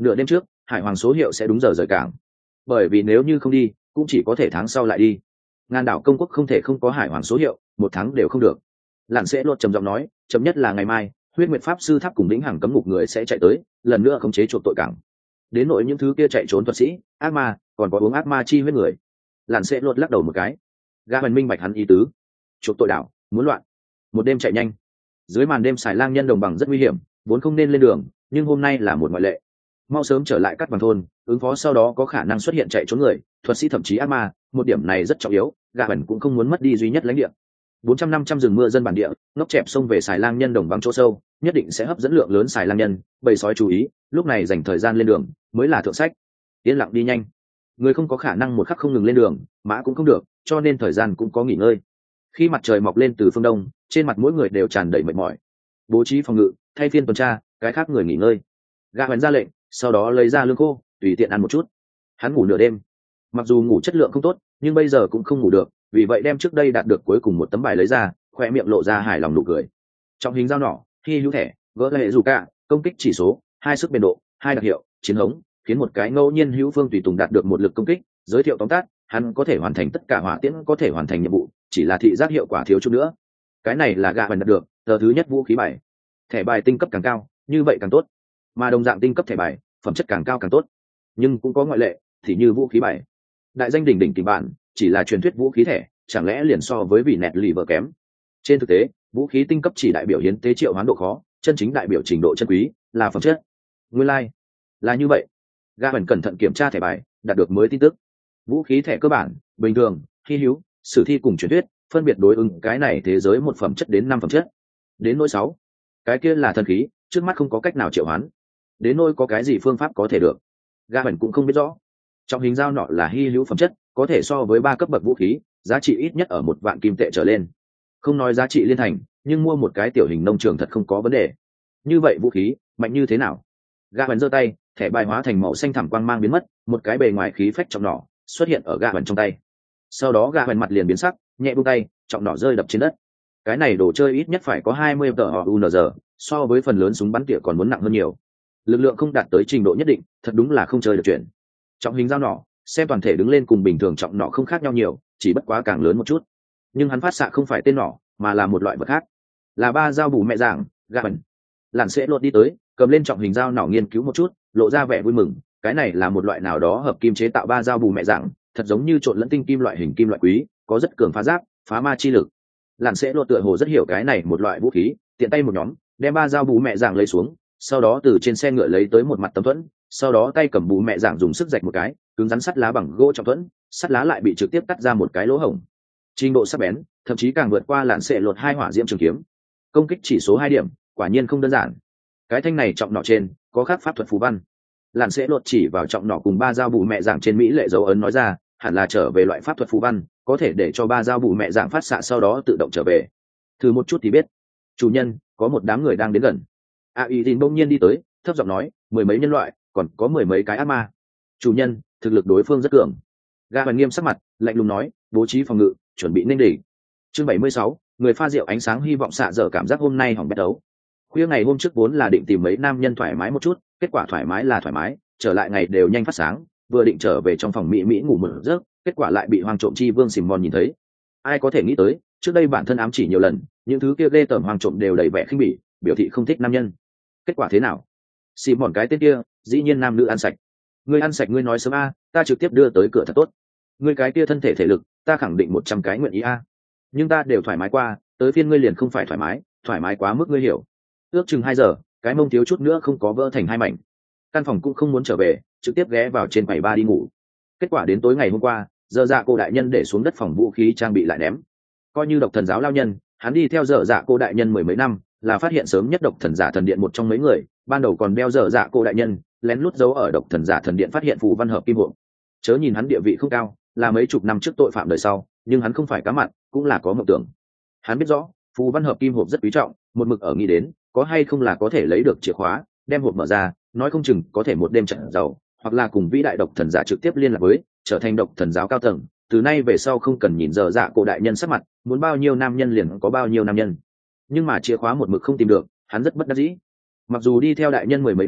Nửa đêm trước hải hoàng số hiệu sẽ đúng giờ rời cảng, bởi vì nếu như không đi cũng chỉ có thể tháng sau lại đi. Ngàn đảo công quốc không thể không có hải hoàng số hiệu, một tháng đều không được. Lạn sẽ lột trầm giọng nói, chậm nhất là ngày mai huyết nguyệt pháp sư tháp cùng lĩnh hàng cấm ngục người sẽ chạy tới, lần nữa khống chế chuộc tội cảng. Đến nỗi những thứ kia chạy trốn thuật sĩ ác ma, còn có uống ác ma chi huyết người. Lạn sẽ lột lắc đầu một cái. Gã minh bạch hắn ý tứ. Chuộc tội đảo muốn loạn, một đêm chạy nhanh. Dưới màn đêm xài lang nhân đồng bằng rất nguy hiểm, vốn không nên lên đường, nhưng hôm nay là một ngoại lệ. Mau sớm trở lại cắt bằng thôn, ứng phó sau đó có khả năng xuất hiện chạy trốn người, thuật sĩ thậm chí ác ma, một điểm này rất trọng yếu. Gã bẩn cũng không muốn mất đi duy nhất lãnh địa. 400-500 rừng mưa dân bản địa ngóc chẹp xông về xài lang nhân đồng vắng chỗ sâu, nhất định sẽ hấp dẫn lượng lớn xài lang nhân. Bầy sói chú ý, lúc này dành thời gian lên đường mới là thượng sách. Yên lặng đi nhanh, người không có khả năng một khắc không ngừng lên đường, mã cũng không được, cho nên thời gian cũng có nghỉ ngơi. Khi mặt trời mọc lên từ phương đông, trên mặt mỗi người đều tràn đầy mệt mỏi. Bố trí phòng ngự, thay phiên tuần tra, cái khác người nghỉ ngơi. Gã hoành ra lệnh, sau đó lấy ra lương khô, tùy tiện ăn một chút. Hắn ngủ nửa đêm, mặc dù ngủ chất lượng không tốt, nhưng bây giờ cũng không ngủ được, vì vậy đem trước đây đạt được cuối cùng một tấm bài lấy ra, khoe miệng lộ ra hài lòng nụ cười. Trong hình dao nỏ, khi hữu thẻ, vỡ hệ dù cả, công kích chỉ số, 2 sức bền độ, 2 đặc hiệu, chiến hống, khiến một cái ngẫu nhiên hữu phương tùy tùng đạt được một lực công kích. Giới thiệu tóm tắt, hắn có thể hoàn thành tất cả hỏa tiễn có thể hoàn thành nhiệm vụ, chỉ là thị giác hiệu quả thiếu chút nữa. Cái này là gã hoành đạt được tờ thứ nhất vũ khí bài. Thẻ bài tinh cấp càng cao, như vậy càng tốt, mà đồng dạng tinh cấp thẻ bài, phẩm chất càng cao càng tốt. Nhưng cũng có ngoại lệ, thì như vũ khí bài. Đại danh đỉnh đỉnh tình bạn, chỉ là truyền thuyết vũ khí thẻ, chẳng lẽ liền so với vị nẹt lì vợ kém? Trên thực tế, vũ khí tinh cấp chỉ đại biểu hiến tế triệu hoán độ khó, chân chính đại biểu trình độ chân quý, là phẩm chất. Nguyên lai là như vậy. Gã hoành cẩn thận kiểm tra thẻ bài, đạt được mới tin tức. Vũ khí thẻ cơ bản, bình thường, hy hữu, sử thi cùng truyền thuyết, phân biệt đối ứng cái này thế giới một phẩm chất đến 5 phẩm chất. Đến nỗi 6, cái kia là thần khí, trước mắt không có cách nào triệu hoán. Đến nỗi có cái gì phương pháp có thể được, gã hoành cũng không biết rõ. Trong hình dao nọ là hy hữu phẩm chất, có thể so với 3 cấp bậc vũ khí, giá trị ít nhất ở 1 vạn kim tệ trở lên. Không nói giá trị liên thành, nhưng mua một cái tiểu hình nông trường thật không có vấn đề. Như vậy vũ khí mạnh như thế nào? Gã hoành giơ tay, thẻ bài hóa thành màu xanh thẳm quang mang biến mất, một cái bề ngoài khí phách trọng nỏ xuất hiện ở gã hoành trong tay. Sau đó gã hoành mặt liền biến sắc, nhẹ buông tay, trọng nỏ rơi đập trên đất. Cái này đồ chơi ít nhất phải có 20 tờ so với phần lớn súng bắn tỉa còn muốn nặng hơn nhiều. Lực lượng không đạt tới trình độ nhất định, thật đúng là không chơi được chuyện. Trọng hình dao nỏ, xem toàn thể đứng lên cùng bình thường trọng nỏ không khác nhau nhiều, chỉ bất quá càng lớn một chút. Nhưng hắn phát xạ không phải tên nỏ, mà là một loại vật khác, là 3 dao bù mẹ giảng. Gã hoành lặn sẽ lột đi tới, cầm lên trọng hình dao nỏ nghiên cứu một chút, lộ ra vẻ vui mừng. Cái này là một loại nào đó hợp kim chế tạo 3 dao bù mẹ giảng, thật giống như trộn lẫn tinh kim loại hình kim loại quý, có rất cường phá giáp, phá ma chi lực. Lặn sẽ lột tựa hồ rất hiểu cái này một loại vũ khí, tiện tay một nhóm, đem 3 dao bù mẹ giảng lấy xuống, sau đó từ trên xe ngựa lấy tới một mặt tấm thuẫn, sau đó tay cầm bù mẹ giảng dùng sức rạch một cái, cứng rắn sắt lá bằng gỗ trong thuẫn, sắt lá lại bị trực tiếp cắt ra một cái lỗ hổng. Trình độ sắc bén, thậm chí càng vượt qua Lặn sẽ lột 2 hỏa diễm trường kiếm. Công kích chỉ số 2 điểm, quả nhiên không đơn giản. Cái thanh này trọng nỏ trên có khắc pháp thuật phù văn. Lặn sẽ lột chỉ vào trọng nỏ cùng 3 dao bù mẹ giảng trên mỹ lệ dấu ấn nói ra, hẳn là trở về loại pháp thuật phù văn, có thể để cho 3 dao bù mẹ giảng phát xạ sau đó tự động trở về. Thử một chút thì biết. Chủ nhân, có một đám người đang đến gần. Y Tin bỗng nhiên đi tới, thấp giọng nói, 10 mấy nhân loại, còn có 10 mấy cái ác ma. Chủ nhân, thực lực đối phương rất cường. Gã hoành nghiêm sắc mặt, lạnh lùng nói, bố trí phòng ngự, chuẩn bị ninh đỉnh. Chương 76, người pha rượu ánh sáng hy vọng xạ dở cảm giác hôm nay hỏng bét đấu. Khuya ngày hôm trước vốn là định tìm mấy nam nhân thoải mái một chút, kết quả thoải mái là thoải mái, trở lại ngày đều nhanh phát sáng, vừa định trở về trong phòng mỹ ngủ một giấc, kết quả lại bị Hoàng trộm chi vương Simon nhìn thấy. Ai có thể nghĩ tới, trước đây bản thân ám chỉ nhiều lần, những thứ kia ghê tởm Hoàng trộm đều đầy vẻ khinh bỉ, biểu thị không thích nam nhân. Kết quả thế nào? Simon cái tên kia, dĩ nhiên nam nữ ăn sạch. Ngươi ăn sạch ngươi nói sớm a, ta trực tiếp đưa tới cửa thật tốt. Ngươi cái kia thân thể thể lực, ta khẳng định 100 cái nguyện ý a. Nhưng ta đều thoải mái qua, tới phiên ngươi liền không phải thoải mái quá mức ngươi hiểu. Ước chừng 2 giờ, cái mông thiếu chút nữa không có vỡ thành 2 mảnh. Căn phòng cũng không muốn trở về, trực tiếp ghé vào trên quầy bar đi ngủ. Kết quả đến tối ngày hôm qua, Dở Dạ cô đại nhân để xuống đất phòng vũ khí trang bị lại ném. Coi như độc thần giáo lao nhân, hắn đi theo Dở Dạ cô đại nhân 10 mấy năm, là phát hiện sớm nhất độc thần giả thần điện một trong mấy người, ban đầu còn đeo Dở Dạ cô đại nhân, lén lút giấu ở độc thần giả thần điện phát hiện phù văn hợp kim hộp. Chớ nhìn hắn địa vị không cao, là mấy chục năm trước tội phạm đời sau, nhưng hắn không phải cá mặn, cũng là có mộng tưởng. Hắn biết rõ, phù văn hợp kim hộp rất quý trọng, một mực ở nghĩ đến, có hay không là có thể lấy được chìa khóa, đem hộp mở ra, nói không chừng có thể một đêm trận giàu, hoặc là cùng vĩ đại độc thần giả trực tiếp liên lạc với, trở thành độc thần giáo cao tầng, từ nay về sau không cần nhìn Dở Dạ cổ đại nhân sắc mặt, muốn bao nhiêu nam nhân liền có bao nhiêu nam nhân. Nhưng mà chìa khóa một mực không tìm được, hắn rất bất đắc dĩ. Mặc dù đi theo đại nhân 10 mấy năm,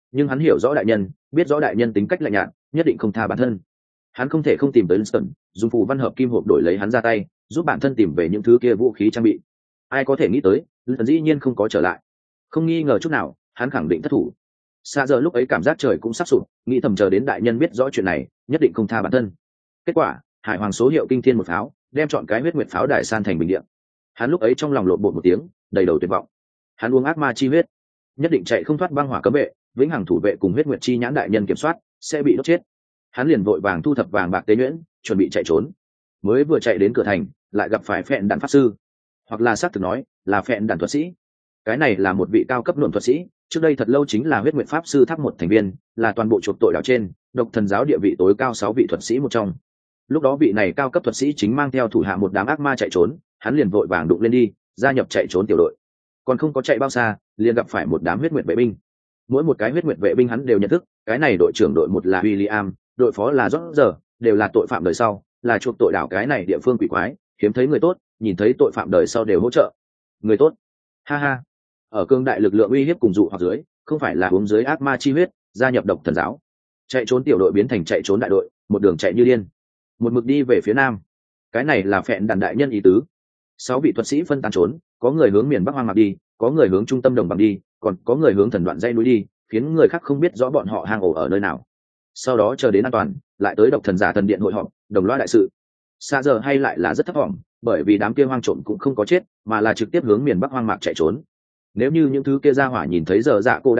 nhưng hắn hiểu rõ đại nhân, biết rõ đại nhân tính cách lạnh nhạt, nhất định không tha bản thân. Hắn không thể không tìm tới Winston, dùng phù văn hợp kim hộp đổi lấy hắn ra tay, giúp bản thân tìm về những thứ kia vũ khí trang bị. Ai có thể nghĩ tới, Winston dĩ nhiên không có trở lại. Không nghi ngờ chút nào, hắn khẳng định thất thủ. Xa giờ lúc ấy cảm giác trời cũng sắp sụp, nghĩ thầm chờ đến đại nhân biết rõ chuyện này, nhất định không tha bản thân. Kết quả, Hải Hoàng số hiệu kinh thiên một pháo, đem chọn cái huyết nguyệt pháo đài san thành bình địa. Hắn lúc ấy trong lòng lộn bột một tiếng, đầy đầu tuyệt vọng. Hắn uống ác ma chi huyết, nhất định chạy không thoát băng hỏa cấm vệ, vĩnh hằng thủ vệ cùng huyết nguyệt chi nhãn đại nhân kiểm soát, sẽ bị đốt chết. Hắn liền vội vàng thu thập vàng bạc tế nhuyễn, chuẩn bị chạy trốn. Mới vừa chạy đến cửa thành, lại gặp phải phẹn đàn pháp sư, hoặc là xác thực nói là phẹn đàn thuật sĩ. Cái này là một vị cao cấp luận thuật sĩ, trước đây thật lâu chính là huyết nguyệt pháp sư tháp một thành viên, là toàn bộ chuộc tội đảo trên độc thần giáo địa vị tối cao 6 vị thuật sĩ một trong. Lúc đó vị này cao cấp thuật sĩ chính mang theo thủ hạ một đám ác ma chạy trốn, hắn liền vội vàng đụng lên đi, gia nhập chạy trốn tiểu đội. Còn không có chạy bao xa, liền gặp phải một đám huyết nguyệt vệ binh. Mỗi một cái huyết nguyệt vệ binh hắn đều nhận thức, cái này đội trưởng đội một là William, đội phó là Roger, đều là tội phạm đời sau, là chuộc tội đảo cái này địa phương quỷ quái, hiếm thấy người tốt, nhìn thấy tội phạm đời sau đều hỗ trợ. Người tốt. Ha ha. Ở cương đại lực lượng uy hiếp cùng dụ hoặc dưới, không phải là uống dưới ác ma chi huyết, gia nhập độc thần giáo. Chạy trốn tiểu đội biến thành chạy trốn đại đội, một đường chạy như điên, một mực đi về phía nam. Cái này là phẹn đàn đại nhân ý tứ. 6 vị thuật sĩ phân tán trốn, có người hướng miền bắc hoang mạc đi, có người hướng trung tâm đồng bằng đi, còn có người hướng thần đoạn dãy núi đi, khiến người khác không biết rõ bọn họ hang ổ ở nơi nào. Sau đó chờ đến an toàn, lại tới độc thần giả thần điện hội họp, đồng loa đại sự. Xa giờ hay lại là rất thấp vọng, bởi vì đám kia hoang trộm cũng không có chết, mà là trực tiếp hướng miền bắc hoang mạc chạy trốn. Nếu như những thứ kia ra hỏa nhìn thấy giờ dạ cô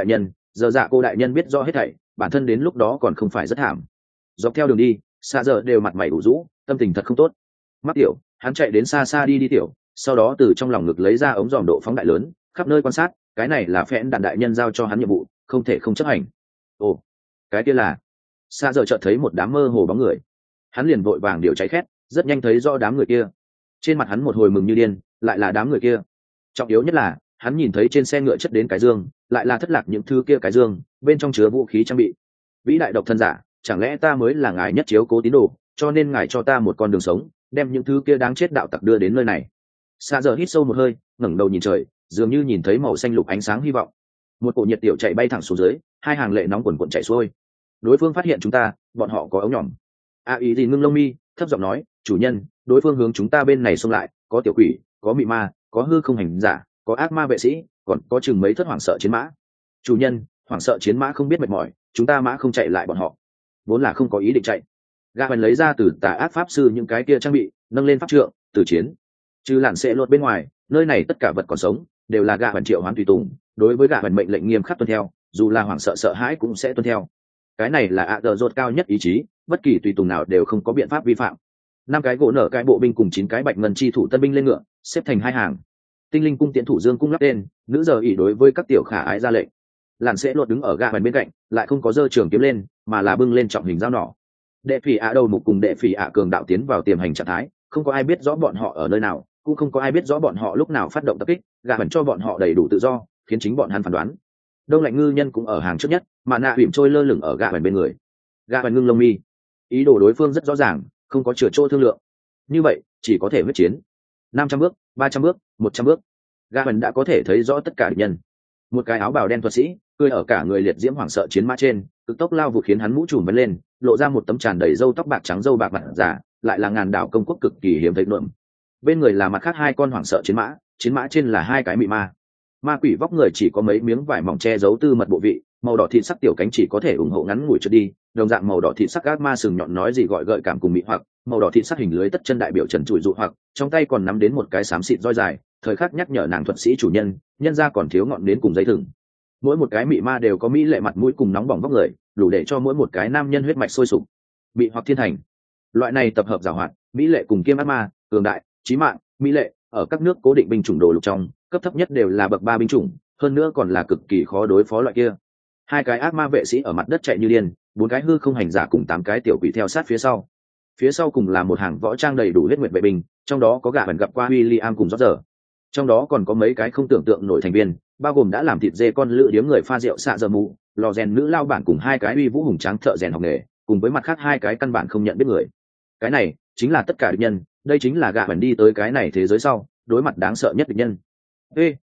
đại nhân biết rõ hết thảy, bản thân đến lúc đó còn không phải rất thảm. Dọc theo đường đi, xa giờ đều mặt mày ủ rũ, tâm tình thật không tốt. Mắt tiểu, hắn chạy đến xa xa đi tiểu, sau đó từ trong lòng ngực lấy ra ống dòm độ phóng đại lớn, khắp nơi quan sát, cái này là phẽn đàn đại nhân giao cho hắn nhiệm vụ, không thể không chấp hành. Ồ, cái kia là. Xa giờ chợt thấy một đám mơ hồ bóng người, hắn liền vội vàng điều cháy khét, rất nhanh thấy rõ đám người kia. Trên mặt hắn một hồi mừng như điên, lại là đám người kia. Trọng yếu nhất là, hắn nhìn thấy trên xe ngựa chất đến cái dương, lại là thất lạc những thứ kia cái dương, bên trong chứa vũ khí trang bị. Vĩ đại độc thân giả, chẳng lẽ ta mới là ngài nhất chiếu cố tín đồ, cho nên ngài cho ta một con đường sống, đem những thứ kia đáng chết đạo tặc đưa đến nơi này. Xa giờ hít sâu một hơi, ngẩng đầu nhìn trời, dường như nhìn thấy màu xanh lục ánh sáng hy vọng. Một cổ nhiệt tiểu chạy bay thẳng xuống dưới, hai hàng lệ nóng quần quần chạy xuôi. Đối phương phát hiện chúng ta, bọn họ có ống nhỏm. Ý gì ngưng lông mi, thấp giọng nói, chủ nhân, đối phương hướng chúng ta bên này xông lại, có tiểu quỷ, có mị ma, có hư không hành giả, có ác ma vệ sĩ, còn có chừng mấy thất hoảng sợ chiến mã. Chủ nhân, hoảng sợ chiến mã không biết mệt mỏi, chúng ta mã không chạy lại bọn họ. Vốn là không có ý định chạy. Gã bèn lấy ra từ tà ác pháp sư những cái kia trang bị, nâng lên pháp trượng, từ chiến. Trừ lạn sẽ lột bên ngoài, nơi này tất cả vật còn sống đều là gã bèn triệu hoán tùy tùng, đối với gã bèn mệnh lệnh nghiêm khắc tuân theo, dù là hoảng sợ sợ hãi cũng sẽ tuân theo. Cái này là ạ rột cao nhất ý chí, bất kỳ tùy tùng nào đều không có biện pháp vi phạm. 5 cái gỗ nở cái bộ binh cùng 9 cái bạch ngân chi thủ tân binh lên ngựa, xếp thành 2 hàng. Tinh linh cung tiễn thủ dương cung lắp tên, nữ giờ ỉ đối với các tiểu khả ái ra lệnh. Làn sẽ lột đứng ở gã bèn bên cạnh, lại không có giơ trường kiếm lên, mà là bưng lên trọng hình dao nỏ. Đệ phỉ ạ đầu mục cùng đệ phỉ ạ cường đạo tiến vào tiềm hành trạng thái, không có ai biết rõ bọn họ ở nơi nào, cũng không có ai biết rõ bọn họ lúc nào phát động tập kích. Gã bèn cho bọn họ đầy đủ tự do, khiến chính bọn hắn phán đoán. Đông lạnh ngư nhân cũng ở hàng trước nhất, mà nạ hủy trôi lơ lửng ở gã bèn bên người. Gã bèn ngưng lông mi, ý đồ đối phương rất rõ ràng, không có chừa chỗ thương lượng. Như vậy chỉ có thể huyết chiến. 500 bước, 300 bước, 100 bước, gã bèn đã có thể thấy rõ tất cả địch nhân. Một cái áo bào đen thuật sĩ cười ở cả người liệt diễm hoảng sợ chiến mã trên, cực tốc lao vụt khiến hắn mũ trùm vấn lên, lộ ra một tấm tràn đầy râu tóc bạc trắng râu bạc mặt giả, lại là ngàn đảo công quốc cực kỳ hiếm thấy nhuộm. Bên người là mặt khác 2 con hoảng sợ chiến mã trên là 2 cái mị ma. Ma quỷ vóc người chỉ có mấy miếng vải mỏng che giấu tư mật bộ vị, màu đỏ thịt sắc tiểu cánh chỉ có thể ủng hộ ngắn ngủi trượt đi, đồng dạng màu đỏ thịt sắc ác ma sừng nhọn nói gì gọi gợi cảm cùng mị hoặc, màu đỏ thịt sắc hình lưới tất chân đại biểu trần trụi dụ hoặc, trong tay còn nắm đến một cái xám xịt roi dài, thời khắc nhắc nhở nàng thuật sĩ chủ nhân, nhân ra còn thiếu ngọn đến cùng dây thừng. Mỗi một cái mị ma đều có mỹ lệ mặt mũi cùng nóng bỏng vóc người, đủ để cho mỗi một cái nam nhân huyết mạch sôi sục. Mị hoặc thiên thành, loại này tập hợp giàu hoạt, mỹ lệ cùng kiêm ác ma, cường đại, chí mạng, mỹ lệ, ở các nước cố định binh chủng đồ lục trong, cấp thấp nhất đều là bậc 3 binh chủng, hơn nữa còn là cực kỳ khó đối phó loại kia. 2 cái ác ma vệ sĩ ở mặt đất chạy như điên, 4 cái hư không hành giả cùng 8 cái tiểu quỷ theo sát phía sau. Phía sau cùng là một hàng võ trang đầy đủ huyết nguyệt vệ binh, trong đó có gã bèn gặp qua William cùng Roger. Trong đó còn có mấy cái không tưởng tượng nổi thành viên, bao gồm đã làm thịt dê con lữ điếm người pha rượu xạ giờ mù, lò rèn nữ lao bản cùng 2 cái uy vũ hùng tráng thợ rèn học nghề, cùng với mặt khác 2 cái căn bản không nhận biết người. Cái này chính là tất cả địch nhân, đây chính là gã bèn đi tới cái này thế giới sau, đối mặt đáng sợ nhất địch nhân. S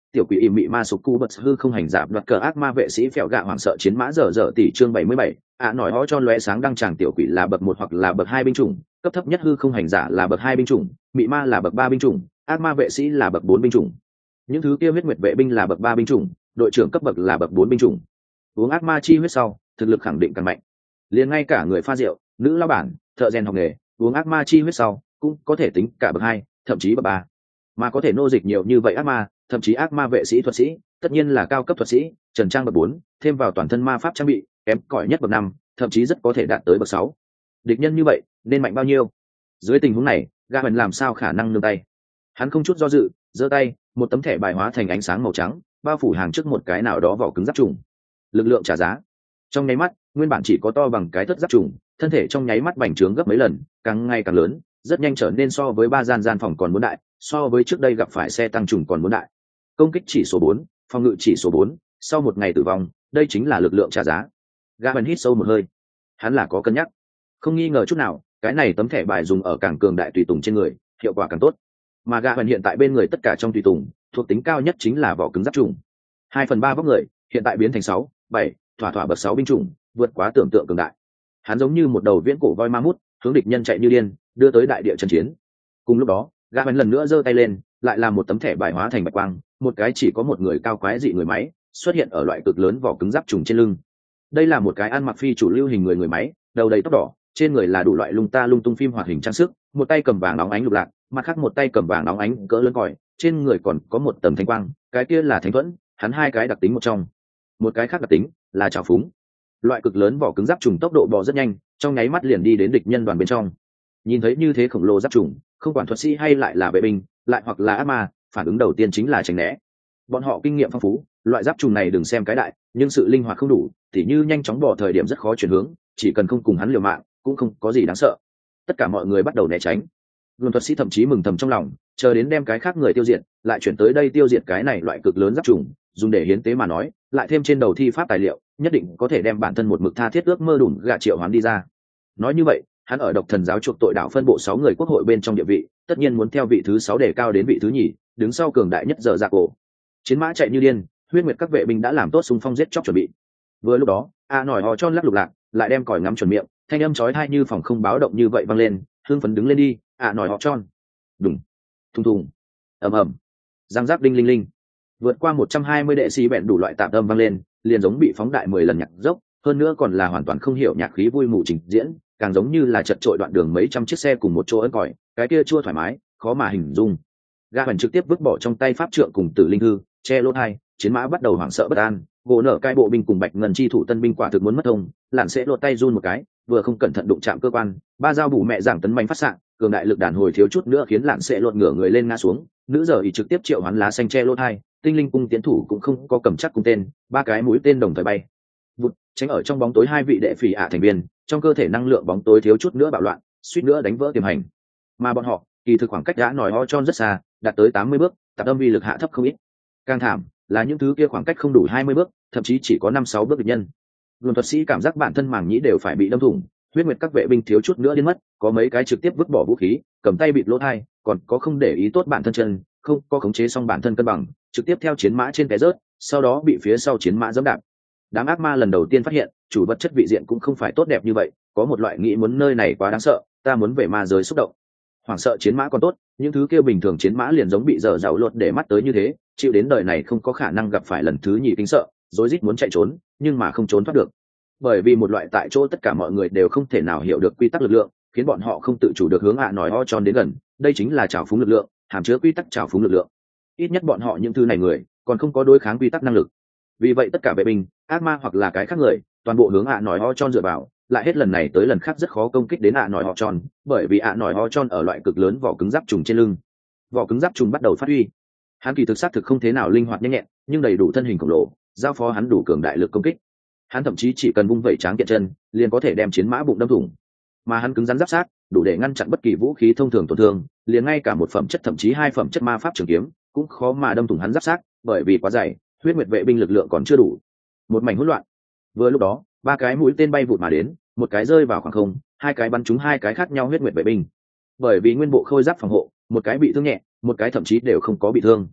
tiểu quỷ ìm mị ma sục cu bật hư không hành giả đoạt cờ ác ma vệ sĩ phèo gạ hoảng sợ chiến mã dở tỷ chương 77, nổi ho cho lóe sáng đăng tràng tiểu quỷ là bậc 1 hoặc là bậc 2 binh chủng, cấp thấp nhất hư không hành giả là bậc 2 binh chủng, mị ma là bậc 3 binh chủng, ác ma vệ sĩ là bậc 4 binh chủng. Những thứ kia huyết nguyệt vệ binh là bậc 3 binh chủng, đội trưởng cấp bậc là bậc 4 binh chủng. Uống ác ma chi huyết sau, thực lực khẳng định càng mạnh. Liền ngay cả người pha rượu, nữ lao bản, thợ rèn học nghề, uống ác ma chi huyết sau, cũng có thể tính cả bậc 2, thậm chí bậc 3. Mà có thể nô dịch nhiều như vậy ác ma, thậm chí ác ma vệ sĩ thuật sĩ, tất nhiên là cao cấp thuật sĩ, trần trang bậc 4, thêm vào toàn thân ma pháp trang bị, kém cỏi nhất bậc 5, thậm chí rất có thể đạt tới bậc 6. Địch nhân như vậy, nên mạnh bao nhiêu? Dưới tình huống này, Gaben làm sao khả năng nương tay? Hắn không chút do dự, giơ tay, một tấm thẻ bài hóa thành ánh sáng màu trắng, bao phủ hàng trước một cái nào đó vỏ cứng giáp trùng. Lực lượng trả giá. Trong nháy mắt, nguyên bản chỉ có to bằng cái thất giáp trùng, thân thể trong nháy mắt bành trướng gấp mấy lần, càng ngày càng lớn, rất nhanh trở nên so với 3 gian phòng còn muốn đại, so với trước đây gặp phải xe tăng trùng còn muốn đại. Công kích chỉ số 4, phòng ngự chỉ số 4, sau một ngày tử vong, đây chính là lực lượng trả giá. Gaben hít sâu một hơi. Hắn là có cân nhắc. Không nghi ngờ chút nào, cái này tấm thẻ bài dùng ở càng cường đại tùy tùng trên người, hiệu quả càng tốt. Mà Gaben hiện tại bên người tất cả trong tùy tùng, thuộc tính cao nhất chính là vỏ cứng giáp trùng. 2/3 vóc người, hiện tại biến thành 6, 7, thỏa bậc 6 binh chủng, vượt quá tưởng tượng cường đại. Hắn giống như một đầu viễn cổ voi ma mút, hướng địch nhân chạy như điên, đưa tới đại địa trận chiến. Cùng lúc đó, Gaben lần nữa giơ tay lên, lại làm một tấm thẻ bài hóa thành bạch quang, một cái chỉ có một người cao quái dị người máy xuất hiện ở loại cực lớn vỏ cứng giáp trùng trên lưng. Đây là một cái ăn mặc phi chủ lưu hình người máy, đầu đầy tóc đỏ, trên người là đủ loại lung tung phim hoạt hình trang sức, một tay cầm vàng óng ánh lục lạc, mặt khác một tay cầm vàng óng ánh cỡ lớn còi, trên người còn có một tầm thánh quang, cái kia là thánh thuẫn, hắn hai cái đặc tính một trong. Một cái khác đặc tính là trào phúng. Loại cực lớn vỏ cứng giáp trùng tốc độ bò rất nhanh, trong nháy mắt liền đi đến địch nhân đoàn bên trong. Nhìn thấy như thế khổng lồ giáp trùng, không quản thuật sĩ hay lại là vệ binh, lại hoặc là ác ma, phản ứng đầu tiên chính là tránh né. Bọn họ kinh nghiệm phong phú, loại giáp trùng này đừng xem cái đại, nhưng sự linh hoạt không đủ, tỉ như nhanh chóng bỏ thời điểm rất khó chuyển hướng, chỉ cần không cùng hắn liều mạng, cũng không có gì đáng sợ. Tất cả mọi người bắt đầu né tránh. Luân thuật sĩ thậm chí mừng thầm trong lòng, chờ đến đem cái khác người tiêu diệt, lại chuyển tới đây tiêu diệt cái này loại cực lớn giáp trùng, dùng để hiến tế mà nói, lại thêm trên đầu thi pháp tài liệu, nhất định có thể đem bản thân một mực tha thiết ước mơ đủn gạ triệu hoán đi ra. Nói như vậy, hắn ở độc thần giáo chuộc tội đạo phân bộ 6 người quốc hội bên trong địa vị, tất nhiên muốn theo vị thứ 6 đề cao đến vị thứ nhì, đứng sau cường đại nhất giờ dạ cổ. Chiến mã chạy như điên, huyết nguyệt các vệ binh đã làm tốt xung phong giết chóc chuẩn bị. Vừa lúc đó, nổi ho chon lắc lục lạc, lại đem còi ngắm chuẩn miệng, thanh âm chói tai như phòng không báo động như vậy vang lên, hưng phấn đứng lên đi, nổi ho chon. Đùng, thùng thùng, ầm ầm, răng rác đinh linh linh. Vượt qua 120 đệ sĩ bẹn đủ loại tạp âm vang lên, liền giống bị phóng đại 10 lần nhạc dốc, hơn nữa còn là hoàn toàn không hiểu nhạc khí vui mù trình diễn, càng giống như là chật trội đoạn đường mấy trăm chiếc xe cùng một chỗ ấn còi, cái kia chua thoải mái, khó mà hình dung. Gaben trực tiếp vứt bỏ trong tay pháp trượng cùng tử linh hư, che lỗ hai, chiến mã bắt đầu hoảng sợ bất an, gỗ nở cái bộ binh cùng bạch ngân chi thủ tân binh quả thực muốn mất thông, lặn sẽ lột tay run một cái, vừa không cẩn thận đụng chạm cơ quan, ba dao bù mẹ giảng tấn bánh phát xạ, cường đại lực đàn hồi thiếu chút nữa khiến lặn sẽ lột ngửa người lên ngã xuống. Nữ giờ ý trực tiếp triệu hoán lá xanh che lỗ hai, tinh linh cung tiến thủ cũng không có cầm chắc cung tên, ba cái mũi tên đồng thời bay vụt tránh ở trong bóng tối hai vị đệ phỉ ạ thành viên, trong cơ thể năng lượng bóng tối thiếu chút nữa bạo loạn, suýt nữa đánh vỡ tiềm hành. Mà bọn họ kỳ thực khoảng cách đã nòi ho tròn rất xa, đạt tới 80 bước, tạp âm vi lực hạ thấp không ít. Càng thảm là những thứ kia khoảng cách không đủ 20 bước, thậm chí chỉ có 5-6 bước địch nhân. Luân thuật sĩ cảm giác bản thân màng nhĩ đều phải bị đâm thủng, huyết nguyệt các vệ binh thiếu chút nữa điên mất, có mấy cái trực tiếp vứt bỏ vũ khí, cầm tay bịt lỗ tai, còn có không để ý tốt bản thân chân, không có khống chế xong bản thân cân bằng, trực tiếp theo chiến mã trên té rớt, sau đó bị phía sau chiến mã giẫm đạp. Đám ác ma lần đầu tiên phát hiện, chủ vật chất vị diện cũng không phải tốt đẹp như vậy, có một loại nghĩ muốn nơi này quá đáng sợ, ta muốn về ma giới xúc động. Hoảng sợ chiến mã còn tốt, những thứ kia bình thường chiến mã liền giống bị dở dạo lột để mắt tới như thế, chịu đến đời này không có khả năng gặp phải lần thứ nhì kinh sợ, rối rít muốn chạy trốn, nhưng mà không trốn thoát được. Bởi vì một loại tại chỗ tất cả mọi người đều không thể nào hiểu được quy tắc lực lượng, khiến bọn họ không tự chủ được hướng nòi ho tròn đến gần, đây chính là trào phúng lực lượng, hàm chứa quy tắc trào phúng lực lượng. Ít nhất bọn họ những thứ này người còn không có đối kháng quy tắc năng lực. Vì vậy tất cả vệ binh, ác ma hoặc là cái khác người, toàn bộ hướng nòi ho tròn dựa vào, lại hết lần này tới lần khác rất khó công kích đến nòi ho tròn, bởi vì nòi ho tròn ở loại cực lớn vỏ cứng giáp trùng trên lưng. Vỏ cứng giáp trùng bắt đầu phát huy. Hắn kỳ thực xác thực không thế nào linh hoạt nhanh nhẹn, nhưng đầy đủ thân hình khổng lồ, giao phó hắn đủ cường đại lực công kích. Hắn thậm chí chỉ cần vung vẩy tráng kiện chân, liền có thể đem chiến mã bụng đâm thủng. Mà hắn cứng rắn giáp sát, đủ để ngăn chặn bất kỳ vũ khí thông thường tổn thương, liền ngay cả một phẩm chất thậm chí 2 phẩm chất ma pháp trường kiếm, cũng khó mà đâm thủng hắn giáp sát, bởi vì quá dày, huyết nguyệt vệ binh lực lượng còn chưa đủ. Một mảnh hỗn loạn. Vừa lúc đó, ba cái mũi tên bay vụt mà đến, một cái rơi vào khoảng không, hai cái bắn trúng hai cái khác nhau huyết nguyệt vệ binh. Bởi vì nguyên bộ khôi giáp phòng hộ, một cái bị thương nhẹ, một cái thậm chí đều không có bị thương.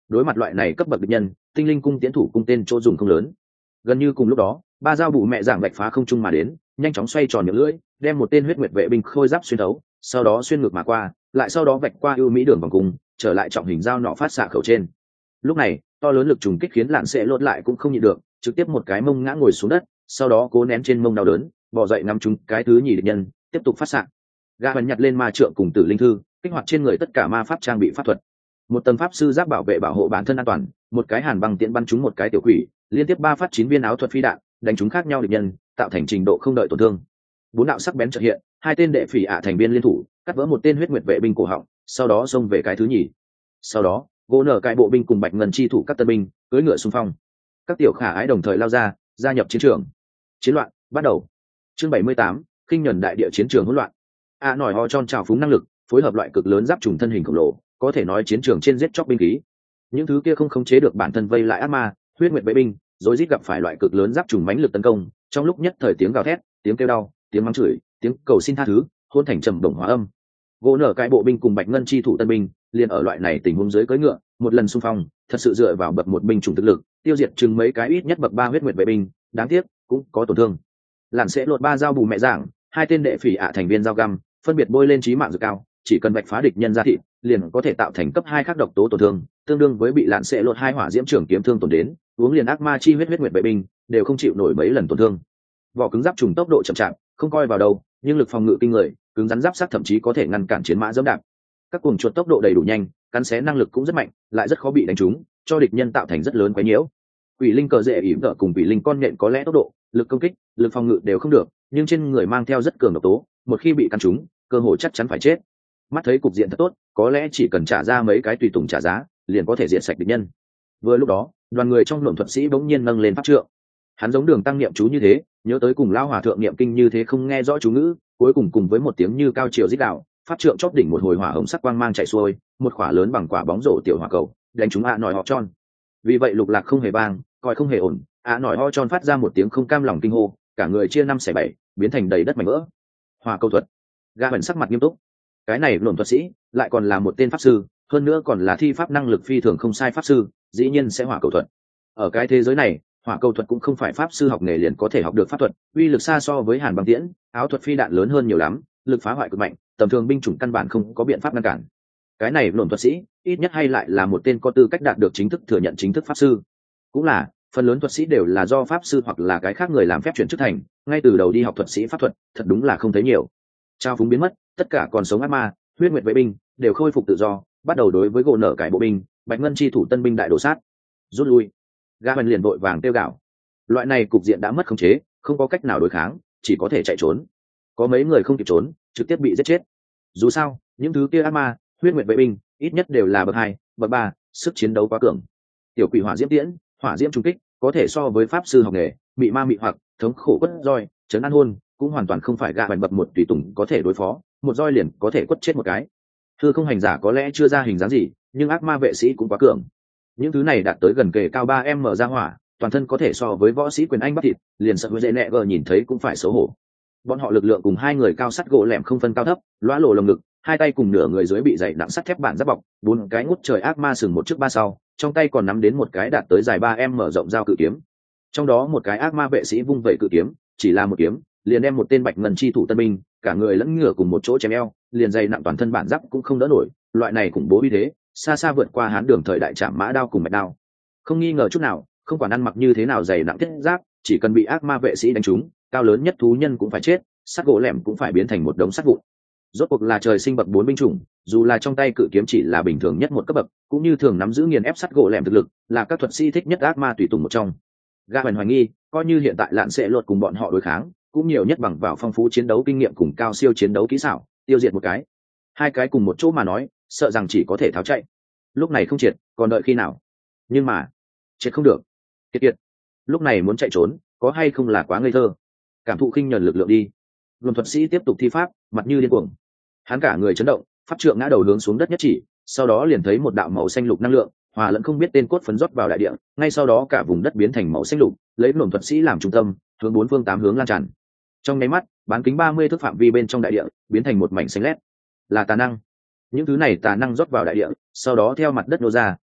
đối mặt loại này cấp bậc địch nhân, tinh linh cung tiến thủ cung tên chỗ dùng không lớn. Gần như cùng lúc đó, ba dao bụ mẹ giảng vạch phá không trung mà đến, nhanh chóng xoay tròn miệng lưỡi, đem một tên huyết nguyệt vệ binh khôi giáp xuyên thấu, sau đó xuyên ngược mà qua, lại sau đó vạch qua ưu mỹ đường vòng cung, trở lại trọng hình dao nọ phát xạ khẩu trên. Lúc này, to lớn lực trùng kích khiến lạn sẽ lột lại cũng không nhịn được, trực tiếp một cái mông ngã ngồi xuống đất, sau đó cố nén trên mông đau đớn, bò dậy nắm trúng cái thứ nhì địch nhân, tiếp tục phát xạ. Gã bắn nhặt lên ma trượng cùng tử linh thư, kích hoạt trên người tất cả ma pháp trang bị pháp thuật. Một tầng pháp sư giáp bảo vệ bảo hộ bản thân an toàn, một cái hàn băng tiễn bắn trúng một cái tiểu quỷ, liên tiếp 3 phát 9 viên áo thuật phi đạn, đánh trúng khác nhau địch nhân, tạo thành trình độ không đợi tổn thương. 4 đạo sắc bén chợt hiện, 2 tên đệ phỉ ạ thành viên liên thủ, cắt vỡ một tên huyết nguyệt vệ binh cổ họng, sau đó xông về cái thứ nhì. Sau đó, gỗ nở cai bộ binh cùng bạch ngân chi thủ các tân binh cưỡi ngựa xung phong. Các tiểu khả ái đồng thời lao ra, gia nhập chiến trường. Chiến loạn bắt đầu. Chương 78, khinh nhẫn đại địa chiến trường hỗn loạn. Nỏi ho tròn trào phúng năng lực, phối hợp loại cực lớn giáp trùng thân hình khổng lồ, có thể nói chiến trường trên giết chóc binh khí. Những thứ kia không khống chế được bản thân vây lại ác ma, huyết nguyệt vệ binh, rồi rít gặp phải loại cực lớn giáp trùng mãnh lực tấn công, trong lúc nhất thời tiếng gào thét, tiếng kêu đau, tiếng mắng chửi, tiếng cầu xin tha thứ, hỗn thành trầm đồng hóa âm. Gỗ nở cái bộ binh cùng bạch ngân chi thủ tân binh, liền ở loại này tình huống dưới cưỡi ngựa, một lần xung phong, thật sự dựa vào bậc một binh chủng thực lực, tiêu diệt chừng mấy cái ít nhất bậc 3 huyết nguyệt vệ binh, đáng tiếc cũng có tổn thương. Lạn sẽ lột 3 dao bù mẹ giảng, 2 tên đệ phỉ ạ thành viên dao găm, phân biệt bôi lên chí mạng dược cao, chỉ cần vạch phá địch nhân ra thịt, liền có thể tạo thành cấp 2 khắc độc tố tổn thương, tương đương với bị lạn sẽ lột 2 hỏa diễm trưởng kiếm thương tổn đến, uống liền ác ma chi huyết nguyệt vệ binh, đều không chịu nổi mấy lần tổn thương. Vỏ cứng giáp trùng tốc độ chậm chạp, không coi vào đâu, nhưng lực phòng ngự kinh người, cứng rắn giáp sắc thậm chí có thể ngăn cản chiến mã dẫm đạp. Các cuồng chuột tốc độ đầy đủ nhanh, cắn xé năng lực cũng rất mạnh, lại rất khó bị đánh trúng, cho địch nhân tạo thành rất lớn quấy nhiễu. Quỷ linh cờ dễ ỉm đỡ cùng quỷ linh con nhện có lẽ tốc độ, lực công kích, lực phòng ngự đều không được, nhưng trên người mang theo rất cường độc tố, một khi bị cắn trúng, cơ hội chắc chắn phải chết. Mắt thấy cục diện thật tốt, có lẽ chỉ cần trả ra mấy cái tùy tùng trả giá, liền có thể diệt sạch địch nhân. Vừa lúc đó, đoàn người trong luận thuật sĩ bỗng nhiên nâng lên pháp trượng. Hắn giống Đường Tăng niệm chú như thế, nhớ tới cùng lao hòa thượng niệm kinh như thế không nghe rõ chú ngữ, cuối cùng với một tiếng như cao triều rít đạo, pháp trượng chóp đỉnh một hồi hỏa hồng sắc quang mang chạy xuôi, một quả lớn bằng quả bóng rổ tiểu hỏa cầu, đánh chúng nỏi ho tròn. Vì vậy lục lạc không hề bang, coi không hề ổn, nỏi ho tròn phát ra một tiếng không cam lòng kinh hô, cả người chia 5/7, biến thành đầy đất mảnh vỡ. Hỏa cầu thuật. Gã bẩn sắc mặt nghiêm túc. Cái này luận thuật sĩ, lại còn là một tên pháp sư, hơn nữa còn là thi pháp năng lực phi thường không sai pháp sư, dĩ nhiên sẽ hỏa cầu thuật. Ở cái thế giới này, hỏa cầu thuật cũng không phải pháp sư học nghề liền có thể học được pháp thuật, uy lực xa so với hàn băng tiễn, áo thuật phi đạn lớn hơn nhiều lắm, lực phá hoại cực mạnh, tầm thường binh chủng căn bản không có biện pháp ngăn cản. Cái này luận thuật sĩ, ít nhất hay lại là một tên có tư cách đạt được chính thức thừa nhận chính thức pháp sư. Cũng là, phần lớn thuật sĩ đều là do pháp sư hoặc là cái khác người làm phép chuyển chức thành, ngay từ đầu đi học thuật sĩ pháp thuật, thật đúng là không thấy nhiều. Trao phúng biến mất, tất cả còn sống ác ma, huyết nguyệt vệ binh đều khôi phục tự do, bắt đầu đối với gỗ nở cải bộ binh, bạch ngân chi thủ tân binh đại đổ sát. Rút lui. Gã liền vội vàng tiêu gạo. Loại này cục diện đã mất khống chế, không có cách nào đối kháng, chỉ có thể chạy trốn. Có mấy người không kịp trốn, trực tiếp bị giết chết. Dù sao, những thứ kia ác ma, huyết nguyệt vệ binh, ít nhất đều là bậc 2, bậc 3, sức chiến đấu quá cường. Tiểu quỷ hỏa diễm tiễn, hỏa diễm trung kích, có thể so với pháp sư học nghề, mị ma mị hoặc, thống khổ quất roi, trấn an hôn, cũng hoàn toàn không phải gã bậc một tùy tùng có thể đối phó, một roi liền có thể quất chết một cái. Hư không hành giả có lẽ chưa ra hình dáng gì, nhưng ác ma vệ sĩ cũng quá cường. Những thứ này đạt tới gần kề cao 3m ra hỏa, toàn thân có thể so với võ sĩ quyền anh bắp thịt, liền sợ dễ nẹ gờ nhìn thấy cũng phải xấu hổ. Bọn họ lực lượng cùng 2 người cao sắt gỗ lẻm không phân cao thấp, lóa lộ lồng ngực, 2 tay cùng nửa người dưới bị dày nặng sắt thép bản giáp bọc, 4 cái ngút trời ác ma sừng một trước ba sau, trong tay còn nắm đến một cái đạt tới dài 3m rộng dao cự kiếm. Trong đó một cái ác ma vệ sĩ vung vẩy cự kiếm, chỉ là một kiếm, liền đem một tên bạch ngân chi thủ tân binh, cả người lẫn ngựa cùng một chỗ chém eo, liền dày nặng toàn thân bản giáp cũng không đỡ nổi, loại này khủng bố uy thế, xa xa vượt qua Hán Đường thời đại trảm mã đao cùng mạch đao. Không nghi ngờ chút nào, không quản ăn mặc như thế nào dày nặng thiết giáp, chỉ cần bị ác ma vệ sĩ đánh trúng, cao lớn nhất thú nhân cũng phải chết, sắt gỗ lẻm cũng phải biến thành một đống sắt vụn. Rốt cuộc là trời sinh bậc 4 binh chủng, dù là trong tay cự kiếm chỉ là bình thường nhất một cấp bậc, cũng như thường nắm giữ nghiền ép sắt gỗ lẻm thực lực, là các thuật sĩ thích nhất ác ma tùy tùng một trong. Gã hoài nghi, coi như hiện tại lạn sẽ luật cùng bọn họ đối kháng, cũng nhiều nhất bằng vào phong phú chiến đấu kinh nghiệm cùng cao siêu chiến đấu kỹ xảo, tiêu diệt một cái. 2 cái cùng một chỗ mà nói, sợ rằng chỉ có thể tháo chạy. Lúc này không triệt, còn đợi khi nào? Nhưng mà, triệt không được. Kiệt. Lúc này muốn chạy trốn, có hay không là quá ngây thơ. Cảm thụ khinh nhẫn lực lượng đi. Luân thuật sĩ tiếp tục thi pháp, mặt như điên cuồng. Hắn cả người chấn động, pháp trượng ngã đầu hướng xuống đất nhất chỉ, sau đó liền thấy một đạo màu xanh lục năng lượng, hòa lẫn không biết tên cốt phấn rót vào đại địa, ngay sau đó cả vùng đất biến thành màu xanh lục, lấy luân thuật sĩ làm trung tâm, hướng 4 phương 8 hướng lan tràn. Trong nháy mắt, bán kính 30 thước phạm vi bên trong đại địa biến thành một mảnh xanh lét. Là tà năng. Những thứ này tà năng rót vào đại địa, sau đó theo mặt đất nô ra,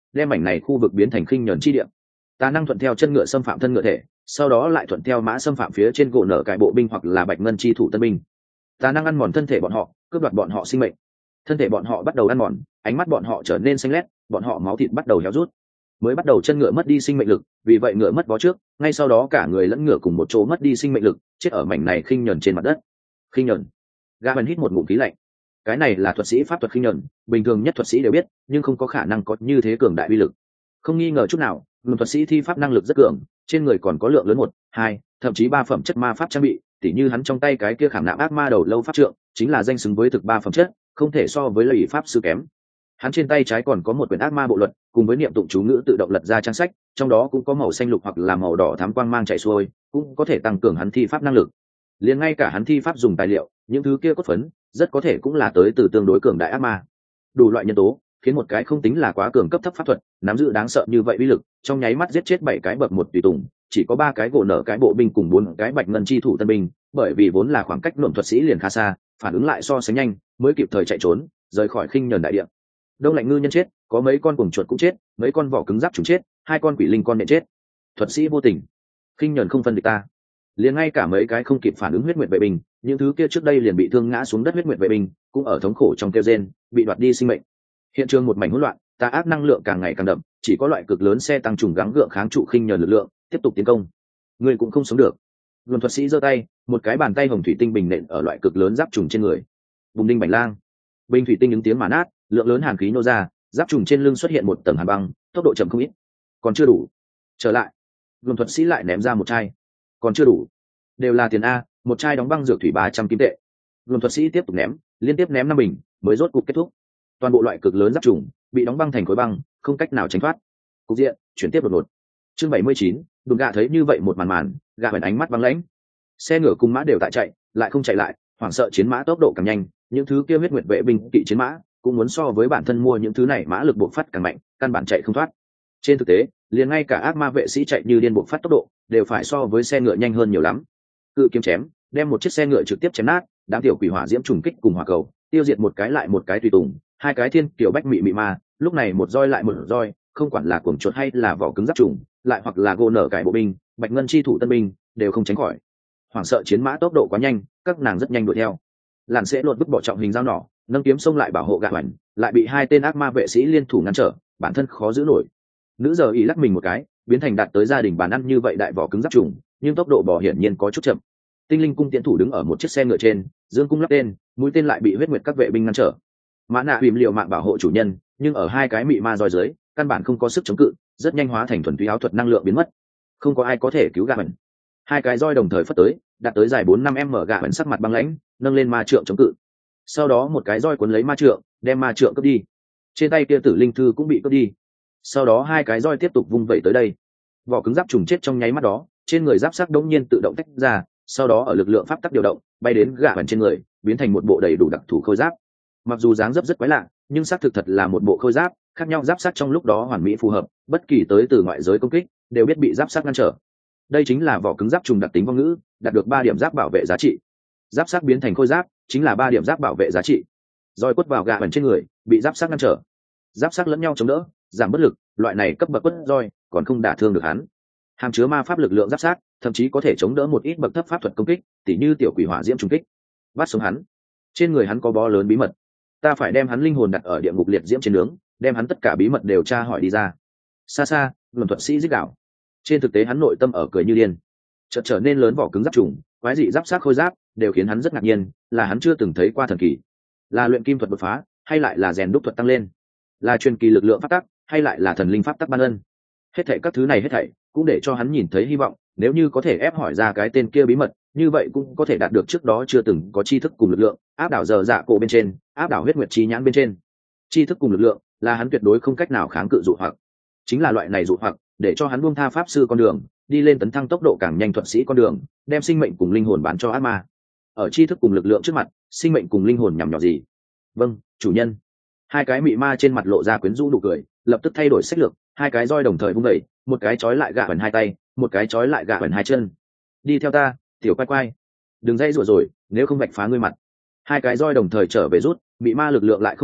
đem mảnh này khu vực biến thành khinh nhẫn chi địa. Tà năng thuận theo chân ngựa xâm phạm thân ngựa thể, sau đó lại thuận theo mã xâm phạm phía trên gỗ nở cải bộ binh hoặc là bạch ngân chi thủ tân binh. Tà năng ăn mòn thân thể bọn họ, cướp đoạt bọn họ sinh mệnh. Thân thể bọn họ bắt đầu ăn mòn, ánh mắt bọn họ trở nên xanh lét, bọn họ máu thịt bắt đầu héo rút. Mới bắt đầu chân ngựa mất đi sinh mệnh lực, vì vậy ngựa mất bó trước, ngay sau đó cả người lẫn ngựa cùng một chỗ mất đi sinh mệnh lực, chết ở mảnh này khinh nhẫn trên mặt đất. Khinh nhẫn. Gaben hít một ngụm khí lạnh. Cái này là thuật sĩ pháp thuật khinh nhẫn, bình thường nhất thuật sĩ đều biết, nhưng không có khả năng có như thế cường đại uy lực. Không nghi ngờ chút nào, luận thuật sĩ thi pháp năng lực rất cường, trên người còn có lượng lớn 1, 2, thậm chí 3 phẩm chất ma pháp trang bị, tỉ như hắn trong tay cái kia khảm nạm ác ma đầu lâu pháp trượng, chính là danh xứng với thực 3 phẩm chất, không thể so với lợi pháp sư kém. Hắn trên tay trái còn có một quyển ác ma bộ luật, cùng với niệm tụng chú ngữ tự động lật ra trang sách, trong đó cũng có màu xanh lục hoặc là màu đỏ thắm quang mang chạy xuôi, cũng có thể tăng cường hắn thi pháp năng lực. Liền ngay cả hắn thi pháp dùng tài liệu, những thứ kia cốt phấn, rất có thể cũng là tới từ tương đối cường đại ác ma. Đủ loại nhân tố khiến một cái không tính là quá cường cấp thấp pháp thuật nắm giữ đáng sợ như vậy uy lực, trong nháy mắt giết chết 7 cái bậc 1 tùy tùng, chỉ có 3 cái gỗ nở cái bộ binh cùng 4 cái bạch ngân chi thủ tân binh, bởi vì vốn là khoảng cách luận thuật sĩ liền khá xa, phản ứng lại so sánh nhanh, mới kịp thời chạy trốn, rời khỏi khinh nhẫn đại địa. Đông lạnh ngư nhân chết, có mấy con cuồng chuột cũng chết, mấy con vỏ cứng giáp trùng chết, 2 con quỷ linh con nện chết. Thuật sĩ vô tình, khinh nhẫn không phân địch ta. Liền ngay cả mấy cái không kịp phản ứng huyết nguyệt vệ binh, những thứ kia trước đây liền bị thương ngã xuống đất huyết nguyệt vệ binh, cũng ở thống khổ trong kêu rên, bị đoạt đi sinh mệnh. Hiện trường một mảnh hỗn loạn, tà ác năng lượng càng ngày càng đậm, chỉ có loại cực lớn xe tăng trùng gắng gượng kháng trụ khinh nhẫn lực lượng, tiếp tục tiến công. Người cũng không sống được. Luân thuật sĩ giơ tay, một cái bàn tay hồng thủy tinh bình nện ở loại cực lớn giáp trùng trên người. Bùng đinh bành lang, bình thủy tinh những tiếng mà nát, lượng lớn hàn khí nô ra, giáp trùng trên lưng xuất hiện một tầng hàn băng, tốc độ chậm không ít. Còn chưa đủ. Trở lại. Luân thuật sĩ lại ném ra một chai. Còn chưa đủ. Đều là tiền a, một chai đóng băng dược thủy 300 kim tệ. Luân thuật sĩ tiếp tục ném, liên tiếp ném 5 bình, mới rốt cục kết thúc. Toàn bộ loại cực lớn giáp trùng bị đóng băng thành khối băng, không cách nào tránh thoát. Cục diện chuyển tiếp đột ngột. Chương 79, đùn gạ thấy như vậy một màn màn, gạ bèn ánh mắt băng lãnh. Xe ngựa cùng mã đều tại chạy, lại không chạy lại, hoảng sợ chiến mã tốc độ càng nhanh, những thứ kia huyết nguyệt vệ binh kỵ chiến mã cũng muốn so với bản thân mua những thứ này mã lực bộc phát càng mạnh, căn bản chạy không thoát. Trên thực tế, liền ngay cả ác ma vệ sĩ chạy như điên bộc phát tốc độ, đều phải so với xe ngựa nhanh hơn nhiều lắm. Cự kiếm chém, đem một chiếc xe ngựa trực tiếp chém nát, đám tiểu quỷ hỏa diễm trùng kích cùng hỏa cầu, tiêu diệt một cái lại một cái tùy tùng, 2 cái thiên kiểu bách mị mị ma, lúc này một roi lại một roi, không quản là cuồng chuột hay là vỏ cứng giáp trùng, lại hoặc là gỗ nở cải bộ binh, bạch ngân chi thủ tân binh, đều không tránh khỏi. Hoảng sợ chiến mã tốc độ quá nhanh, các nàng rất nhanh đuổi theo. Làn sẽ lột bức bỏ trọng hình dao nỏ, nâng kiếm xông lại bảo hộ gạ hoành, lại bị 2 tên ác ma vệ sĩ liên thủ ngăn trở, bản thân khó giữ nổi. Nữ giờ ý lắc mình một cái, biến thành đạt tới gia đình bàn ăn như vậy đại vỏ cứng giáp trùng, nhưng tốc độ bỏ hiển nhiên có chút chậm. Tinh linh cung tiễn thủ đứng ở một chiếc xe ngựa trên, dương cung lắp tên, mũi tên lại bị huyết nguyệt các vệ binh ngăn trở. Mã nạ hìm liều mạng bảo hộ chủ nhân, nhưng ở 2 cái mị ma roi dưới, căn bản không có sức chống cự, rất nhanh hóa thành thuần túy áo thuật năng lượng biến mất. Không có ai có thể cứu gạ bẩn. 2 cái roi đồng thời phất tới, đạt tới dài 4-5 m, gạ bẩn sắc mặt băng lãnh, nâng lên ma trượng chống cự. Sau đó một cái roi cuốn lấy ma trượng, đem ma trượng cướp đi. Trên tay kia tử linh thư cũng bị cướp đi. Sau đó 2 cái roi tiếp tục vung vẩy tới đây. Vỏ cứng giáp trùng chết trong nháy mắt đó, trên người giáp sắc đống nhiên tự động tách ra, sau đó ở lực lượng pháp tắc điều động, bay đến gạ bẩn trên người, biến thành một bộ đầy đủ đặc thù khôi giáp. Mặc dù dáng dấp rất quái lạ, nhưng xác thực thật là một bộ khôi giáp, khác nhau giáp sắc trong lúc đó hoàn mỹ phù hợp, bất kỳ tới từ ngoại giới công kích đều biết bị giáp sắc ngăn trở. Đây chính là vỏ cứng giáp trùng đặc tính vong ngữ, đạt được 3 điểm giáp bảo vệ giá trị. Giáp sắc biến thành khôi giáp, chính là 3 điểm giáp bảo vệ giá trị. Roi quất vào gạ bẩn trên người, bị giáp sắc ngăn trở. Giáp sắc lẫn nhau chống đỡ, giảm bất lực, loại này cấp bậc quất roi còn không đả thương được hắn. Hàm chứa ma pháp lực lượng giáp sắc, thậm chí có thể chống đỡ một ít bậc thấp pháp thuật công kích, tỉ như tiểu quỷ hỏa diễm trùng kích. Bắt sống hắn. Trên người hắn có bó lớn bí mật, ta phải đem hắn linh hồn đặt ở địa ngục liệt diễm trên nướng, đem hắn tất cả bí mật đều tra hỏi đi ra. Xa xa, luận thuật sĩ rít gào. Trên thực tế hắn nội tâm ở cười như điên. Chợt trở nên lớn vỏ cứng giáp trùng, quái dị giáp xác khôi giáp, đều khiến hắn rất ngạc nhiên, là hắn chưa từng thấy qua thần kỳ. Là luyện kim thuật đột phá, hay lại là rèn đúc thuật tăng lên? Là truyền kỳ lực lượng pháp tắc, hay lại là thần linh pháp tắc ban ân? Hết thảy các thứ này hết thảy, cũng để cho hắn nhìn thấy hy vọng, nếu như có thể ép hỏi ra cái tên kia bí mật, như vậy cũng có thể đạt được trước đó chưa từng có tri thức cùng lực lượng, áp đảo giờ dạ cổ bên trên, áp đảo huyết nguyệt chi nhãn bên trên. Tri thức cùng lực lượng là hắn tuyệt đối không cách nào kháng cự dụ hoặc. Chính là loại này dụ hoặc, để cho hắn buông tha pháp sư con đường, đi lên tấn thăng tốc độ càng nhanh thuật sĩ con đường, đem sinh mệnh cùng linh hồn bán cho ác ma. Ở tri thức cùng lực lượng trước mặt, sinh mệnh cùng linh hồn nhằm nhỏ gì? Vâng, chủ nhân. 2 cái mị ma trên mặt lộ ra quyến rũ nụ cười, lập tức thay đổi sách lược, 2 cái roi đồng thời vung đẩy, một cái trói lại gạ bẩn 2 tay, một cái trói lại gạ bẩn 2 chân. Đi theo ta, tiểu quay quay. Đừng dây rủa rồi, nếu không vạch phá ngươi mặt. 2 cái roi đồng thời trở về rút, mị ma lực lượng lại không nhỏ,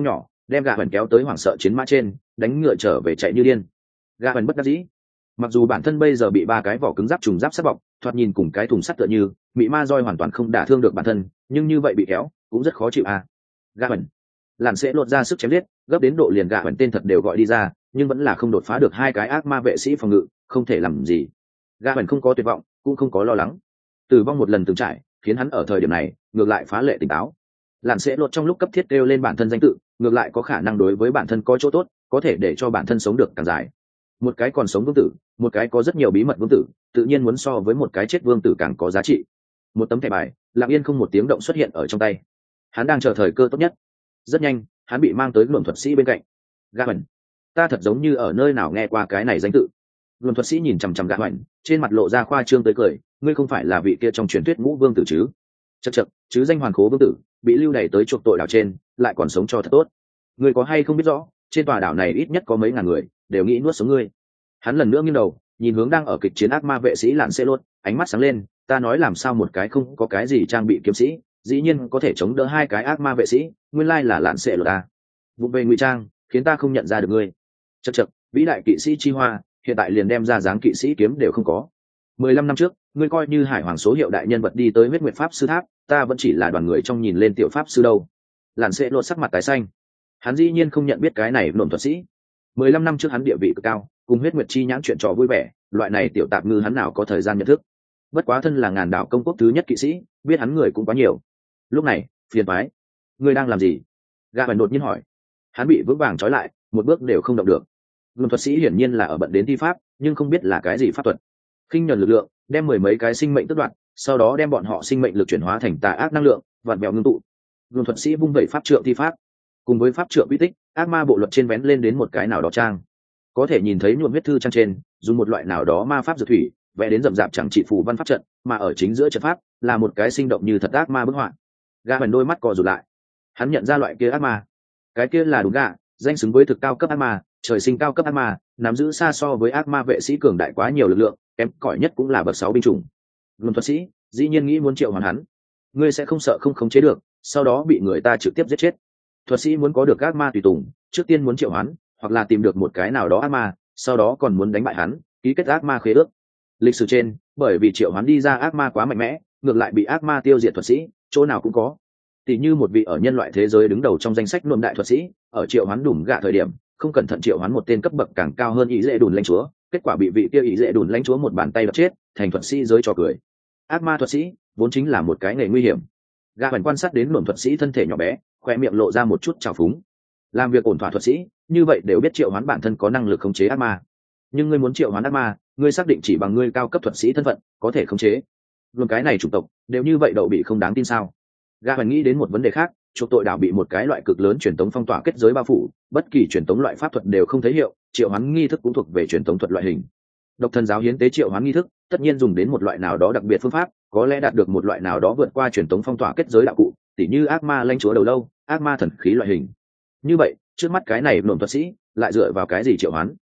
đem gạ hẳn kéo tới hoảng sợ chiến mã trên, đánh ngựa trở về chạy như điên. Gạ hẳn bất đắc dĩ, mặc dù bản thân bây giờ bị 3 cái vỏ cứng giáp trùng giáp sát bọc, thoạt nhìn cùng cái thùng sắt tựa như, mị ma roi hoàn toàn không đả thương được bản thân, nhưng như vậy bị kéo cũng rất khó chịu à. Gạ hẳn làn sẽ lột ra sức chém giết, gấp đến độ liền gạ hẳn tên thật đều gọi đi ra, nhưng vẫn là không đột phá được 2 cái ác ma vệ sĩ phòng ngự, không thể làm gì. Gạ hẳn không có tuyệt vọng, cũng không có lo lắng. Tử vong một lần từng trải, khiến hắn ở thời điểm này ngược lại phá lệ tỉnh táo. Làn sẽ lột trong lúc cấp thiết kêu lên bản thân danh tự, ngược lại có khả năng đối với bản thân có chỗ tốt, có thể để cho bản thân sống được càng dài. Một cái còn sống vương tử, một cái có rất nhiều bí mật vương tử, tự nhiên muốn so với một cái chết vương tử càng có giá trị. Một tấm thẻ bài lặng yên không một tiếng động xuất hiện ở trong tay, hắn đang chờ thời cơ tốt nhất. Rất nhanh hắn bị mang tới luận thuật sĩ bên cạnh. Gạ hẳn, ta thật giống như ở nơi nào nghe qua cái này danh tự. Luận thuật sĩ nhìn chằm chằm Gạ hẳn, trên mặt lộ ra khoa trương tới cười, ngươi không phải là vị kia trong truyền thuyết ngũ vương tử chứ? Chậc chậc, chứ danh hoàn khố vương tử bị lưu đày tới chuộc tội đảo trên, lại còn sống cho thật tốt. Ngươi có hay không biết rõ, trên tòa đảo này ít nhất có mấy ngàn người đều nghĩ nuốt sống ngươi. Hắn lần nữa nghiêng đầu nhìn hướng đang ở kịch chiến ác ma vệ sĩ lạn xê lốt, ánh mắt sáng lên, ta nói làm sao một cái không có cái gì trang bị kiếm sĩ dĩ nhiên có thể chống đỡ 2 cái ác ma vệ sĩ, nguyên lai là lạn xê lốt ta. Vụ về ngụy trang khiến ta không nhận ra được ngươi. Chậc chậc, vĩ đại kỵ sĩ chi hoa, hiện tại liền đem ra dáng kỵ sĩ kiếm đều không có. 15 năm trước ngươi coi như hải hoàng số hiệu đại nhân vật đi tới huyết nguyệt pháp sư tháp, ta vẫn chỉ là đoàn người trong nhìn lên tiểu pháp sư đâu. Lạn xê lốt sắc mặt tái xanh, hắn dĩ nhiên không nhận biết cái này nổm thuật sĩ. 15 năm trước hắn địa vị cực cao, cùng huyết nguyệt chi nhãn chuyện trò vui vẻ, loại này tiểu tạp ngư hắn nào có thời gian nhận thức. Bất quá thân là ngàn đảo công quốc thứ nhất kỵ sĩ, biết hắn người cũng quá nhiều. Lúc này phiền toái, ngươi đang làm gì? Gạ hẳn đột nhiên hỏi. Hắn bị vững vàng trói lại, một bước đều không động được. Luận thuật sĩ hiển nhiên là ở bận đến thi pháp, nhưng không biết là cái gì pháp thuật. Khinh nhẫn lực lượng đem 10 mấy cái sinh mệnh tước đoạt, sau đó đem bọn họ sinh mệnh lực chuyển hóa thành tà ác năng lượng, vặn vẹo ngưng tụ. Luận thuật sĩ vung vẩy pháp trượng thi pháp, cùng với pháp trượng uy tích, ác ma bộ luật trên vén lên đến một cái nào đó trang, có thể nhìn thấy nhuộm huyết thư trang trên dùng một loại nào đó ma pháp dược thủy vẽ đến rậm rạp chẳng trị phù văn pháp trận, mà ở chính giữa trận pháp là một cái sinh động như thật ác ma bức họa. Gạ hẳn đôi mắt co rụt lại, hắn nhận ra loại kia ác ma, cái kia là đúng gạ, danh xứng với thực cao cấp ác ma, trời sinh cao cấp ác ma, nắm giữ xa so với ác ma vệ sĩ cường đại quá nhiều lực lượng, kém cỏi nhất cũng là bậc 6 binh chủng. Luận thuật sĩ dĩ nhiên nghĩ muốn triệu hoán hắn, ngươi sẽ không sợ không khống chế được, sau đó bị người ta trực tiếp giết chết. Thuật sĩ muốn có được ác ma tùy tùng, trước tiên muốn triệu hoán, hoặc là tìm được một cái nào đó ác ma, sau đó còn muốn đánh bại hắn, ký kết ác ma khế ước. Lịch sử trên, bởi vì triệu hoán đi ra ác ma quá mạnh mẽ, ngược lại bị ác ma tiêu diệt thuật sĩ, chỗ nào cũng có. Tỷ như một vị ở nhân loại thế giới đứng đầu trong danh sách luận đại thuật sĩ, ở triệu hoán đủm gạ thời điểm, không cẩn thận triệu hoán một tên cấp bậc càng cao hơn ý dễ đùn lãnh chúa, kết quả bị vị kia ý dễ đùn lãnh chúa một bàn tay đập chết, thành thuật sĩ giới trò cười. Ác ma thuật sĩ vốn chính là một cái nghề nguy hiểm. Gạ hẳn quan sát đến luận thuật sĩ thân thể nhỏ bé, khoe miệng lộ ra một chút trào phúng. Làm việc ổn thỏa thuật sĩ như vậy đều biết triệu hoán bản thân có năng lực khống chế ác ma, nhưng ngươi muốn triệu hoán ác ma, ngươi xác định chỉ bằng ngươi cao cấp thuật sĩ thân phận có thể khống chế? Luôn cái này chủng tộc đều như vậy đậu bị không đáng tin sao? Gạ hẳn nghĩ đến một vấn đề khác, chuộc tội đảo bị một cái loại cực lớn truyền tống phong tỏa kết giới bao phủ, bất kỳ truyền tống loại pháp thuật đều không thấy hiệu, triệu hoán nghi thức cũng thuộc về truyền tống thuật loại hình. Độc thân giáo hiến tế triệu hoán nghi thức tất nhiên dùng đến một loại nào đó đặc biệt phương pháp, có lẽ đạt được một loại nào đó vượt qua truyền tống phong tỏa kết giới đạo cụ, tỉ như ác ma lãnh chúa đầu lâu, ác ma thần khí loại hình. Như vậy trước mắt cái này nổm thuật sĩ lại dựa vào cái gì triệu hoán?